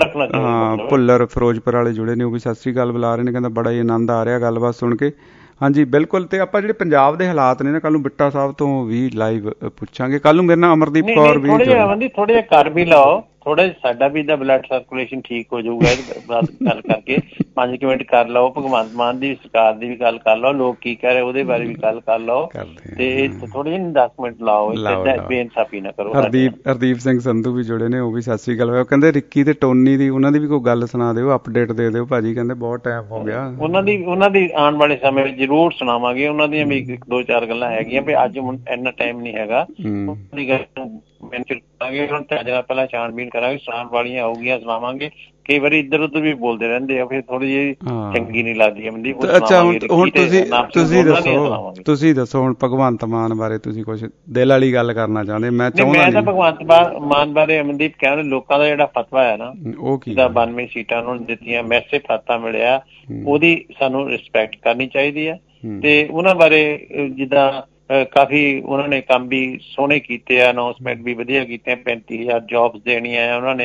ਹਾਂ ਭੁੱਲਰ ਫਿਰੋਜ਼ਪੁਰ ਵਾਲੇ ਜੁੜੇ ਨੇ, ਉਹ ਵੀ ਸਤਿ ਸ੍ਰੀ ਅਕਾਲ ਬੁਲਾ ਰਹੇ ਨੇ, ਕਹਿੰਦਾ ਬੜਾ ਹੀ ਆਨੰਦ ਆ ਰਿਹਾ ਗੱਲਬਾਤ ਸੁਣ ਕੇ। ਹਾਂਜੀ ਬਿਲਕੁਲ। ਤੇ ਆਪਾਂ ਜਿਹੜੇ ਪੰਜਾਬ ਦੇ ਹਾਲਾਤ ਨੇ ਨਾ, ਕੱਲ ਨੂੰ ਬਿੱਟਾ ਸਾਹਿਬ ਤੋਂ ਵੀ ਲਾਈਵ ਪੁੱਛਾਂਗੇ। ਕੱਲ ਨੂੰ ਮੇਰੇ ਨਾਲ ਅਮਰਦੀਪ ਕੌਰ ਵੀ ਥੋੜੇ ਜਿਹਾ ਕਰ ਵੀ ਲਾਓ, ਥੋੜਾ ਜਿਹਾ ਸਾਡਾ ਵੀ ਦਾ ਬਲੱਡ ਸਰਕੂਲੇਸ਼ਨ ਠੀਕ ਹੋ ਜਾਊਗਾ। ਗੱਲ ਕਰਕੇ ਪੰਜ ਕੁ ਮਿੰਟ ਕਰ ਲਓ, ਭਗਵੰਤ ਮਾਨ ਦੀ ਸਰਕਾਰ ਦੀ ਵੀ ਗੱਲ ਕਰ ਲਓ, ਲੋਕ ਕੀ ਕਹਿ ਰਹੇ ਉਹਦੇ ਬਾਰੇ ਵੀ ਗੱਲ ਕਰ ਲਓ, ਤੇ ਥੋੜੇ ਜਿਹੇ ਦਸ ਮਿੰਟ ਲਾਓ, ਬੇਇਨਸਾਫੀ ਨਾ ਕਰੋ। ਹਰਦੀਪ ਹਰਦੀਪ ਸਿੰਘ ਸੰਧੂ ਵੀ ਜੁੜੇ ਨੇ, ਉਹ ਵੀ ਸਤਿ ਸ੍ਰੀ ਅਕਾਲ। ਉਹ ਕਹਿੰਦੇ ਰਿੱਕੀ ਤੇ ਟੋਨੀ ਦੀ, ਉਹਨਾਂ ਦੀ ਵੀ ਕੋਈ ਗੱਲ ਸੁਣਾ ਦਿਓ, ਅਪਡੇਟ ਦੇ ਦਿਓ ਭਾਜੀ, ਕਹਿੰਦੇ ਬਹੁਤ ਟਾਈਮ ਹੋ ਗਿਆ। ਉਹਨਾਂ ਦੀ ਉਹਨਾਂ ਦੀ ਆਉਣ ਵਾਲੇ ਸਮੇਂ ਵਿੱਚ ਜ਼ਰੂਰ ਸੁਣਾਵਾਂਗੇ। ਉਹਨਾਂ ਦੀਆਂ ਵੀ ਇੱਕ ਦੋ ਚਾਰ ਗੱਲਾਂ ਹੈਗੀਆਂ, ਵੀ ਅੱਜ ਇੰਨਾ ਟਾਈਮ ਨਹੀਂ ਹੈਗਾ। ਉਹਦੀ ਗੱਲ ਕਰਾਂਗੇ, ਪਹਿਲਾਂ ਛਾਣਬੀਨ ਕਰਾਂਗੇ, ਸੁਣਾਉਣ ਵਾਲੀਆਂ ਆਊਗੀਆਂ ਸੁਣਾਵਾਂਗੇ। ਕਈ ਵਾਰੀ ਇੱਧਰ ਉੱਧਰ ਵੀ ਬੋਲਦੇ ਰਹਿੰਦੇ ਆ, ਫਿਰ ਥੋੜੀ ਜਿਹੀ ਚੰਗੀ ਨੀ ਲੱਗਦੀ। ਅੱਛਾ, ਹੁਣ ਹੁਣ ਤੁਸੀਂ ਤੁਸੀਂ ਦੱਸੋ ਤੁਸੀਂ ਦੱਸੋ ਹੁਣ ਭਗਵੰਤ ਮਾਨ ਬਾਰੇ ਤੁਸੀਂ ਕੁਛ ਦਿਲ ਵਾਲੀ ਗੱਲ ਕਰਨਾ ਚਾਹੁੰਦੇ? ਮੈਂ ਚਾਹੁੰਦਾ ਮੈਂ ਤਾਂ ਭਗਵੰਤ ਮਾਨ ਬਾਰੇ ਅਮਨਦੀਪ ਕਹਿੰਦੇ ਲੋਕਾਂ ਦਾ ਜਿਹੜਾ ਫਤਵਾ ਹੈ ਨਾ, ਉਹ ਜਿੱਦਾਂ ਬਾਨਵੇਂ ਸੀਟਾਂ ਉਹਨਾਂ ਨੂੰ ਦਿੱਤੀਆਂ, ਮੈਸੇ ਫਤਵਾ ਮਿਲਿਆ, ਉਹਦੀ ਸਾਨੂੰ ਰਿਸਪੈਕਟ ਕਰਨੀ ਚਾਹੀਦੀ ਹੈ। ਤੇ ਉਹਨਾਂ ਬਾਰੇ ਜਿੱਦਾਂ ਕਾਫੀ ਉਹਨਾਂ ਨੇ ਕੰਮ ਵੀ ਸੋਹਣੇ ਕੀਤੇ ਆ, ਅਨਾਊਂਸਮੈਂਟ ਵੀ ਵਧੀਆ ਕੀਤੇ, ਪੈਂਤੀ ਹਜ਼ਾਰ ਜੋਬਸ ਦੇਣੀਆਂ ਆ ਉਹਨਾਂ ਨੇ,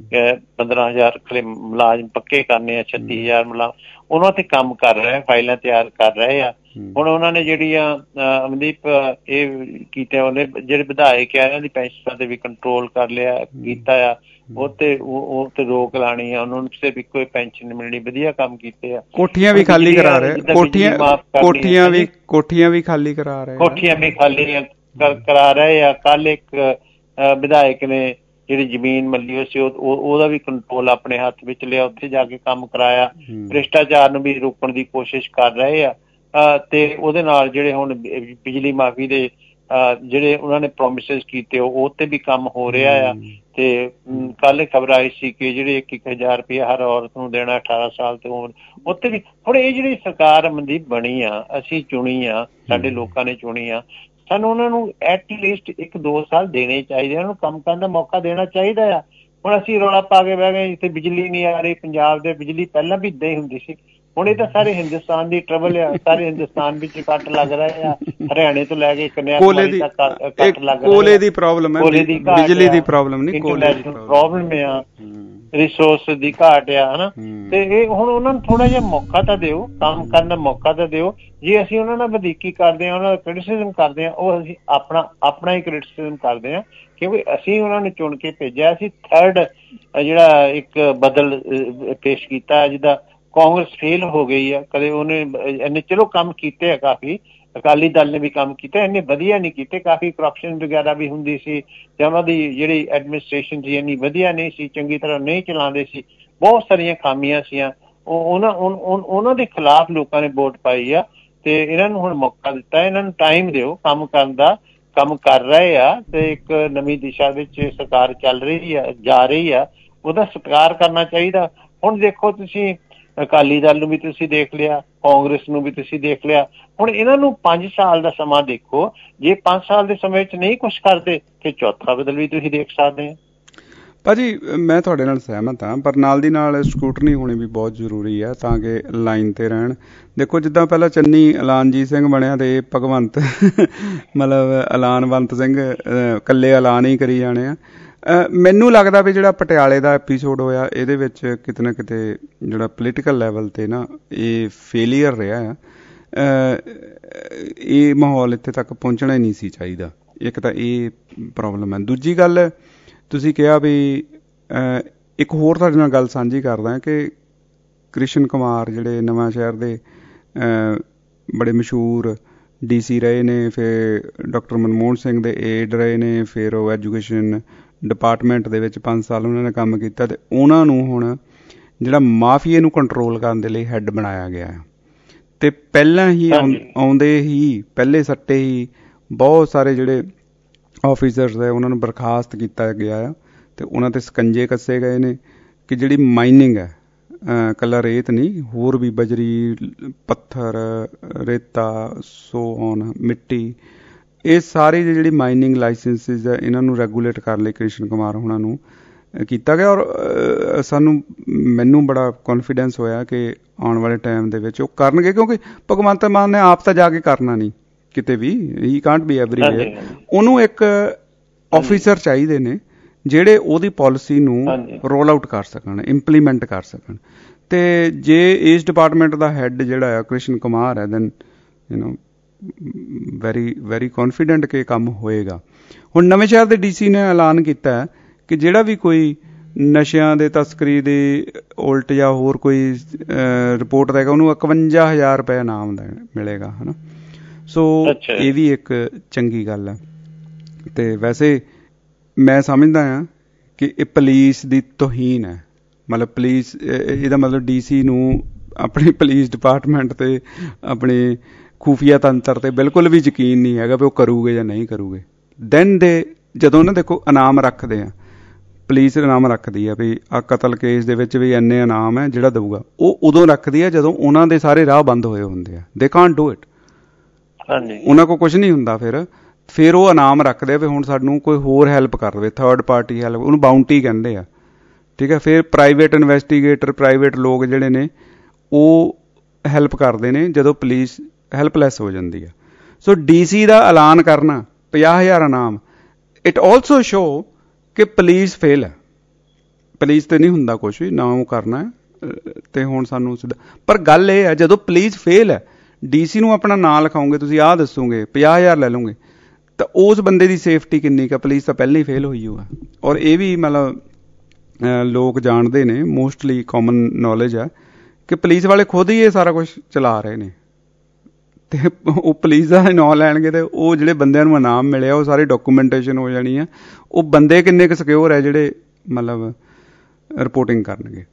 ਪੰਦਰਾਂ ਹਜ਼ਾਰ ਮੁਲਾਜ਼ਮ ਪੱਕੇ ਕਰਨੇ ਆ, ਛੱਤੀ ਹਜ਼ਾਰ ਮੁਲਾਜ਼ਮ ਉਹਨਾਂ ਤੇ ਕੰਮ ਕਰ ਰਹੇ, ਫਾਈਲਾਂ ਤਿਆਰ ਕਰ ਰਹੇ ਆ। ਹੁਣ ਉਹਨਾਂ ਨੇ ਜਿਹੜੀਆਂ ਅਮਨਦੀਪ ਇਹ ਕੀਤੇ, ਉਹਨੇ ਜਿਹੜੇ ਵਿਧਾਇਕ ਆ ਇਹਨਾਂ ਦੀ ਪੈਨਸ਼ਨਾਂ ਤੇ ਵੀ ਕੰਟਰੋਲ ਕਰ ਲਿਆ ਕੀਤਾ ਆ, ਉਹ ਤੇ ਉਹ ਤੇ ਰੋਕ ਲਾਣੀ ਆ, ਉਹਨਾਂ ਨੂੰ ਕਿਸੇ ਵੀ ਕੋਈ ਪੈਨਸ਼ਨ ਨਹੀਂ ਮਿਲਣੀ, ਵਧੀਆ ਕੰਮ ਕੀਤੇ ਆ। ਕੋਠੀਆਂ ਵੀ ਖਾਲੀ ਕਰਾ ਰਹੇ, ਕੋਠੀਆਂ ਕੋਠੀਆਂ ਵੀ ਕੋਠੀਆਂ ਵੀ ਖਾਲੀ ਕਰਾ ਰਹੇ ਕੋਠੀਆਂ ਵੀ ਖਾਲੀ ਕਰਾ ਰਹੇ ਆ। ਕੱਲ ਇੱਕ ਵਿਧਾਇਕ ਨੇ ਜਿਹੜੀ ਜ਼ਮੀਨ ਮੱਲੀ ਹੋਈ ਸੀ ਉਹਦਾ ਵੀ ਕੰਟਰੋਲ ਆਪਣੇ ਹੱਥ ਵਿੱਚ ਲਿਆ, ਉੱਥੇ ਜਾ ਕੇ ਕੰਮ ਕਰਾਇਆ। ਭ੍ਰਿਸ਼ਟਾਚਾਰ ਨੂੰ ਵੀ ਰੋਕਣ ਦੀ ਕੋਸ਼ਿਸ਼ ਕਰ ਰਹੇ ਆ। ਤੇ ਉਹਦੇ ਨਾਲ ਜਿਹੜੇ ਹੁਣ ਬਿਜਲੀ ਮਾਫੀ ਦੇ ਜਿਹੜੇ ਉਹਨਾਂ ਨੇ ਪ੍ਰੋਮਿਸਿਸ ਕੀਤੇ ਉਹ ਤੇ ਵੀ ਕੰਮ ਹੋ ਰਿਹਾ ਆ। ਤੇ ਕੱਲ ਖਬਰ ਆਈ ਸੀ ਕਿ ਜਿਹੜੇ ਇੱਕ ਇੱਕ ਹਜ਼ਾਰ ਰੁਪਇਆ ਹਰ ਔਰਤ ਨੂੰ ਦੇਣਾ ਅਠਾਰਾਂ ਸਾਲ ਤੋਂ ਉਮਰ, ਉੱਥੇ ਵੀ ਹੁਣ ਇਹ ਜਿਹੜੀ ਸਰਕਾਰ ਮਨਦੀਪ ਬਣੀ ਆ, ਅਸੀਂ ਚੁਣੀ ਆ, ਸਾਡੇ ਲੋਕਾਂ ਨੇ ਚੁਣੀ ਆ, ਸਾਨੂੰ ਉਹਨਾਂ ਨੂੰ ਐਟਲੀਸਟ ਇੱਕ ਦੋ ਸਾਲ ਦੇਣੇ ਚਾਹੀਦੇ, ਉਹਨਾਂ ਨੂੰ ਕੰਮ ਕਰਨ ਦਾ ਮੌਕਾ ਦੇਣਾ ਚਾਹੀਦਾ ਆ। ਹੁਣ ਅਸੀਂ ਰੌਲਾ ਪਾ ਕੇ ਬਹਿ ਗਏ ਜਿੱਥੇ ਬਿਜਲੀ ਨਹੀਂ ਆ ਰਹੀ, ਪੰਜਾਬ ਦੇ ਬਿਜਲੀ ਪਹਿਲਾਂ ਵੀ ਏਦਾਂ ਹੀ ਹੁੰਦੀ ਸੀ, ਹੁਣ ਇਹ ਤਾਂ ਸਾਰੇ ਹਿੰਦੁਸਤਾਨ ਦੀ ਟਰਬਲ ਆ, ਸਾਰੇ ਹਿੰਦੁਸਤਾਨ ਵਿੱਚ ਕੱਟ ਲੱਗ ਰਹੇ ਆ, ਹਰਿਆਣੇ ਤੋਂ ਲੈ ਕੇ ਕਨਿਆਕੁਮਾਰੀ ਤੱਕ ਕੱਟ ਲੱਗ ਰਹੇ ਆ। ਕੋਲੇ ਦੀ ਪ੍ਰੋਬਲਮ ਹੈ, ਬਿਜਲੀ ਦੀ ਪ੍ਰੋਬਲਮ ਨਹੀਂ, ਇੰਟਰਨੈਸ਼ਨਲ ਪ੍ਰੋਬਲਮ ਆ, ਰਿਸੋਰਸ ਦੀ ਘਾਟ ਆ, ਹਨਾ। ਤੇ ਇਹ ਹੁਣ ਉਹਨਾਂ ਨੂੰ ਥੋੜਾ ਜਿਹਾ ਮੌਕਾ ਤਾਂ ਦਿਓ, ਕੰਮ ਕਰਨ ਦਾ ਮੌਕਾ ਤਾਂ ਦਿਓ। ਜੇ ਅਸੀਂ ਉਹਨਾਂ ਨਾਲ ਵਧੀਕੀ ਕਰਦੇ ਹਾਂ, ਉਹਨਾਂ ਦਾ ਕ੍ਰਿਟਿਸਿਜ਼ਮ ਕਰਦੇ ਹਾਂ, ਉਹ ਅਸੀਂ ਆਪਣਾ ਆਪਣਾ ਹੀ ਕ੍ਰਿਟਿਸਿਜ਼ਮ ਕਰਦੇ ਹਾਂ, ਕਿਉਂਕਿ ਅਸੀਂ ਉਹਨਾਂ ਨੂੰ ਚੁਣ ਕੇ ਭੇਜਿਆ। ਅਸੀਂ ਥਰਡ ਜਿਹੜਾ ਇੱਕ ਬਦਲ ਪੇਸ਼ ਕੀਤਾ, ਜਿੱਦਾਂ ਕਾਂਗਰਸ ਫੇਲ ਹੋ ਗਈ ਆ, ਕਦੇ ਉਹਨੇ ਇੰਨੇ ਚਲੋ ਕੰਮ ਕੀਤੇ ਆ ਕਾਫੀ, ਅਕਾਲੀ ਦਲ ਨੇ ਵੀ ਕੰਮ ਕੀਤੇ, ਇੰਨੇ ਵਧੀਆ ਨਹੀਂ ਕੀਤੇ, ਕਾਫੀ ਕਰਪਸ਼ਨ ਵਗੈਰਾ ਵੀ ਹੁੰਦੀ ਸੀ, ਤੇ ਉਹਨਾਂ ਦੀ ਜਿਹੜੀ ਐਡਮਿਨਿਸਟ੍ਰੇਸ਼ਨ ਸੀ ਇੰਨੀ ਵਧੀਆ ਨਹੀਂ ਸੀ, ਚੰਗੀ ਤਰ੍ਹਾਂ ਨਹੀਂ ਚਲਾਉਂਦੇ ਸੀ, ਬਹੁਤ ਸਾਰੀਆਂ ਖਾਮੀਆਂ ਸੀਆਂ। ਉਹਨਾਂ ਉਹਨਾਂ ਦੇ ਖਿਲਾਫ ਲੋਕਾਂ ਨੇ ਵੋਟ ਪਾਈ ਆ। ਤੇ ਇਹਨਾਂ ਨੂੰ ਹੁਣ ਮੌਕਾ ਦਿੱਤਾ, ਇਹਨਾਂ ਨੂੰ ਟਾਈਮ ਦਿਓ, ਕੰਮ ਕਰਨ ਦਾ ਕੰਮ ਕਰ ਰਹੇ ਆ, ਤੇ ਇੱਕ ਨਵੀਂ ਦਿਸ਼ਾ ਵਿੱਚ ਸਰਕਾਰ ਚੱਲ ਰਹੀ ਆ, ਜਾ ਰਹੀ ਆ, ਉਹਦਾ ਸਤਿਕਾਰ ਕਰਨਾ ਚਾਹੀਦਾ। ਹੁਣ ਦੇਖੋ ਤੁਸੀਂ ਅਕਾਲੀ ਦਲ ਨੂੰ ਵੀ ਤੁਸੀਂ ਦੇਖ ਲਿਆ, ਕਾਂਗਰਸ ਨੂੰ ਵੀ ਤੁਸੀਂ ਦੇਖ ਲਿਆ, ਹੁਣ ਇਹਨਾਂ ਨੂੰ ਪੰਜ ਸਾਲ ਦਾ ਸਮਾਂ ਦੇਖੋ, ਜੇ ਪੰਜ ਸਾਲ ਦੇ ਸਮੇਂ ਵਿੱਚ ਨਹੀਂ ਕੁਛ ਕਰਦੇ ਤੇ ਚੌਥਾ ਬਦਲ ਵੀ ਤੁਸੀਂ ਦੇਖ ਸਕਦੇ ਹੋ। ਭਾਜੀ ਮੈਂ ਤੁਹਾਡੇ ਨਾਲ ਸਹਿਮਤ ਹਾਂ, ਪਰ ਨਾਲ ਦੀ ਨਾਲ ਸਕੂਟਨੀ ਹੋਣੀ ਵੀ ਬਹੁਤ ਜ਼ਰੂਰੀ ਹੈ ਤਾਂ ਕਿ ਲਾਈਨ ਤੇ ਰਹਿਣ। ਦੇਖੋ ਜਿੱਦਾਂ ਪਹਿਲਾਂ ਚੰਨੀ ਐਲਾਨਜੀਤ ਸਿੰਘ ਬਣਿਆ ਤੇ ਭਗਵੰਤ ਮਤਲਬ ਐਲਾਨਵੰਤ ਸਿੰਘ ਇਕੱਲੇ ਐਲਾਨ ਹੀ ਕਰੀ ਜਾਣੇ ਆ। ਮੈਨੂੰ ਲੱਗਦਾ ਵੀ ਜਿਹੜਾ ਪਟਿਆਲੇ ਦਾ ਐਪੀਸੋਡ ਹੋਇਆ ਇਹਦੇ ਵਿੱਚ ਕਿਤੇ ਨਾ ਕਿਤੇ ਜਿਹੜਾ ਪੋਲੀਟੀਕਲ ਲੈਵਲ ਤੇ ਨਾ ਇਹ ਫੇਲੀਅਰ ਰਿਹਾ ਆ। ਇਹ ਮਾਹੌਲ ਇੱਥੇ ਤੱਕ ਪਹੁੰਚਣਾ ਹੀ ਨਹੀਂ ਸੀ ਚਾਹੀਦਾ। ਇੱਕ ਤਾਂ ਇਹ ਪ੍ਰੋਬਲਮ ਹੈ। ਦੂਜੀ ਗੱਲ ਤੁਸੀਂ ਕਿਹਾ ਵੀ ਇੱਕ ਹੋਰ ਤੁਹਾਡੇ ਨਾਲ ਗੱਲ ਸਾਂਝੀ ਕਰਦਾ ਕਿ ਕ੍ਰਿਸ਼ਨ ਕੁਮਾਰ ਜਿਹੜੇ ਨਵਾਂ ਸ਼ਹਿਰ ਦੇ ਬੜੇ ਮਸ਼ਹੂਰ ਡੀ ਸੀ ਰਹੇ ਨੇ, ਫਿਰ ਡਾਕਟਰ ਮਨਮੋਹਨ ਸਿੰਘ ਦੇ ਏਡ ਰਹੇ ਨੇ, ਫਿਰ ਉਹ ਐਜੂਕੇਸ਼ਨ ਡਿਪਾਰਟਮੈਂਟ ਦੇ ਵਿੱਚ ਪੰਜ ਸਾਲ ਉਹਨਾਂ ਨੇ ਕੰਮ ਕੀਤਾ, ਅਤੇ ਉਹਨਾਂ ਨੂੰ ਹੁਣ ਜਿਹੜਾ ਮਾਫੀਏ ਨੂੰ ਕੰਟਰੋਲ ਕਰਨ ਦੇ ਲਈ ਹੈੱਡ ਬਣਾਇਆ ਗਿਆ ਹੈ। ਅਤੇ ਪਹਿਲਾਂ ਹੀ ਆਉਂਦੇ ਹੀ ਪਹਿਲੇ ਸੱਟੇ ਹੀ ਬਹੁਤ ਸਾਰੇ ਜਿਹੜੇ ਆਫਿਸਰਸ ਹੈ ਉਹਨਾਂ ਨੂੰ ਬਰਖਾਸਤ ਕੀਤਾ ਗਿਆ ਆ, ਅਤੇ ਉਹਨਾਂ 'ਤੇ ਸਕੰਜੇ ਕੱਸੇ ਗਏ ਨੇ ਕਿ ਜਿਹੜੀ ਮਾਈਨਿੰਗ ਹੈ, ਇਕੱਲਾ ਰੇਤ ਨਹੀਂ, ਹੋਰ ਵੀ ਬਜਰੀ, ਪੱਥਰ, ਰੇਤਾ, ਸੋ ਔਨ, ਮਿੱਟੀ, ਇਹ ਸਾਰੀ ਜਿਹੜੀ ਮਾਈਨਿੰਗ ਲਾਇਸੈਂਸਿਸ ਹੈ ਇਹਨਾਂ ਨੂੰ ਰੈਗੂਲੇਟ ਕਰਨ ਲਈ ਕ੍ਰਿਸ਼ਨ ਕੁਮਾਰ ਉਹਨਾਂ ਨੂੰ ਕੀਤਾ ਗਿਆ। ਔਰ ਸਾਨੂੰ ਮੈਨੂੰ ਬੜਾ ਕੌਨਫੀਡੈਂਸ ਹੋਇਆ ਕਿ ਆਉਣ ਵਾਲੇ ਟਾਈਮ ਦੇ ਵਿੱਚ ਉਹ ਕਰਨਗੇ, ਕਿਉਂਕਿ ਭਗਵੰਤ ਮਾਨ ਨੇ ਆਪ ਤਾਂ ਜਾ ਕੇ ਕਰਨਾ ਨਹੀਂ ਕਿਤੇ ਵੀ, ਹੀ ਕਾਂਟ ਬੀ ਐਵਰੀਵੇਅਰ। ਉਹਨੂੰ ਇੱਕ ਆਫਿਸਰ ਚਾਹੀਦੇ ਨੇ ਜਿਹੜੇ ਉਹਦੀ ਪਾਲਿਸੀ ਨੂੰ ਰੋਲ ਆਊਟ ਕਰ ਸਕਣ, ਇੰਪਲੀਮੈਂਟ ਕਰ ਸਕਣ। ਅਤੇ ਜੇ ਇਸ ਡਿਪਾਰਟਮੈਂਟ ਦਾ ਹੈੱਡ ਜਿਹੜਾ ਆ ਕ੍ਰਿਸ਼ਨ ਕੁਮਾਰ ਹੈ, then you know very very confident ਕਿ ਕੰਮ ਹੋਏਗਾ। ਹੁਣ ਨਵੇਂ ਸ਼ਹਿਰ ਦੇ ਡੀ ਸੀ ਨੇ ਐਲਾਨ ਕੀਤਾ ਕਿ ਜਿਹੜਾ ਵੀ ਕੋਈ ਨਸ਼ਿਆਂ ਦੇ ਤਸਕਰੀ ਦੇ ਉਲਟ ਜਾਂ ਹੋਰ ਕੋਈ ਰਿਪੋਰਟ ਦੇਗਾ ਉਹਨੂੰ ਇਕਵੰਜਾ ਹਜ਼ਾਰ ਰੁਪਏ ਇਨਾਮ ਦਾ ਮਿਲੇਗਾ, ਹੈ ਨਾ। ਸੋ ਇਹ ਵੀ ਇੱਕ ਚੰਗੀ ਗੱਲ ਹੈ। ਅਤੇ ਵੈਸੇ ਮੈਂ ਸਮਝਦਾ ਹਾਂ ਕਿ ਇਹ ਪੁਲਿਸ ਦੀ ਤੋਹੀਨ ਹੈ, ਮਤਲਬ ਪੁਲਿਸ, ਇਹਦਾ ਮਤਲਬ ਡੀ ਸੀ ਨੂੰ ਆਪਣੀ ਪੁਲਿਸ ਡਿਪਾਰਟਮੈਂਟ 'ਤੇ, ਆਪਣੇ ਖੂਫੀਆ ਤੰਤਰ 'ਤੇ ਬਿਲਕੁਲ ਵੀ ਯਕੀਨ ਨਹੀਂ ਹੈਗਾ ਵੀ ਉਹ ਕਰੂਗੇ ਜਾਂ ਨਹੀਂ ਕਰੂਗੇ। ਦੈਨ ਦੇ ਜਦੋਂ ਨਾ ਦੇਖੋ ਇਨਾਮ ਰੱਖਦੇ ਆ, ਪੁਲਿਸ ਇਨਾਮ ਰੱਖਦੀ ਆ ਵੀ ਆਹ ਕਤਲ ਕੇਸ ਦੇ ਵਿੱਚ ਵੀ ਇੰਨੇ ਇਨਾਮ ਹੈ ਜਿਹੜਾ ਦਊਗਾ, ਉਹ ਉਦੋਂ ਰੱਖਦੀ ਆ ਜਦੋਂ ਉਹਨਾਂ ਦੇ ਸਾਰੇ ਰਾਹ ਬੰਦ ਹੋਏ ਹੁੰਦੇ ਆ। ਦੇ ਕਾਂਟ ਡੂ ਇਟ, ਉਹਨਾਂ ਕੋਲ ਕੁਛ ਨਹੀਂ ਹੁੰਦਾ। ਫਿਰ ਫਿਰ ਉਹ ਇਨਾਮ ਰੱਖਦੇ ਆ ਵੀ ਹੁਣ ਸਾਨੂੰ ਕੋਈ ਹੋਰ ਹੈਲਪ ਕਰ ਦੇਵੇ, ਥਰਡ ਪਾਰਟੀ ਹੈਲਪ, ਉਹਨੂੰ ਬਾਉਂਟੀ ਕਹਿੰਦੇ ਆ, ਠੀਕ ਹੈ। ਫਿਰ ਪ੍ਰਾਈਵੇਟ ਇਨਵੈਸਟੀਗੇਟਰ, ਪ੍ਰਾਈਵੇਟ ਲੋਕ ਜਿਹੜੇ ਨੇ ਉਹ ਹੈਲਪ ਕਰਦੇ ਨੇ ਜਦੋਂ ਪੁਲਿਸ ਹੈਲਪਲੈਸ ਹੋ ਜਾਂਦੀ ਆ। ਸੋ ਡੀ ਸੀ ਦਾ ਐਲਾਨ ਕਰਨਾ ਪੰਜਾਹ ਹਜ਼ਾਰ ਇਨਾਮ, ਇਟ ਆਲਸੋ ਸ਼ੋ ਕਿ ਪੁਲਿਸ ਫੇਲ ਹੈ, ਪੁਲਿਸ ਤੇ ਨਹੀਂ ਹੁੰਦਾ ਕੁਛ ਵੀ, ਨਾ ਉਹ ਕਰਨਾ ਹੈ। ਅਤੇ ਹੁਣ ਸਾਨੂੰ ਸਿੱਧਾ, ਪਰ ਗੱਲ ਇਹ ਹੈ ਜਦੋਂ ਪੁਲਿਸ ਫੇਲ ਹੈ, ਡੀ ਸੀ ਨੂੰ ਆਪਣਾ ਨਾਂ ਲਿਖਾਓਗੇ, ਤੁਸੀਂ ਆਹ ਦੱਸੋਗੇ, ਪੰਜਾਹ ਹਜ਼ਾਰ ਲੈ ਲਓਗੇ, ਤਾਂ ਉਸ ਬੰਦੇ ਦੀ ਸੇਫਟੀ ਕਿੰਨੀ ਕੁ? ਪੁਲਿਸ ਤਾਂ ਪਹਿਲਾਂ ਹੀ ਫੇਲ ਹੋਈ ਹੋਆ। ਔਰ ਇਹ ਵੀ ਮਤਲਬ ਲੋਕ ਜਾਣਦੇ ਨੇ, ਮੋਸਟਲੀ ਕਾਮਨ ਨੌਲੇਜ ਹੈ ਕਿ ਪੁਲਿਸ ਵਾਲੇ ਖੁਦ ਹੀ ਇਹ ਸਾਰਾ ਕੁਛ ਚਲਾ ਰਹੇ ਨੇ, ਅਤੇ ਉਹ ਪੁਲਿਸ ਦਾ ਨਾਂ ਲੈਣਗੇ ਅਤੇ ਉਹ ਜਿਹੜੇ ਬੰਦਿਆਂ ਨੂੰ ਇਨਾਮ ਮਿਲਿਆ ਉਹ ਸਾਰੀ ਡਾਕੂਮੈਂਟੇਸ਼ਨ ਹੋ ਜਾਣੀ ਹੈ। ਉਹ ਬੰਦੇ ਕਿੰਨੇ ਕੁ ਸਿਕਿਉਰ ਹੈ ਜਿਹੜੇ ਮਤਲਬ ਰਿਪੋਰਟਿੰਗ ਕਰਨਗੇ?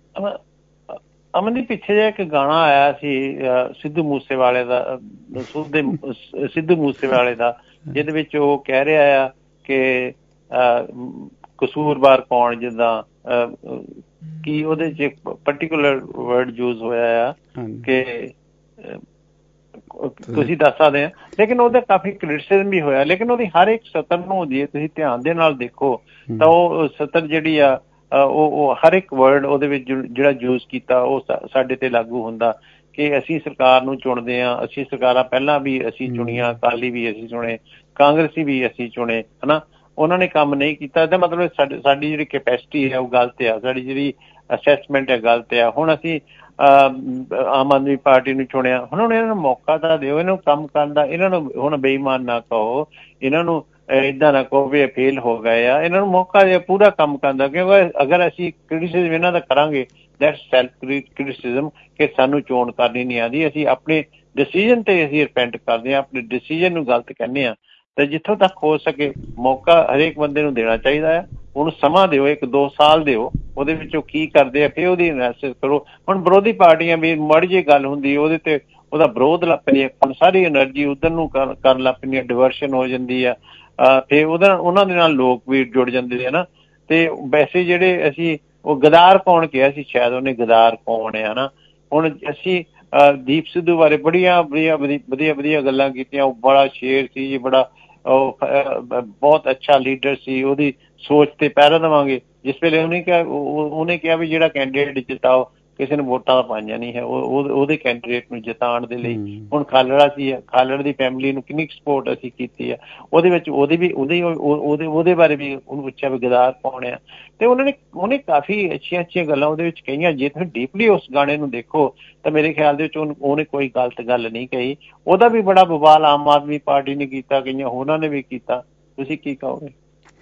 ਅਮਨ ਦੀ ਪਿੱਛੇ ਜਿਹਾ ਇੱਕ ਗਾਣਾ ਆਇਆ ਸੀ ਸਿੱਧੂ ਮੂਸੇਵਾਲੇ ਦਾ, ਸਿੱਧੂ ਮੂਸੇਵਾਲੇ ਦਾ, ਜਿਹਦੇ ਵਿੱਚ ਉਹ ਕਹਿ ਰਿਹਾ ਆ ਕਿ ਕਸੂਰਵਾਰ ਕੌਣ, ਜਿੱਦਾਂ ਕੀ ਉਹਦੇ 'ਚ ਪਰਟੀਕੂਲਰ ਵਰਡ ਯੂਜ਼ ਹੋਇਆ ਆ ਕਿ ਤੁਸੀਂ ਦੱਸ ਸਕਦੇ ਆ, ਲੇਕਿਨ ਉਹਦਾ ਕਾਫੀ ਕ੍ਰਿਟਿਸਿਜ਼ਮ ਵੀ ਹੋਇਆ। ਲੇਕਿਨ ਉਹਦੀ ਹਰ ਇੱਕ ਸਤਰ ਨੂੰ ਜੇ ਤੁਸੀਂ ਧਿਆਨ ਦੇ ਨਾਲ ਦੇਖੋ ਤਾਂ ਉਹ ਸਤਰ ਜਿਹੜੀ ਆ ਉਹ ਉਹ ਹਰ ਇੱਕ ਵਰਡ ਉਹਦੇ ਵਿੱਚ ਜਿਹੜਾ ਯੂਜ਼ ਕੀਤਾ ਉਹ ਸਾਡੇ ਤੇ ਲਾਗੂ ਹੁੰਦਾ ਕਿ ਅਸੀਂ ਸਰਕਾਰ ਨੂੰ ਚੁਣਦੇ ਹਾਂ, ਅਸੀਂ ਸਰਕਾਰਾਂ ਪਹਿਲਾਂ ਵੀ ਅਸੀਂ ਚੁਣੀਆਂ, ਅਕਾਲੀ ਵੀ ਅਸੀਂ ਚੁਣੇ, ਕਾਂਗਰਸੀ ਵੀ ਅਸੀਂ ਚੁਣੇ, ਹੈ ਨਾ। ਉਹਨਾਂ ਨੇ ਕੰਮ ਨਹੀਂ ਕੀਤਾ, ਇਹਦਾ ਮਤਲਬ ਸਾਡੀ ਸਾਡੀ ਜਿਹੜੀ ਕੈਪੈਸਿਟੀ ਹੈ ਉਹ ਗਲਤ ਆ, ਸਾਡੀ ਜਿਹੜੀ ਅਸੈਸਮੈਂਟ ਹੈ ਗਲਤ ਆ। ਹੁਣ ਅਸੀਂ ਆਮ ਆਦਮੀ ਪਾਰਟੀ ਨੂੰ ਚੁਣਿਆ, ਹੁਣ ਹੁਣ ਇਹਨਾਂ ਨੂੰ ਮੌਕਾ ਤਾਂ ਦਿਓ, ਇਹਨਾਂ ਨੂੰ ਕੰਮ ਕਰਨ ਦਾ। ਇਹਨਾਂ ਨੂੰ ਹੁਣ ਬੇਈਮਾਨ ਨਾ ਕਹੋ, ਇਹਨਾਂ ਨੂੰ ਏਦਾਂ ਨਾ ਕਹੋ ਵੀ ਫੇਲ ਹੋ ਗਏ ਆ, ਇਹਨਾਂ ਨੂੰ ਮੌਕਾ ਦਿਓ ਪੂਰਾ ਕੰਮ ਕਰਨ ਦਾ। ਕਿਉਂਕਿ ਅਗਰ ਅਸੀਂ ਕ੍ਰਿਟਿਸਿਜ਼ਮ ਇਹਨਾਂ ਦਾ ਕਰਾਂਗੇ, ਦੈਟਸ ਸੈਲਫ ਕ੍ਰਿਟਿਸਿਜ਼ਮ ਕਿ ਸਾਨੂੰ ਚੋਣ ਕਰਨੀ ਨਹੀਂ ਆਉਂਦੀ, ਅਸੀਂ ਆਪਣੇ ਡਿਸੀਜ਼ਨ ਤੇ ਅਸੀਂ ਰਿਪੈਂਟ ਕਰਦੇ ਹਾਂ, ਆਪਣੇ ਡਿਸੀਜ਼ਨ ਨੂੰ ਗਲਤ ਕਹਿੰਦੇ ਹਾਂ। ਤੇ ਜਿੱਥੋਂ ਤੱਕ ਹੋ ਸਕੇ ਮੌਕਾ ਹਰੇਕ ਬੰਦੇ ਨੂੰ ਦੇਣਾ ਚਾਹੀਦਾ ਹੈ। ਉਹਨੂੰ ਸਮਾਂ ਦਿਓ, ਇੱਕ ਦੋ ਸਾਲ ਦਿਓ, ਉਹਦੇ ਵਿੱਚ ਉਹ ਕੀ ਕਰਦੇ ਆ ਫਿਰ ਉਹਦੀ ਐਨਾਲਿਸਿਸ ਕਰੋ। ਹੁਣ ਵਿਰੋਧੀ ਪਾਰਟੀਆਂ ਵੀ ਮਾੜੀ ਜਿਹੀ ਗੱਲ ਹੁੰਦੀ ਉਹਦੇ ਤੇ ਉਹਦਾ ਵਿਰੋਧ ਲੱਗ ਪੈਂਦੀ ਹੈ, ਹੁਣ ਸਾਰੀ ਐਨਰਜੀ ਉਧਰ ਨੂੰ ਕਰਨ ਲੱਗ ਪੈਂਦੀ ਹੈ, ਡਿਵਰਸ਼ਨ ਹੋ ਜਾਂਦੀ ਆ, ਫਿਰ ਉਹਦਾ ਉਹਨਾਂ ਦੇ ਨਾਲ ਲੋਕ ਵੀ ਜੁੜ ਜਾਂਦੇ ਆ ਨਾ। ਤੇ ਵੈਸੇ ਜਿਹੜੇ ਅਸੀਂ ਉਹ ਗਦਾਰ ਕੌਣ ਕਿਹਾ ਸੀ, ਸ਼ਾਇਦ ਉਹਨੇ ਗਦਾਰ ਕੌਣ ਆ ਨਾ। ਹੁਣ ਅਸੀਂ ਦੀਪ ਸਿੱਧੂ ਬਾਰੇ ਬੜੀਆਂ ਵਧੀਆ ਵਧੀਆ ਵਧੀਆ ਗੱਲਾਂ ਕੀਤੀਆਂ, ਉਹ ਬੜਾ ਸ਼ੇਰ ਸੀ ਜੀ, ਬੜਾ ਉਹ ਬਹੁਤ ਅੱਛਾ ਲੀਡਰ ਸੀ, ਉਹਦੀ ਸੋਚ ਤੇ ਪਹਿਰਾ ਦੇਵਾਂਗੇ। ਜਿਸ ਵੇਲੇ ਉਹਨੇ ਕਿਹਾ ਉਹਨੇ ਕਿਹਾ ਵੀ ਜਿਹੜਾ ਕੈਂਡੀਡੇਟ ਜਿਤਾਓ, ਕਿਸੇ ਨੇ ਵੋਟਾਂ ਪਾਈਆਂ ਨਹੀਂ ਹੈ, ਉਹ ਉਹਦੇ ਕੈਂਡੀਡੇਟ ਨੂੰ ਜਿਤਾਉਣ ਦੇ ਲਈ। ਹੁਣ ਖਾਲੜਾ ਸੀ, ਖਾਲੜ ਦੀ ਫੈਮਿਲੀ ਨੂੰ ਕਿੰਨੀ ਸਪੋਰਟ ਅਸੀਂ ਕੀਤੀ ਆ, ਉਹਦੇ ਵਿੱਚ ਉਹਦੀ ਵੀ ਉਹਦੇ ਉਹਦੇ ਉਹਦੇ ਬਾਰੇ ਵੀ ਉਹਨੂੰ ਪੁੱਛਿਆ ਵੀ ਗਦਾਰ ਕੌਣ ਆ। ਤੇ ਉਹਨਾਂ ਨੇ ਉਹਨੇ ਕਾਫੀ ਅੱਛੀਆਂ ਅੱਛੀਆਂ ਗੱਲਾਂ ਉਹਦੇ ਵਿੱਚ ਕਹੀਆਂ। ਜੇ ਤੁਸੀਂ ਡੀਪਲੀ ਉਸ ਗਾਣੇ ਨੂੰ ਦੇਖੋ ਤਾਂ ਮੇਰੇ ਖਿਆਲ ਦੇ ਵਿੱਚ ਉਹਨੇ ਕੋਈ ਗਲਤ ਗੱਲ ਨਹੀਂ ਕਹੀ। ਉਹਦਾ ਵੀ ਬੜਾ ਬਵਾਲ ਆਮ ਆਦਮੀ ਪਾਰਟੀ ਨੇ ਕੀਤਾ, ਕਈਆਂ ਹੋਰਾਂ ਨੇ ਵੀ ਕੀਤਾ। ਤੁਸੀਂ ਕੀ ਕਹੋਗੇ?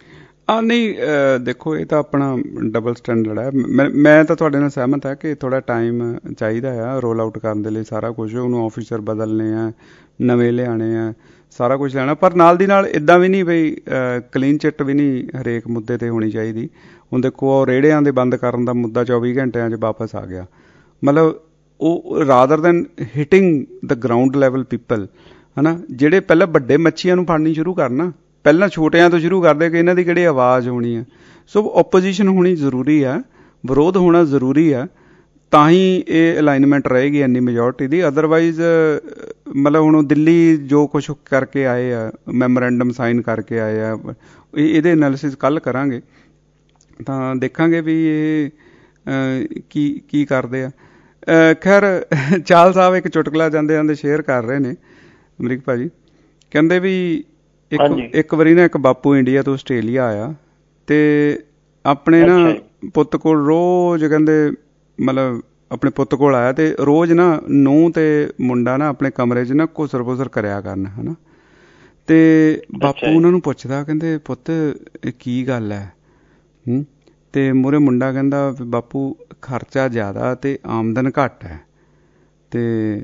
ਆ ਨਹੀਂ ਦੇਖੋ ਇਹ ਤਾਂ ਆਪਣਾ ਡਬਲ ਸਟੈਂਡਰਡ ਹੈ। ਮੈਂ ਮੈਂ ਤਾਂ ਤੁਹਾਡੇ ਨਾਲ ਸਹਿਮਤ ਹੈ ਕਿ ਥੋੜਾ ਟਾਈਮ ਚਾਹੀਦਾ ਆ ਰੋਲ ਆਊਟ ਕਰਨ ਦੇ ਲਈ। ਸਾਰਾ ਕੁਝ ਉਹਨੂੰ ਆਫਿਸਰ ਬਦਲਨੇ ਆ, ਨਵੇਂ ਲਿਆਣੇ ਆ, ਸਾਰਾ ਕੁਝ ਲੈਣਾ। ਪਰ ਨਾਲ ਦੀ ਨਾਲ ਇੱਦਾਂ ਵੀ ਨਹੀਂ ਬਈ ਕਲੀਨ ਚਿੱਟ ਵੀ ਨਹੀਂ ਹਰੇਕ ਮੁੱਦੇ ਤੇ ਹੋਣੀ ਚਾਹੀਦੀ। ਹੁਣ ਦੇਖੋ ਰੇੜਿਆਂ ਦੇ ਬੰਦ ਕਰਨ ਦਾ ਮੁੱਦਾ ਚੌਵੀ ਘੰਟਿਆਂ 'ਚ ਵਾਪਸ ਆ ਗਿਆ। ਮਤਲਬ ਉਹ rather than hitting the ground level people, ਹੈ ਨਾ, ਜਿਹੜੇ ਪਹਿਲਾਂ ਵੱਡੇ ਮੱਛੀਆਂ ਨੂੰ ਫੜਨੀ ਸ਼ੁਰੂ ਕਰਨਾ, ਪਹਿਲਾਂ ਛੋਟਿਆਂ ਤੋਂ ਸ਼ੁਰੂ ਕਰਦੇ ਕਿ ਇਹਨਾਂ ਦੀ ਕਿਹੜੀ ਆਵਾਜ਼ ਹੋਣੀ ਆ। ਸੋ ਓਪੋਜੀਸ਼ਨ ਹੋਣੀ ਜ਼ਰੂਰੀ ਆ, ਵਿਰੋਧ ਹੋਣਾ ਜ਼ਰੂਰੀ ਆ, ਤਾਂ ਹੀ ਇਹ ਅਲਾਈਨਮੈਂਟ ਰਹੇਗੀ ਇੰਨੀ ਮੈਜੋਰਟੀ ਦੀ। ਅਦਰਵਾਈਜ਼ ਮਤਲਬ ਹੁਣ ਦਿੱਲੀ ਜੋ ਕੁਛ ਕਰਕੇ ਆਏ ਆ, ਮੈਮੋਰੈਂਡਮ ਸਾਈਨ ਕਰਕੇ ਆਏ ਆ, ਇਹਦੇ ਐਨਾਲਿਸਿਸ ਕੱਲ੍ਹ ਕਰਾਂਗੇ ਤਾਂ ਦੇਖਾਂਗੇ ਵੀ ਇਹ ਕੀ ਕੀ ਕਰਦੇ ਆ। ਖੈਰ ਚਾਲ ਸਾਹਿਬ ਇੱਕ ਚੁਟਕਲਾ ਜਾਂਦੇ ਜਾਂਦੇ ਸ਼ੇਅਰ ਕਰ ਰਹੇ ਨੇ ਅਮਰੀਕ ਭਾਜੀ, ਕਹਿੰਦੇ ਵੀ ਇੱਕ ਇੱਕ ਵਾਰੀ ਨਾ ਇੱਕ ਬਾਪੂ ਇੰਡੀਆ ਤੋਂ ਆਸਟ੍ਰੇਲੀਆ ਆਇਆ ਤੇ ਆਪਣੇ ਨਾ ਪੁੱਤ ਕੋਲ ਰੋਜ਼, ਕਹਿੰਦੇ ਮਤਲਬ ਆਪਣੇ ਪੁੱਤ ਕੋਲ ਆਇਆ ਤੇ ਰੋਜ਼ ਨਾ ਨੂੰਹ ਤੇ ਮੁੰਡਾ ਨਾ ਆਪਣੇ ਕਮਰੇ 'ਚ ਨਾ ਘੁਸਰ ਫੁਸਰ ਕਰਿਆ ਕਰਨ, ਹੈ ਨਾ। ਤੇ ਬਾਪੂ ਉਹਨਾਂ ਨੂੰ ਪੁੱਛਦਾ, ਕਹਿੰਦੇ ਪੁੱਤ ਇਹ ਕੀ ਗੱਲ ਹੈ? ਹੂੰ ਤੇ ਮੂਹਰੇ ਮੁੰਡਾ ਕਹਿੰਦਾ ਬਾਪੂ ਖਰਚਾ ਜ਼ਿਆਦਾ ਤੇ ਆਮਦਨ ਘੱਟ ਹੈ। ਤੇ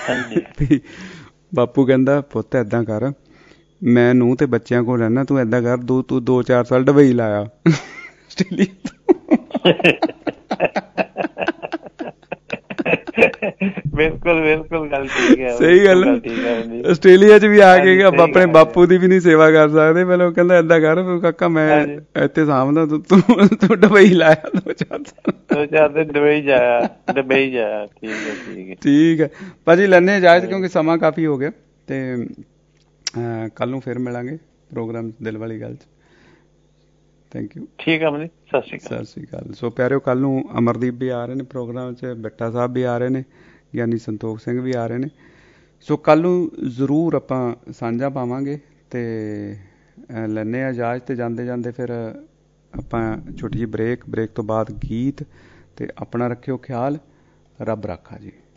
ਬਾਪੂ ਕਹਿੰਦਾ ਪੁੱਤ ਏਦਾਂ ਕਰ, ਮੈਂ ਨੂੰਹ ਤੇ ਬੱਚਿਆਂ ਕੋਲ ਰਹਿਣਾ, ਤੂੰ ਏਦਾਂ ਕਰ ਦੋ ਤੂੰ ਦੋ ਚਾਰ ਸਾਲ ਡਬਈ ਲਾਇਆ ਆਸਟ੍ਰੇਲੀਆ। ਬਿਲਕੁਲ ਬਿਲਕੁਲ ਗੱਲ ਠੀਕ ਹੈ, ਸਹੀ ਗੱਲ। ਆਸਟ੍ਰੇਲੀਆ 'ਚ ਵੀ ਆ ਕੇ ਆਪਣੇ ਬਾਪੂ ਦੀ ਵੀ ਨਹੀਂ ਸੇਵਾ ਕਰ ਸਕਦੇ। ਮਤਲਬ ਕਹਿੰਦਾ ਏਦਾਂ ਕਰ ਕਾਕਾ ਮੈਂ ਇੱਥੇ ਸਾਂਭਦਾ, ਤੂੰ ਤੂੰ ਡਬਈ ਲਾਇਆ ਦੋ ਚਾਰ ਸਾਲ, ਦੋ ਚਾਰ ਦਿਨ ਡਬਈ ਜਾਇਆ ਡਬਈ ਜਾਇਆ। ਠੀਕ ਹੈ ਠੀਕ ਹੈ ਠੀਕ ਹੈ ਭਾਜੀ, ਲੈਂਦੇ ਇਜਾਜ਼ਤ ਕਿਉਂਕਿ ਸਮਾਂ ਕਾਫੀ ਹੋ ਗਿਆ ਤੇ ਕੱਲ ਨੂੰ ਫਿਰ ਮਿਲਾਂਗੇ ਪ੍ਰੋਗਰਾਮ ਦਿਲ ਵਾਲੀ ਗੱਲ 'ਚ। Thank you. ਠੀਕ ਹੈ ਮਨੀ, ਸਤਿ ਸ਼੍ਰੀ ਅਕਾਲ। ਸਤਿ ਸ਼੍ਰੀ ਅਕਾਲ। ਸੋ ਪਿਆਰਿਓ, ਕੱਲ ਨੂੰ ਅਮਰਦੀਪ ਵੀ ਆ ਰਹੇ ਨੇ ਪ੍ਰੋਗਰਾਮ 'ਚ, ਬਿੱਟਾ ਸਾਹਿਬ ਵੀ ਆ ਰਹੇ ਨੇ, ਗਿਆਨੀ ਸੰਤੋਖ ਸਿੰਘ ਵੀ ਆ ਰਹੇ ਨੇ। ਸੋ ਕੱਲ ਨੂੰ ਜ਼ਰੂਰ ਆਪਾਂ ਸਾਂਝਾ ਪਾਵਾਂਗੇ ਤੇ ਲੈਂਦੇ ਹਾਂ ਇਜਾਜ਼ਤ। ਤੇ ਜਾਂਦੇ ਜਾਂਦੇ ਫਿਰ ਆਪਾਂ ਛੋਟੀ ਜਿਹੀ ਬ੍ਰੇਕ, ਬ੍ਰੇਕ ਤੋਂ ਬਾਅਦ ਗੀਤ। ਤੇ ਆਪਣਾ ਰੱਖਿਓ ਖਿਆਲ, ਰੱਬ ਰਾਖਾ ਜੀ।